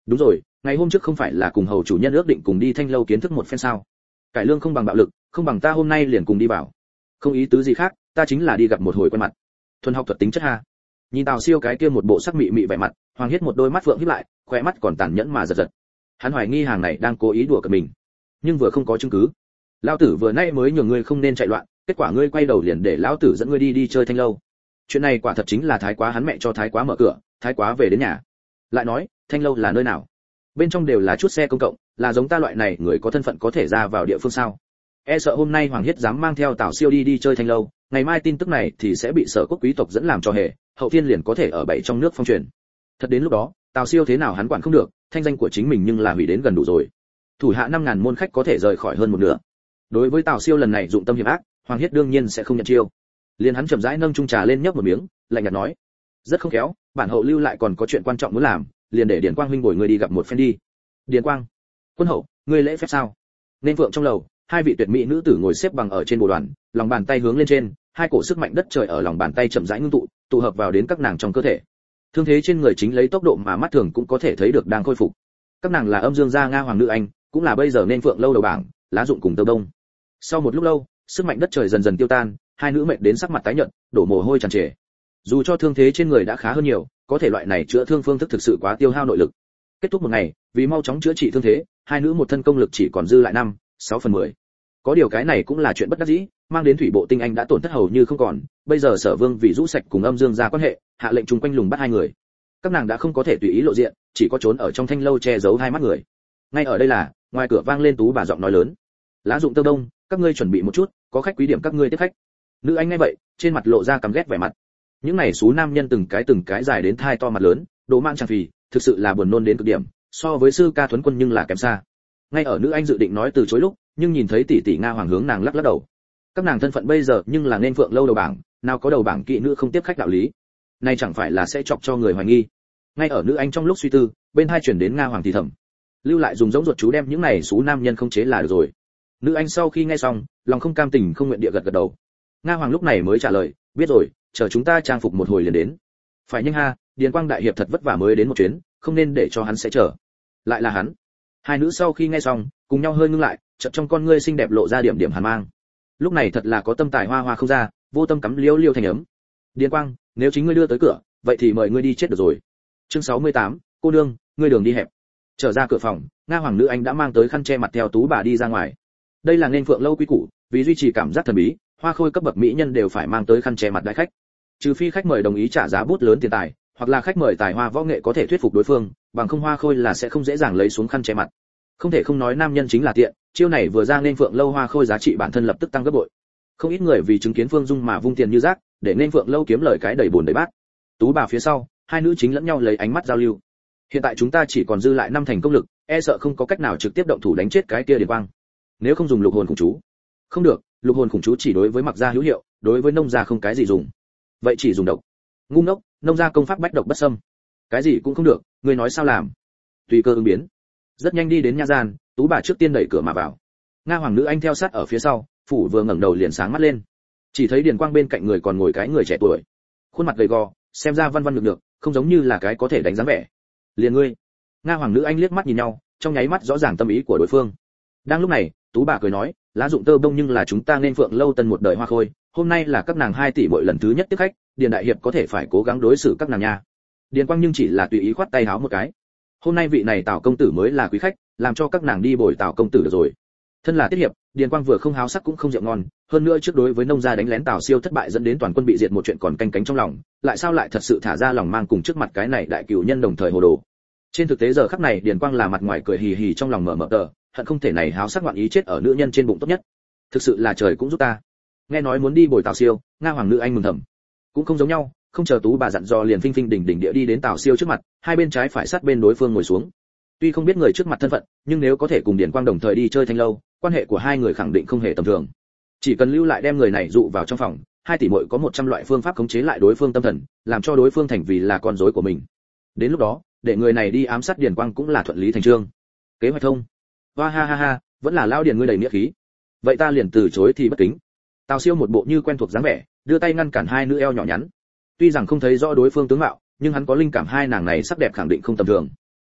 Đúng rồi, ngày hôm trước không phải là cùng hầu chủ nhân ước định cùng đi Thanh lâu kiến thức một phen sao? Cải lương không bằng bạo lực, không bằng ta hôm nay liền cùng đi vào. Không ý tứ gì khác, ta chính là đi gặp một hồi quen mặt. Thuần học thuật tính chất ha. Nhìn Tào Siêu cái kia một bộ sắc mị mị vẻ mặt, Hoàng Hiết một đôi mắt phượng híp lại, khóe mắt còn tàn nhẫn mà giật giật. Hắn hoài nghi hàng này đang cố ý đùa cợt mình, nhưng vừa không có chứng cứ. Lão tử vừa nay mới nhường ngươi không nên chạy loạn, kết quả ngươi quay đầu liền để lão tử dẫn ngươi đi chơi Thanh lâu. Chuyện này quả thật chính là thái quá hắn mẹ cho thái quá mở cửa, thái quá về đến nhà. Lại nói, Thanh lâu là nơi nào? Bên trong đều là chút xe công cộng, là giống ta loại này người có thân phận có thể ra vào địa phương sao? E sợ hôm nay Hoàng Hiết dám mang theo Tào Siêu đi chơi Thanh lâu, ngày mai tin tức này thì sẽ bị Sở Quốc quý tộc dẫn làm trò hề, hậu thiên liền có thể ở bảy trong nước phong truyền. Thật đến lúc đó, Tào Siêu thế nào hắn quản không được, thanh danh của chính mình nhưng là hủy đến gần đủ rồi. Thủ hạ 5000 môn khách có thể rời khỏi hơn một nửa. Đối với Tào Siêu lần này dụng tâm hiểm ác, Hoàng Hiết đương nhiên sẽ không nhận chiêu. Liền hắn chậm rãi nâng chung trà lên nhấp một miếng, lạnh nhạt nói: "Rất không khéo, bản hậu lưu lại còn có chuyện quan trọng muốn làm, liền để Điền Quang huynh bồi người đi gặp một phen đi." "Điền Quang? Quân hậu, ngươi lễ phép sao?" Nên vượng trong lầu, hai vị tuyệt mỹ nữ tử ngồi xếp bằng ở trên bồ đoàn, lòng bàn tay hướng lên trên, hai cổ sức mạnh đất trời ở lòng bàn tay chậm rãi ngưng tụ, tụ hợp vào đến các nàng trong cơ thể. Thương thế trên người chính lấy tốc độ mà mắt thường cũng có thể thấy được đang khôi phục. Các nàng là Âm Dương gia Nga hoàng nữ anh, cũng là bây giờ nên phượng lâu đầu bảng, lá dụng cùng Tâu Đông. Sau một lúc lâu, sức mạnh đất trời dần dần tiêu tan, hai nữ mệt đến sắc mặt tái nhợt, đổ mồ hôi tràn trề. Dù cho thương thế trên người đã khá hơn nhiều, có thể loại này chữa thương phương thức thực sự quá tiêu hao nội lực. Kết thúc một ngày, vì mau chóng chữa trị thương thế, hai nữ một thân công lực chỉ còn dư lại 5/6/10. Có điều cái này cũng là chuyện bất đắc dĩ, mang đến thủy bộ tinh anh đã tổn thất hầu như không còn, bây giờ Sở Vương vì rũ sạch cùng Âm Dương gia quan hệ, hạ lệnh chung quanh lùng bắt hai người. Các nàng đã không có thể tùy ý lộ diện, chỉ có trốn ở trong thanh lâu che giấu hai mắt người. Ngay ở đây là, ngoài cửa vang lên tú bà giọng nói lớn: "Lá dụng Tâu Đông, các ngươi chuẩn bị một chút, có khách quý điểm các ngươi tiếp khách." Nữ anh nghe vậy, trên mặt lộ ra căm ghét vẻ mặt. Những này số nam nhân từng cái dài đến thai to mặt lớn, đồ mang trang phì, thực sự là buồn nôn đến cực điểm, so với sư ca Thuấn Quân nhưng là kém xa. Ngay ở nữ anh dự định nói từ chối lúc, nhưng nhìn thấy tỷ tỷ Nga hoàng hướng nàng lắc lắc đầu. Các nàng thân phận bây giờ nhưng là nên phượng lâu đầu bảng, nào có đầu bảng kỵ nữ không tiếp khách đạo lý. Này chẳng phải là sẽ chọc cho người hoài nghi. Ngay ở nữ anh trong lúc suy tư, bên hai chuyển đến Nga hoàng thì thầm: "Lưu lại dùng giống ruột chú đem những này số nam nhân không chế là được rồi." Nữ anh sau khi nghe xong, lòng không cam tình không nguyện địa gật gật đầu. Nga hoàng lúc này mới trả lời: "Biết rồi, chờ chúng ta trang phục một hồi liền đến." "Phải nhanh ha, Điền Quang đại hiệp thật vất vả mới đến một chuyến, không nên để cho hắn sẽ chờ." Lại là hắn. Hai nữ sau khi nghe xong, cùng nhau hơi ngưng lại, chợt trong con ngươi xinh đẹp lộ ra điểm điểm hàn mang. Lúc này thật là có tâm tài hoa hoa không ra, vô tâm cắm liêu liêu thành ấm. "Điền Quang, nếu chính ngươi đưa tới cửa, vậy thì mời ngươi đi chết được rồi." Chương 68, cô nương, ngươi đường đi hẹp. Trở ra cửa phòng, Nga hoàng nữ anh đã mang tới khăn che mặt theo tú bà đi ra ngoài. Đây là nên phượng lâu quý củ, vì duy trì cảm giác thần bí, hoa khôi cấp bậc mỹ nhân đều phải mang tới khăn che mặt đại khách. Trừ phi khách mời đồng ý trả giá bút lớn tiền tài, hoặc là khách mời tài hoa võ nghệ có thể thuyết phục đối phương, bằng không hoa khôi là sẽ không dễ dàng lấy xuống khăn che mặt. Không thể không nói nam nhân chính là tiện, chiêu này vừa ra nên phượng lâu hoa khôi giá trị bản thân lập tức tăng gấp bội. Không ít người vì chứng kiến Phương Dung mà vung tiền như rác, để nên phượng lâu kiếm lời cái đầy bồn đầy bát. Tú bà phía sau, hai nữ chính lẫn nhau lấy ánh mắt giao lưu. Hiện tại chúng ta chỉ còn dư lại 5 thành công lực, e sợ không có cách nào trực tiếp động thủ đánh chết cái kia Điền Quang. Nếu không dùng lục hồn khủng chú. Không được, lục hồn khủng chú chỉ đối với mặc gia hữu hiệu, đối với nông gia không cái gì dùng. Vậy chỉ dùng độc. Ngu ngốc, nông gia công pháp bách độc bất xâm. Cái gì cũng không được, ngươi nói sao làm? Tùy cơ ứng biến. Rất nhanh đi đến nha gian, tú bà trước tiên đẩy cửa mà vào. Nga hoàng nữ anh theo sát ở phía sau, phủ vừa ngẩng đầu liền sáng mắt lên. Chỉ thấy Điền Quang bên cạnh người còn ngồi cái người trẻ tuổi. Khuôn mặt gầy gò, xem ra văn văn được, không giống như là cái có thể đánh dáng vẻ. Liền ngươi. Nga hoàng nữ anh liếc mắt nhìn nhau, trong nháy mắt rõ ràng tâm ý của đối phương. Đang lúc này, tú bà cười nói: "Lá dụng Tơ Bông nhưng là chúng ta nên phượng lâu tân một đời hoa khôi, hôm nay là các nàng 2 tỷ mỗi lần thứ nhất tiếp khách, Điền đại hiệp có thể phải cố gắng đối xử các nàng nha." Điền Quang nhưng chỉ là tùy ý khoát tay háo một cái. Hôm nay vị này Tào công tử mới là quý khách, làm cho các nàng đi bồi Tào công tử được rồi. Thân là tiết hiệp, Điền Quang vừa không háo sắc cũng không rượu ngon, hơn nữa trước đối với nông gia đánh lén Tào Siêu thất bại dẫn đến toàn quân bị diệt một chuyện còn canh cánh trong lòng, lại sao lại thật sự thả ra lòng mang cùng trước mặt cái này đại cửu nhân đồng thời hồ đồ. Trên thực tế giờ khắc này Điền Quang là mặt ngoài cười hì hì trong lòng mở mở tờ, hận không thể này háo sắc ngoạn ý chết ở nữ nhân trên bụng tốt nhất. Thực sự là trời cũng giúp ta. Nghe nói muốn đi bồi Tào Siêu, Nga hoàng nữ anh mừng thầm. Cũng không giống nhau, không chờ tú bà dặn dò liền phinh phinh đỉnh đỉnh địa đi đến Tào Siêu trước mặt, hai bên trái phải sát bên đối phương ngồi xuống. Tuy không biết người trước mặt thân phận, nhưng nếu có thể cùng Điền Quang đồng thời đi chơi thanh lâu, quan hệ của hai người khẳng định không hề tầm thường. Chỉ cần lưu lại đem người này dụ vào trong phòng, 2 tỷ muội có 100 loại phương pháp khống chế lại đối phương tâm thần, làm cho đối phương thành vì là con rối của mình. Đến lúc đó, để người này đi ám sát Điền Quang cũng là thuận lý thành chương. Kế hoạch thông. Hoa ha ha ha, vẫn là lao Điền ngươi đầy nghĩa khí. Vậy ta liền từ chối thì bất kính. Tào Siêu một bộ như quen thuộc dáng vẻ, đưa tay ngăn cản hai nữ eo nhỏ nhắn. Tuy rằng không thấy rõ đối phương tướng mạo, nhưng hắn có linh cảm hai nàng này sắc đẹp khẳng định không tầm thường.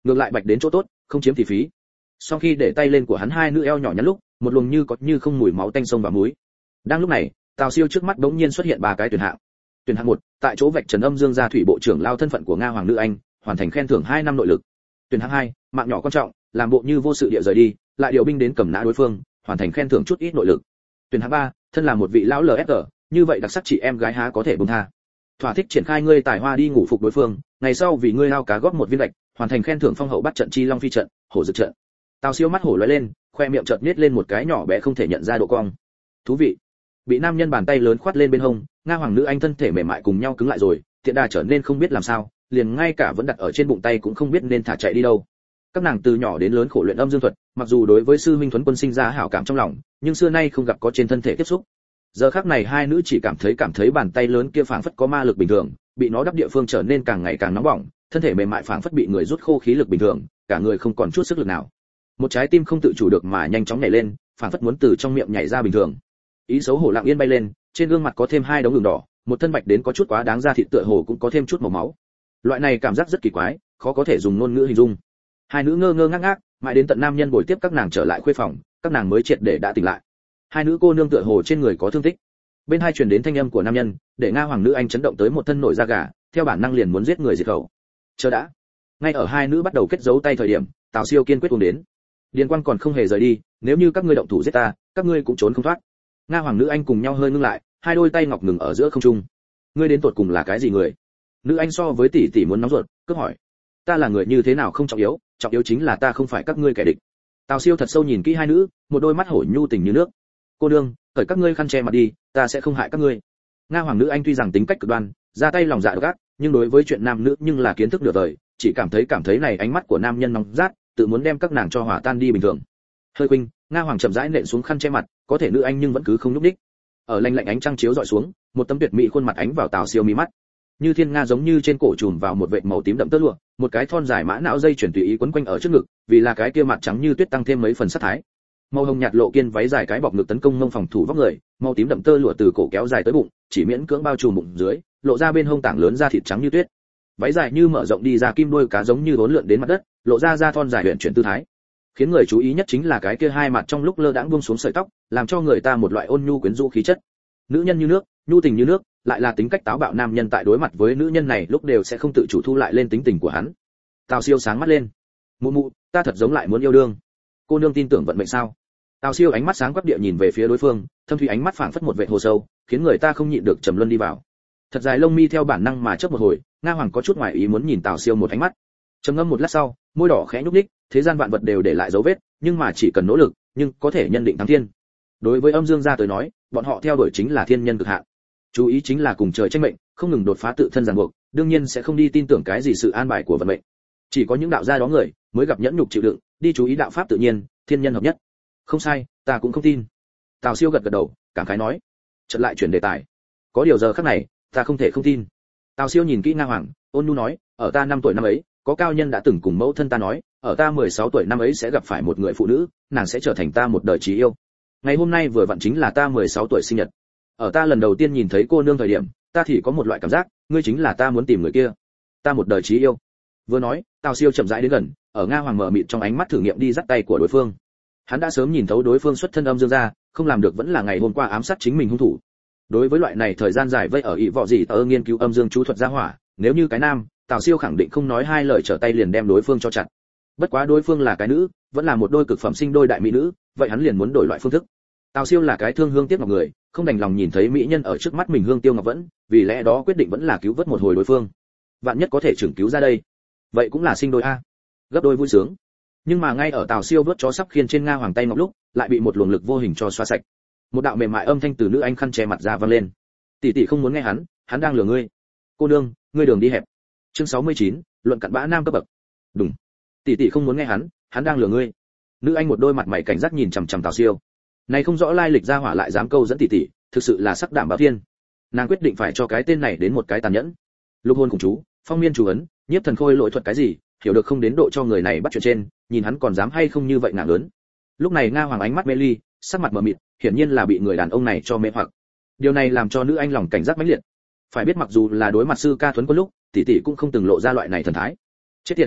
ngược lại bạch đến chỗ tốt, không chiếm thì phí. Sau khi để tay lên của hắn hai nữ eo nhỏ nhắn lúc, một luồng như có như không mùi máu tanh sông và muối. Đang lúc này, Tào Siêu trước mắt bỗng nhiên xuất hiện ba cái tuyển hạng. Tuyển hạng 1, tại chỗ vạch trần âm dương gia thủy bộ trưởng lao thân phận của Nga hoàng nữ anh, hoàn thành khen thưởng 2 năm nội lực. Tuyển hạng 2, mạng nhỏ quan trọng, làm bộ như vô sự địa rời đi, lại điều binh đến cầm nã đối phương, hoàn thành khen thưởng chút ít nội lực. Tuyển hạng 3, thân là một vị lão LFG, như vậy đặc sắc chị em gái há có thể buông tha. Thỏa thích triển khai ngươi tài hoa đi ngủ phục đối phương, ngày sau vì ngươi lao cá góp một viên gạch, hoàn thành khen thưởng phong hậu bắt trận chi long phi trận, hổ dực trận. Tào Siêu mắt hổ lóe lên, khoe miệng chợt nhếch lên một cái nhỏ bé không thể nhận ra độ cong. Thú vị. Bị nam nhân bàn tay lớn khoát lên bên hông, Nga hoàng nữ anh thân thể mềm mại cùng nhau cứng lại rồi, tiện đà trở nên không biết làm sao, liền ngay cả vẫn đặt ở trên bụng tay cũng không biết nên thả chạy đi đâu. Các nàng từ nhỏ đến lớn khổ luyện âm dương thuật, mặc dù đối với sư huynh Thuấn Quân sinh ra hảo cảm trong lòng, nhưng xưa nay không gặp có trên thân thể tiếp xúc. Giờ khắc này hai nữ chỉ cảm thấy bàn tay lớn kia phảng phất có ma lực bình thường, bị nó đắp địa phương trở nên càng ngày càng nóng bỏng, thân thể mềm mại phảng phất bị người rút khô khí lực bình thường, cả người không còn chút sức lực nào. Một trái tim không tự chủ được mà nhanh chóng nhảy lên, phảng phất muốn từ trong miệng nhảy ra bình thường. Ý xấu hổ lặng yên bay lên, trên gương mặt có thêm hai đống đường đỏ, một thân bạch đến có chút quá đáng ra thịt tựa hồ cũng có thêm chút màu máu. Loại này cảm giác rất kỳ quái, khó có thể dùng ngôn ngữ hình dung. Hai nữ ngơ ngơ ngác ngác, mãi đến tận nam nhân bồi tiếp các nàng trở lại khuê phòng, các nàng mới triệt để đã tỉnh lại. Hai nữ cô nương tựa hồ trên người có thương tích. Bên hai truyền đến thanh âm của nam nhân, để Nga hoàng nữ anh chấn động tới một thân nổi da gà, theo bản năng liền muốn giết người diệt khẩu. Chờ đã. Ngay ở hai nữ bắt đầu kết dấu tay thời điểm, Tào Siêu kiên quyết uống đến. Điền Quang còn không hề rời đi, nếu như các ngươi động thủ giết ta, các ngươi cũng trốn không thoát. Nga hoàng nữ anh cùng nhau hơi ngưng lại, hai đôi tay ngọc ngừng ở giữa không trung. Ngươi đến tột cùng là cái gì người? Nữ anh so với tỷ tỷ muốn nóng ruột, cứ hỏi. Ta là người như thế nào không trọng yếu chính là ta không phải các ngươi kẻ địch. Tào Siêu thật sâu nhìn kỹ hai nữ, một đôi mắt hổ nhu tình như nước. Cô đương, cởi các ngươi khăn che mặt đi, ta sẽ không hại các ngươi. Nga hoàng nữ anh tuy rằng tính cách cực đoan, ra tay lòng dạ độc ác, nhưng đối với chuyện nam nữ nhưng là kiến thức nửa đời, chỉ cảm thấy này ánh mắt của nam nhân nóng rát, tự muốn đem các nàng cho hỏa tan đi bình thường. Hơi quỳnh, Nga hoàng chậm rãi nện xuống khăn che mặt, có thể nữ anh nhưng vẫn cứ không nhúc nhích. Ở lạnh lạnh ánh trăng chiếu dọi xuống, một tấm tuyệt mỹ khuôn mặt ánh vào Tào Siêu mi mắt. Như thiên nga giống như trên cổ trùm vào một vệt màu tím đậm tơ lụa, một cái thon dài mã não dây chuyển tùy ý quấn quanh ở trước ngực, vì là cái kia mặt trắng như tuyết tăng thêm mấy phần sắc thái. Màu hồng nhạt lộ kiên váy dài cái bọc ngực tấn công mông phòng thủ vóc người, màu tím đậm tơ lụa từ cổ kéo dài tới bụng, chỉ miễn cưỡng bao trùm bụng dưới, lộ ra bên hông tảng lớn da thịt trắng như tuyết. Váy dài như mở rộng đi ra kim đuôi cá giống như uốn lượn đến mặt đất, lộ ra da thon dài huyền chuyển tư thái. Khiến người chú ý nhất chính là cái kia hai mặt trong lúc lơ đãng buông xuống sợi tóc, làm cho người ta một loại ôn nhu quyến rũ khí chất. Nữ nhân như nước, nhu tình như nước, lại là tính cách táo bạo nam nhân tại đối mặt với nữ nhân này lúc đều sẽ không tự chủ thu lại lên tính tình của hắn. Tào Siêu sáng mắt lên. Mụ mụ, ta thật giống lại muốn yêu đương. Cô nương tin tưởng vận mệnh sao? Tào Siêu ánh mắt sáng quắc địa nhìn về phía đối phương, thâm thủy ánh mắt phảng phất một vệt hồ sâu, khiến người ta không nhịn được trầm luân đi vào. Thật dài lông mi theo bản năng mà chớp một hồi, Nga hoàng có chút ngoài ý muốn nhìn Tào Siêu một ánh mắt. Trầm ngâm một lát sau, môi đỏ khẽ nhúc nhích, thế gian vạn vật đều để lại dấu vết, nhưng mà chỉ cần nỗ lực, nhưng có thể nhân định thắng thiên. Đối với âm dương gia tới nói, bọn họ theo đuổi chính là thiên nhân cực hạn. Chú ý chính là cùng trời tranh mệnh, không ngừng đột phá tự thân ràng buộc, đương nhiên sẽ không đi tin tưởng cái gì sự an bài của vận mệnh. Chỉ có những đạo gia đó người mới gặp nhẫn nhục chịu đựng, đi chú ý đạo pháp tự nhiên, thiên nhân hợp nhất. Không sai, ta cũng không tin. Tào Siêu gật gật đầu, cảm khái nói. Chợt lại chuyển đề tài. Có điều giờ khắc này, ta không thể không tin. Tào Siêu nhìn kỹ Nga hoàng, ôn nhu nói, ở ta 5 tuổi năm ấy, có cao nhân đã từng cùng mẫu thân ta nói, ở ta 16 tuổi năm ấy sẽ gặp phải một người phụ nữ, nàng sẽ trở thành ta một đời chí yêu. Ngày hôm nay vừa vặn chính là ta 16 tuổi sinh nhật. Ở ta lần đầu tiên nhìn thấy cô nương thời điểm, ta thì có một loại cảm giác, ngươi chính là ta muốn tìm người kia, ta một đời chí yêu. Vừa nói, Tào Siêu chậm rãi đến gần, ở Nga hoàng mở mịt trong ánh mắt thử nghiệm đi dắt tay của đối phương. Hắn đã sớm nhìn thấu đối phương xuất thân âm dương gia, không làm được vẫn là ngày hôm qua ám sát chính mình hung thủ. Đối với loại này thời gian dài vây ở ỷ vọ gì tờ nghiên cứu âm dương chú thuật gia hỏa, nếu như cái nam, Tào Siêu khẳng định không nói hai lời trở tay liền đem đối phương cho chặt. Bất quá đối phương là cái nữ, vẫn là một đôi cực phẩm sinh đôi đại mỹ nữ, vậy hắn liền muốn đổi loại phương thức. Tào Siêu là cái thương hương tiếc ngọc người, không đành lòng nhìn thấy mỹ nhân ở trước mắt mình hương tiêu ngọc vẫn, vì lẽ đó quyết định vẫn là cứu vớt một hồi đối phương. Vạn nhất có thể trưởng cứu ra đây, vậy cũng là sinh đôi a, gấp đôi vui sướng. Nhưng mà ngay ở Tào Siêu vớt chó sắp khiên trên Nga hoàng tay ngọc lúc, lại bị một luồng lực vô hình cho xóa sạch. Một đạo mềm mại âm thanh từ nữ anh khăn che mặt ra vang lên. Tỷ tỷ không muốn nghe hắn đang lừa ngươi. Cô nương, ngươi đường đi hẹp. Chương 69, luận cặn bã nam cấp bậc. Đúng. Tỷ tỷ không muốn nghe hắn đang lừa ngươi. Nữ anh một đôi mặt mày cảnh giác nhìn chằm chằm Tào Siêu. Này không rõ lai lịch ra hỏa lại dám câu dẫn tỷ tỷ, thực sự là sắc đảm báo thiên. Nàng quyết định phải cho cái tên này đến một cái tàn nhẫn. Lục hồn cùng chú, phong miên chú ấn, nhiếp thần khôi lỗi thuật cái gì, hiểu được không đến độ cho người này bắt chuyện trên, nhìn hắn còn dám hay không như vậy ngạng lớn. Lúc này Nga hoàng ánh mắt mê ly, sắc mặt mờ mịt, hiển nhiên là bị người đàn ông này cho mê hoặc. Điều này làm cho nữ anh lòng cảnh giác mãnh liệt. Phải biết mặc dù là đối mặt sư ca Thuấn Quân lúc, tỷ tỷ cũng không từng lộ ra loại này thần thái. Chết tiệt.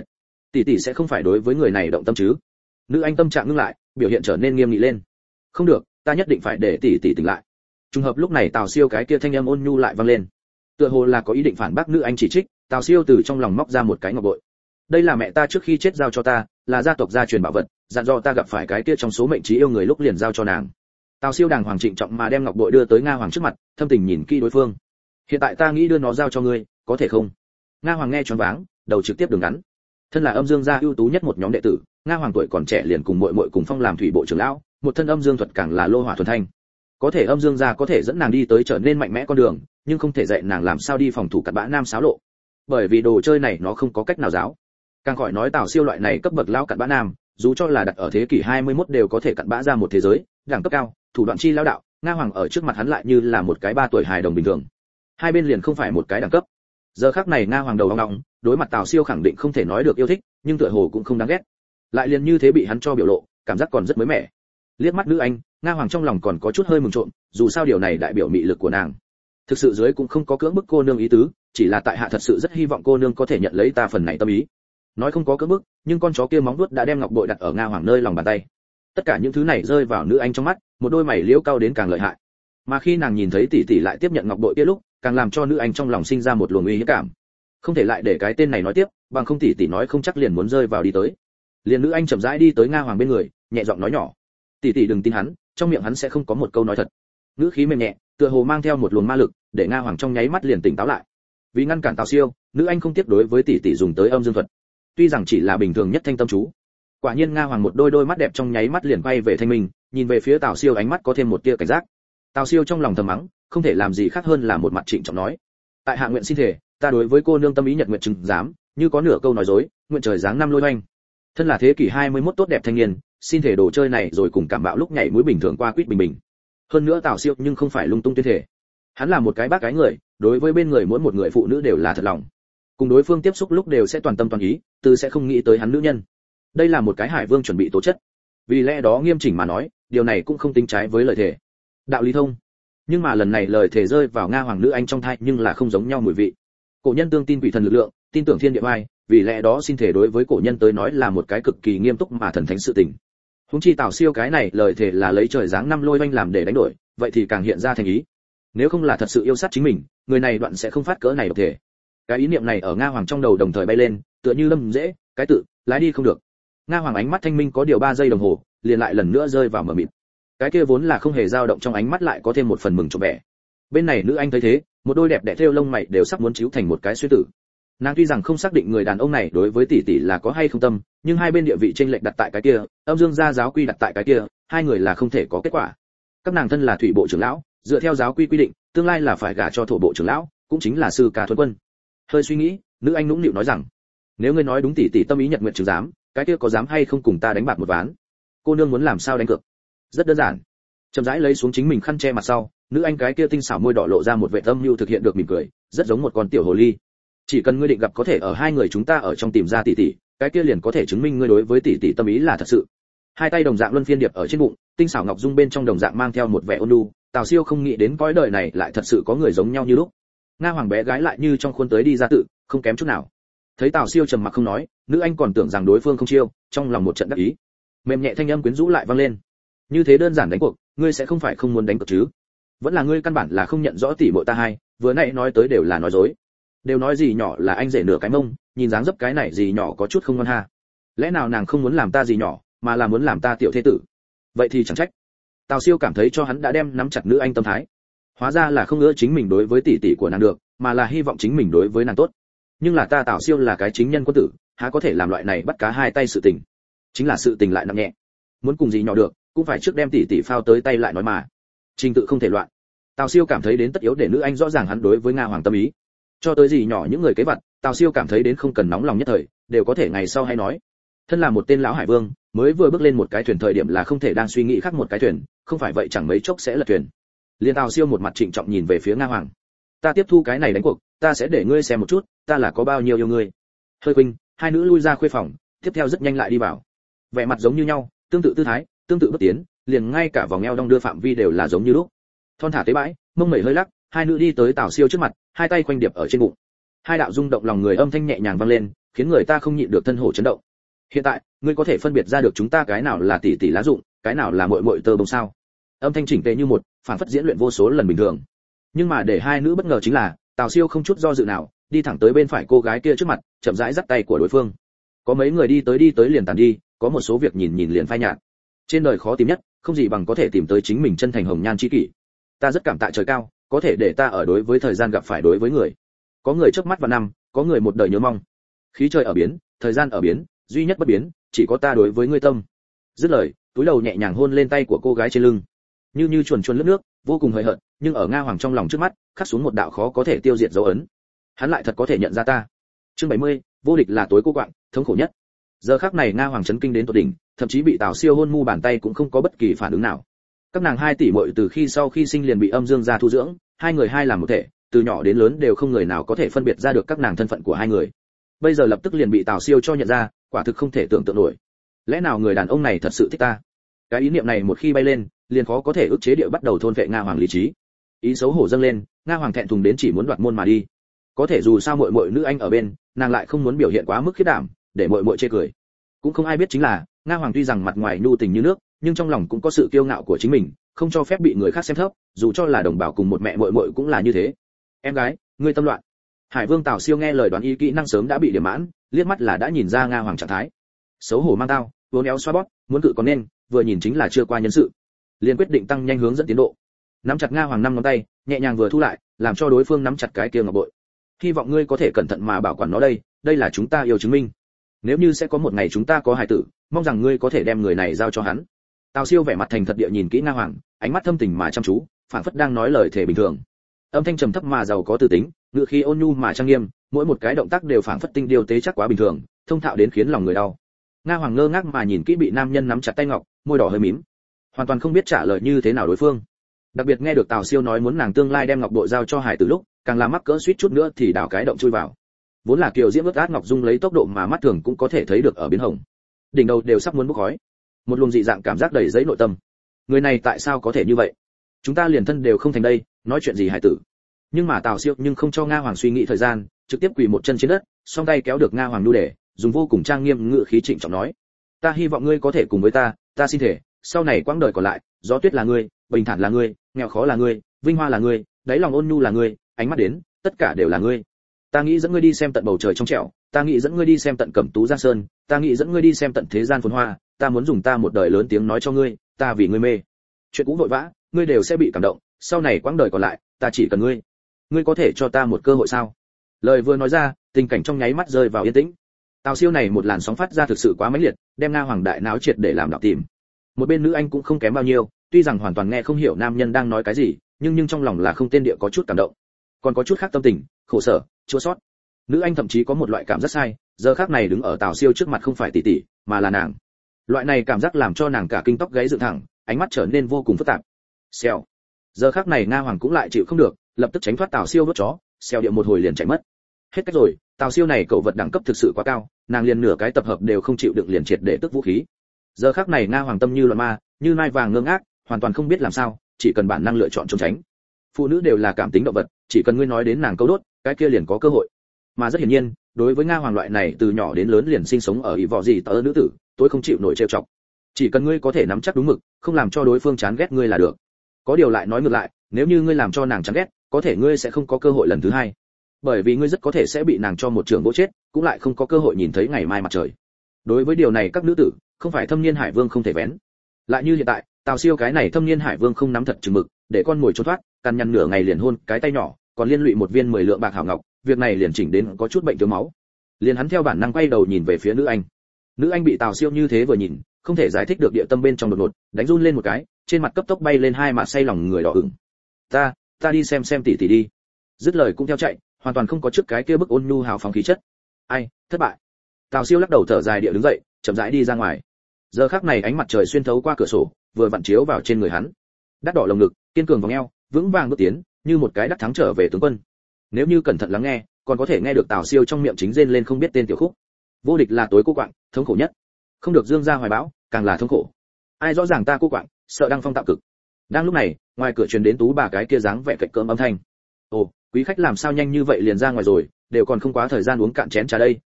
tỷ tỷ sẽ không phải đối với người này động tâm chứ? Nữ anh tâm trạng ngưng lại, biểu hiện trở nên nghiêm nghị lên. Không được, ta nhất định phải để tỷ tỷ tỉnh lại. Trùng hợp lúc này Tào Siêu cái kia thanh âm ôn nhu lại vang lên. Tựa hồ là có ý định phản bác nữ anh chỉ trích, Tào Siêu từ trong lòng móc ra một cái ngọc bội. Đây là mẹ ta trước khi chết giao cho ta, là gia tộc gia truyền bảo vật, dặn dò ta gặp phải cái kia trong số mệnh trí yêu người lúc liền giao cho nàng. Tào Siêu đàng hoàng trịnh trọng mà đem ngọc bội đưa tới Nga Hoàng trước mặt, thâm tình nhìn kỹ đối phương. Hiện tại ta nghĩ đưa nó giao cho ngươi, có thể không? Nga Hoàng nghe choáng váng, đầu trực tiếp đường ngắn. Thân là Âm Dương gia ưu tú nhất một nhóm đệ tử, Nga Hoàng tuổi còn trẻ liền cùng muội muội cùng phong làm thủy bộ trưởng lão, một thân âm dương thuật càng là lô hỏa thuần thanh. Có thể Âm Dương gia có thể dẫn nàng đi tới trở nên mạnh mẽ con đường, nhưng không thể dạy nàng làm sao đi phòng thủ cặn bã nam xáo lộ. Bởi vì đồ chơi này nó không có cách nào giáo. Càng khỏi nói Tào Siêu loại này cấp bậc lão cặn bã nam, dù cho là đặt ở thế kỷ 21 đều có thể cặn bã ra một thế giới, đẳng cấp cao, thủ đoạn chi lão đạo, Nga Hoàng ở trước mặt hắn lại như là một cái 3 tuổi hài đồng bình thường. Hai bên liền không phải một cái đẳng cấp. Giờ khắc này Nga Hoàng đầu ong ong, đối mặt Tào Siêu khẳng định không thể nói được yêu thích, nhưng tựa hồ cũng không đáng ghét. Lại liền như thế bị hắn cho biểu lộ, cảm giác còn rất mới mẻ. Liếc mắt nữ anh, Nga Hoàng trong lòng còn có chút hơi mừng trộm, dù sao điều này đại biểu mị lực của nàng. Thực sự dưới cũng không có cưỡng bức cô nương ý tứ, chỉ là tại hạ thật sự rất hy vọng cô nương có thể nhận lấy ta phần này tâm ý. Nói không có cưỡng bức, nhưng con chó kia móng vuốt đã đem ngọc bội đặt ở Nga Hoàng nơi lòng bàn tay. Tất cả những thứ này rơi vào nữ anh trong mắt, một đôi mày liễu cao đến càng lợi hại. Mà khi nàng nhìn thấy tỷ tỷ lại tiếp nhận ngọc bội kia lúc, càng làm cho nữ anh trong lòng sinh ra một luồng uy hiếp cảm. Không thể lại để cái tên này nói tiếp, bằng không tỷ tỷ nói không chắc liền muốn rơi vào đi tới. Liền nữ anh chậm rãi đi tới Nga Hoàng bên người, nhẹ giọng nói nhỏ: "Tỷ tỷ đừng tin hắn, trong miệng hắn sẽ không có một câu nói thật." Ngữ khí mềm nhẹ, tựa hồ mang theo một luồng ma lực, để Nga Hoàng trong nháy mắt liền tỉnh táo lại. Vì ngăn cản Tào Siêu, nữ anh không tiếp đối với tỷ tỷ dùng tới âm dương thuật. Tuy rằng chỉ là bình thường nhất thanh tâm chú. Quả nhiên Nga Hoàng một đôi mắt đẹp trong nháy mắt liền quay về thanh minh, nhìn về phía Tào Siêu ánh mắt có thêm một tia cảnh giác. Tào Siêu trong lòng thầm mắng, không thể làm gì khác hơn là một mặt trịnh trọng nói: "Tại hạ nguyện xin thể, ta đối với cô nương tâm ý nhật nguyện chứng giám, như có nửa câu nói dối, nguyện trời giáng năm lôi oanh." Thân là thế kỷ 21 tốt đẹp thanh niên, xin thể đồ chơi này rồi cùng cảm bạo lúc nhảy mũi bình thường qua quýt bình bình. Hơn nữa Tào Siêu nhưng không phải lung tung tuyên thể. Hắn là một cái bác gái người, đối với bên người mỗi một người phụ nữ đều là thật lòng. Cùng đối phương tiếp xúc lúc đều sẽ toàn tâm toàn ý, từ sẽ không nghĩ tới hắn nữ nhân. Đây là một cái Hải Vương chuẩn bị tố chất. Vì lẽ đó nghiêm chỉnh mà nói, điều này cũng không tính trái với lời thề. Đạo lý thông. Nhưng mà lần này lời thề rơi vào Nga Hoàng nữ anh trong thai nhưng là không giống nhau mùi vị. Cổ nhân tương tin quỷ thần lực lượng, tin tưởng thiên địa oai, vì lẽ đó xin thể đối với cổ nhân tới nói là một cái cực kỳ nghiêm túc mà thần thánh sự tình. Huống chi Tào Siêu cái này lời thề là lấy trời giáng năm lôi oanh làm để đánh đổi, vậy thì càng hiện ra thành ý. Nếu không là thật sự yêu sát chính mình, người này đoạn sẽ không phát cỡ này độc thể. Cái ý niệm này ở Nga Hoàng trong đầu đồng thời bay lên, tựa như lâm dễ, cái tự lái đi không được. Nga Hoàng ánh mắt thanh minh có điều 3 giây đồng hồ, liền lại lần nữa rơi vào mờ mịt. Cái kia vốn là không hề dao động trong ánh mắt lại có thêm một phần mừng trộm vẻ. Bên này nữ anh thấy thế, một đôi đẹp đẽ thêu lông mày đều sắp muốn chíu thành một cái xuyên tử. Nàng tuy rằng không xác định người đàn ông này đối với tỷ tỷ là có hay không tâm, nhưng hai bên địa vị chênh lệch đặt tại cái kia, Âm Dương gia giáo quy đặt tại cái kia, hai người là không thể có kết quả. Các nàng thân là thủy bộ trưởng lão, dựa theo giáo quy quy định, tương lai là phải gả cho thổ bộ trưởng lão, cũng chính là sư ca thuần quân. Hơi suy nghĩ, nữ anh nũng nịu nói rằng: "Nếu ngươi nói đúng tỷ tỷ tâm ý nhật nguyện chứng giám, cái kia có dám hay không cùng ta đánh bạc một ván? Cô nương muốn làm sao đánh cược?" Rất đơn giản. Chậm rãi lấy xuống chính mình khăn che mặt sau, nữ anh cái kia tinh xảo môi đỏ lộ ra một vẻ âm nhu thực hiện được mỉm cười, rất giống một con tiểu hồ ly. Chỉ cần ngươi định gặp có thể ở hai người chúng ta ở trong tìm ra tỷ tỷ, cái kia liền có thể chứng minh ngươi đối với tỷ tỷ tâm ý là thật sự. Hai tay đồng dạng luân phiên điệp ở trên bụng, tinh xảo ngọc dung bên trong đồng dạng mang theo một vẻ ôn nhu. Tào Siêu không nghĩ đến cõi đời này lại thật sự có người giống nhau như lúc. Nga Hoàng bé gái lại như trong khuôn tới đi ra tự, không kém chút nào. Thấy Tào Siêu trầm mặc không nói, nữ anh còn tưởng rằng đối phương không chiêu, trong lòng một trận đắc ý. Mềm nhẹ thanh âm quyến rũ lại vang lên: "Như thế đơn giản đánh cuộc, ngươi sẽ không phải không muốn đánh cược chứ? Vẫn là ngươi căn bản là không nhận rõ tỷ muội ta hai, vừa nãy nói tới đều là nói dối. Đều nói gì nhỏ là anh rể nửa cái mông, nhìn dáng dấp cái này gì nhỏ có chút không ngon ha. Lẽ nào nàng không muốn làm ta gì nhỏ, mà là muốn làm ta tiểu thế tử? Vậy thì chẳng trách." Tào Siêu cảm thấy cho hắn đã đem nắm chặt nữ anh tâm thái. Hóa ra là không ngỡ chính mình đối với tỷ tỷ của nàng được, mà là hy vọng chính mình đối với nàng tốt. Nhưng là ta Tào Siêu là cái chính nhân quân tử, há có thể làm loại này bắt cá hai tay sự tình. Chính là sự tình lại nặng nhẹ. Muốn cùng gì nhỏ được, cũng phải trước đem tỷ tỷ phao tới tay lại nói mà. Trình tự không thể loạn. Tào Siêu cảm thấy đến tất yếu để nữ anh rõ ràng hắn đối với Nga Hoàng tâm ý. Cho tới gì nhỏ những người kế vật, Tào Siêu cảm thấy đến không cần nóng lòng nhất thời, đều có thể ngày sau hay nói. Thân là một tên lão hải vương, mới vừa bước lên một cái thuyền thời điểm là không thể đang suy nghĩ khác một cái thuyền, không phải vậy chẳng mấy chốc sẽ lật thuyền. Liên Tào Siêu một mặt trịnh trọng nhìn về phía Nga Hoàng: "Ta tiếp thu cái này đánh cuộc, ta sẽ để ngươi xem một chút, ta là có bao nhiêu yêu ngươi." Hơi khuynh, hai nữ lui ra khuê phòng, tiếp theo rất nhanh lại đi vào. Vẻ mặt giống như nhau, tương tự tư thái, tương tự bước tiến, liền ngay cả vòng eo đong đưa phạm vi đều là giống như lúc. Thon thả tế bãi, mông mẩy hơi lắc, hai nữ đi tới Tào Siêu trước mặt, hai tay khoanh điệp ở trên bụng. Hai đạo rung động lòng người âm thanh nhẹ nhàng vang lên, khiến người ta không nhịn được thân hổ chấn động. Hiện tại, ngươi có thể phân biệt ra được chúng ta cái nào là tỷ tỷ lá dụng, cái nào là muội muội tơ bông sao? Âm thanh chỉnh tề như một, phản phất diễn luyện vô số lần bình thường. Nhưng mà để hai nữ bất ngờ chính là, Tào Siêu không chút do dự nào, đi thẳng tới bên phải cô gái kia trước mặt, chậm rãi dắt tay của đối phương. Có mấy người đi tới liền tàn đi, có một số việc nhìn liền phai nhạt. Trên đời khó tìm nhất, không gì bằng có thể tìm tới chính mình chân thành hồng nhan chi kỷ. Ta rất cảm tạ trời cao, có thể để ta ở đối với thời gian gặp phải đối với người. Có người chớp mắt và năm, có người một đời nhớ mong. Khí trời ở biến, thời gian ở biến, duy nhất bất biến, chỉ có ta đối với ngươi tâm. Dứt lời, túi đầu nhẹ nhàng hôn lên tay của cô gái trên lưng. Như chuồn chuồn lướt nước, vô cùng hời hợt, nhưng ở Nga Hoàng trong lòng trước mắt, khắc xuống một đạo khó có thể tiêu diệt dấu ấn. Hắn lại thật có thể nhận ra ta. Chương 70, vô địch là tối cô quạng, thống khổ nhất. Giờ khắc này Nga Hoàng chấn kinh đến tột đỉnh, thậm chí bị Tào Siêu hôn mu bàn tay cũng không có bất kỳ phản ứng nào. Các nàng hai tỷ muội từ khi sau khi sinh liền bị âm dương gia thu dưỡng, hai người hai làm một thể, từ nhỏ đến lớn đều không người nào có thể phân biệt ra được các nàng thân phận của hai người. Bây giờ lập tức liền bị Tào Siêu cho nhận ra, quả thực không thể tưởng tượng nổi. Lẽ nào người đàn ông này thật sự thích ta? Cái ý niệm này một khi bay lên, liền khó có thể ức chế địa bắt đầu thôn vệ Nga Hoàng lý trí. Ý xấu hổ dâng lên, Nga Hoàng thẹn thùng đến chỉ muốn đoạt môn mà đi. Có thể dù sao muội nữ anh ở bên, nàng lại không muốn biểu hiện quá mức khiếp đảm, để muội chê cười. Cũng không ai biết chính là, Nga Hoàng tuy rằng mặt ngoài nhu tình như nước, nhưng trong lòng cũng có sự kiêu ngạo của chính mình, không cho phép bị người khác xem thấp, dù cho là đồng bào cùng một mẹ muội cũng là như thế. Em gái, ngươi tâm loạn. Hải Vương Tào Siêu nghe lời đoán ý kỹ năng sớm đã bị điểm mãn, liếc mắt là đã nhìn ra Nga Hoàng trạng thái. Xấu hổ mang tao, uốn éo xoa bóp, muốn cự còn nên, vừa nhìn chính là chưa qua nhân sự. Liền quyết định tăng nhanh hướng dẫn tiến độ. Nắm chặt Nga Hoàng năm ngón tay, nhẹ nhàng vừa thu lại, làm cho đối phương nắm chặt cái kia ngọc bội. Hy vọng ngươi có thể cẩn thận mà bảo quản nó đây là chúng ta yêu chứng minh. Nếu như sẽ có một ngày chúng ta có hài tử, mong rằng ngươi có thể đem người này giao cho hắn. Tào Siêu vẻ mặt thành thật địa nhìn kỹ Nga Hoàng, ánh mắt thâm tình mà chăm chú, phảng phất đang nói lời thể bình thường. Âm thanh trầm thấp mà giàu có tư tính, ngữ khí ôn nhu mà trang nghiêm, mỗi một cái động tác đều phảng phất tinh điều tế chắc quá bình thường, thông thạo đến khiến lòng người đau. Nga Hoàng ngơ ngác mà nhìn kỹ bị nam nhân nắm chặt tay ngọc, môi đỏ hơi mím, hoàn toàn không biết trả lời như thế nào đối phương. Đặc biệt nghe được Tào Siêu nói muốn nàng tương lai đem ngọc bội giao cho hải tử lúc, càng làm mắc cỡ suýt chút nữa thì đào cái động chui vào. Vốn là kiều diễm ướt át ngọc dung lấy tốc độ mà mắt thường cũng có thể thấy được ở biến hồng, đỉnh đầu đều sắp muốn bốc khói. Một luồng dị dạng cảm giác đầy dẫy nội tâm. Người này tại sao có thể như vậy? Chúng ta liền thân đều không thành đây, nói chuyện gì hải tử? Nhưng mà Tào Siêu nhưng không cho Nga Hoàng suy nghĩ thời gian, trực tiếp quỳ một chân trên đất, song tay kéo được Nga Hoàng nu để, dùng vô cùng trang nghiêm ngữ khí trịnh trọng nói: ta hy vọng ngươi có thể cùng với ta xin thể, sau này quãng đời còn lại, gió tuyết là ngươi, bình thản là ngươi, nghèo khó là ngươi, vinh hoa là ngươi, đáy lòng ôn nhu là ngươi, ánh mắt đến, tất cả đều là ngươi. Ta nghĩ dẫn ngươi đi xem tận bầu trời trong trẻo, ta nghĩ dẫn ngươi đi xem tận cẩm tú giang sơn, ta nghĩ dẫn ngươi đi xem tận thế gian phồn hoa, ta muốn dùng ta một đời lớn tiếng nói cho ngươi, ta vì ngươi mê. Chuyện cũ vội vã, ngươi đều sẽ bị cảm động, sau này quãng đời còn lại, ta chỉ cần ngươi. Ngươi có thể cho ta một cơ hội sao? Lời vừa nói ra, tình cảnh trong nháy mắt rơi vào yên tĩnh. Tào Siêu này một làn sóng phát ra thực sự quá mãnh liệt, đem Nga Hoàng đại náo triệt để làm đạo tìm. Một bên nữ anh cũng không kém bao nhiêu, tuy rằng hoàn toàn nghe không hiểu nam nhân đang nói cái gì, nhưng trong lòng là không tên địa có chút cảm động, còn có chút khác tâm tình, khổ sở, chua xót. Nữ anh thậm chí có một loại cảm giác sai, giờ khác này đứng ở Tào Siêu trước mặt không phải tỷ tỷ, mà là nàng. Loại này cảm giác làm cho nàng cả kinh tóc gáy dựng thẳng, ánh mắt trở nên vô cùng phức tạp. Xèo. Giờ khác này Nga Hoàng cũng lại chịu không được, lập tức tránh thoát Tào Siêu vớt chó, xèo điệu một hồi liền chạy mất. Hết cách rồi, Tào Siêu này cậu vật đẳng cấp thực sự quá cao, nàng liền nửa cái tập hợp đều không chịu đựng liền triệt để tức vũ khí. Giờ khắc này Nga Hoàng tâm như loạn ma, như nai vàng ngơ ngác, hoàn toàn không biết làm sao, chỉ cần bản năng lựa chọn trốn tránh. Phụ nữ đều là cảm tính động vật, chỉ cần ngươi nói đến nàng câu đốt, cái kia liền có cơ hội. Mà rất hiển nhiên, đối với Nga Hoàng loại này từ nhỏ đến lớn liền sinh sống ở ỷ vọ gì tớ nữ tử, tôi không chịu nổi trêu chọc. Chỉ cần ngươi có thể nắm chắc đúng mực, không làm cho đối phương chán ghét ngươi là được. Có điều lại nói ngược lại, nếu như ngươi làm cho nàng chán ghét, có thể ngươi sẽ không có cơ hội lần thứ hai. Bởi vì ngươi rất có thể sẽ bị nàng cho một trường vỗ chết, cũng lại không có cơ hội nhìn thấy ngày mai mặt trời. Đối với điều này các nữ tử, không phải thâm niên hải vương không thể vén. Lại như hiện tại, Tào Siêu cái này thâm niên hải vương không nắm thật chừng mực, để con ngồi trốn thoát, cằn nhằn nửa ngày liền hôn cái tay nhỏ, còn liên lụy một viên 10 lượng bạc hảo ngọc, việc này liền chỉnh đến có chút bệnh thiếu máu. Liền hắn theo bản năng quay đầu nhìn về phía nữ anh. Nữ anh bị Tào Siêu như thế vừa nhìn, không thể giải thích được địa tâm bên trong đột ngột, đánh run lên một cái, trên mặt cấp tốc bay lên hai mạt say lòng người đỏ ửng. Ta đi xem tỷ tỷ đi. Dứt lời cũng theo chạy, hoàn toàn không có trước cái kia bức ôn nhu hào phóng khí chất. Ai, thất bại. Tào Siêu lắc đầu thở dài địa đứng dậy, chậm rãi đi ra ngoài. Giờ khắc này ánh mặt trời xuyên thấu qua cửa sổ, vừa vặn chiếu vào trên người hắn. Đắt đỏ lồng ngực, kiên cường vòng eo, vững vàng bước tiến, như một cái đắc thắng trở về tướng quân. Nếu như cẩn thận lắng nghe, còn có thể nghe được Tào Siêu trong miệng chính rên lên không biết tên tiểu khúc. Vô địch là tối cô quạng, thống khổ nhất. Không được dương ra hoài bão, càng là thống khổ. Ai rõ ràng ta cô quạng, sợ đăng phong tạo cực. Đang lúc này, ngoài cửa truyền đến tú bà cái kia dáng vẻ cạnh cỡm âm thanh. Ồ, quý khách làm sao nhanh như vậy liền ra ngoài rồi, đều còn không quá thời gian uống cạn chén trà đây,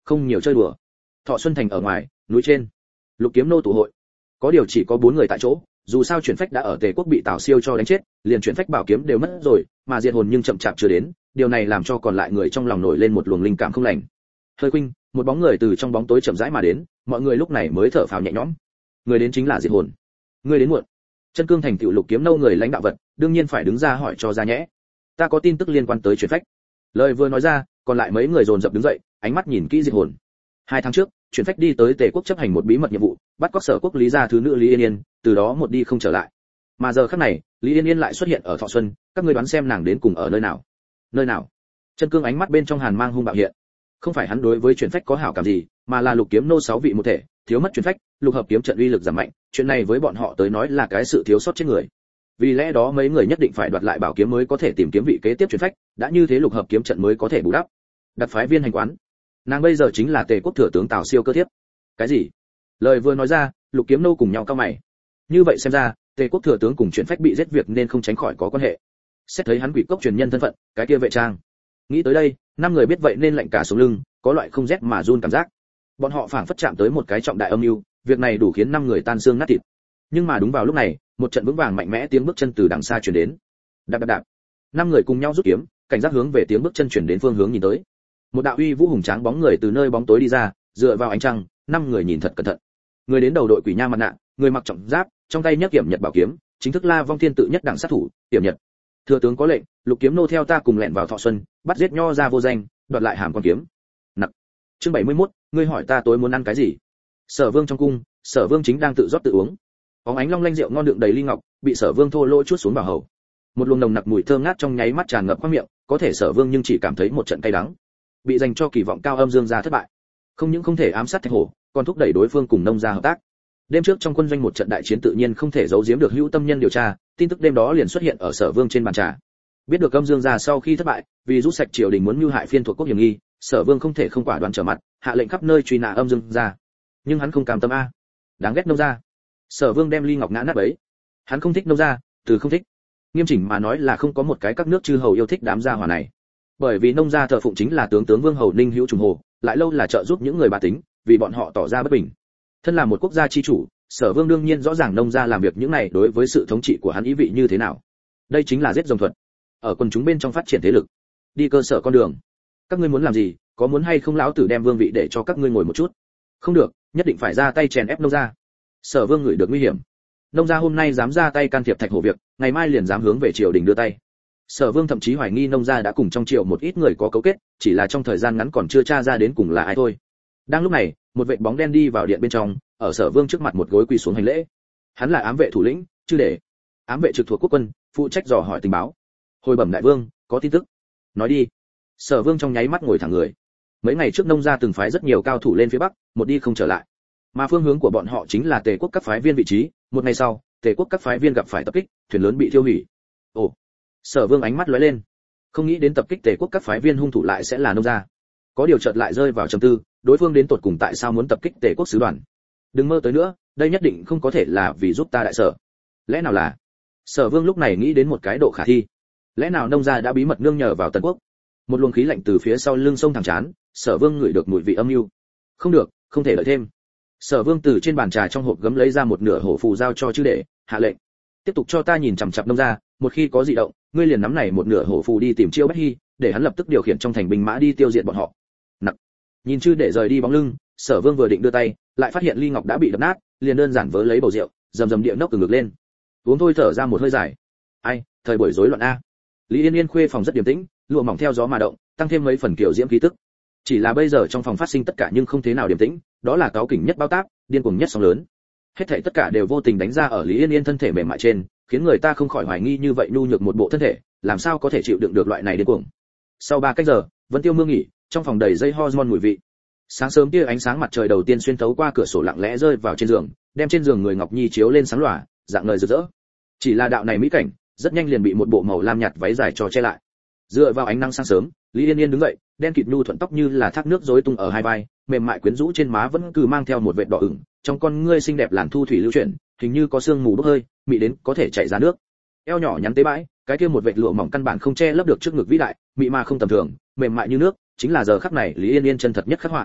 không nhiều chơi đùa. Thọ Xuân thành ở ngoài, núi trên, Lục Kiếm nô tụ hội. Có điều chỉ có 4 người tại chỗ, dù sao chuyển phách đã ở Tề quốc bị Tào Siêu cho đánh chết, liền chuyển phách bảo kiếm đều mất rồi, mà diệt hồn nhưng chậm chạp chưa đến, điều này làm cho còn lại người trong lòng nổi lên một luồng linh cảm không lành. Hơi Khuynh, một bóng người từ trong bóng tối chậm rãi mà đến, mọi người lúc này mới thở phào nhẹ nhõm. Người đến chính là diệt hồn. Người đến muộn. Chân cương thành tiểu Lục Kiếm nâu người lãnh đạo vật, đương nhiên phải đứng ra hỏi cho ra nhẽ. Ta có tin tức liên quan tới chuyển phách. Lời vừa nói ra, còn lại mấy người dồn dập đứng dậy, ánh mắt nhìn kỹ diệt hồn. 2 tháng trước, chuyển phách đi tới Tề quốc chấp hành một bí mật nhiệm vụ, bắt cóc Sở quốc Lý gia thứ nữ Lý Yên Yên, từ đó một đi không trở lại. Mà giờ khắc này, Lý Yên Yên lại xuất hiện ở Thọ Xuân, các ngươi đoán xem nàng đến cùng ở nơi nào? Nơi nào? Chân cương ánh mắt bên trong hàn mang hung bạo hiện. Không phải hắn đối với chuyển phách có hảo cảm gì, mà là Lục Kiếm nô 6 vị một thể, thiếu mất chuyển phách, lục hợp kiếm trận uy lực giảm mạnh, chuyện này với bọn họ tới nói là cái sự thiếu sót chết người. Vì lẽ đó mấy người nhất định phải đoạt lại bảo kiếm mới có thể tìm kiếm vị kế tiếp chuyển phách, đã như thế lục hợp kiếm trận mới có thể bù đắp. Đặc phái viên hành quán, nàng bây giờ chính là Tề quốc thừa tướng Tào Siêu cơ thiếp. Cái gì? Lời vừa nói ra, Lục Kiếm nô cùng nhau cau mày. Như vậy xem ra, Tề quốc thừa tướng cùng chuyển phách bị giết việc nên không tránh khỏi có quan hệ. Xét thấy hắn quỷ cốc truyền nhân thân phận, cái kia vệ trang. Nghĩ tới đây, 5 người biết vậy nên lạnh cả sống lưng, có loại không rét mà run cảm giác. Bọn họ phảng phất chạm tới một cái trọng đại âm mưu, việc này đủ khiến 5 người tan xương nát thịt. Nhưng mà đúng vào lúc này, một trận vững vàng mạnh mẽ tiếng bước chân từ đằng xa truyền đến. Đạp đạp đạp. 5 người cùng nhau rút kiếm, cảnh giác hướng về tiếng bước chân truyền đến phương hướng nhìn tới. Một đạo uy vũ hùng tráng bóng người từ nơi bóng tối đi ra, dựa vào ánh trăng, 5 người nhìn thật cẩn thận. Người đến đầu đội quỷ nha mặt nạ, người mặc trọng giáp, trong tay nhấc kiểm nhật bảo kiếm, chính thức La Vong Thiên tự nhất đẳng sát thủ, kiểm nhật. Thừa tướng có lệnh, Lục Kiếm nô theo ta cùng lẻn vào Thọ Xuân, bắt giết nho ra vô danh, đoạt lại hàm quan kiếm. Nặc. Chương 71, ngươi hỏi ta tối muốn ăn cái gì? Sở Vương trong cung, Sở Vương chính đang tự rót tự uống. Bóng ánh long lanh rượu ngon đựng đầy ly ngọc, bị Sở Vương thô lỗ chuốt xuống vào hầu. Một luồng nồng nặc mùi thơm ngát trong nháy mắt tràn ngập qua miệng, có thể Sở Vương nhưng chỉ cảm thấy một trận cay đắng. Bị dành cho kỳ vọng cao âm dương gia thất bại. Không những không thể ám sát Thạch Hổ, còn thúc đẩy đối phương cùng nông gia hợp tác. Đêm trước trong quân doanh một trận đại chiến tự nhiên không thể giấu giếm được hữu tâm nhân điều tra, tin tức đêm đó liền xuất hiện ở Sở Vương trên bàn trà. Biết được âm dương gia sau khi thất bại, vì rút sạch triều đình muốn mưu hại phiên thuộc quốc hiểm nghi, Sở Vương không thể không quả đoán trở mặt, hạ lệnh khắp nơi truy nã âm dương gia. Nhưng hắn không cam tâm a, đáng ghét nông gia. Sở Vương đem ly ngọc ngã nát bấy. Hắn không thích nông gia, từ không thích. Nghiêm chỉnh mà nói là không có một cái các nước chư hầu yêu thích đám gia hỏa này. Bởi vì nông gia thờ phụng chính là tướng Vương hầu Ninh Hữu Trùng Hồ, lại lâu là trợ giúp những người bá tính, vì bọn họ tỏ ra bất bình. Thân là một quốc gia chi chủ, Sở Vương đương nhiên rõ ràng nông gia làm việc những này đối với sự thống trị của hắn ý vị như thế nào. Đây chính là giết rồng thuật. Ở quần chúng bên trong phát triển thế lực, đi cơ sở con đường. Các ngươi muốn làm gì, có muốn hay không lão tử đem vương vị để cho các ngươi ngồi một chút? Không được, nhất định phải ra tay chèn ép nông gia. Sở Vương ngửi được nguy hiểm. Nông gia hôm nay dám ra tay can thiệp Thạch Hổ việc, ngày mai liền dám hướng về triều đình đưa tay. Sở Vương thậm chí hoài nghi nông gia đã cùng trong triều một ít người có cấu kết, chỉ là trong thời gian ngắn còn chưa tra ra đến cùng là ai thôi. Đang lúc này, một vệt bóng đen đi vào điện bên trong, ở Sở Vương trước mặt một gối quỳ xuống hành lễ. Hắn là ám vệ thủ lĩnh, chư để. Ám vệ trực thuộc quốc quân, phụ trách dò hỏi tình báo. Hồi bẩm đại vương, có tin tức. Nói đi. Sở Vương trong nháy mắt ngồi thẳng người. Mấy ngày trước nông gia từng phái rất nhiều cao thủ lên phía bắc, một đi không trở lại. Mà phương hướng của bọn họ chính là Tề quốc các phái viên vị trí, một ngày sau, Tề quốc các phái viên gặp phải tập kích, thuyền lớn bị thiêu hủy. Ồ. Sở Vương ánh mắt lóe lên. Không nghĩ đến tập kích Tề quốc các phái viên hung thủ lại sẽ là nông gia. Có điều chợt lại rơi vào trầm tư, đối phương đến tột cùng tại sao muốn tập kích Tề quốc sứ đoàn. Đừng mơ tới nữa, đây nhất định không có thể là vì giúp ta đại sở. Lẽ nào là? Sở Vương lúc này nghĩ đến một cái độ khả thi. Lẽ nào nông gia đã bí mật nương nhờ vào Tần quốc? Một luồng khí lạnh từ phía sau lưng sông thẳng chán, Sở Vương ngửi được mùi vị âm mưu. Không được, không thể đợi thêm. Sở Vương từ trên bàn trà trong hộp gấm lấy ra một nửa hổ phù giao cho chư đệ, hạ lệnh. Tiếp tục cho ta nhìn chằm chằm nông gia, một khi có dị động, ngươi liền nắm này một nửa hổ phù đi tìm Chiêu Bách Hy, để hắn lập tức điều khiển trong thành binh mã đi tiêu diệt bọn họ. Nặc. Nhìn chư đệ rời đi bóng lưng, Sở Vương vừa định đưa tay, lại phát hiện ly ngọc đã bị đập nát, liền đơn giản vớ lấy bầu rượu, rầm rầm địa nốc từ ngược lên. Uống thôi thở ra một hơi dài. Ai, thời buổi rối loạn a. Lý Yên Yên khuê phòng rất điềm tĩnh, lụa mỏng theo gió mà động, tăng thêm mấy phần kiểu diễm khí tức. Chỉ là bây giờ trong phòng phát sinh tất cả nhưng không thế nào điềm tĩnh, đó là cáu kỉnh nhất bao táp, điên cuồng nhất sóng lớn. Hết thảy tất cả đều vô tình đánh ra ở Lý Yên Yên thân thể mềm mại trên, khiến người ta không khỏi hoài nghi như vậy nhu nhược một bộ thân thể, làm sao có thể chịu đựng được loại này điên cuồng. Sau 3 cách giờ, Vân Tiêu Mương nghỉ, trong phòng đầy dây hormone mùi vị. Sáng sớm kia ánh sáng mặt trời đầu tiên xuyên thấu qua cửa sổ lặng lẽ rơi vào trên giường, đem trên giường người Ngọc Nhi chiếu lên sáng lòa, dạng ngời rực rỡ. Chỉ là đạo này mỹ cảnh, rất nhanh liền bị một bộ màu lam nhạt váy dài cho che lại. Dựa vào ánh nắng sáng sớm, Lý Yên Yên đứng dậy, đen kịt nhu thuận tóc như là thác nước rối tung ở hai vai, mềm mại quyến rũ trên má vẫn cứ mang theo một vệt đỏ ửng, trong con ngươi xinh đẹp làn thu thủy lưu chuyển, hình như có sương mù bốc hơi, mị đến có thể chảy ra nước. Eo nhỏ nhắn tế bãi, cái kia một vệt lụa mỏng căn bản không che lấp được trước ngực vĩ đại, mị mà không tầm thường, mềm mại như nước, chính là giờ khắc này Lý Yên Yên chân thật nhất khắc họa.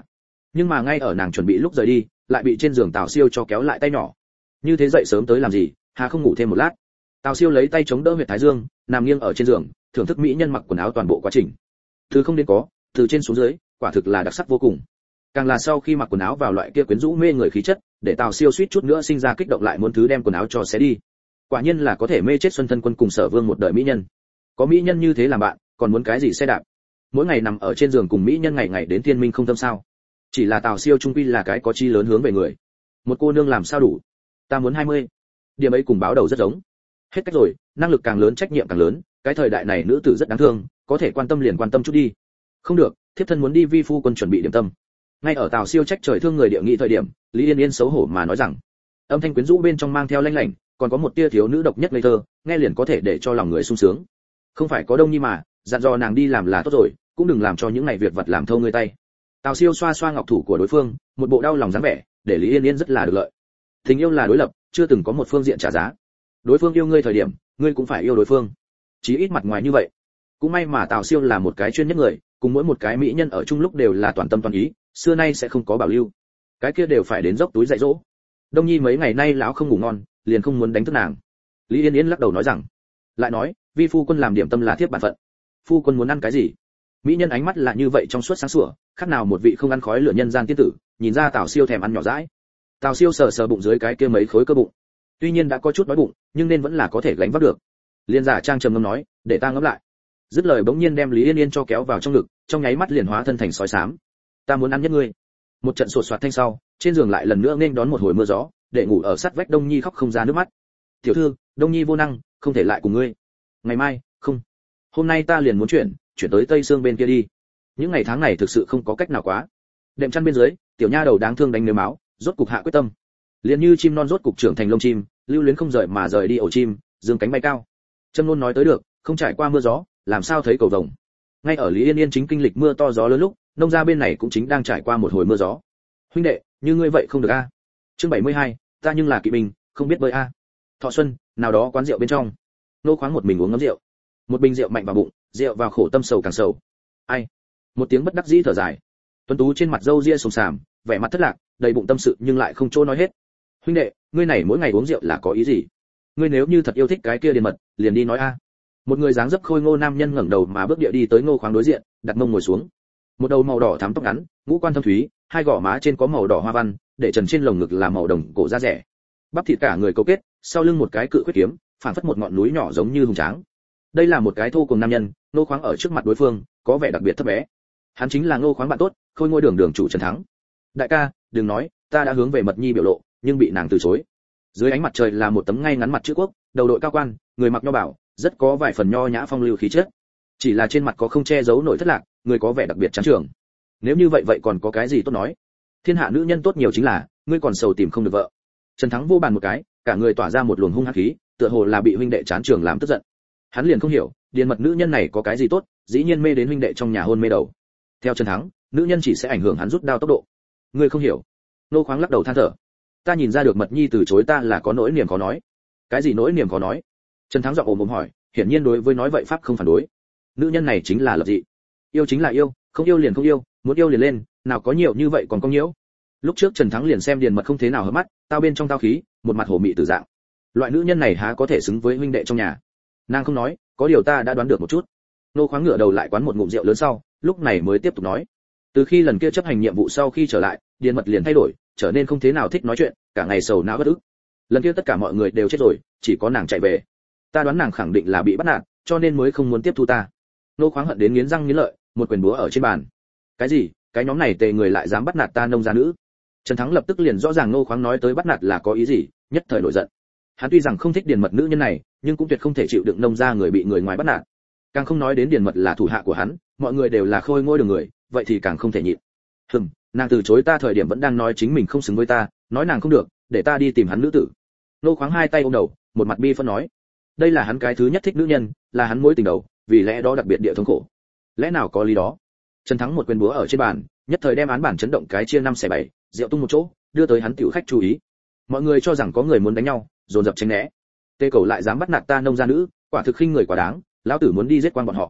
Nhưng mà ngay ở nàng chuẩn bị lúc rời đi, lại bị trên giường Tào Siêu cho kéo lại tay nhỏ. Như thế dậy sớm tới làm gì, hà không ngủ thêm một lát? Tào Siêu lấy tay chống đỡ huyệt thái dương, nằm nghiêng ở trên giường, thưởng thức mỹ nhân mặc quần áo toàn bộ quá trình. Từ không đến có, từ trên xuống dưới, quả thực là đặc sắc vô cùng. Càng là sau khi mặc quần áo vào loại kia quyến rũ mê người khí chất, để Tào Siêu suýt chút nữa sinh ra kích động lại muốn thứ đem quần áo cho xé đi. Quả nhiên là có thể mê chết Xuân Thân Quân cùng Sở Vương một đời mỹ nhân. Có mỹ nhân như thế làm bạn, còn muốn cái gì xe đạp? Mỗi ngày nằm ở trên giường cùng mỹ nhân ngày ngày đến tiên minh không tâm sao? Chỉ là Tào Siêu trung quy là cái có chi lớn hướng về người. Một cô nương làm sao đủ? Ta muốn 20. Điểm ấy cùng báo đầu rất giống. Hết cách rồi, năng lực càng lớn trách nhiệm càng lớn, cái thời đại này nữ tử rất đáng thương, có thể quan tâm liền quan tâm chút đi. Không được, thiếp thân muốn đi vi phu quân chuẩn bị điểm tâm. Ngay ở Tào Siêu trách trời thương người địa nghị thời điểm, Lý Yên Yên xấu hổ mà nói rằng, âm thanh quyến rũ bên trong mang theo lanh lảnh, còn có một tia thiếu nữ độc nhất ngây thơ, nghe liền có thể để cho lòng người sung sướng. Không phải có Đông Nhi mà, dặn dò nàng đi làm là tốt rồi, cũng đừng làm cho những ngày việc vặt làm thâu người tay. Tào Siêu xoa xoa ngọc thủ của đối phương, một bộ đau lòng dáng vẻ, để Lý Yên Yên rất là được lợi. Tình yêu là đối lập, chưa từng có một phương diện trả giá. Đối phương yêu ngươi thời điểm, ngươi cũng phải yêu đối phương. Chí ít mặt ngoài như vậy. Cũng may mà Tào Siêu là một cái chuyên nhất người, cùng mỗi một cái mỹ nhân ở chung lúc đều là toàn tâm toàn ý, xưa nay sẽ không có bảo lưu. Cái kia đều phải đến dốc túi dạy dỗ. Đông Nhi mấy ngày nay lão không ngủ ngon, liền không muốn đánh thức nàng. Lý Yên Yên lắc đầu nói rằng, lại nói, vi phu quân làm điểm tâm là thiếp bản phận. Phu quân muốn ăn cái gì? Mỹ nhân ánh mắt là như vậy trong suốt sáng sủa, khác nào một vị không ăn khói lửa nhân gian tiên tử, nhìn ra Tào Siêu thèm ăn nhỏ dãi. Tào Siêu sờ sờ bụng dưới cái kia mấy khối cơ bụng. Tuy nhiên đã có chút đói bụng, nhưng nên vẫn là có thể gánh vác được. Liên giả trang trầm ngâm nói, để ta ngẫm lại. Dứt lời bỗng nhiên đem Lý Yên Yên cho kéo vào trong ngực, trong nháy mắt liền hóa thân thành sói xám. Ta muốn ăn nhất ngươi. Một trận sột soạt thanh sau, trên giường lại lần nữa nên đón một hồi mưa gió, để ngủ ở sát vách Đông Nhi khóc không ra nước mắt. Tiểu thư, Đông Nhi vô năng, không thể lại cùng ngươi. Ngày mai, không. Hôm nay ta liền muốn chuyển tới Tây Sương bên kia đi. Những ngày tháng này thực sự không có cách nào quá. Đệm chăn bên dưới, tiểu nha đầu đáng thương đánh nếu máu, rốt cục hạ quyết tâm. Liền như chim non rốt cục trưởng thành lông chim, lưu luyến không rời mà rời đi ổ chim, dương cánh bay cao. Châm luôn nói tới được, không trải qua mưa gió, làm sao thấy cầu vồng. Ngay ở Lý Yên Yên chính kinh lịch mưa to gió lớn lúc, nông gia bên này cũng chính đang trải qua một hồi mưa gió. Huynh đệ, như ngươi vậy không được a. Chương 72, ta nhưng là kỵ binh, không biết bơi a. Thọ xuân, nào đó quán rượu bên trong. Nô Khoáng một mình uống ngấm rượu. Một bình rượu mạnh vào bụng, rượu vào khổ tâm sầu càng sầu. Ai? Một tiếng bất đắc dĩ thở dài. Tuấn tú trên mặt râu ria sồm sàm, vẻ mặt thất lạc, đầy bụng tâm sự nhưng lại không chỗ nói hết. Huynh đệ, ngươi này mỗi ngày uống rượu là có ý gì? Ngươi nếu như thật yêu thích cái kia điền mật, liền đi nói a. Một người dáng dấp khôi ngô nam nhân ngẩng đầu mà bước địa đi tới Ngô Khoáng đối diện, đặt mông ngồi xuống. Một đầu màu đỏ thắm tóc ngắn, ngũ quan thâm thúy, hai gò má trên có màu đỏ hoa văn, để trần trên lồng ngực là màu đồng cổ da rẻ. Bắp thịt cả người cấu kết, sau lưng một cái cự quyết kiếm, phản phất một ngọn núi nhỏ giống như hùng tráng. Đây là một cái thô cùng nam nhân, Ngô Khoáng ở trước mặt đối phương, có vẻ đặc biệt thấp bé. Hắn chính là Ngô Khoáng bạn tốt, khôi ngôi đường chủ Trần Thắng. Đại ca, đừng nói, ta đã hướng về Mật Nhi biểu lộ, nhưng bị nàng từ chối. Dưới ánh mặt trời là một tấm ngay ngắn mặt chữ quốc, đầu đội cao quan, người mặc nho bảo, rất có vài phần nho nhã phong lưu khí chất. Chỉ là trên mặt có không che giấu nổi thất lạc, người có vẻ đặc biệt chán trường. Nếu như vậy còn có cái gì tốt nói? Thiên hạ nữ nhân tốt nhiều chính là, ngươi còn sầu tìm không được vợ. Trần Thắng vô bàn một cái, cả người tỏa ra một luồng hung hăng khí, tựa hồ là bị huynh đệ chán trường làm tức giận. Hắn liền không hiểu, điền mật nữ nhân này có cái gì tốt, dĩ nhiên mê đến huynh đệ trong nhà hôn mê đầu. Theo Trần Thắng, nữ nhân chỉ sẽ ảnh hưởng hắn rút đao tốc độ. Ngươi không hiểu. Nô Khoáng lắc đầu than thở. Ta nhìn ra được Mật Nhi từ chối ta là có nỗi niềm khó nói. Cái gì nỗi niềm khó nói? Trần Thắng giọng ồm ồm hỏi, hiển nhiên đối với nói vậy pháp không phản đối. Nữ nhân này chính là Lập Dị. Yêu chính là yêu, không yêu liền không yêu, muốn yêu liền lên, nào có nhiều như vậy còn công nhiễu. Lúc trước Trần Thắng liền xem điền mật không thế nào hợp mắt, tao bên trong tao khí, một mặt hổ mị tử dạng. Loại nữ nhân này há có thể xứng với huynh đệ trong nhà. Nàng không nói, có điều ta đã đoán được một chút. Nô Khoáng ngửa đầu lại quán một ngụm rượu lớn sau, lúc này mới tiếp tục nói. Từ khi lần kia chấp hành nhiệm vụ sau khi trở lại, điền mật liền thay đổi, trở nên không thế nào thích nói chuyện, cả ngày sầu não bất ức. Lần kia tất cả mọi người đều chết rồi, chỉ có nàng chạy về. Ta đoán nàng khẳng định là bị bắt nạt, cho nên mới không muốn tiếp thu ta. Nô Khoáng hận đến nghiến răng nghiến lợi, một quyền búa ở trên bàn. Cái gì? Cái nhóm này tề người lại dám bắt nạt ta nông gia nữ? Trần Thắng lập tức liền rõ ràng Nô Khoáng nói tới bắt nạt là có ý gì, nhất thời nổi giận. Hắn tuy rằng không thích điền mật nữ nhân này, nhưng cũng tuyệt không thể chịu đựng nông gia người bị người ngoài bắt nạt. Càng không nói đến điền mật là thủ hạ của hắn, mọi người đều là khôi ngôi đường người, vậy thì càng không thể nhịn. Nàng từ chối ta thời điểm vẫn đang nói chính mình không xứng với ta, nói nàng không được, để ta đi tìm hắn nữ tử. Nô Khoáng hai tay ôm đầu, một mặt bi phân nói, đây là hắn cái thứ nhất thích nữ nhân, là hắn mối tình đầu, vì lẽ đó đặc biệt địa thống khổ. Lẽ nào có lý đó? Trần Thắng một quyền búa ở trên bàn, nhất thời đem án bản chấn động cái chia 5/7, rượu tung một chỗ, đưa tới hắn tiểu khách chú ý. Mọi người cho rằng có người muốn đánh nhau, dồn dập tránh né. Tê Cầu lại dám bắt nạt ta nông gia nữ, quả thực khinh người quá đáng, lão tử muốn đi giết quan bọn họ.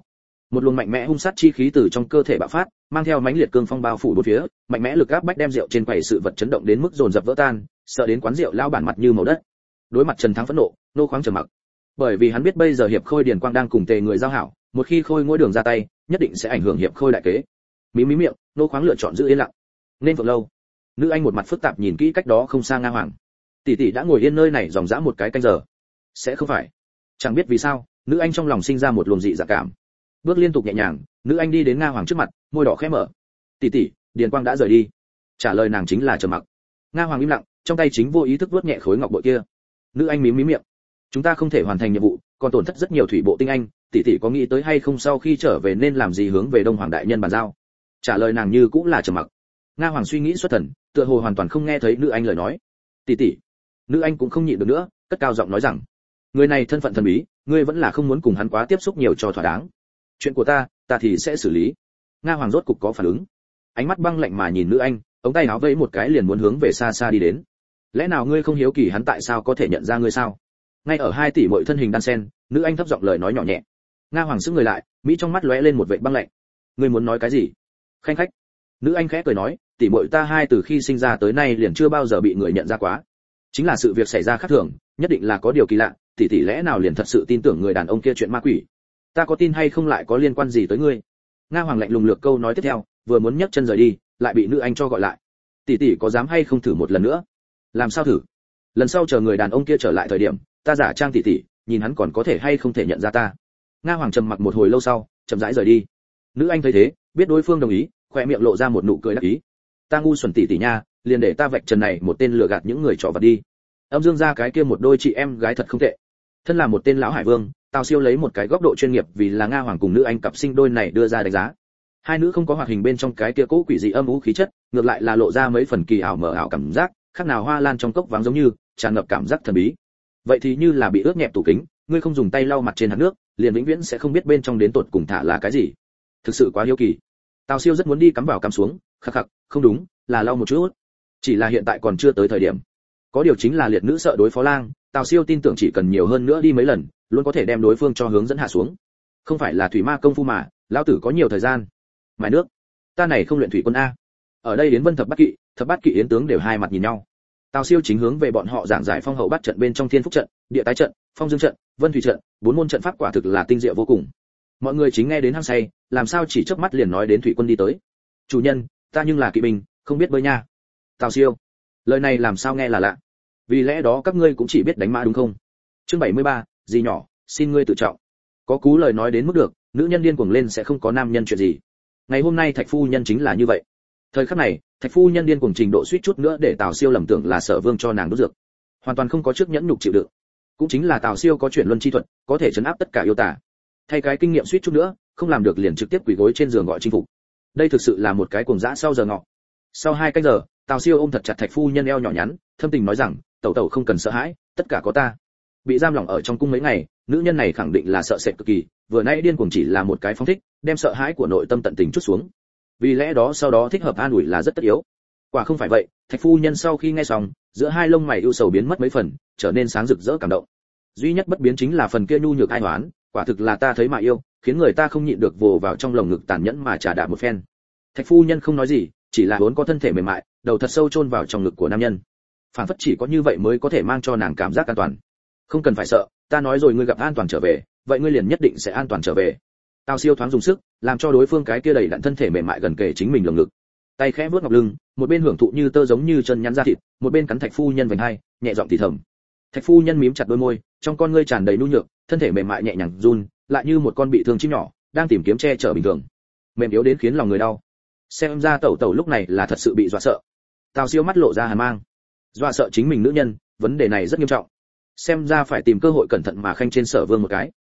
Một luồng mạnh mẽ hung sát chi khí từ trong cơ thể bạo phát, mang theo mãnh liệt cương phong bao phủ bốn phía, mạnh mẽ lực áp bách đem rượu trên quầy sự vật chấn động đến mức dồn dập vỡ tan, sợ đến quán rượu lao bản mặt như màu đất. Đối mặt Trần Thắng phẫn nộ, Nô Khoáng trầm mặc. Bởi vì hắn biết bây giờ hiệp khôi Điền Quang đang cùng Tề người giao hảo, một khi khôi ngôi đường ra tay, nhất định sẽ ảnh hưởng hiệp khôi đại kế. Mí miệng, Nô Khoáng lựa chọn giữ yên lặng. Nên Phượng lâu. Nữ anh một mặt phức tạp nhìn kỹ cách đó không xa Nga Hoàng. Tỷ tỷ đã ngồi yên nơi này dòng dã một cái canh giờ. Sẽ không phải? Chẳng biết vì sao, nữ anh trong lòng sinh ra một luồng dị dạng cảm. Bước liên tục nhẹ nhàng, nữ anh đi đến Nga Hoàng trước mặt, môi đỏ khẽ mở. Tỷ tỷ, Điền Quang đã rời đi. Trả lời nàng chính là trầm mặc. Nga Hoàng im lặng, trong tay chính vô ý thức vuốt nhẹ khối ngọc bội kia. Nữ anh mím miệng. Chúng ta không thể hoàn thành nhiệm vụ, còn tổn thất rất nhiều thủy bộ tinh anh, tỷ tỷ có nghĩ tới hay không sau khi trở về nên làm gì hướng về Đông Hoàng đại nhân bàn giao? Trả lời nàng như cũng là trầm mặc. Nga Hoàng suy nghĩ xuất thần, tựa hồ hoàn toàn không nghe thấy nữ anh lời nói. Tỷ tỷ. Nữ anh cũng không nhịn được nữa, cất cao giọng nói rằng, người này thân phận thần bí, ngươi vẫn là không muốn cùng hắn quá tiếp xúc nhiều cho thỏa đáng. Chuyện của ta thì sẽ xử lý. Nga Hoàng rốt cục có phản ứng, ánh mắt băng lạnh mà nhìn nữ anh, ống tay áo vẫy một cái liền muốn hướng về xa xa đi đến. Lẽ nào ngươi không hiếu kỳ hắn tại sao có thể nhận ra ngươi sao? Ngay ở 2 tỷ muội thân hình đan sen, nữ anh thấp giọng lời nói nhỏ nhẹ. Nga Hoàng sững người lại, mỹ trong mắt lóe lên một vệt băng lạnh. Ngươi muốn nói cái gì? Khanh khách. Nữ anh khẽ cười nói, tỷ muội ta hai từ khi sinh ra tới nay liền chưa bao giờ bị người nhận ra quá. Chính là sự việc xảy ra khác thường, nhất định là có điều kỳ lạ, tỷ lẽ nào liền thật sự tin tưởng người đàn ông kia chuyện ma quỷ? Ta có tin hay không lại có liên quan gì tới ngươi? Nga Hoàng lạnh lùng lược câu nói tiếp theo, vừa muốn nhấc chân rời đi, lại bị nữ anh cho gọi lại. Tỷ có dám hay không thử một lần nữa? Làm sao thử? Lần sau chờ người đàn ông kia trở lại thời điểm, ta giả trang tỷ, nhìn hắn còn có thể hay không thể nhận ra ta. Nga Hoàng trầm mặc một hồi lâu sau, chậm rãi rời đi. Nữ anh thấy thế, biết đối phương đồng ý, khóe miệng lộ ra một nụ cười đắc ý. Ta ngu xuẩn tỷ nha, liền để ta vạch trần này một tên lừa gạt những người trọ vật đi. Âm dương ra cái kia một đôi chị em gái thật không tệ. Thân là một tên lão hải vương, Tào Siêu lấy một cái góc độ chuyên nghiệp vì là Nga Hoàng cùng nữ anh cặp sinh đôi này đưa ra đánh giá. Hai nữ không có hoạt hình bên trong cái kia cố quỷ dị âm u khí chất, ngược lại là lộ ra mấy phần kỳ ảo mờ ảo cảm giác, khác nào hoa lan trong cốc vắng giống như, tràn ngập cảm giác thần bí. Vậy thì như là bị ướt nhẹp tủ kính, ngươi không dùng tay lau mặt trên hạt nước, liền vĩnh viễn sẽ không biết bên trong đến tột cùng thả là cái gì. Thực sự quá hiếu kỳ. Tào Siêu rất muốn đi cắm vào cắm xuống, khắc khắc, không đúng, là lau một chút. Chỉ là hiện tại còn chưa tới thời điểm. Có điều chính là liệt nữ sợ đối phó lang, Tào Siêu tin tưởng chỉ cần nhiều hơn nữa đi mấy lần, luôn có thể đem đối phương cho hướng dẫn hạ xuống. Không phải là thủy ma công phu mà, lão tử có nhiều thời gian. Mài nước. Ta này không luyện thủy quân a. Ở đây Yến Vân thập bát kỵ yến tướng đều hai mặt nhìn nhau. Tào Siêu chính hướng về bọn họ giảng giải phong hậu bát trận bên trong thiên phúc trận, địa tái trận, phong dương trận, vân thủy trận, 4 môn trận pháp quả thực là tinh diệu vô cùng. Mọi người chính nghe đến hăng say, làm sao chỉ chớp mắt liền nói đến thủy quân đi tới. Chủ nhân, ta nhưng là kỵ binh, không biết bơi nha. Tào Siêu, lời này làm sao nghe là lạ. Vì lẽ đó các ngươi cũng chỉ biết đánh mã đúng không? Chương 73, gì nhỏ, xin ngươi tự trọng. Có cú lời nói đến mức được, nữ nhân điên cuồng lên sẽ không có nam nhân chuyện gì. Ngày hôm nay Thạch phu nhân chính là như vậy. Thời khắc này, Thạch phu nhân điên cuồng trình độ suýt chút nữa để Tào Siêu lầm tưởng là Sở Vương cho nàng đốt dược. Hoàn toàn không có trước nhẫn nhục chịu đựng. Cũng chính là Tào Siêu có chuyển luân chi thuật, có thể trấn áp tất cả yêu tà. Thay cái kinh nghiệm suýt chút nữa, không làm được liền trực tiếp quỳ gối trên giường gọi chinh phục. Đây thực sự là một cái cuồng dã sau giờ ngọ. Sau 2 canh giờ, Tào Siêu ôm thật chặt Thạch phu nhân eo nhỏ nhắn, thâm tình nói rằng, tẩu tẩu không cần sợ hãi, tất cả có ta. Bị giam lỏng ở trong cung mấy ngày, nữ nhân này khẳng định là sợ sệt cực kỳ, vừa nãy điên cuồng chỉ là một cái phóng thích, đem sợ hãi của nội tâm tận tình chút xuống. Vì lẽ đó sau đó thích hợp an ủi là rất tất yếu. Quả không phải vậy, Thạch phu nhân sau khi nghe xong, giữa hai lông mày ưu sầu biến mất mấy phần, trở nên sáng rực rỡ cảm động. Duy nhất bất biến chính là phần kia nhu nhược ai hoán, quả thực là ta thấy mà yêu, khiến người ta không nhịn được vồ vào trong lồng ngực tàn nhẫn mà trả đạp một phen. Thạch phu nhân không nói gì, chỉ là vốn có thân thể mềm mại, đầu thật sâu chôn vào trong ngực của nam nhân. Phản phất chỉ có như vậy mới có thể mang cho nàng cảm giác an toàn. Không cần phải sợ, ta nói rồi ngươi gặp an toàn trở về, vậy ngươi liền nhất định sẽ an toàn trở về. Tào Siêu thoáng dùng sức, làm cho đối phương cái kia đầy đặn thân thể mềm mại gần kề chính mình lồng ngực. Tay khẽ vuốt ngọc lưng, một bên hưởng thụ như tơ giống như chân nhắn da thịt, một bên cắn Thạch phu nhân vành hai, nhẹ giọng thì thầm. Thạch phu nhân mím chặt đôi môi, trong con ngươi tràn đầy nhu nhược, thân thể mềm mại nhẹ nhàng run, lại như một con bị thương chim nhỏ, đang tìm kiếm che chở bình thường. Mềm yếu đến khiến lòng người đau. Xem ra tẩu tẩu lúc này là thật sự bị dọa sợ. Tào Siêu mắt lộ ra hàn mang. Dọa sợ chính mình nữ nhân, vấn đề này rất nghiêm trọng. Xem ra phải tìm cơ hội cẩn thận mà khanh trên Sở Vương một cái.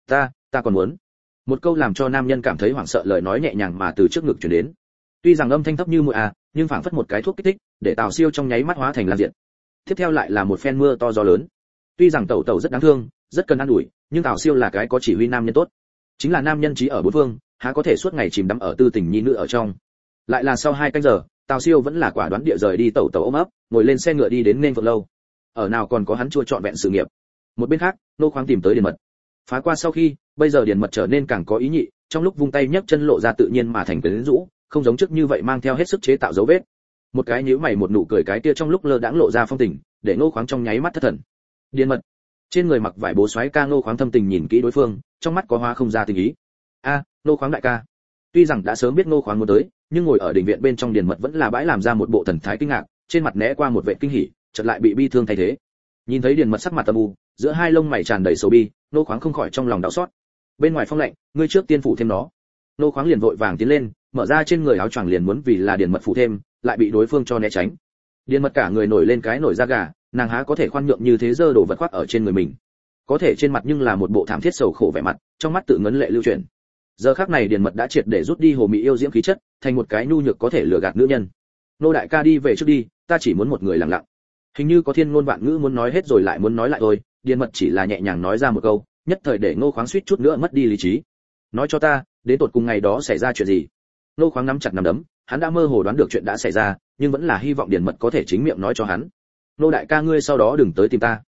Ta còn muốn. Một câu làm cho nam nhân cảm thấy hoảng sợ lời nói nhẹ nhàng mà từ trước ngực truyền đến. Tuy rằng âm thanh thấp như muội nhưng phảng phất một cái thuốc kích thích, để Tào Siêu trong nháy mắt hóa thành lan diện. Tiếp theo lại là một phen mưa to gió lớn. Tuy rằng tẩu tẩu rất đáng thương, rất cần ăn ủi, nhưng Tào Siêu là cái có chỉ huy nam nhân tốt. Chính là nam nhân trí ở bốn phương, há có thể suốt ngày chìm đắm ở tư tình nhi nữ ở trong. Lại là sau 2 canh giờ, Tào Siêu vẫn là quả đoán địa rời đi tẩu tẩu ôm ấp, ngồi lên xe ngựa đi đến Nên Phượng lâu. Ở nào còn có hắn chua trọn vẹn sự nghiệp. Một bên khác, Nô Khoáng tìm tới Điền Mật. Phá qua sau khi, bây giờ Điền Mật trở nên càng có ý nhị, trong lúc vung tay nhấc chân lộ ra tự nhiên mà thành quyến rũ, không giống trước như vậy mang theo hết sức chế tạo dấu vết. Một cái nhíu mày một nụ cười cái kia trong lúc lơ đãng lộ ra phong tình, để Ngô Khoáng trong nháy mắt thất thần. Điền Mật, trên người mặc vải bố xoáy ca Ngô Khoáng thâm tình nhìn kỹ đối phương, trong mắt có hoa không ra tình ý. A, Ngô Khoáng đại ca. Tuy rằng đã sớm biết Ngô Khoáng muốn tới, nhưng ngồi ở đình viện bên trong Điền Mật vẫn là bãi làm ra một bộ thần thái kinh ngạc, trên mặt né qua một vẻ kinh hỉ, chợt lại bị bi thương thay thế. Nhìn thấy Điền Mật sắc mặt âm u, giữa hai lông mày tràn đầy sầu bi, Ngô Khoáng không khỏi trong lòng đau xót. Bên ngoài phong lạnh, ngươi trước tiên phụ thêm nó. Ngô Khoáng liền vội vàng tiến lên, mở ra trên người áo choàng liền muốn vì là Điền Mật phụ thêm, lại bị đối phương cho né tránh. Điền Mật cả người nổi lên cái nổi da gà, nàng há có thể khoan nhượng như thế dơ đồ vật khoác ở trên người mình. Có thể trên mặt nhưng là một bộ thảm thiết sầu khổ vẻ mặt, trong mắt tự ngấn lệ lưu chuyển. Giờ khắc này Điền Mật đã triệt để rút đi hồ mỹ yêu diễm khí chất, thành một cái nhu nhược có thể lừa gạt nữ nhân. Nô đại ca đi về trước đi, ta chỉ muốn một người lặng lặng. Hình như có thiên ngôn vạn ngữ muốn nói hết rồi lại muốn nói lại thôi, Điền Mật chỉ là nhẹ nhàng nói ra một câu, nhất thời để Ngô Khoáng suýt chút nữa mất đi lý trí. Nói cho ta, đến tột cùng ngày đó xảy ra chuyện gì? Ngô Khoáng nắm chặt nắm đấm, hắn đã mơ hồ đoán được chuyện đã xảy ra, nhưng vẫn là hy vọng Điền Mật có thể chính miệng nói cho hắn. Nô đại ca ngươi sau đó đừng tới tìm ta.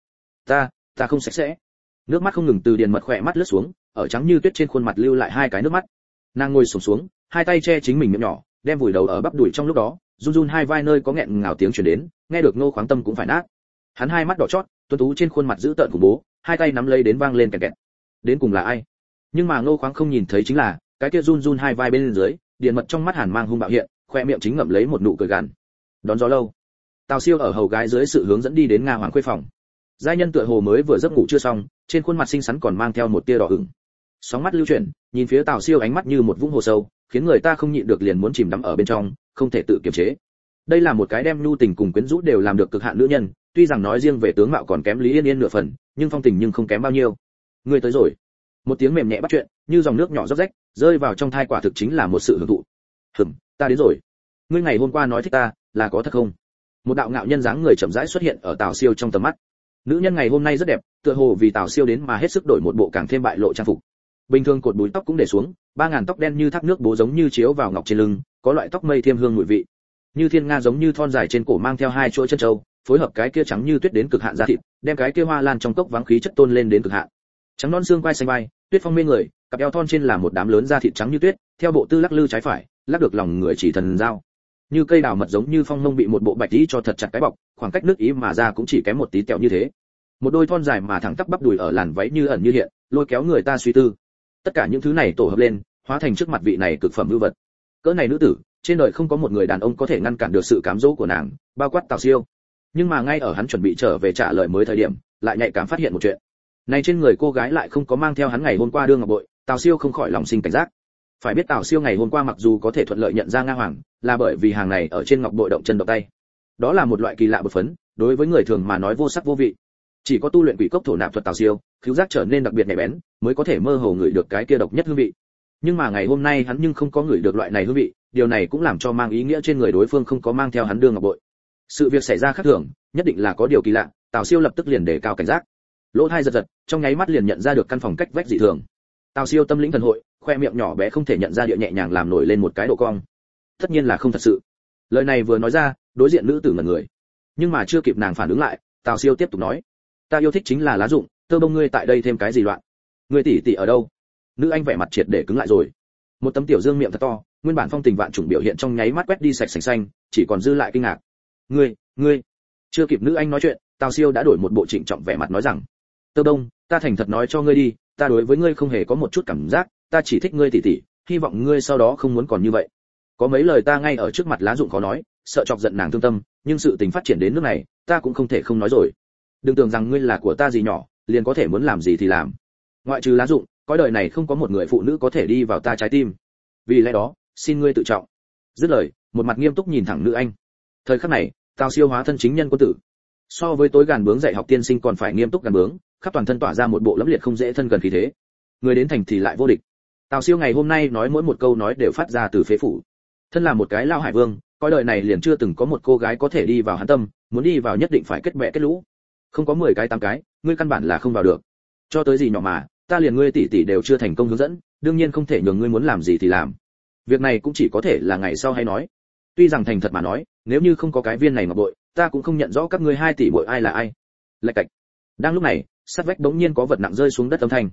Ta không sạch sẽ. Nước mắt không ngừng từ Điền Mật khỏe mắt lướt xuống, ở trắng như tuyết trên khuôn mặt lưu lại hai cái nước mắt. Nàng ngồi xổm xuống, hai tay che chính mình miệng nhỏ, đem vùi đầu ở bắp đùi trong lúc đó, run run hai vai nơi có nghẹn ngào tiếng truyền đến, nghe được Ngô Khoáng tâm cũng phải nát. Hắn hai mắt đỏ chót, tuấn tú trên khuôn mặt dữ tợn khủng bố, hai tay nắm lấy đến vang lên kẹt kẹt. Đến cùng là ai? Nhưng mà Ngô Khoáng không nhìn thấy chính là, cái kia run run hai vai bên dưới, Điền Mật trong mắt hàn mang hung bạo hiện, khoe miệng chính ngậm lấy một nụ cười gằn. Đón gió lâu. Tào Siêu ở hầu gái dưới sự hướng dẫn đi đến Nga Hoàng khuê phòng. Giai nhân tựa hồ mới vừa giấc ngủ chưa xong, trên khuôn mặt xinh xắn còn mang theo một tia đỏ ửng. Sóng mắt lưu chuyển, nhìn phía Tào Siêu ánh mắt như một vũng hồ sâu, khiến người ta không nhịn được liền muốn chìm đắm ở bên trong, không thể tự kiềm chế. Đây là một cái đem nhu tình cùng quyến rũ đều làm được cực hạn nữ nhân, tuy rằng nói riêng về tướng mạo còn kém Lý Yên Yên nửa phần, nhưng phong tình nhưng không kém bao nhiêu. Ngươi tới rồi. Một tiếng mềm nhẹ bắt chuyện, như dòng nước nhỏ róc rách, rơi vào trong thai quả thực chính là một sự hưởng thụ. Ta đến rồi. Ngươi ngày hôm qua nói thích ta, là có thật không? Một đạo ngạo nhân dáng người chậm rãi xuất hiện ở Tào Siêu trong tầm mắt. Nữ nhân ngày hôm nay rất đẹp, tựa hồ vì Tào Siêu đến mà hết sức đổi một bộ càng thêm bại lộ trang phục. Bình thường cột búi tóc cũng để xuống, 3000 tóc đen như thác nước bố giống như chiếu vào ngọc trên lưng, có loại tóc mây thiêm hương mùi vị. Như thiên nga giống như thon dài trên cổ mang theo hai chuỗi chân châu, phối hợp cái kia trắng như tuyết đến cực hạn da thịt, đem cái kia hoa lan trong cốc vắng khí chất tôn lên đến cực hạn. Trắng non xương quai xanh vai, tuyết phong mê người, cặp eo thon trên là một đám lớn da thịt trắng như tuyết, theo bộ tư lắc lư trái phải, lắc được lòng người chỉ thần giao. Như cây đào mật giống như phong mông bị một bộ bạch tí cho thật chặt cái bọc, khoảng cách nước ý mà ra cũng chỉ kém một tí tẹo như thế. Một đôi thon dài mà thẳng tắp bắp đùi ở làn váy như ẩn như hiện, lôi kéo người ta suy tư. Tất cả những thứ này tổ hợp lên, hóa thành trước mặt vị này cực phẩm ưu vật. Cỡ này nữ tử, trên đời không có một người đàn ông có thể ngăn cản được sự cám dỗ của nàng, bao quát Tào Siêu. Nhưng mà ngay ở hắn chuẩn bị trở về trả lời mới thời điểm, lại nhạy cảm phát hiện một chuyện. Này trên người cô gái lại không có mang theo hắn ngày hôm qua đưa ngọc bội, Tào Siêu không khỏi lòng sinh cảnh giác. Phải biết Tào Siêu ngày hôm qua mặc dù có thể thuận lợi nhận ra Nga Hoàng, là bởi vì hàng này ở trên ngọc bội động chân động tay. Đó là một loại kỳ lạ bột phấn, đối với người thường mà nói vô sắc vô vị. Chỉ có tu luyện quỷ cốc thổ nạp thuật Tào Siêu, khiếu giác trở nên đặc biệt nhạy bén, mới có thể mơ hồ ngửi được cái kia độc nhất hương vị. Nhưng mà ngày hôm nay hắn nhưng không có ngửi được loại này hương vị, điều này cũng làm cho mang ý nghĩa trên người đối phương không có mang theo hắn đưa ngọc bội. Sự việc xảy ra khác thường, nhất định là có điều kỳ lạ, Tào Siêu lập tức liền đề cao cảnh giác. Lỗ tai giật giật, trong nháy mắt liền nhận ra được căn phòng cách vách dị thường. Tào Siêu tâm lĩnh thần hội, khoe miệng nhỏ bé không thể nhận ra địa nhẹ nhàng làm nổi lên một cái độ cong. Tất nhiên là không thật sự. Lời này vừa nói ra, đối diện nữ tử ngẩn người. Nhưng mà chưa kịp nàng phản ứng lại, Tào Siêu tiếp tục nói: "Ta yêu thích chính là lá dụng, Tơ Bông ngươi tại đây thêm cái gì loạn? Ngươi tỷ tỷ ở đâu?" Nữ anh vẻ mặt triệt để cứng lại rồi. Một tấm tiểu dương miệng thật to, nguyên bản phong tình vạn trùng biểu hiện trong nháy mắt quét đi sạch sành xanh, chỉ còn dư lại kinh ngạc. "Ngươi." Chưa kịp nữ anh nói chuyện, Tào Siêu đã đổi một bộ trịnh trọng vẻ mặt nói rằng: "Tơ Bông, ta thành thật nói cho ngươi đi, ta đối với ngươi không hề có một chút cảm giác, ta chỉ thích ngươi tỷ tỷ, hy vọng ngươi sau đó không muốn còn như vậy." Có mấy lời ta ngay ở trước mặt lá dụng khó nói, sợ chọc giận nàng thương tâm, nhưng sự tình phát triển đến nước này, ta cũng không thể không nói rồi. Đừng tưởng rằng ngươi là của ta gì nhỏ, liền có thể muốn làm gì thì làm. Ngoại trừ lá dụng, cõi đời này không có một người phụ nữ có thể đi vào ta trái tim. Vì lẽ đó, xin ngươi tự trọng. Dứt lời, một mặt nghiêm túc nhìn thẳng nữ anh. Thời khắc này, Tào Siêu hóa thân chính nhân quân tử. So với tối gàn bướng dạy học tiên sinh còn phải nghiêm túc gàn bướng, khắp toàn thân tỏa ra một bộ lẫm liệt không dễ thân gần khí thế. Người đến thành thì lại vô địch. Tào Siêu ngày hôm nay nói mỗi một câu nói đều phát ra từ phế phủ. Thân là một cái lao hải vương, cõi đời này liền chưa từng có một cô gái có thể đi vào hắn tâm, muốn đi vào nhất định phải kết bè kết lũ. Không có 10 cái 8 cái, ngươi căn bản là không vào được. Cho tới gì nhỏ mà, ta liền ngươi tỷ tỷ đều chưa thành công hướng dẫn, đương nhiên không thể nhường ngươi muốn làm gì thì làm. Việc này cũng chỉ có thể là ngày sau hay nói. Tuy rằng thành thật mà nói, nếu như không có cái viên này ngọc bội, ta cũng không nhận rõ các ngươi 2 tỷ muội ai là ai. Lạch cạch. Đang lúc này, sát vách bỗng nhiên có vật nặng rơi xuống đất âm thanh.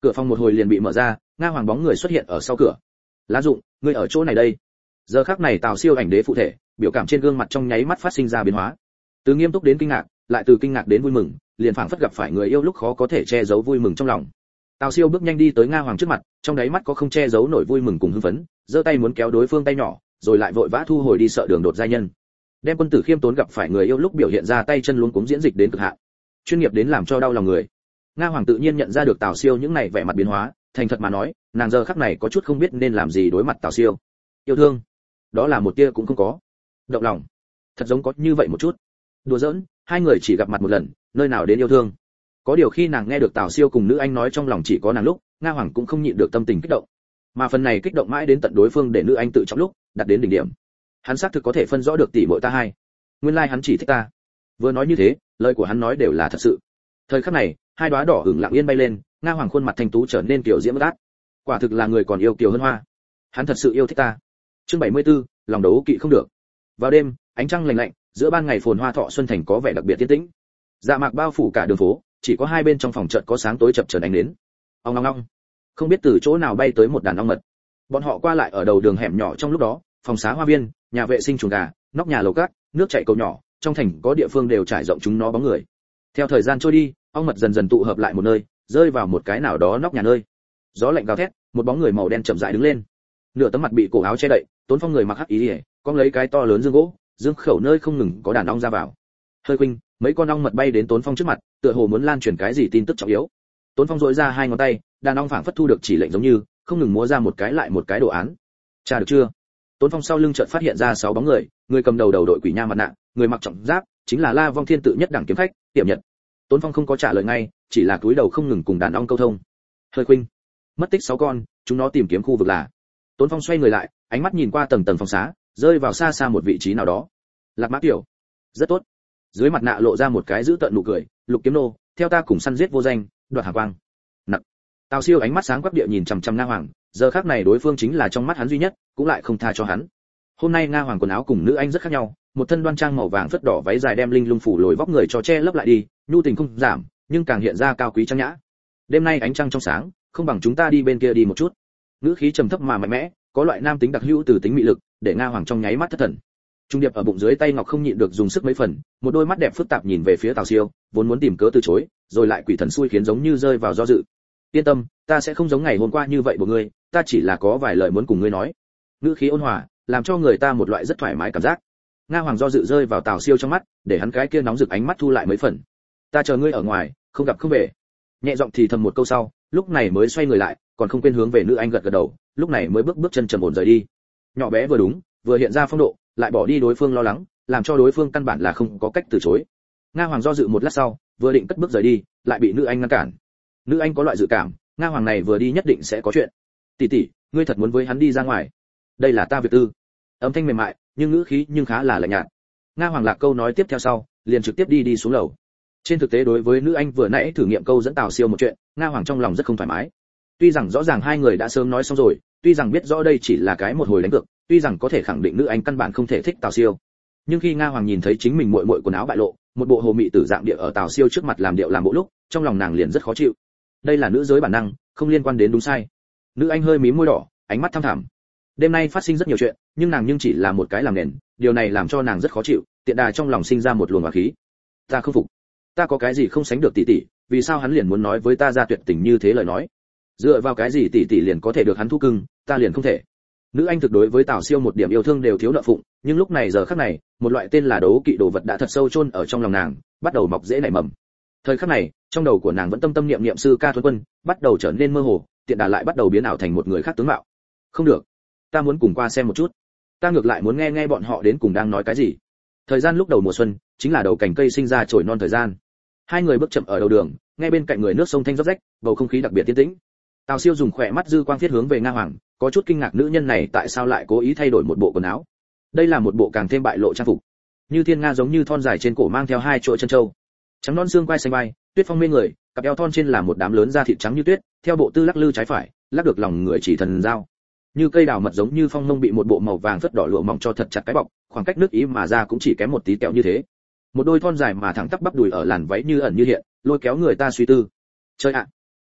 Cửa phòng một hồi liền bị mở ra, Nga Hoàng bóng người xuất hiện ở sau cửa. Lá Dụng, ngươi ở chỗ này đây. Giờ khắc này Tào Siêu ảnh đế phụ thể, biểu cảm trên gương mặt trong nháy mắt phát sinh ra biến hóa. Từ nghiêm túc đến kinh ngạc, lại từ kinh ngạc đến vui mừng, liền phảng phất gặp phải người yêu lúc khó có thể che giấu vui mừng trong lòng. Tào Siêu bước nhanh đi tới Nga Hoàng trước mặt, trong đáy mắt có không che giấu nổi vui mừng cùng hưng phấn, giơ tay muốn kéo đối phương tay nhỏ, rồi lại vội vã thu hồi đi sợ đường đột giai nhân. Đem quân tử khiêm tốn gặp phải người yêu lúc biểu hiện ra tay chân luống cuống diễn dịch đến cực hạn, chuyên nghiệp đến làm cho đau lòng người. Nga Hoàng tự nhiên nhận ra được Tào Siêu những này vẻ mặt biến hóa, thành thật mà nói, nàng giờ khắc này có chút không biết nên làm gì đối mặt Tào Siêu. Yêu thương, đó là một tia cũng không có. Động lòng, thật giống có như vậy một chút. Đùa giỡn, hai người chỉ gặp mặt một lần, nơi nào đến yêu thương. Có điều khi nàng nghe được Tào Siêu cùng nữ anh nói trong lòng chỉ có nàng lúc, Nga Hoàng cũng không nhịn được tâm tình kích động. Mà phần này kích động mãi đến tận đối phương để nữ anh tự trọng lúc, đặt đến đỉnh điểm. Hắn xác thực có thể phân rõ được tỷ muội ta hai. Nguyên lai hắn chỉ thích ta. Vừa nói như thế, lời của hắn nói đều là thật sự. Thời khắc này, hai đóa đỏ ửng lặng yên bay lên, Nga Hoàng khuôn mặt thanh tú trở nên kiểu diễm át. Quả thực là người còn yêu kiều hơn hoa. Hắn thật sự yêu thích ta. Chương 74, lòng đấu kỵ không được. Vào đêm, ánh trăng lạnh lạnh, giữa ban ngày phồn hoa Thọ Xuân thành có vẻ đặc biệt yên tĩnh. Dạ mạc bao phủ cả đường phố, chỉ có hai bên trong phòng chợt có sáng tối chập chờn ánh đến. Ong ong ong. Không biết từ chỗ nào bay tới một đàn ong mật. Bọn họ qua lại ở đầu đường hẻm nhỏ trong lúc đó, phòng xá hoa viên, nhà vệ sinh chuồng gà, nóc nhà lầu cát, nước chảy cầu nhỏ, trong thành có địa phương đều trải rộng chúng nó bóng người. Theo thời gian trôi đi, ong mật dần dần tụ hợp lại một nơi, rơi vào một cái nào đó nóc nhà nơi. Gió lạnh gào thét, một bóng người màu đen chậm rãi đứng lên. Nửa tấm mặt bị cổ áo che đậy, Tốn Phong người mặc hắc ý, con lấy cái to lớn dương gỗ, dương khẩu nơi không ngừng có đàn ong ra vào. Hơi khuynh, mấy con ong mật bay đến Tốn Phong trước mặt, tựa hồ muốn lan truyền cái gì tin tức trọng yếu. Tốn Phong duỗi ra hai ngón tay, đàn ong phảng phất thu được chỉ lệnh giống như, không ngừng múa ra một cái lại một cái đồ án. Tra được chưa? Tốn Phong sau lưng chợt phát hiện ra 6 bóng người, người cầm đầu đầu đội quỷ nha mặt nạ, người mặc trọng giáp, chính là La Vong Thiên tự nhất đẳng kiếm khách, Tiệm Nhật. Tốn Phong không có trả lời ngay, chỉ là cúi đầu không ngừng cùng đàn ong câu thông. Hơi khuynh, mất tích 6 con, chúng nó tìm kiếm khu vực là. Tốn Phong xoay người lại, ánh mắt nhìn qua tầng tầng phòng xá, rơi vào xa xa một vị trí nào đó. Lạc Mã Tiểu, rất tốt. Dưới mặt nạ lộ ra một cái dữ tợn nụ cười, Lục Kiếm Nô, theo ta cùng săn giết vô danh, đoạt hà quang. Nặng. Tào Siêu ánh mắt sáng quắc địa nhìn chằm chằm Nga Hoàng, giờ khắc này đối phương chính là trong mắt hắn duy nhất, cũng lại không tha cho hắn. Hôm nay Nga Hoàng quần áo cùng nữ anh rất khác nhau, một thân đoan trang màu vàng phất đỏ váy dài đem linh lung phủ lồi vóc người cho che lấp lại đi, nhu tình không giảm, nhưng càng hiện ra cao quý trang nhã. Đêm nay ánh trăng trong sáng, không bằng chúng ta đi bên kia đi một chút. Ngữ khí trầm thấp mà mạnh mẽ, có loại nam tính đặc hữu từ tính mị lực, để Nga Hoàng trong nháy mắt thất thần. Trung điệp ở bụng dưới tay ngọc không nhịn được dùng sức mấy phần, một đôi mắt đẹp phức tạp nhìn về phía Tào Siêu, vốn muốn tìm cớ từ chối, rồi lại quỷ thần xui khiến giống như rơi vào do dự. Yên tâm, ta sẽ không giống ngày hôm qua như vậy của ngươi, ta chỉ là có vài lời muốn cùng ngươi nói. Ngữ khí ôn hòa, làm cho người ta một loại rất thoải mái cảm giác. Nga Hoàng do dự rơi vào Tào Siêu trong mắt, để hắn cái kia nóng rực ánh mắt thu lại mấy phần. Ta chờ ngươi ở ngoài, không gặp không về. Nhẹ giọng thì thầm một câu sau, lúc này mới xoay người lại, còn không quên hướng về nữ anh gật gật đầu, lúc này mới bước chân trầm ổn rời đi. Nhỏ bé vừa đúng, vừa hiện ra phong độ, lại bỏ đi đối phương lo lắng, làm cho đối phương căn bản là không có cách từ chối. Nga Hoàng do dự một lát sau, vừa định cất bước rời đi, lại bị nữ anh ngăn cản. Nữ anh có loại dự cảm, Nga Hoàng này vừa đi nhất định sẽ có chuyện. Tỷ tỷ, ngươi thật muốn với hắn đi ra ngoài? Đây là ta việc tư. Âm thanh mềm mại, nhưng ngữ khí nhưng khá là lạnh nhạt. Nga Hoàng lạc câu nói tiếp theo sau, liền trực tiếp đi xuống lầu. Trên thực tế đối với nữ anh vừa nãy thử nghiệm câu dẫn Tào Siêu một chuyện, Nga Hoàng trong lòng rất không thoải mái. Tuy rằng rõ ràng hai người đã sớm nói xong rồi, tuy rằng biết rõ đây chỉ là cái một hồi đánh cược, tuy rằng có thể khẳng định nữ anh căn bản không thể thích Tào Siêu, nhưng khi Nga Hoàng nhìn thấy chính mình muội muội quần áo bại lộ, một bộ hồ mị tử dạng địa ở Tào Siêu trước mặt làm điệu làm bộ lúc, trong lòng nàng liền rất khó chịu. Đây là nữ giới bản năng, không liên quan đến đúng sai. Nữ anh hơi mím môi đỏ, ánh mắt thăm thẳm. Đêm nay phát sinh rất nhiều chuyện, nhưng nàng nhưng chỉ là một cái làm nền, điều này làm cho nàng rất khó chịu, tiện đà trong lòng sinh ra một luồng hỏa khí. Ta không phục, ta có cái gì không sánh được tỷ tỷ, vì sao hắn liền muốn nói với ta ra tuyệt tình như thế lời nói? Dựa vào cái gì tỷ tỷ liền có thể được hắn thu cưng, ta liền không thể? Nữ anh thực đối với Tào Siêu một điểm yêu thương đều thiếu nợ phụng, nhưng lúc này giờ khắc này, một loại tên là đấu kỵ đồ vật đã thật sâu chôn ở trong lòng nàng, bắt đầu mọc rễ nảy mầm. Thời khắc này, trong đầu của nàng vẫn tâm tâm niệm niệm sư ca Thuấn Quân, bắt đầu trở nên mơ hồ, tiện đà lại bắt đầu biến ảo thành một người khác tướng mạo. Không được, ta muốn cùng qua xem một chút. Ta ngược lại muốn nghe nghe bọn họ đến cùng đang nói cái gì. Thời gian lúc đầu mùa xuân, chính là đầu cành cây sinh ra chồi non thời gian. Hai người bước chậm ở đầu đường, nghe bên cạnh người nước sông thanh róc rách, bầu không khí đặc biệt yên tĩnh. Tào Siêu dùng khỏe mắt dư quang thiết hướng về Nga Hoàng, có chút kinh ngạc nữ nhân này tại sao lại cố ý thay đổi một bộ quần áo. Đây là một bộ càng thêm bại lộ trang phục, như thiên nga giống như thon dài trên cổ mang theo hai chuỗi chân châu, trắng non xương quai xanh bay, tuyết phong mê người, cặp eo thon trên là một đám lớn da thịt trắng như tuyết, theo bộ tư lắc lư trái phải, lắc được lòng người chỉ thần giao. Như cây đào mật giống như phong mông bị một bộ màu vàng phất đỏ lụa mỏng cho thật chặt cái bọc, khoảng cách nước ý mà ra cũng chỉ kém một tí kẹo như thế. Một đôi thon dài mà thẳng tắp bắp đùi ở làn váy như ẩn như hiện, lôi kéo người ta suy tư. Chơi ạ,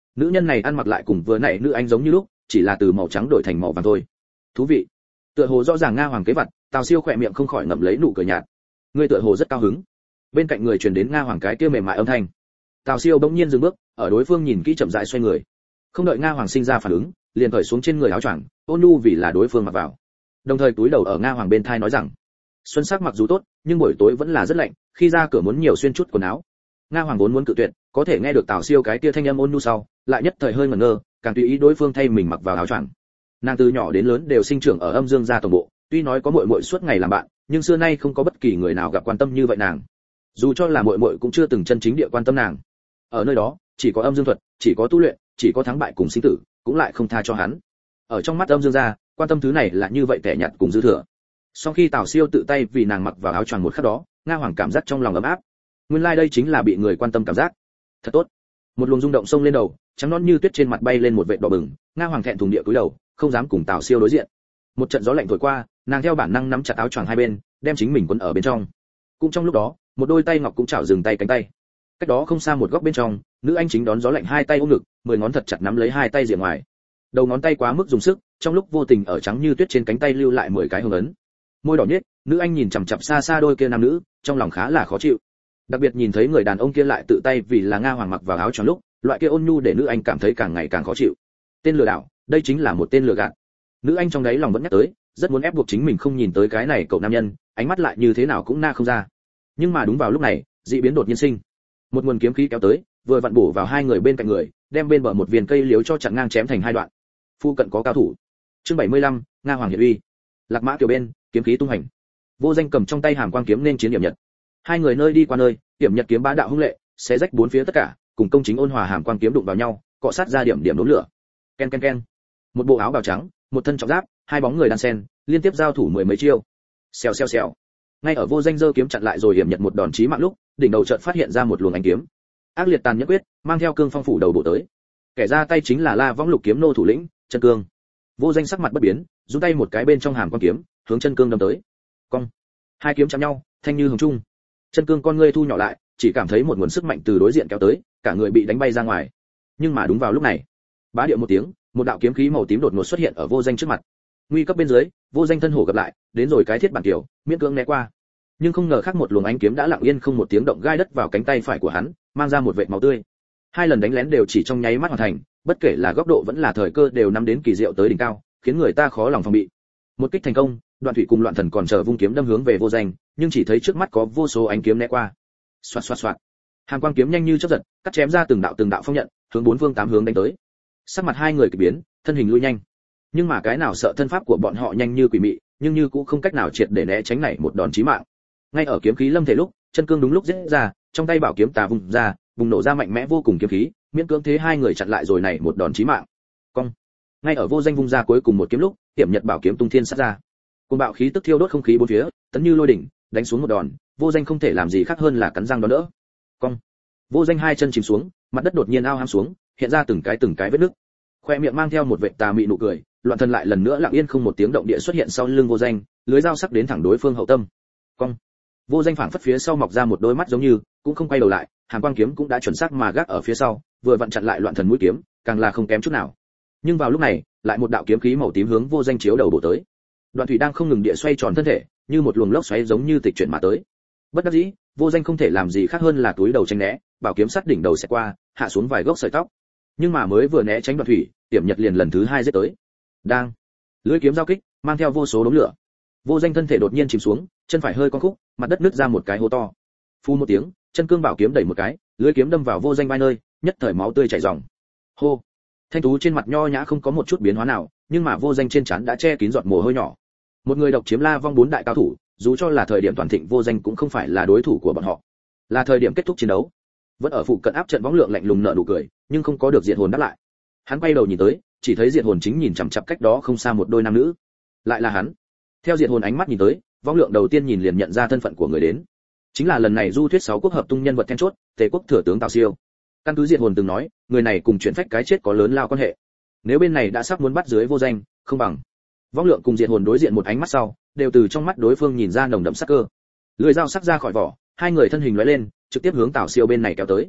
Nữ nhân này ăn mặc lại cùng vừa nãy nữ anh giống như lúc, chỉ là từ màu trắng đổi thành màu vàng thôi. Thú vị. Tựa hồ rõ ràng Nga Hoàng kế vật, Tào Siêu khỏe miệng không khỏi ngậm lấy nụ cười nhạt. Ngươi tựa hồ rất cao hứng. Bên cạnh người truyền đến Nga Hoàng cái kia mềm mại âm thanh. Tào Siêu bỗng nhiên dừng bước, ở đối phương nhìn kỹ chậm rãi xoay người. Không đợi Nga Hoàng sinh ra phản ứng, liền cởi xuống trên người áo choàng, ôn nhu vì là đối phương mặc vào. Đồng thời túi đầu ở Nga Hoàng bên thai nói rằng, xuân sắc mặc dù tốt, nhưng buổi tối vẫn là rất lạnh, khi ra cửa muốn nhiều xuyên chút quần áo. Nga Hoàng vốn muốn cự tuyệt, có thể nghe được Tào Siêu cái kia thanh âm ôn nhu sau, lại nhất thời hơi ngẩn ngơ, càng tùy ý đối phương thay mình mặc vào áo choàng. Nàng từ nhỏ đến lớn đều sinh trưởng ở Âm Dương gia tổng bộ, tuy nói có muội muội suốt ngày làm bạn, nhưng xưa nay không có bất kỳ người nào gặp quan tâm như vậy nàng. Dù cho là muội muội cũng chưa từng chân chính địa quan tâm nàng. Ở nơi đó, chỉ có Âm Dương thuật, chỉ có tu luyện, chỉ có thắng bại cùng sinh tử, cũng lại không tha cho hắn. Ở trong mắt Âm Dương gia, quan tâm thứ này là như vậy tẻ nhạt cùng dư thừa. Sau khi Tào Siêu tự tay vì nàng mặc vào áo choàng một khắc đó, Nga Hoàng cảm giác trong lòng ấm áp. Nguyên lai đây chính là bị người quan tâm cảm giác. Thật tốt. Một luồng rung động xông lên đầu, trắng nõn như tuyết trên mặt bay lên một vệt đỏ bừng, Nga Hoàng thẹn thùng địa cúi đầu, không dám cùng Tào Siêu đối diện. Một trận gió lạnh thổi qua, nàng theo bản năng nắm chặt áo choàng hai bên, đem chính mình quấn ở bên trong. Cũng trong lúc đó, một đôi tay ngọc cũng chảo dừng tay cánh tay. Cách đó không xa một góc bên trong, nữ anh chính đón gió lạnh hai tay ôm ngực, 10 ngón thật chặt nắm lấy hai tay rìa ngoài. Đầu ngón tay quá mức dùng sức, trong lúc vô tình ở trắng như tuyết trên cánh tay lưu lại 10 cái hồng ấn. Môi đỏ nhếch, nữ anh nhìn chằm chằm xa xa đôi kia nam nữ, trong lòng khá là khó chịu. Đặc biệt nhìn thấy người đàn ông kia lại tự tay vì là Nga Hoàng mặc vào áo choàng lúc, loại kia ôn nhu để nữ anh cảm thấy càng ngày càng khó chịu. Tên lừa đảo, đây chính là một tên lừa gạt. Nữ anh trong đáy lòng vẫn nhắc tới, rất muốn ép buộc chính mình không nhìn tới cái này cậu nam nhân, ánh mắt lại như thế nào cũng na không ra. Nhưng mà đúng vào lúc này, dị biến đột nhiên sinh. Một nguồn kiếm khí kéo tới, vừa vặn bổ vào hai người bên cạnh người, đem bên bờ một viên cây liếu cho chặn ngang chém thành hai đoạn. Phu cận có cao thủ. Chương 75, Nga Hoàng hiện uy. Lạc Mã kiều bên, kiếm khí tung hành. Vô Danh cầm trong tay hàm quang kiếm nên chiến Điểm Nhật. Hai người nơi đi qua nơi, Điểm Nhật kiếm bá đạo hung lệ, xé rách bốn phía tất cả, cùng công chính ôn hòa hàm quang kiếm đụng vào nhau, cọ sát ra điểm điểm đốm lửa. Ken ken ken. Một bộ áo bào trắng, một thân trọng giáp, hai bóng người đan sen, liên tiếp giao thủ mười mấy chiêu. Xèo xèo xèo. Ngay ở Vô Danh giơ kiếm chặn lại rồi Điểm Nhật một đòn chí mạng lúc, đỉnh đầu chợt phát hiện ra một luồng ánh kiếm. Ác liệt tàn nhẫn quyết, mang theo cương phong phủ đầu bộ tới. Kẻ ra tay chính là La Võng Lục kiếm nô thủ lĩnh, Chân Cương. Vô Danh sắc mặt bất biến, dùng tay một cái bên trong hàm quang kiếm, hướng Chân Cương đâm tới. Cong. Hai kiếm chạm nhau, thanh như hồng trung. Chân Cương con ngươi thu nhỏ lại, chỉ cảm thấy một nguồn sức mạnh từ đối diện kéo tới, cả người bị đánh bay ra ngoài. Nhưng mà đúng vào lúc này, bá điệu một tiếng, một đạo kiếm khí màu tím đột ngột xuất hiện ở Vô Danh trước mặt. Nguy cấp bên dưới, Vô Danh thân hổ gặp lại, đến rồi cái thiết bản tiểu, miễn cưỡng né qua. Nhưng không ngờ khác một luồng ánh kiếm đã lặng yên không một tiếng động gai đất vào cánh tay phải của hắn, mang ra một vệt máu tươi. Hai lần đánh lén đều chỉ trong nháy mắt hoàn thành, bất kể là góc độ vẫn là thời cơ đều nắm đến kỳ diệu tới đỉnh cao, khiến người ta khó lòng phòng bị. Một kích thành công, Đoạn Thủy cùng Loạn Thần còn chờ vung kiếm đâm hướng về Vô Danh, nhưng chỉ thấy trước mắt có vô số ánh kiếm né qua. Xoạt xoạt xoạt. Hàn quang kiếm nhanh như chớp giật, cắt chém ra từng đạo phong nhận, hướng bốn phương tám hướng đánh tới. Sắc mặt hai người kỳ biến, thân hình lui nhanh. Nhưng mà cái nào sợ thân pháp của bọn họ nhanh như quỷ mị, nhưng như cũng không cách nào triệt để né tránh này một đòn chí mạng. Ngay ở kiếm khí lâm thể lúc, Chân Cương đúng lúc giết ra, trong tay bảo kiếm tà vùng ra, bùng nổ ra mạnh mẽ vô cùng kiếm khí, miễn cưỡng thế hai người chặn lại rồi này một đòn chí mạng. Cong. Ngay ở Vô Danh vung ra cuối cùng một kiếm lúc, Tiểm Nhật bảo kiếm tung thiên sát ra. Cuồng bạo khí tức thiêu đốt không khí bốn phía, tấn như lôi đỉnh, đánh xuống một đòn, Vô Danh không thể làm gì khác hơn là cắn răng đón đỡ. Cong. Vô Danh hai chân chìm xuống, mặt đất đột nhiên ao ham xuống, hiện ra từng cái vết nứt. Khoe miệng mang theo một vệt tà mị nụ cười, Loạn Thần lại lần nữa lặng yên không một tiếng động địa xuất hiện sau lưng Vô Danh, lưới dao sắc đến thẳng đối phương hậu tâm. Cong. Vô Danh phảng phất phía sau mọc ra một đôi mắt giống như, cũng không quay đầu lại, hàn quang kiếm cũng đã chuẩn xác mà gác ở phía sau, vừa vặn chặn lại Loạn Thần mũi kiếm, càng là không kém chút nào. Nhưng vào lúc này, lại một đạo kiếm khí màu tím hướng Vô Danh chiếu đầu bổ tới. Đoạn Thủy đang không ngừng địa xoay tròn thân thể, như một luồng lốc xoáy giống như tịch chuyển mà tới. Bất đắc dĩ, Vô Danh không thể làm gì khác hơn là túi đầu tránh né, bảo kiếm sắt đỉnh đầu sẽ qua, hạ xuống vài gốc sợi tóc. Nhưng mà mới vừa né tránh Đoạn Thủy, Tiểm Nhật liền lần thứ hai giết tới. Đang, lưỡi kiếm giao kích, mang theo vô số đốm lửa. Vô Danh thân thể đột nhiên chìm xuống, chân phải hơi cong khúc, mặt đất nứt ra một cái hố to. Phu một tiếng, Chân Cương bảo kiếm đẩy một cái, lưỡi kiếm đâm vào Vô Danh vai nơi, nhất thời máu tươi chảy ròng. Hô. Thanh tú trên mặt nho nhã không có một chút biến hóa nào, nhưng mà Vô Danh trên trán đã che kín giọt mồ hôi nhỏ. Một người độc chiếm La Vong bốn đại cao thủ, dù cho là thời điểm toàn thịnh Vô Danh cũng không phải là đối thủ của bọn họ. Là thời điểm kết thúc chiến đấu. Vẫn ở phụ cận áp trận Võng Lượng lạnh lùng nở nụ cười, nhưng không có được Diệt Hồn đáp lại. Hắn quay đầu nhìn tới, chỉ thấy Diệt Hồn chính nhìn chằm chằm cách đó không xa một đôi nam nữ. Lại là hắn. Theo Diệt Hồn ánh mắt nhìn tới, Võng Lượng đầu tiên nhìn liền nhận ra thân phận của người đến. Chính là lần này du thuyết 6 quốc hợp tung nhân vật then chốt, Tề quốc thừa tướng Tào Siêu. Căn cứ Diệt Hồn từng nói, người này cùng chuyện phách cái chết có lớn lao quan hệ. Nếu bên này đã sắp muốn bắt dưới Vô Danh, không bằng. Võng Lượng cùng Diệt Hồn đối diện một ánh mắt sau, đều từ trong mắt đối phương nhìn ra nồng đậm sắc cơ. Lưỡi dao sắc ra khỏi vỏ, hai người thân hình lóe lên, trực tiếp hướng Tào Siêu bên này kéo tới.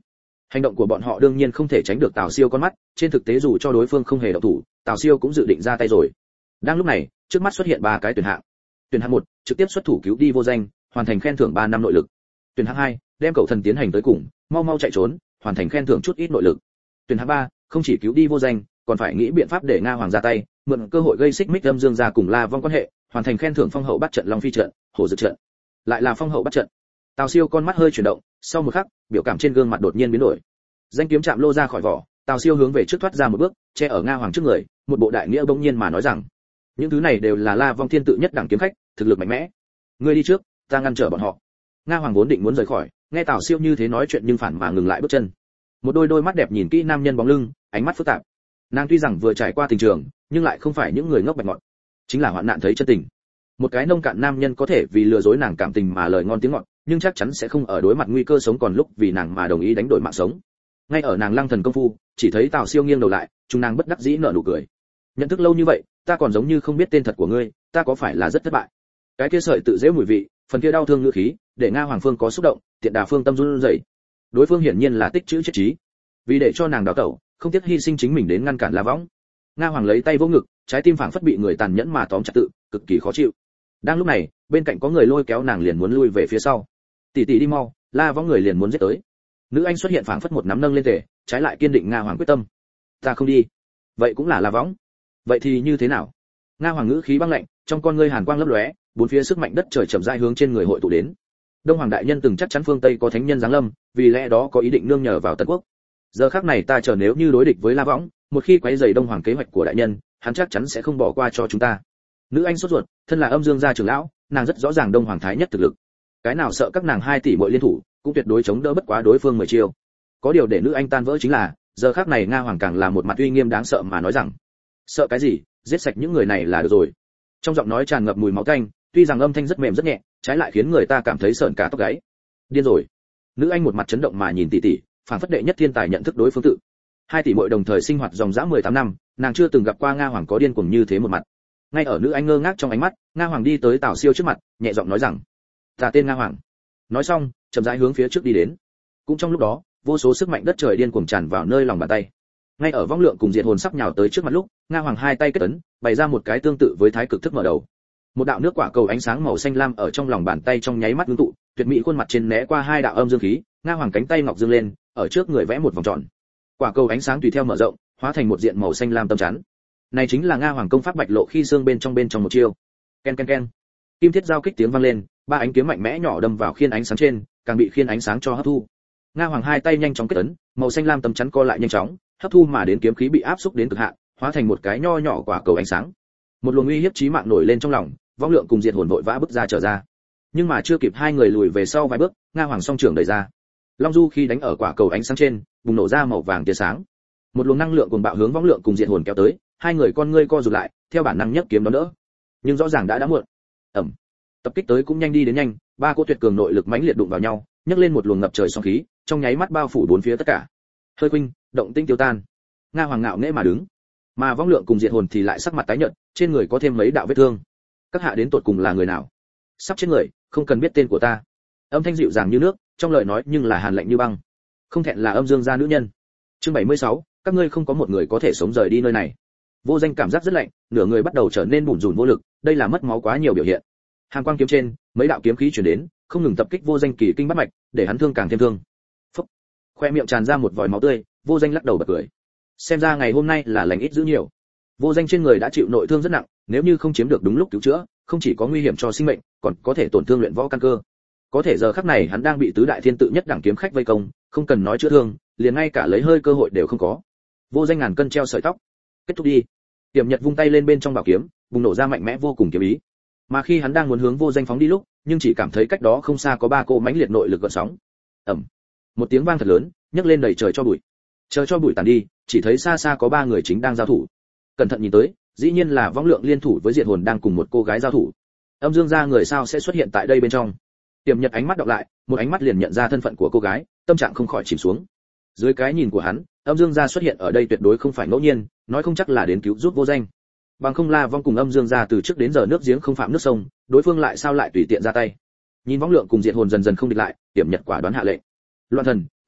Hành động của bọn họ đương nhiên không thể tránh được Tào Siêu con mắt, trên thực tế dù cho đối phương không hề động thủ, Tào Siêu cũng dự định ra tay rồi. Đang lúc này, trước mắt xuất hiện 3 cái tuyển hạng. Tuyển hạng 1, trực tiếp xuất thủ cứu đi Vô Danh, hoàn thành khen thưởng 3 năm nội lực. Tuyển hạng 2, đem cậu thần tiến hành tới cùng, mau mau chạy trốn, hoàn thành khen thưởng chút ít nội lực. Tuyển hạng 3, không chỉ cứu đi Vô Danh, còn phải nghĩ biện pháp để Nga Hoàng ra tay, mượn cơ hội gây xích mích Âm Dương gia cùng La Vong quan hệ, hoàn thành khen thưởng phong hậu bắt trận Long Phi trận, Hổ Dực trận. Lại là phong hậu bắt trận. Tào Siêu con mắt hơi chuyển động, sau một khắc, biểu cảm trên gương mặt đột nhiên biến đổi. Danh kiếm chạm lô ra khỏi vỏ, Tào Siêu hướng về trước thoát ra một bước, che ở Nga Hoàng trước người, một bộ đại nghĩa bỗng nhiên mà nói rằng, những thứ này đều là La Vong thiên tự nhất đẳng kiếm khách, thực lực mạnh mẽ. Ngươi đi trước, ta ngăn trở bọn họ. Nga Hoàng vốn định muốn rời khỏi, nghe Tào Siêu như thế nói chuyện nhưng phản mà ngừng lại bước chân. Một đôi mắt đẹp nhìn kỹ nam nhân bóng lưng, ánh mắt phức tạp. Nàng tuy rằng vừa trải qua tình trường, nhưng lại không phải những người ngốc bạch ngọt, chính là hoạn nạn thấy chân tình. Một cái nông cạn nam nhân có thể vì lừa dối nàng cảm tình mà lời ngon tiếng ngọt, nhưng chắc chắn sẽ không ở đối mặt nguy cơ sống còn lúc vì nàng mà đồng ý đánh đổi mạng sống. Ngay ở nàng lăng thần công phu, chỉ thấy Tào Siêu nghiêng đầu lại, chúng nàng bất đắc dĩ nở nụ cười. Nhận thức lâu như vậy, ta còn giống như không biết tên thật của ngươi, ta có phải là rất thất bại? Cái kia sợi tự dễ mùi vị, phần kia đau thương ngữ khí, để Nga Hoàng Phương có xúc động, tiện đà Phương tâm run rẩy. Đối phương hiển nhiên là tích trữ chết trí, vì để cho nàng đào tẩu, không tiếc hy sinh chính mình đến ngăn cản La Võng. Nga Hoàng lấy tay vỗ ngực, trái tim phảng phất bị người tàn nhẫn mà tóm chặt tự, cực kỳ khó chịu. Đang lúc này, bên cạnh có người lôi kéo nàng liền muốn lui về phía sau. Tỷ tỷ đi mau, La Võng người liền muốn giết tới. Nữ anh xuất hiện phảng phất một nắm nâng lên thể, trái lại kiên định Nga Hoàng quyết tâm. Ta không đi. Vậy cũng là La Võng. Vậy thì như thế nào? Nga Hoàng ngữ khí băng lạnh, trong con ngươi hàn quang lấp lóe, bốn phía sức mạnh đất trời chậm rãi hướng trên người hội tụ đến. Đông Hoàng đại nhân từng chắc chắn phương Tây có thánh nhân giáng lâm, vì lẽ đó có ý định nương nhờ vào Tần quốc. Giờ khắc này ta chờ nếu như đối địch với La Võng, một khi quấy rầy Đông Hoàng kế hoạch của đại nhân, hắn chắc chắn sẽ không bỏ qua cho chúng ta. Nữ anh sốt ruột, thân là Âm Dương gia trưởng lão, nàng rất rõ ràng Đông Hoàng thái nhất thực lực. Cái nào sợ các nàng 2 tỷ muội liên thủ, cũng tuyệt đối chống đỡ bất quá đối phương 10 chiêu. Có điều để nữ anh tan vỡ chính là, giờ khắc này Nga Hoàng càng là một mặt uy nghiêm đáng sợ mà nói rằng, sợ cái gì, giết sạch những người này là được rồi. Trong giọng nói tràn ngập mùi máu tanh, tuy rằng âm thanh rất mềm rất nhẹ, trái lại khiến người ta cảm thấy sởn cả tóc gáy. Điên rồi. Nữ anh một mặt chấn động mà nhìn tỷ tỷ, phản phất đệ nhất thiên tài nhận thức đối phương tự. 2 tỷ muội đồng thời sinh hoạt dòng dã 18 năm, nàng chưa từng gặp qua Nga Hoàng có điên cuồng như thế một mặt. Ngay ở nữ anh ngơ ngác trong ánh mắt, Nga Hoàng đi tới Tào Siêu trước mặt, nhẹ giọng nói rằng, ta tên Nga Hoàng. Nói xong, chậm rãi hướng phía trước đi đến. Cũng trong lúc đó, vô số sức mạnh đất trời điên cuồng tràn vào nơi lòng bàn tay. Ngay ở vong lượng cùng diệt hồn sắp nhào tới trước mặt lúc, Nga Hoàng 2 tay kết ấn, bày ra một cái tương tự với thái cực thức mở đầu. Một đạo nước quả cầu ánh sáng màu xanh lam ở trong lòng bàn tay trong nháy mắt ngưng tụ, tuyệt mỹ khuôn mặt trên né qua 2 đạo âm dương khí, Nga Hoàng cánh tay ngọc dương lên, ở trước người vẽ một vòng tròn. Quả cầu ánh sáng tùy theo mở rộng, hóa thành một diện màu xanh lam tâm chắn. Này chính là Nga Hoàng công pháp Bạch Lộ khi xương bên trong một chiêu. Ken ken ken. Kim thiết giao kích tiếng vang lên, 3 ánh kiếm mạnh mẽ nhỏ đâm vào khiên ánh sáng trên, càng bị khiên ánh sáng cho hấp thu. Nga Hoàng 2 tay nhanh chóng kết ấn, màu xanh lam tâm chắn co lại nhanh chóng, hấp thu mà đến kiếm khí bị áp xúc đến cực hạn, hóa thành một cái nho nhỏ quả cầu ánh sáng. Một luồng uy hiếp chí mạng nổi lên trong lòng, vong lượng cùng diệt hồn vội vã bước ra trở ra. Nhưng mà chưa kịp 2 người lùi về sau vài bước, Nga Hoàng song trưởng đẩy ra. Long du khi đánh ở quả cầu ánh sáng trên, bùng nổ ra màu vàng tia sáng. Một luồng năng lượng cuồng bạo hướng vong lượng cùng diệt hồn kéo tới, 2 người con ngươi co rụt lại, theo bản năng nhấc kiếm đón đỡ. Nhưng rõ ràng đã muộn. Ầm. Tập kích tới cũng nhanh đi đến nhanh, 3 cỗ tuyệt cường nội lực mãnh liệt đụng vào nhau, nhấc lên một luồng ngập trời sóng khí, trong nháy mắt bao phủ bốn phía tất cả. Hơi khuynh, động tinh tiêu tan. Nga Hoàng ngạo nghễ mà đứng, mà vong lượng cùng diệt hồn thì lại sắc mặt tái nhợt, trên người có thêm mấy đạo vết thương. Các hạ đến tột cùng là người nào? Sắp chết người, không cần biết tên của ta. Âm thanh dịu dàng như nước, trong lời nói nhưng là hàn lạnh như băng. Không thẹn là Âm Dương gia nữ nhân. Chương 76, các ngươi không có một người có thể sống rời đi nơi này. Vô Danh cảm giác rất lạnh, nửa người bắt đầu trở nên bủn rủn vô lực, đây là mất máu quá nhiều biểu hiện. Hàn quang kiếm trên, mấy đạo kiếm khí truyền đến, không ngừng tập kích Vô Danh kỳ kinh bát mạch, để hắn thương càng thêm thương. Phốc. Khoe miệng tràn ra một vòi máu tươi, Vô Danh lắc đầu bật cười. Xem ra ngày hôm nay là lành ít dữ nhiều. Vô Danh trên người đã chịu nội thương rất nặng, nếu như không chiếm được đúng lúc cứu chữa, không chỉ có nguy hiểm cho sinh mệnh, còn có thể tổn thương luyện võ căn cơ. Có thể giờ khắc này hắn đang bị tứ đại thiên tự nhất đẳng kiếm khách vây công, không cần nói chữa thương, liền ngay cả lấy hơi cơ hội đều không có. Vô Danh ngàn cân treo sợi tóc. Kết thúc đi. Tiềm Nhật vung tay lên bên trong bảo kiếm, bùng nổ ra mạnh mẽ vô cùng kiếm ý. Mà khi hắn đang muốn hướng Vô Danh phóng đi lúc, nhưng chỉ cảm thấy cách đó không xa có 3 cỗ mãnh liệt nội lực gợn sóng. Ầm. Một tiếng vang thật lớn, nhấc lên đầy trời cho bụi. Chờ cho bụi tàn đi, chỉ thấy xa xa có 3 người chính đang giao thủ. Cẩn thận nhìn tới, dĩ nhiên là vong lượng liên thủ với diệt hồn đang cùng một cô gái giao thủ. Âm Dương gia người sao sẽ xuất hiện tại đây bên trong? Tiềm Nhật ánh mắt đọc lại, một ánh mắt liền nhận ra thân phận của cô gái, tâm trạng không khỏi chìm xuống. Dưới cái nhìn của hắn, Âm Dương gia xuất hiện ở đây tuyệt đối không phải ngẫu nhiên, nói không chắc là đến cứu giúp Vô Danh. Bằng không La Vong cùng Âm Dương gia từ trước đến giờ nước giếng không phạm nước sông, đối phương lại sao lại tùy tiện ra tay. Nhìn vong lượng cùng diệt hồn dần dần không địch lại, Tiềm Nhật quả đoán hạ lệnh. Loạn thần,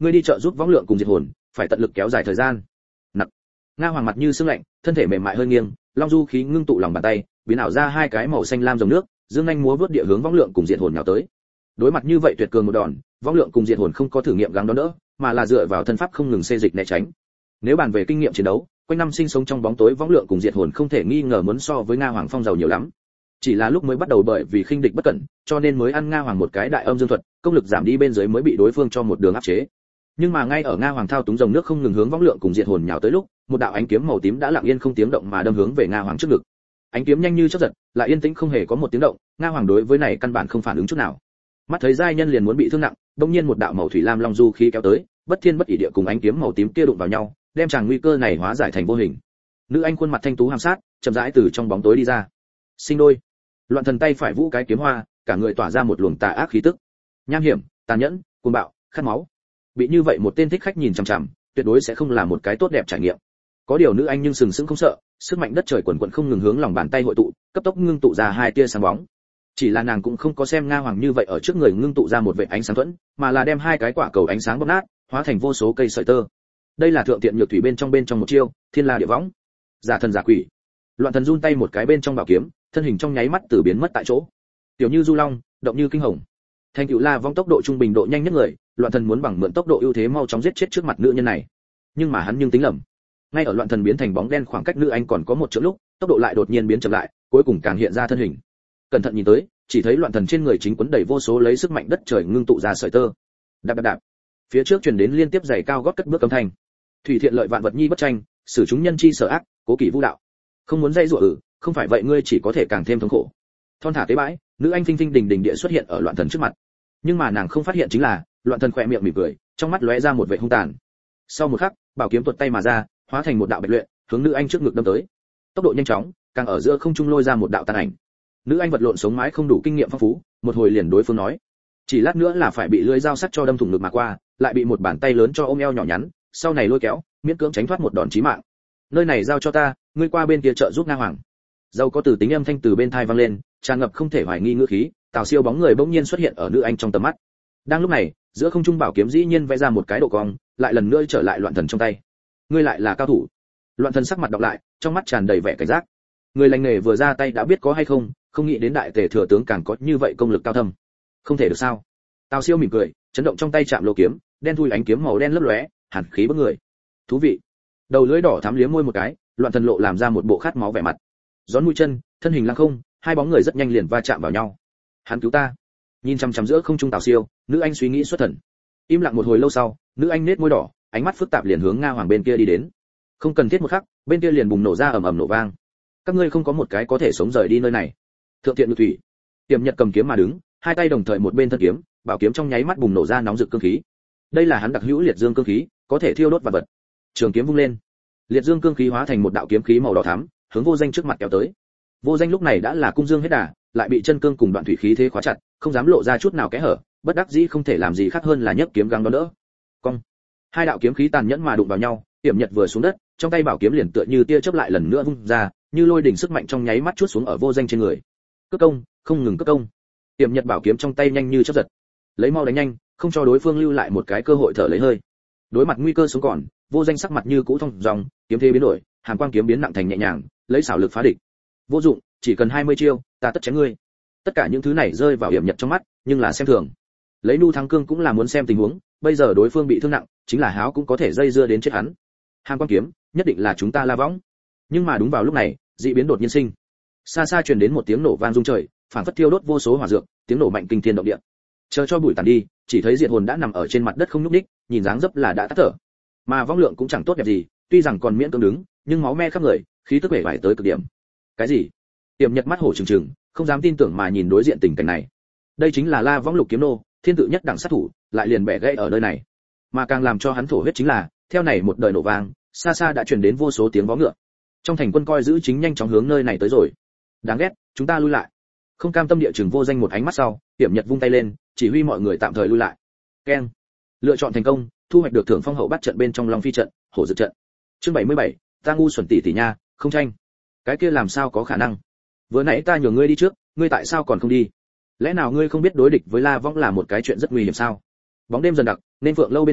ngươi đi trợ giúp võng lượng cùng diệt hồn, phải tận lực kéo dài thời gian. Nặc. Nga Hoàng mặt như sương lạnh, thân thể mềm mại hơi nghiêng, long du khí ngưng tụ lòng bàn tay, biến ảo ra hai cái màu xanh lam dòng nước, dương nhanh múa vút địa hướng võng lượng cùng diệt hồn nhào tới. Đối mặt như vậy tuyệt cường một đòn, võng lượng cùng diệt hồn không có thử nghiệm gắng đón đỡ, mà là dựa vào thân pháp không ngừng xê dịch né tránh. Nếu bàn về kinh nghiệm chiến đấu, quanh năm sinh sống trong bóng tối võng lượng cùng diệt hồn không thể nghi ngờ muốn so với Nga Hoàng phong giàu nhiều lắm. Chỉ là lúc mới bắt đầu bởi vì khinh địch bất cẩn, cho nên mới ăn Nga Hoàng một cái đại âm dương thuật, công lực giảm đi bên dưới mới bị đối phương cho một đường áp chế. Nhưng mà ngay ở Nga Hoàng thao túng dòng nước không ngừng hướng võng lượng cùng diệt hồn nhào tới lúc, một đạo ánh kiếm màu tím đã lặng yên không tiếng động mà đâm hướng về Nga Hoàng trước ngực. Ánh kiếm nhanh như chớp giật, lại yên tĩnh không hề có một tiếng động, Nga Hoàng đối với này căn bản không phản ứng chút nào. Mắt thấy giai nhân liền muốn bị thương nặng, đột nhiên một đạo màu thủy lam long du khí kéo tới, bất thiên bất ỷ địa cùng ánh kiếm màu tím kia đụng vào nhau, đem chàng nguy cơ này hóa giải thành vô hình. Nữ anh khuôn mặt thanh tú hàm sát, chậm rãi từ trong bóng tối đi ra. Sinh đôi. Loạn Thần tay phải vũ cái kiếm hoa, cả người tỏa ra một luồng tà ác khí tức. Nham hiểm, tàn nhẫn, cuồng bạo, khát máu. Bị như vậy một tên thích khách nhìn chằm chằm, tuyệt đối sẽ không là một cái tốt đẹp trải nghiệm. Có điều nữ anh nhưng sừng sững không sợ, sức mạnh đất trời quần quần không ngừng hướng lòng bàn tay hội tụ, cấp tốc ngưng tụ ra hai tia sáng bóng. Chỉ là nàng cũng không có xem Nga Hoàng như vậy ở trước người ngưng tụ ra một vệt ánh sáng thuẫn, mà là đem hai cái quả cầu ánh sáng bóp nát, hóa thành vô số cây sợi tơ. Đây là thượng tiện nhược thủy bên trong một chiêu, thiên la địa võng. Giả thần giả quỷ. Loạn Thần run tay một cái bên trong bảo kiếm, thân hình trong nháy mắt từ biến mất tại chỗ. Tiểu như du long, động như kinh hồng. Thành tựu la vong tốc độ trung bình độ nhanh nhất người, Loạn Thần muốn bằng mượn tốc độ ưu thế mau chóng giết chết trước mặt nữ nhân này. Nhưng mà hắn tính lầm. Ngay ở Loạn Thần biến thành bóng đen khoảng cách nữ anh còn có một chỗ lúc, tốc độ lại đột nhiên biến chậm lại, cuối cùng càng hiện ra thân hình. Cẩn thận nhìn tới, chỉ thấy Loạn Thần trên người chính quấn đầy vô số lấy sức mạnh đất trời ngưng tụ ra sợi tơ. Đạp đạp đạp. Phía trước truyền đến liên tiếp giày cao gót cất bước âm thanh. Thủy thiện lợi vạn vật nhi bất tranh, xử chúng nhân chi sở ác, cố kỵ vu đạo. Không muốn dây dụa không phải vậy ngươi chỉ có thể càng thêm thống khổ. Thon thả tế bãi, nữ anh phinh phinh đình đình địa xuất hiện ở Loạn Thần trước mặt. Nhưng mà nàng không phát hiện chính là, Loạn Thần khỏe miệng mỉm cười, trong mắt lóe ra một vẻ hung tàn. Sau một khắc, bảo kiếm tuột tay mà ra, hóa thành một đạo bạch luyện, hướng nữ anh trước ngực đâm tới. Tốc độ nhanh chóng, càng ở giữa không trung lôi ra một đạo tàn ảnh. Nữ anh vật lộn sống mái không đủ kinh nghiệm phong phú, một hồi liền đối phương nói, chỉ lát nữa là phải bị lưỡi dao sắc cho đâm thủng ngực mà qua, lại bị một bàn tay lớn cho ôm eo nhỏ nhắn, sau này lôi kéo, miễn cưỡng tránh thoát một đòn chí mạng. Nơi này giao cho ta, ngươi qua bên kia trợ giúp Nga Hoàng. Dâu có từ tính âm thanh từ bên tai vang lên, tràn ngập không thể hoài nghi ngữ khí, Tào Siêu bóng người bỗng nhiên xuất hiện ở nữ anh trong tầm mắt. Đang lúc này, giữa không trung bảo kiếm dĩ nhiên vẽ ra một cái độ cong, lại lần nữa trở lại Loạn Thần trong tay. Ngươi lại là cao thủ. Loạn Thần sắc mặt đọc lại, trong mắt tràn đầy vẻ cảnh giác. Người lành nghề vừa ra tay đã biết có hay không, không nghĩ đến đại tề thừa tướng càng có như vậy công lực cao thâm. Không thể được sao? Tào Siêu mỉm cười, chấn động trong tay chạm lô kiếm, đen thui ánh kiếm màu đen lấp lóe, hàn khí bức người. Thú vị. Đầu lưỡi đỏ thắm liếm môi một cái, Loạn Thần lộ làm ra một bộ khát máu vẻ mặt. Gión mũi chân, thân hình lăng không, hai bóng người rất nhanh liền va chạm vào nhau. Hắn cứu ta. Nhìn chằm chằm giữa không trung Tào Siêu, nữ anh suy nghĩ xuất thần. Im lặng một hồi lâu sau, nữ anh nết môi đỏ, ánh mắt phức tạp liền hướng Nga Hoàng bên kia đi đến. Không cần thiết một khắc, bên kia liền bùng nổ ra ầm ầm nổ vang. Các ngươi không có một cái có thể sống rời đi nơi này. Thượng tiện nhược thủy. Tiềm Nhật cầm kiếm mà đứng, hai tay đồng thời một bên thân kiếm, bảo kiếm trong nháy mắt bùng nổ ra nóng rực cương khí. Đây là hắn đặc hữu liệt dương cương khí, có thể thiêu đốt vật vật. Trường kiếm vung lên, liệt dương cương khí hóa thành một đạo kiếm khí màu đỏ thắm, hướng Vô Danh trước mặt kéo tới. Vô Danh lúc này đã là cung dương hết đà, lại bị chân cương cùng đoạn thủy khí thế khóa chặt, không dám lộ ra chút nào kẽ hở, bất đắc dĩ không thể làm gì khác hơn là nhấc kiếm gắng đón đỡ. Cong. Hai đạo kiếm khí tàn nhẫn mà đụng vào nhau, Tiềm Nhật vừa xuống đất, trong tay bảo kiếm liền tựa như tia chớp lại lần nữa vung ra, như lôi đỉnh sức mạnh trong nháy mắt chuốt xuống ở Vô Danh trên người. Cước công, không ngừng cước công. Tiềm Nhật bảo kiếm trong tay nhanh như chớp giật, lấy mau đánh nhanh, không cho đối phương lưu lại một cái cơ hội thở lấy hơi. Đối mặt nguy cơ sống còn, Vô Danh sắc mặt như cũ thông dòng, kiếm thế biến đổi, hàn quang kiếm biến nặng thành nhẹ nhàng, lấy xảo lực phá địch. Vô dụng, chỉ cần 20 chiêu, ta tất chém ngươi. Tất cả những thứ này rơi vào Tiềm Nhật trong mắt, nhưng là xem thường. Lấy nu thắng cương cũng là muốn xem tình huống, bây giờ đối phương bị thương nặng, chính là háo cũng có thể dây dưa đến chết hắn. Hàn quang kiếm, nhất định là chúng ta La Võng. Nhưng mà đúng vào lúc này, dị biến đột nhiên sinh. Xa xa truyền đến một tiếng nổ vang rung trời, phản phất thiêu đốt vô số hỏa dược, tiếng nổ mạnh kinh thiên động địa. Chờ cho bụi tàn đi, chỉ thấy Diệt Hồn đã nằm ở trên mặt đất không nhúc nhích, nhìn dáng dấp là đã tắt thở. Mà Võng Lượng cũng chẳng tốt đẹp gì, tuy rằng còn miễn cưỡng đứng, nhưng máu me khắp người, khí tức bể bại tới cực điểm. Cái gì? Tiềm Nhật mắt hổ trừng trừng, không dám tin tưởng mà nhìn đối diện tình cảnh này. Đây chính là La Võng Lục kiếm nô, thiên tự nhất đẳng sát thủ, lại liền bẻ gãy ở nơi này. Mà càng làm cho hắn thổ huyết chính là, theo này một đời nổ vang, xa xa đã truyền đến vô số tiếng vó ngựa. Trong thành quân coi giữ chính nhanh chóng hướng nơi này tới rồi. Đáng ghét, chúng ta lui lại. Không cam tâm địa chừng Vô Danh một ánh mắt sau, Tiềm Nhật vung tay lên, chỉ huy mọi người tạm thời lui lại. Keng. Lựa chọn thành công, thu hoạch được thưởng phong hậu bắt trận bên trong Long Phi trận, hổ dược trận. Chương 77, ta ngu xuẩn tỷ tỷ nha, không tranh. Cái kia làm sao có khả năng? Vừa nãy ta nhường ngươi đi trước, ngươi tại sao còn không đi? Lẽ nào ngươi không biết đối địch với La Võng là một cái chuyện rất nguy hiểm sao? Bóng đêm dần đặc, nên Phượng lâu bên trong,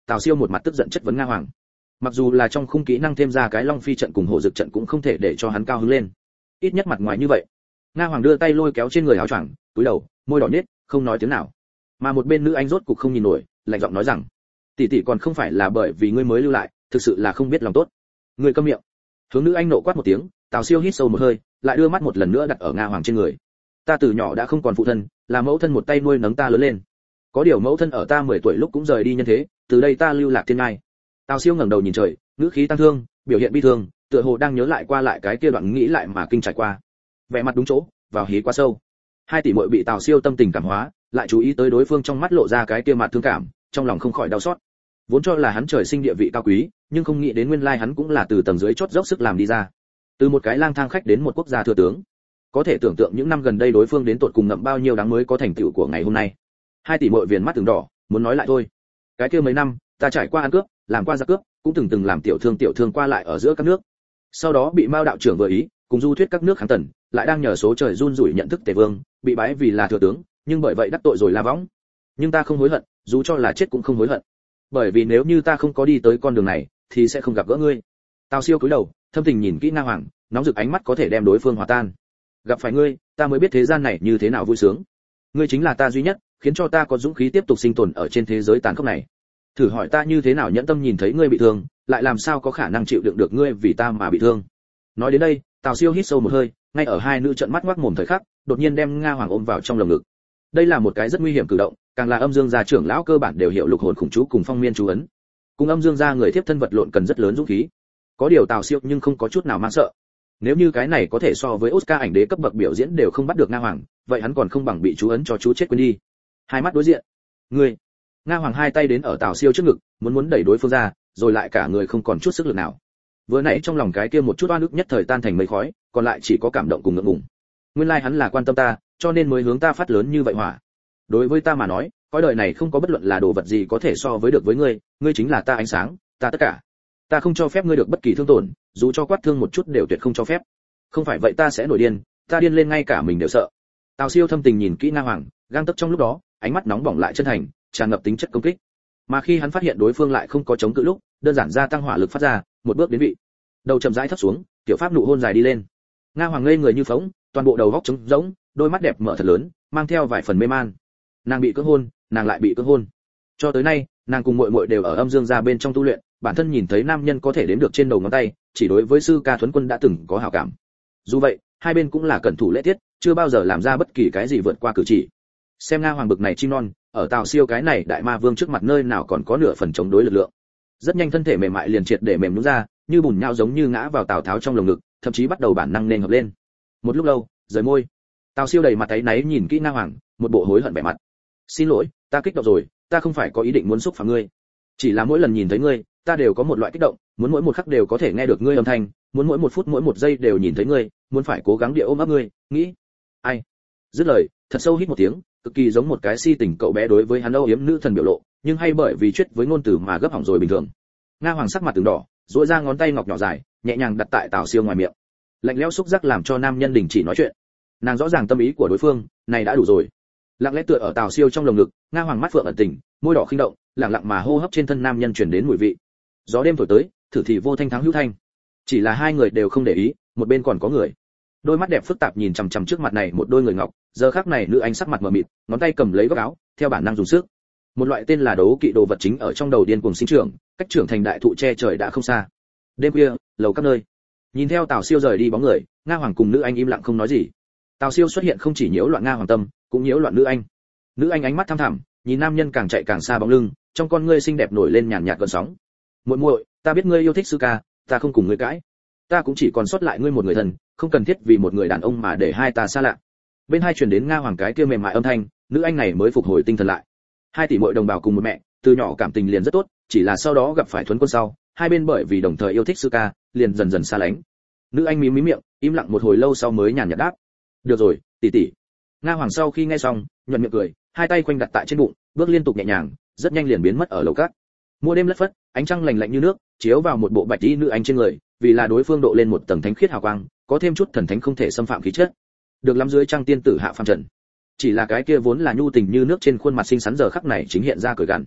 Tào Siêu một mặt tức giận chất vấn Nga Hoàng. Mặc dù là trong khung kỹ năng thêm ra cái Long Phi trận cùng Hổ Dực trận cũng không thể để cho hắn cao hứng lên. Ít nhất mặt ngoài như vậy. Nga Hoàng đưa tay lôi kéo trên người áo choàng, cúi đầu, môi đỏ nhếch, không nói tiếng nào. Mà một bên nữ anh rốt cục không nhìn nổi, lạnh giọng nói rằng: "Tỷ tỷ còn không phải là bởi vì ngươi mới lưu lại, thực sự là không biết lòng tốt." Ngươi câm miệng. Hướng nữ anh nộ quát một tiếng, Tào Siêu hít sâu một hơi, lại đưa mắt một lần nữa đặt ở Nga Hoàng trên người. "Ta từ nhỏ đã không còn phụ thân, là mẫu thân một tay nuôi nấng ta lớn lên. Có điều mẫu thân ở ta 10 tuổi lúc cũng rời đi nhân thế, từ đây ta lưu lạc thiên ngai." Tào Siêu ngẩng đầu nhìn trời, ngữ khí tăng thương, biểu hiện bi thương, tựa hồ đang nhớ lại qua lại cái kia đoạn nghĩ lại mà kinh trải qua. Vẻ mặt đúng chỗ, vào hí quá sâu. Hai tỷ muội bị Tào Siêu tâm tình cảm hóa, lại chú ý tới đối phương trong mắt lộ ra cái kia mặt thương cảm, trong lòng không khỏi đau xót. Vốn cho là hắn trời sinh địa vị cao quý, nhưng không nghĩ đến nguyên lai hắn cũng là từ tầng dưới chót dốc sức làm đi ra. Từ một cái lang thang khách đến một quốc gia thừa tướng. Có thể tưởng tượng những năm gần đây đối phương đến tột cùng ngậm bao nhiêu đáng mới có thành tựu của ngày hôm nay. Hai tỷ muội viền mắt từng đỏ, muốn nói lại thôi. Cái kia mấy năm, ta trải qua ăn cướp, làm qua giặc cướp, cũng từng làm tiểu thương qua lại ở giữa các nước. Sau đó bị Mao đạo trưởng vừa ý, cùng du thuyết các nước kháng tần, lại đang nhờ số trời run rủi nhận thức Tề Vương, bị bái vì là thừa tướng, nhưng bởi vậy đắc tội rồi La Võng. Nhưng ta không hối hận, dù cho là chết cũng không hối hận. Bởi vì nếu như ta không có đi tới con đường này, thì sẽ không gặp gỡ ngươi. Tào Siêu cúi đầu, thâm tình nhìn kỹ Nga Hoàng, nóng rực ánh mắt có thể đem đối phương hòa tan. Gặp phải ngươi, ta mới biết thế gian này như thế nào vui sướng. Ngươi chính là ta duy nhất, khiến cho ta có dũng khí tiếp tục sinh tồn ở trên thế giới tàn khốc này. Thử hỏi ta như thế nào nhẫn tâm nhìn thấy ngươi bị thương, lại làm sao có khả năng chịu đựng được ngươi vì ta mà bị thương. Nói đến đây, Tào Siêu hít sâu một hơi, ngay ở hai nữ trợn mắt ngoác mồm thời khắc, đột nhiên đem Nga Hoàng ôm vào trong lồng ngực. Đây là một cái rất nguy hiểm cử động, càng là Âm Dương gia trưởng lão cơ bản đều hiểu lục hồn khủng chú cùng phong miên chú ấn. Cùng Âm Dương gia người tiếp thân vật lộn cần rất lớn dũng khí. Có điều Tào Siêu nhưng không có chút nào mang sợ. Nếu như cái này có thể so với Oscar ảnh đế cấp bậc biểu diễn đều không bắt được Nga Hoàng, vậy hắn còn không bằng bị chú ấn cho chú chết quên đi. Hai mắt đối diện. Ngươi. Nga Hoàng hai tay đến ở Tào Siêu trước ngực, muốn đẩy đối phương ra, rồi lại cả người không còn chút sức lực nào. Vừa nãy trong lòng cái kia một chút oan ức nhất thời tan thành mây khói, còn lại chỉ có cảm động cùng ngượng ngùng. Nguyên lai hắn là quan tâm ta, cho nên mới hướng ta phát lớn như vậy hỏa. Đối với ta mà nói, cõi đời này không có bất luận là đồ vật gì có thể so với được với ngươi, ngươi chính là ta ánh sáng, ta tất cả. Ta không cho phép ngươi được bất kỳ thương tổn, dù cho quát thương một chút đều tuyệt không cho phép. Không phải vậy ta sẽ nổi điên, ta điên lên ngay cả mình đều sợ. Tào Siêu thâm tình nhìn kỹ Nga Hoàng, gang tấc trong lúc đó, ánh mắt nóng bỏng lại chân thành, tràn ngập tính chất công kích. Mà khi hắn phát hiện đối phương lại không có chống cự lúc, đơn giản gia tăng hỏa lực phát ra, một bước đến vị. Đầu chậm rãi thấp xuống, tiểu pháp nụ hôn dài đi lên. Nga Hoàng ngây người như phỗng, toàn bộ đầu góc trống rỗng, đôi mắt đẹp mở thật lớn, mang theo vài phần mê man. Nàng bị cưỡng hôn, nàng lại bị cưỡng hôn. Cho tới nay, nàng cùng muội muội đều ở Âm Dương gia bên trong tu luyện, bản thân nhìn thấy nam nhân có thể đếm được trên đầu ngón tay, chỉ đối với sư ca Thuấn Quân đã từng có hảo cảm. Dù vậy, hai bên cũng là cẩn thủ lễ tiết, chưa bao giờ làm ra bất kỳ cái gì vượt qua cử chỉ. Xem Nga Hoàng bực này chim non, ở Tào Siêu cái này đại ma vương trước mặt nơi nào còn có nửa phần chống đối lực lượng. Rất nhanh thân thể mềm mại liền triệt để mềm nhũn ra, như bùn nhão giống như ngã vào Tào Tháo trong lồng ngực, thậm chí bắt đầu bản năng nên hợp lên. Một lúc lâu, rời môi. Tào Siêu đầy mặt áy náy nhìn kỹ Nga Hoàng, một bộ hối hận vẻ mặt. "Xin lỗi, ta kích động rồi, ta không phải có ý định muốn xúc phạm ngươi. Chỉ là mỗi lần nhìn thấy ngươi, ta đều có một loại kích động, muốn mỗi một khắc đều có thể nghe được ngươi âm thanh, muốn mỗi một phút mỗi một giây đều nhìn thấy ngươi, muốn phải cố gắng địa ôm ấp ngươi, nghĩ." Ai? Dứt lời, thật sâu hít một tiếng, cực kỳ giống một cái si tình cậu bé đối với hắn âu yếm nữ thần biểu lộ, nhưng hay bởi vì chuyết với ngôn từ mà gấp hỏng rồi bình thường. Nga Hoàng sắc mặt từng đỏ, duỗi ra ngón tay ngọc nhỏ dài, nhẹ nhàng đặt tại Tào Siêu ngoài miệng. Lạnh lẽo xúc giác làm cho nam nhân đình chỉ nói chuyện. Nàng rõ ràng tâm ý của đối phương, này đã đủ rồi. Lặng lẽ tựa ở Tào Siêu trong lồng ngực, Nga Hoàng mắt phượng ẩn tình, môi đỏ khinh động, lặng lặng mà hô hấp trên thân nam nhân truyền đến mùi vị. Gió đêm thổi tới, thử thì vô thanh thắng hữu thanh. Chỉ là hai người đều không để ý, một bên còn có người. Đôi mắt đẹp phức tạp nhìn chằm chằm trước mặt này một đôi người ngọc, giờ khắc này nữ anh sắc mặt mờ mịt, ngón tay cầm lấy góc áo, theo bản năng dùng sức. Một loại tên là đấu kỵ đồ vật chính ở trong đầu điên cuồng sinh trưởng, cách trưởng thành đại thụ che trời đã không xa. Đêm khuya, lầu các nơi. Nhìn theo Tào Siêu rời đi bóng người, Nga Hoàng cùng nữ anh im lặng không nói gì. Tào Siêu xuất hiện không chỉ nhiễu loạn Nga Hoàng tâm, cũng nhiễu loạn nữ anh. Nữ anh ánh mắt thăm thẳm, nhìn nam nhân càng chạy càng xa bóng lưng, trong con ngươi xinh đẹp nổi lên nhàn nhạt gợn sóng. "Muội muội, ta biết ngươi yêu thích sư ca, ta không cùng ngươi cãi. Ta cũng chỉ còn sót lại ngươi một người thân, không cần thiết vì một người đàn ông mà để hai ta xa lạ." Bên hai truyền đến Nga Hoàng cái kia mềm mại âm thanh, nữ anh này mới phục hồi tinh thần lại. Hai tỷ muội đồng bào cùng một mẹ, từ nhỏ cảm tình liền rất tốt, chỉ là sau đó gặp phải Thuấn Quân sau, hai bên bởi vì đồng thời yêu thích sư ca, liền dần dần xa lánh. Nữ anh mím mím miệng, im lặng một hồi lâu sau mới nhàn nhạt đáp: "Được rồi, tỷ tỷ." Nga Hoàng sau khi nghe xong, nhuận miệng cười, hai tay quanh đặt tại trên bụng, bước liên tục nhẹ nhàng, rất nhanh liền biến mất ở lầu cát. Mùa đêm lất phất, ánh trăng lành lạnh như nước, chiếu vào một bộ bạch y nữ anh trên người, vì là đối phương độ lên một tầng thánh khiết hào quang, có thêm chút thần thánh không thể xâm phạm khí chất. Được lắm dưới trăng tiên tử hạ phàm trần. Chỉ là cái kia vốn là nhu tình như nước trên khuôn mặt xinh xắn giờ khắc này chính hiện ra cười gằn.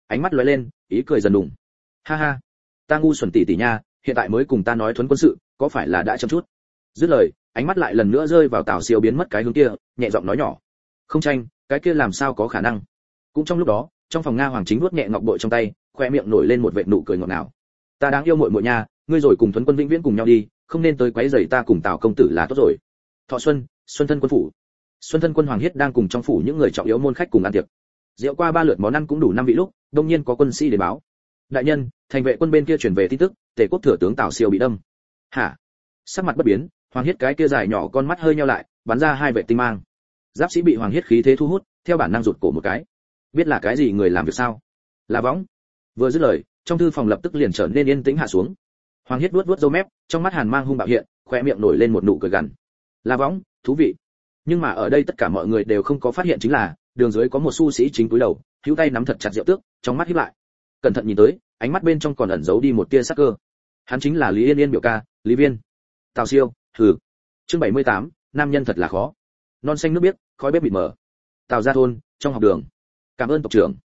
ánh mắt lóe lên, ý cười dần đùng. Ha ha, ta ngu xuẩn tỷ tỷ nha, hiện tại mới cùng ta nói thuấn quân sự, có phải là đã chậm chút? Dứt lời, ánh mắt lại lần nữa rơi vào Tào Siêu biến mất cái hướng kia, nhẹ giọng nói nhỏ. Không tranh, cái kia làm sao có khả năng? Cũng trong lúc đó, trong phòng Nga Hoàng chính vuốt nhẹ ngọc bội trong tay, khoe miệng nổi lên một vệt nụ cười ngọt ngào. Ta đáng yêu muội muội nha, ngươi rồi cùng thuấn quân vĩnh viễn cùng nhau đi, không nên tới quấy rầy ta cùng Tào công tử là tốt rồi. Thọ Xuân, Xuân thân quân phủ. Xuân thân quân Hoàng Hiết đang cùng trong phủ những người trọng yếu môn khách cùng ăn tiệc. Rượu qua 3 lượt món ăn cũng đủ 5 vị lúc, đột nhiên có quân sĩ đến báo. Đại nhân, thành vệ quân bên kia truyền về tin tức, Tề quốc thừa tướng Tào Siêu bị đâm. Hả? Sắc mặt bất biến, Hoàng Hiết cái kia dài nhỏ con mắt hơi nheo lại, bắn ra 2 vệt tinh mang. Giáp sĩ bị Hoàng Hiết khí thế thu hút, theo bản năng rụt cổ một cái. Biết là cái gì người làm việc sao? Là võng. Vừa dứt lời, trong thư phòng lập tức liền trở nên yên tĩnh hạ xuống. Hoàng Hiết vuốt vuốt râu mép, trong mắt hàn mang hung bạo hiện, khoe miệng nổi lên một nụ cười gằn. Là võng, thú vị. Nhưng mà ở đây tất cả mọi người đều không có phát hiện chính là, đường dưới có một su sĩ chính cúi đầu, hữu tay nắm thật chặt rượu tước, trong mắt híp lại. Cẩn thận nhìn tới, ánh mắt bên trong còn ẩn giấu đi một tia sắc cơ. Hắn chính là Lý Yên Yên biểu ca, Lý Viên. Tào Siêu, hừ. Chương 78, nam nhân thật là khó. Non xanh nước biếc, khói bếp mịt mờ. Tào gia thôn, trong học đường. Cảm ơn tộc trưởng.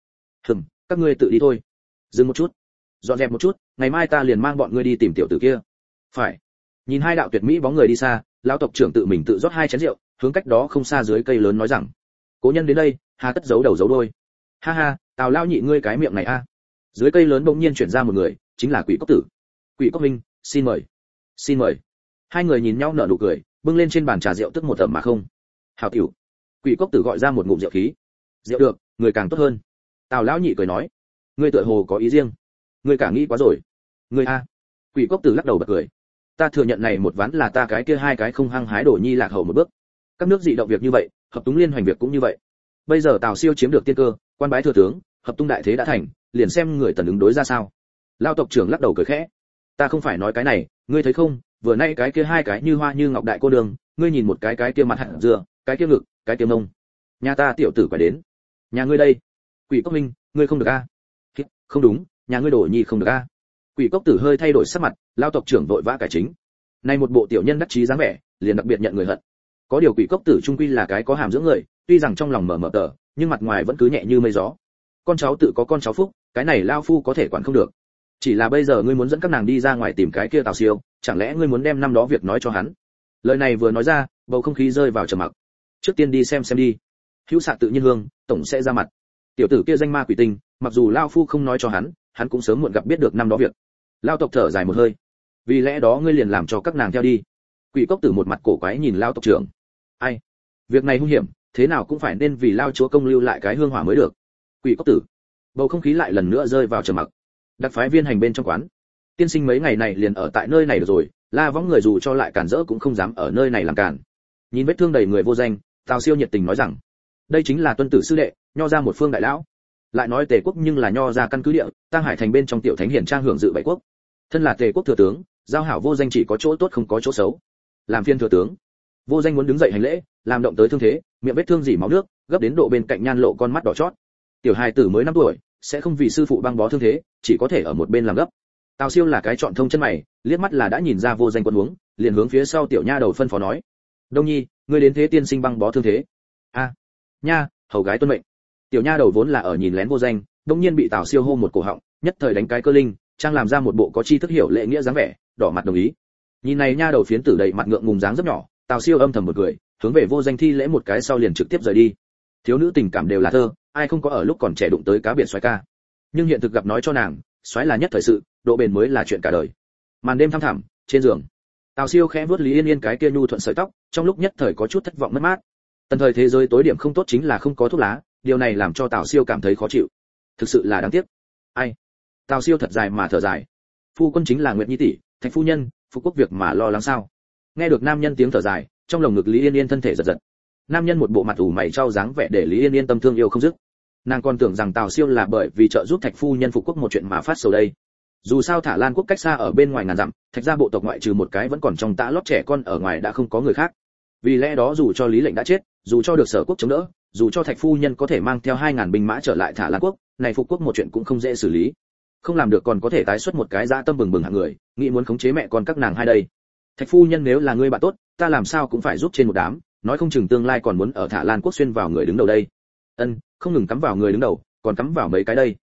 Các ngươi tự đi thôi. Dừng một chút. Dọn dẹp một chút, ngày mai ta liền mang bọn ngươi đi tìm tiểu tử kia. Phải. Nhìn hai đạo tuyệt mỹ bóng người đi xa, lão tộc trưởng tự mình tự rót 2 chén rượu, hướng cách đó không xa dưới cây lớn nói rằng: cố nhân đến đây, hà tất giấu đầu giấu đuôi. Ha ha, Tào lão nhị ngươi cái miệng này a. Dưới cây lớn bỗng nhiên chuyển ra một người, chính là Quỷ Cốc Tử. Quỷ Cốc Minh, xin mời. Xin mời. Hai người nhìn nhau nở nụ cười, bưng lên trên bàn trà rượu tức một ẩm mà không. Hảo tiểu. Quỷ Cốc Tử gọi ra một ngụm rượu khí. Rượu được, người càng tốt hơn. Tào lão nhị cười nói, ngươi tựa hồ có ý riêng. Ngươi cả nghĩ quá rồi. Ngươi a. Quỷ Cốc Tử lắc đầu bật cười. Ta thừa nhận này một ván là ta cái kia 2 cái không hăng hái đổ nhi lạc hậu một bước. Các nước dị động việc như vậy, hợp túng liên hoành việc cũng như vậy. Bây giờ Tào Siêu chiếm được tiên cơ, quan bái thừa tướng, hợp tung đại thế đã thành, liền xem người tần ứng đối ra sao. Lão tộc trưởng lắc đầu cười khẽ. Ta không phải nói cái này, ngươi thấy không, vừa nay cái kia 2 cái như hoa như ngọc đại cô đường, ngươi nhìn một cái kia mặt hạt dừa, cái kia ngực, cái kia mông. Nhà ta tiểu tử phải đến. Nhà ngươi đây. Quỷ Cốc Minh, ngươi không được a. Không đúng, nhà ngươi đổ nhi không được a. Quỷ Cốc Tử hơi thay đổi sắc mặt, lão tộc trưởng vội vã cải chính. Nay một bộ tiểu nhân đắc chí dáng vẻ, liền đặc biệt nhận người hận. Có điều Quỷ Cốc Tử trung quy là cái có hàm dưỡng người, tuy rằng trong lòng mờ mờ tờ, nhưng mặt ngoài vẫn cứ nhẹ như mây gió. Con cháu tự có con cháu phúc, cái này lao phu có thể quản không được. Chỉ là bây giờ ngươi muốn dẫn các nàng đi ra ngoài tìm cái kia Tào Siêu, chẳng lẽ ngươi muốn đem năm đó việc nói cho hắn? Lời này vừa nói ra, bầu không khí rơi vào trầm mặc. Trước tiên đi xem đi. Hữu xạ tự nhiên hương, tổng sẽ ra mặt. Tiểu tử kia danh ma quỷ tinh, mặc dù lao phu không nói cho hắn cũng sớm muộn gặp biết được năm đó việc. Lao tộc thở dài một hơi. Vì lẽ đó ngươi liền làm cho các nàng theo đi. Quỷ Cốc Tử một mặt cổ quái nhìn lao tộc trưởng. Ai? Việc này hung hiểm, thế nào cũng phải nên vì lao chúa công lưu lại cái hương hỏa mới được. Quỷ Cốc Tử. Bầu không khí lại lần nữa rơi vào trầm mặc. Đặc phái viên hành bên trong quán. Tiên sinh mấy ngày này liền ở tại nơi này được rồi, la võng người dù cho lại cản rỡ cũng không dám ở nơi này làm cản. Nhìn vết thương đầy người vô danh, Tào Siêu nhiệt tình nói rằng, đây chính là tuân tử sư đệ, nho ra một phương đại lão. Lại nói Tề quốc nhưng là nho ra căn cứ địa, Tang Hải thành bên trong tiểu thánh hiển trang hưởng dự bảy quốc. Thân là Tề quốc thừa tướng, giao hảo vô danh chỉ có chỗ tốt không có chỗ xấu. Làm phiên thừa tướng, vô danh muốn đứng dậy hành lễ, làm động tới thương thế, miệng vết thương dỉ máu nước, gấp đến độ bên cạnh nhan lộ con mắt đỏ chót. Tiểu hài tử mới 5 tuổi, sẽ không vì sư phụ băng bó thương thế, chỉ có thể ở một bên làm gấp. Tào Siêu là cái chọn thông chân mày, liếc mắt là đã nhìn ra vô danh quân huống, liền hướng phía sau tiểu nha đầu phân phó nói: "Đông Nhi, ngươi đến thế tiên sinh băng bó thương thế." "A, nha, hầu gái tuân mệnh." Tiểu nha đầu vốn là ở nhìn lén vô danh, đống nhiên bị Tào Siêu hô một cổ họng, nhất thời đánh cái cơ linh, trang làm ra một bộ có chi thức hiểu lễ nghĩa dáng vẻ, đỏ mặt đồng ý. Nhìn này nha đầu phiến tử đầy mặt ngượng ngùng dáng rất nhỏ, Tào Siêu âm thầm một cười, hướng về vô danh thi lễ một cái sau liền trực tiếp rời đi. Thiếu nữ tình cảm đều là thơ, ai không có ở lúc còn trẻ đụng tới cá biển xoáy ca. Nhưng hiện thực gặp nói cho nàng, xoáy là nhất thời sự, độ bền mới là chuyện cả đời. Màn đêm thăm thẳm, trên giường, Tào Siêu khẽ vuốt Lý Yên Yên cái kia nhu thuận sợi tóc, trong lúc nhất thời có chút thất vọng mất mát. Tần thời thế giới tối điểm không tốt chính là không có thuốc lá, điều này làm cho Tào Siêu cảm thấy khó chịu. Thực sự là đáng tiếc. Ai? Tào Siêu thật dài mà thở dài. Phu quân chính là Nguyệt Nhi tỷ, Thạch phu nhân, phục quốc việc mà lo lắng sao? Nghe được nam nhân tiếng thở dài, trong lồng ngực Lý Yên Yên thân thể giật giật. Nam nhân một bộ mặt ủ mày trao dáng vẻ để Lý Yên Yên tâm thương yêu không dứt. Nàng còn tưởng rằng Tào Siêu là bởi vì trợ giúp Thạch phu nhân phục quốc một chuyện mà phát sầu đây. Dù sao Thả Lan quốc cách xa ở bên ngoài ngàn dặm, Thạch gia bộ tộc ngoại trừ một cái vẫn còn trong tã lót trẻ con ở ngoài đã không có người khác. Vì lẽ đó dù cho Lý lệnh đã chết, dù cho được Sở quốc chống đỡ, dù cho Thạch phu nhân có thể mang theo 2000 binh mã trở lại Thả Lan quốc, này phục quốc một chuyện cũng không dễ xử lý. Không làm được còn có thể tái xuất một cái dã tâm bừng bừng hạng người, nghĩ muốn khống chế mẹ con các nàng hai đây. Thạch phu nhân nếu là ngươi bạn tốt, ta làm sao cũng phải giúp trên một đám, nói không chừng tương lai còn muốn ở Thả Lan quốc xuyên vào người đứng đầu đây. Ân, không ngừng cắm vào người đứng đầu, còn cắm vào mấy cái đây.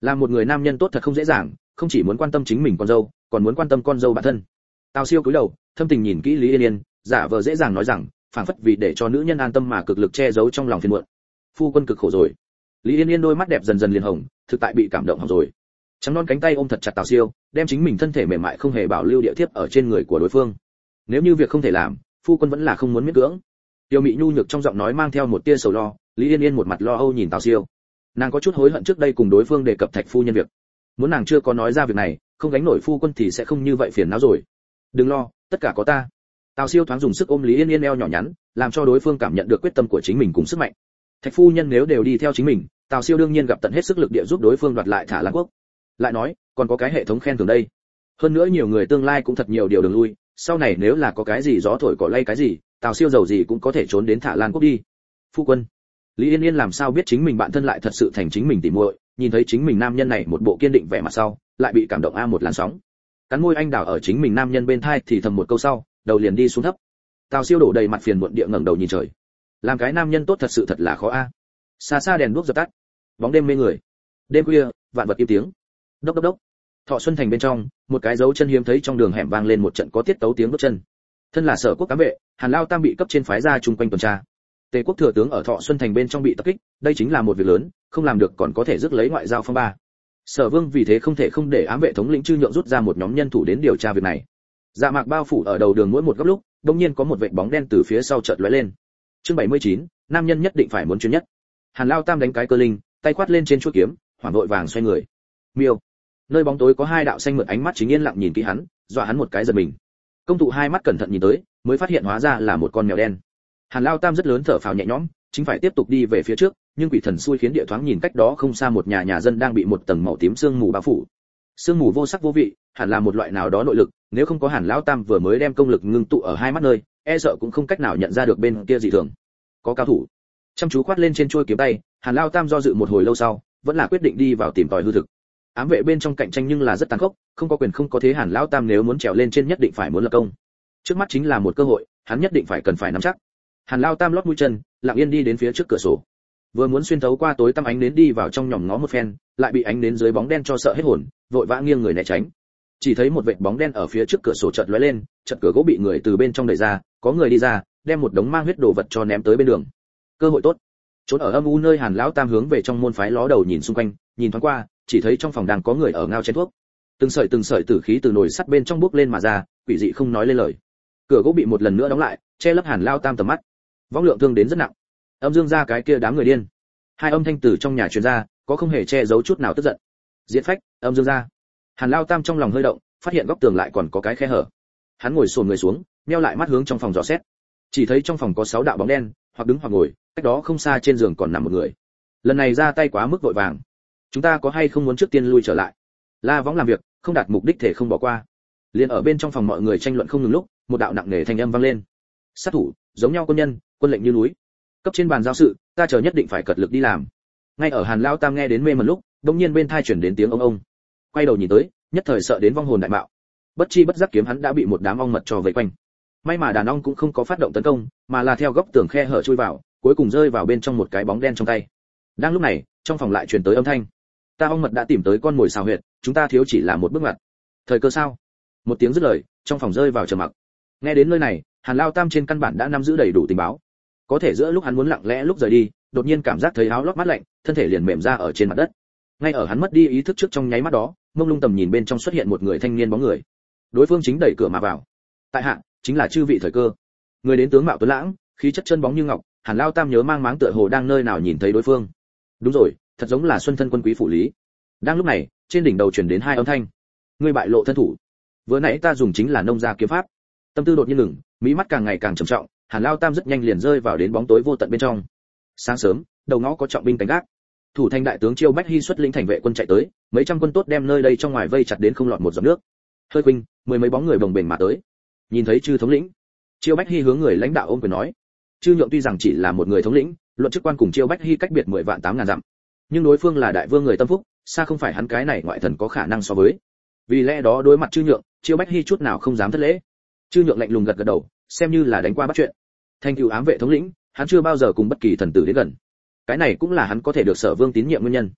Là một người nam nhân tốt thật không dễ dàng, không chỉ muốn quan tâm chính mình con dâu, còn muốn quan tâm con dâu bản thân. Tào Siêu cúi đầu, thâm tình nhìn kỹ Lý Yên Yên, giả vờ dễ dàng nói rằng, phảng phất vì để cho nữ nhân an tâm mà cực lực che giấu trong lòng phiền muộn. Phu quân cực khổ rồi. Lý Yên Yên đôi mắt đẹp dần dần liền hồng, thực tại bị cảm động hỏng rồi. Trắng non cánh tay ôm thật chặt Tào Siêu, đem chính mình thân thể mềm mại không hề bảo lưu địa tiếp ở trên người của đối phương. Nếu như việc không thể làm, phu quân vẫn là không muốn miễn cưỡng. Tiêu Mị nhu nhược trong giọng nói mang theo một tia sầu lo. Lý Yên Yên một mặt lo âu nhìn Tào Siêu. Nàng có chút hối hận trước đây cùng đối phương đề cập Thạch phu nhân việc. Muốn nàng chưa có nói ra việc này, không gánh nổi phu quân thì sẽ không như vậy phiền não rồi. Đừng lo, tất cả có ta. Tào Siêu thoáng dùng sức ôm Lý Yên Yên eo nhỏ nhắn, làm cho đối phương cảm nhận được quyết tâm của chính mình cùng sức mạnh. Thạch phu nhân nếu đều đi theo chính mình, Tào Siêu đương nhiên gặp tận hết sức lực địa giúp đối phương đoạt lại Thả Lan quốc. Lại nói, còn có cái hệ thống khen thưởng đây. Hơn nữa nhiều người tương lai cũng thật nhiều điều đường lui, sau này nếu là có cái gì gió thổi cỏ lay cái gì, Tào Siêu giàu gì cũng có thể trốn đến Thả Lan quốc đi. Phu quân. Lý Yên Yên làm sao biết chính mình bạn thân lại thật sự thành chính mình tỉ muội, nhìn thấy chính mình nam nhân này một bộ kiên định vẻ mặt sau, lại bị cảm động một làn sóng. Cắn môi anh đào ở chính mình nam nhân bên thai thì thầm một câu sau, đầu liền đi xuống thấp. Tào Siêu đổ đầy mặt phiền muộn địa ngẩng đầu nhìn trời. Làm cái nam nhân tốt thật sự thật là khó a. Xa xa đèn đuốc dập tắt, bóng đêm mê người. Đêm khuya, vạn vật im tiếng. Đốc đốc đốc. Thọ Xuân thành bên trong, một cái dấu chân hiếm thấy trong đường hẻm vang lên một trận có tiết tấu tiếng bước chân. Thân là Sở Quốc cám vệ, Hàn Lao Tam bị cấp trên phái ra chung quanh tuần tra. Tề quốc thừa tướng ở Thọ Xuân thành bên trong bị tập kích, đây chính là một việc lớn, không làm được còn có thể rước lấy ngoại giao phong ba. Sở Vương vì thế không thể không để ám vệ thống lĩnh Trư Nhượng rút ra một nhóm nhân thủ đến điều tra việc này. Dạ mạc bao phủ ở đầu đường mỗi một góc lúc, đột nhiên có một vệt bóng đen từ phía sau chợt lóe lên. Chương 79, nam nhân nhất định phải muốn chuyên nhất. Hàn Lao Tam đánh cái cơ linh, tay quát lên trên chuôi kiếm, hoảng vội vàng xoay người. Miêu. Nơi bóng tối có hai đạo xanh mượt ánh mắt chính yên lặng nhìn kỹ hắn, dọa hắn một cái giật mình. Công tụ hai mắt cẩn thận nhìn tới, mới phát hiện hóa ra là một con mèo đen. Hàn Lao Tam rất lớn thở phào nhẹ nhõm, chính phải tiếp tục đi về phía trước, nhưng quỷ thần xui khiến địa thoáng nhìn cách đó không xa một nhà dân đang bị một tầng màu tím sương mù bao phủ. Sương mù vô sắc vô vị, hẳn là một loại nào đó nội lực, nếu không có Hàn Lao Tam vừa mới đem công lực ngưng tụ ở hai mắt nơi, e sợ cũng không cách nào nhận ra được bên kia dị thường. Có cao thủ. Chăm chú quát lên trên chuôi kiếm tay, Hàn Lao Tam do dự một hồi lâu sau, vẫn là quyết định đi vào tìm tòi hư thực. Ám vệ bên trong cạnh tranh nhưng là rất tàn khốc, không có quyền không có thế, Hàn Lao Tam nếu muốn trèo lên trên nhất định phải muốn lập công. Trước mắt chính là một cơ hội, hắn nhất định phải cần phải nắm chắc. Hàn Lao Tam lót mũi chân, lặng yên đi đến phía trước cửa sổ. Vừa muốn xuyên thấu qua tối tăm ánh nến đi vào trong nhòm ngó một phen, lại bị ánh nến dưới bóng đen cho sợ hết hồn, vội vã nghiêng người né tránh. Chỉ thấy một vệt bóng đen ở phía trước cửa sổ chợt lóe lên, chợt cửa gỗ bị người từ bên trong đẩy ra, có người đi ra, đem một đống mang huyết đồ vật cho ném tới bên đường. Cơ hội tốt. Trốn ở âm u nơi, Hàn Lão Tam hướng về trong môn phái ló đầu nhìn xung quanh, nhìn thoáng qua, chỉ thấy trong phòng đang có người ở ngao chén thuốc. Từng sợi tử khí từ nồi sắt bên trong bốc lên mà ra, quỷ dị không nói lên lời. Cửa gỗ bị một lần nữa đóng lại, che lấp Hàn Lão Tam tầm mắt. Vong lượng thương đến rất nặng. Âm dương ra cái kia đám người điên. Hai âm thanh từ trong nhà truyền ra, có không hề che giấu chút nào tức giận. Diễn phách, âm dương ra. Hàn Lão Tam trong lòng hơi động, phát hiện góc tường lại còn có cái khe hở. Hắn ngồi xổm người xuống, nheo lại mắt hướng trong phòng dò xét. Chỉ thấy trong phòng có 6 đạo bóng đen, hoặc đứng hoặc ngồi, cách đó không xa trên giường còn nằm một người. Lần này ra tay quá mức vội vàng. Chúng ta có hay không muốn trước tiên lui trở lại? La Võng làm việc, không đạt mục đích thể không bỏ qua. Liền ở bên trong phòng mọi người tranh luận không ngừng lúc, một đạo nặng nề thanh âm vang lên. Sát thủ, giống nhau quân nhân, quân lệnh như núi. Cấp trên bàn giao sự, ta chờ nhất định phải cật lực đi làm. Ngay ở Hàn Lao Tam nghe đến mê mẩn lúc, đột nhiên bên tai chuyển đến tiếng ông. Quay đầu nhìn tới, nhất thời sợ đến vong hồn đại mạo. Bất chi bất giác kiếm hắn đã bị một đám ong mật cho vây quanh. May mà đàn ong cũng không có phát động tấn công, mà là theo góc tường khe hở chui vào, cuối cùng rơi vào bên trong một cái bóng đen trong tay. Đang lúc này, trong phòng lại truyền tới âm thanh. Ta ong mật đã tìm tới con mồi xào huyệt, chúng ta thiếu chỉ là một bước ngoặt. Thời cơ sao? Một tiếng dứt lời, trong phòng rơi vào trầm mặc. Nghe đến nơi này, Hàn Lao Tam trên căn bản đã nắm giữ đầy đủ tình báo. Có thể giữa lúc hắn muốn lặng lẽ lúc rời đi, đột nhiên cảm giác thấy áo lót mát lạnh, thân thể liền mềm ra ở trên mặt đất. Ngay ở hắn mất đi ý thức trước trong nháy mắt đó, mông lung tầm nhìn bên trong xuất hiện một người thanh niên bóng người. Đối phương chính đẩy cửa mà vào. Tại hạ chính là chư vị thời cơ. Người đến tướng mạo tuấn lãng, khí chất chân bóng như ngọc, Hàn Lao Tam nhớ mang máng tựa hồ đang nơi nào nhìn thấy đối phương. Đúng rồi, thật giống là Xuân Thân quân quý phủ lý. Đang lúc này, trên đỉnh đầu truyền đến hai âm thanh. Ngươi bại lộ thân thủ. Vừa nãy ta dùng chính là nông gia kiếm pháp. Tâm tư đột nhiên ngừng, mí mắt càng ngày càng trầm trọng, Hàn Lao Tam rất nhanh liền rơi vào đến bóng tối vô tận bên trong. Sáng sớm, đầu ngõ có trọng binh canh gác. Thủ thành đại tướng Chiêu Bách Hy xuất lĩnh thành vệ quân chạy tới, mấy trăm quân tốt đem nơi đây trong ngoài vây chặt đến không lọt một giọt nước. Hơi khuynh, mười mấy bóng người bồng bềnh mà tới. Nhìn thấy chư thống lĩnh, Chiêu Bách Hy hướng người lãnh đạo ôm quyền nói. Chư Nhượng tuy rằng chỉ là một người thống lĩnh, luận chức quan cùng Chiêu Bách Hy cách biệt 10 vạn 8 ngàn dặm, nhưng đối phương là đại vương người tâm phúc, xa không phải hắn cái này ngoại thần có khả năng so với. Vì lẽ đó đối mặt Chư Nhượng, Chiêu Bách Hy chút nào không dám thất lễ. Chư Nhượng lạnh lùng gật gật đầu, xem như là đánh qua bắt chuyện. Thành cửu ám vệ thống lĩnh, hắn chưa bao giờ cùng bất kỳ thần tử đến gần. Cái này cũng là hắn có thể được Sở Vương tín nhiệm nguyên nhân.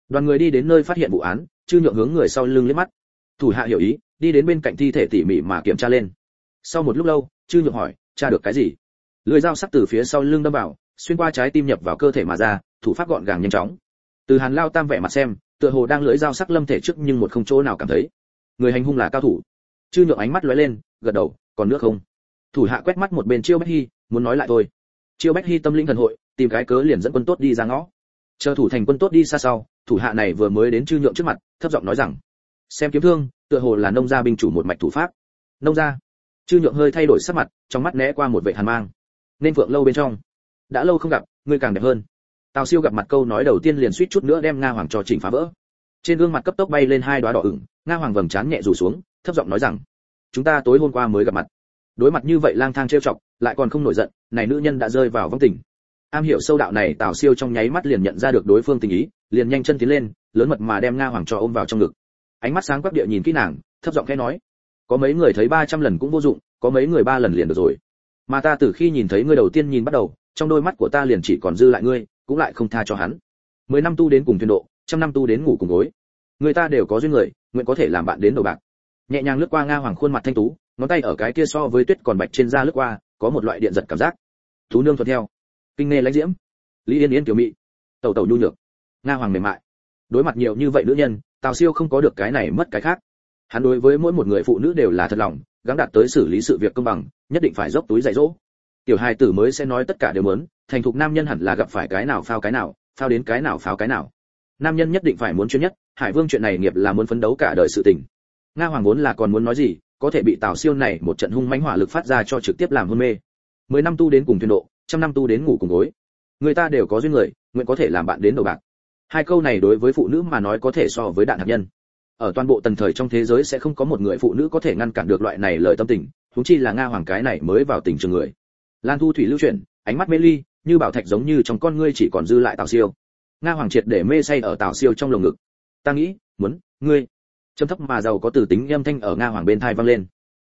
Đoàn người đi đến nơi phát hiện vụ án, Chư Nhượng hướng người sau lưng liếc mắt. Thủ hạ hiểu ý, đi đến bên cạnh thi thể tỉ mỉ mà kiểm tra lên. Sau một lúc lâu, Chư Nhượng hỏi, tra được cái gì? Lưỡi dao sắc từ phía sau lưng đâm vào, xuyên qua trái tim nhập vào cơ thể mà ra, thủ pháp gọn gàng nhanh chóng. Từ Hàn Lao Tam vẻ mặt xem, tựa hồ đang lưỡi dao sắc lâm thể trước nhưng một không chỗ nào cảm thấy. Người hành hung là cao thủ. Chư Nhượng ánh mắt lóe lên, gật đầu, còn nước không? Thủ hạ quét mắt một bên Chiêu Bách Hy, muốn nói lại thôi. Chiêu Bách Hy tâm linh thần hội, tìm cái cớ liền dẫn quân tốt đi ra ngõ. Chờ thủ thành quân tốt đi xa sau, thủ hạ này vừa mới đến Chư Nhượng trước mặt, thấp giọng nói rằng: xem kiếm thương, tựa hồ là nông gia binh chủ một mạch thủ pháp. Nông gia? Chư Nhượng hơi thay đổi sắc mặt, trong mắt né qua một vẻ hàn mang. Nên Phượng lâu bên trong, đã lâu không gặp, ngươi càng đẹp hơn. Tào Siêu gặp mặt câu nói đầu tiên liền suýt chút nữa đem Nga Hoàng cho chỉnh phá vỡ. Trên gương mặt cấp tốc bay lên hai đóa đỏ ửng, Nga Hoàng vầng trán nhẹ rủ xuống, thấp giọng nói rằng: chúng ta tối hôm qua mới gặp mặt. Đối mặt như vậy lang thang trêu chọc, lại còn không nổi giận, này nữ nhân đã rơi vào vong tình. Am hiểu sâu đạo này, Tào Siêu trong nháy mắt liền nhận ra được đối phương tình ý, liền nhanh chân tiến lên, lớn mật mà đem Nga Hoàng cho ôm vào trong ngực. Ánh mắt sáng quắc địa nhìn kỹ nàng, thấp giọng khẽ nói: có mấy người thấy 300 lần cũng vô dụng, có mấy người 3 lần liền được rồi. Mà ta từ khi nhìn thấy ngươi đầu tiên nhìn bắt đầu, trong đôi mắt của ta liền chỉ còn dư lại ngươi, cũng lại không tha cho hắn. 10 năm tu đến cùng thuyền độ, 100 năm tu đến ngủ cùng gối. Người ta đều có duyên người, nguyện có thể làm bạn đến đầu bạc. Nhẹ nhàng lướt qua Nga Hoàng khuôn mặt thanh tú, ngón tay ở cái kia so với tuyết còn bạch trên da lướt qua, có một loại điện giật cảm giác. Tú nương thuận theo, kinh nghe lãnh diễm, Lý Yên Yên tiểu mị, tẩu tẩu nhu nhược, Nga Hoàng mềm mại. Đối mặt nhiều như vậy nữ nhân, Tào Siêu không có được cái này mất cái khác. Hắn đối với mỗi một người phụ nữ đều là thật lòng, gắng đạt tới xử lý sự việc công bằng, nhất định phải dốc túi dạy dỗ. Tiểu hài tử mới sẽ nói tất cả đều muốn, thành thục nam nhân hẳn là gặp phải cái nào phao cái nào, phao đến cái nào pháo cái nào. Nam nhân nhất định phải muốn chuyên nhất, Hải Vương chuyện này nghiệp là muốn phấn đấu cả đời sự tình. Nga Hoàng vốn là còn muốn nói gì, có thể bị Tào Siêu này một trận hung mãnh hỏa lực phát ra cho trực tiếp làm hôn mê. 10 năm tu đến cùng thuyền độ, 100 năm tu đến ngủ cùng gối. Người ta đều có duyên người, nguyện có thể làm bạn đến đầu bạc. Hai câu này đối với phụ nữ mà nói có thể so với đạn hạt nhân. Ở toàn bộ tần thời trong thế giới sẽ không có một người phụ nữ có thể ngăn cản được loại này lời tâm tình, huống chi là Nga Hoàng cái này mới vào tình trường người. Lan Thu Thủy lưu chuyển, ánh mắt mê ly, như bảo thạch giống như trong con ngươi chỉ còn dư lại Tào Siêu. Nga Hoàng triệt để mê say ở Tào Siêu trong lồng ngực. Ta nghĩ, muốn, ngươi. Trầm thấp mà giàu có từ tính âm thanh ở Nga Hoàng bên tai vang lên.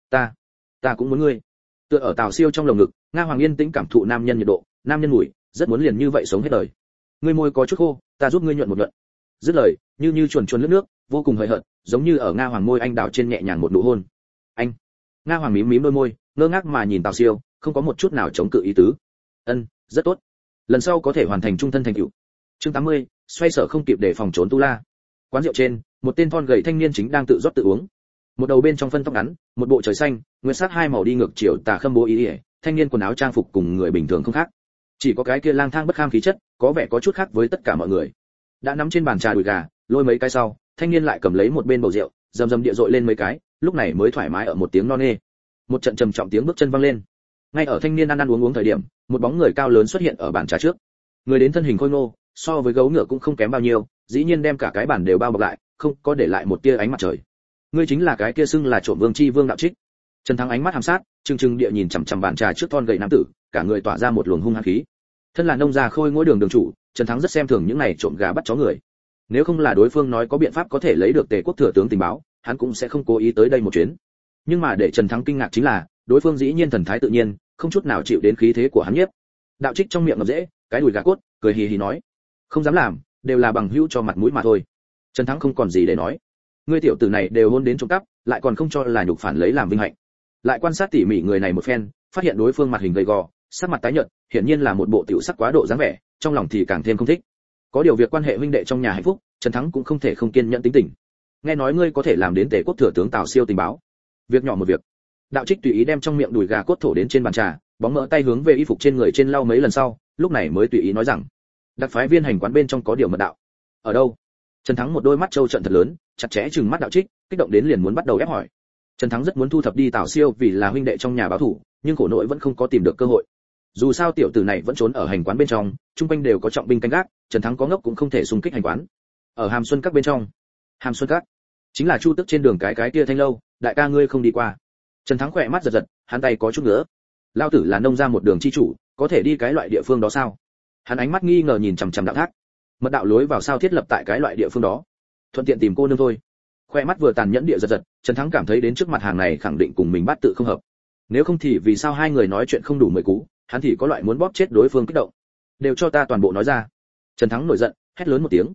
Ta cũng muốn ngươi. Tựa ở Tào Siêu trong lồng ngực, Nga Hoàng yên tĩnh cảm thụ nam nhân nhiệt độ, nam nhân mùi, rất muốn liền như vậy sống hết đời. Ngươi môi có chút khô, ta giúp ngươi nhuận một nhuận. Dứt lời, như chuồn chuồn lướt nước, vô cùng hời hợt, giống như ở Nga Hoàng môi anh đào trên nhẹ nhàng một nụ hôn. Anh. Nga Hoàng mím đôi môi, ngơ ngác mà nhìn Tào Siêu, không có một chút nào chống cự ý tứ. Rất tốt. Lần sau có thể hoàn thành trung thân thành tựu. Chương 80, xoay sở không kịp để phòng trốn tu la. Quán rượu trên, một tên thon gầy thanh niên chính đang tự rót tự uống. Một đầu bên trong phân tóc ngắn, một bộ trời xanh, nguyên sắc hai màu đi ngược chiều tà khâm bố ý, thanh niên quần áo trang phục cùng người bình thường không khác. Chỉ có cái kia lang thang bất kham khí chất, có vẻ có chút khác với tất cả mọi người. Đã nắm trên bàn trà đùi gà, lôi mấy cái sau, thanh niên lại cầm lấy một bên bầu rượu, rầm địa dội lên mấy cái, lúc này mới thoải mái ở một tiếng non nê. Một trận trầm trọng tiếng bước chân vang lên. Ngay ở thanh niên ăn uống thời điểm, một bóng người cao lớn xuất hiện ở bàn trà trước. Người đến thân hình khôi ngô, so với gấu ngựa cũng không kém bao nhiêu, dĩ nhiên đem cả cái bàn đều bao bọc lại, không có để lại một tia ánh mặt trời. Ngươi chính là cái kia xưng là trộm vương chi vương Đạo Trích. Trần Thắng ánh mắt hàm sát, trừng địa nhìn chằm chằm bàn trà trước thon gầy nam tử, cả người tỏa ra một luồng hung hăng khí. Thân là nông gia khôi ngôi đường chủ, Trần Thắng rất xem thường những này trộm gà bắt chó người. Nếu không là đối phương nói có biện pháp có thể lấy được Tề quốc thừa tướng tình báo, hắn cũng sẽ không cố ý tới đây một chuyến. Nhưng mà để Trần Thắng kinh ngạc chính là, đối phương dĩ nhiên thần thái tự nhiên, không chút nào chịu đến khí thế của hắn nhiếp. Đạo Trích trong miệng ngậm dễ, cái đùi gà cốt, cười hì hì nói: "Không dám làm, đều là bằng hữu cho mặt mũi mà thôi." Trần Thắng không còn gì để nói. Ngươi tiểu tử này đều hôn đến trộm cắp, lại còn không cho là nhục phản lấy làm vinh hạnh. Lại quan sát tỉ mỉ người này một phen, phát hiện đối phương mặt hình gầy gò, sắc mặt tái nhợt, hiển nhiên là một bộ tiểu sắc quá độ dáng vẻ, trong lòng thì càng thêm không thích. Có điều việc quan hệ huynh đệ trong nhà hạnh phúc, Trần Thắng cũng không thể không kiên nhẫn tính tình. Nghe nói ngươi có thể làm đến Tề quốc thừa tướng Tào Siêu tình báo. Việc nhỏ một việc. Đạo Trích tùy ý đem trong miệng đùi gà cốt thổ đến trên bàn trà, bóng mỡ tay hướng về y phục trên người trên lau mấy lần sau, lúc này mới tùy ý nói rằng: "Đặc phái viên hành quán bên trong có điều mật đạo." "Ở đâu?" Trần Thắng một đôi mắt trâu trợn thật lớn, chặt chẽ trừng mắt Đạo Trích, kích động đến liền muốn bắt đầu ép hỏi. Trần Thắng rất muốn thu thập đi Tào Siêu vì là huynh đệ trong nhà báo thủ, nhưng khổ nỗi vẫn không có tìm được cơ hội. Dù sao tiểu tử này vẫn trốn ở hành quán bên trong, chung quanh đều có trọng binh canh gác, Trần Thắng có ngốc cũng không thể xung kích hành quán. Ở Hàm Xuân Các bên trong. Hàm Xuân Các chính là Chu Tức trên đường cái kia thanh lâu, đại ca ngươi không đi qua. Trần Thắng khỏe mắt giật, hắn tay có chút ngứa. Lao tử là nông gia một đường chi chủ, có thể đi cái loại địa phương đó sao? Hắn ánh mắt nghi ngờ nhìn chằm chằm Đạo Thác. Mật đạo lối vào sao thiết lập tại cái loại địa phương đó? Thuận tiện tìm cô nương thôi. Khoe mắt vừa tàn nhẫn địa giật, Trần Thắng cảm thấy đến trước mặt hàng này khẳng định cùng mình bát tự không hợp. Nếu không thì vì sao hai người nói chuyện không đủ 10 cú, hắn thì có loại muốn bóp chết đối phương kích động. Đều cho ta toàn bộ nói ra. Trần Thắng nổi giận, hét lớn một tiếng.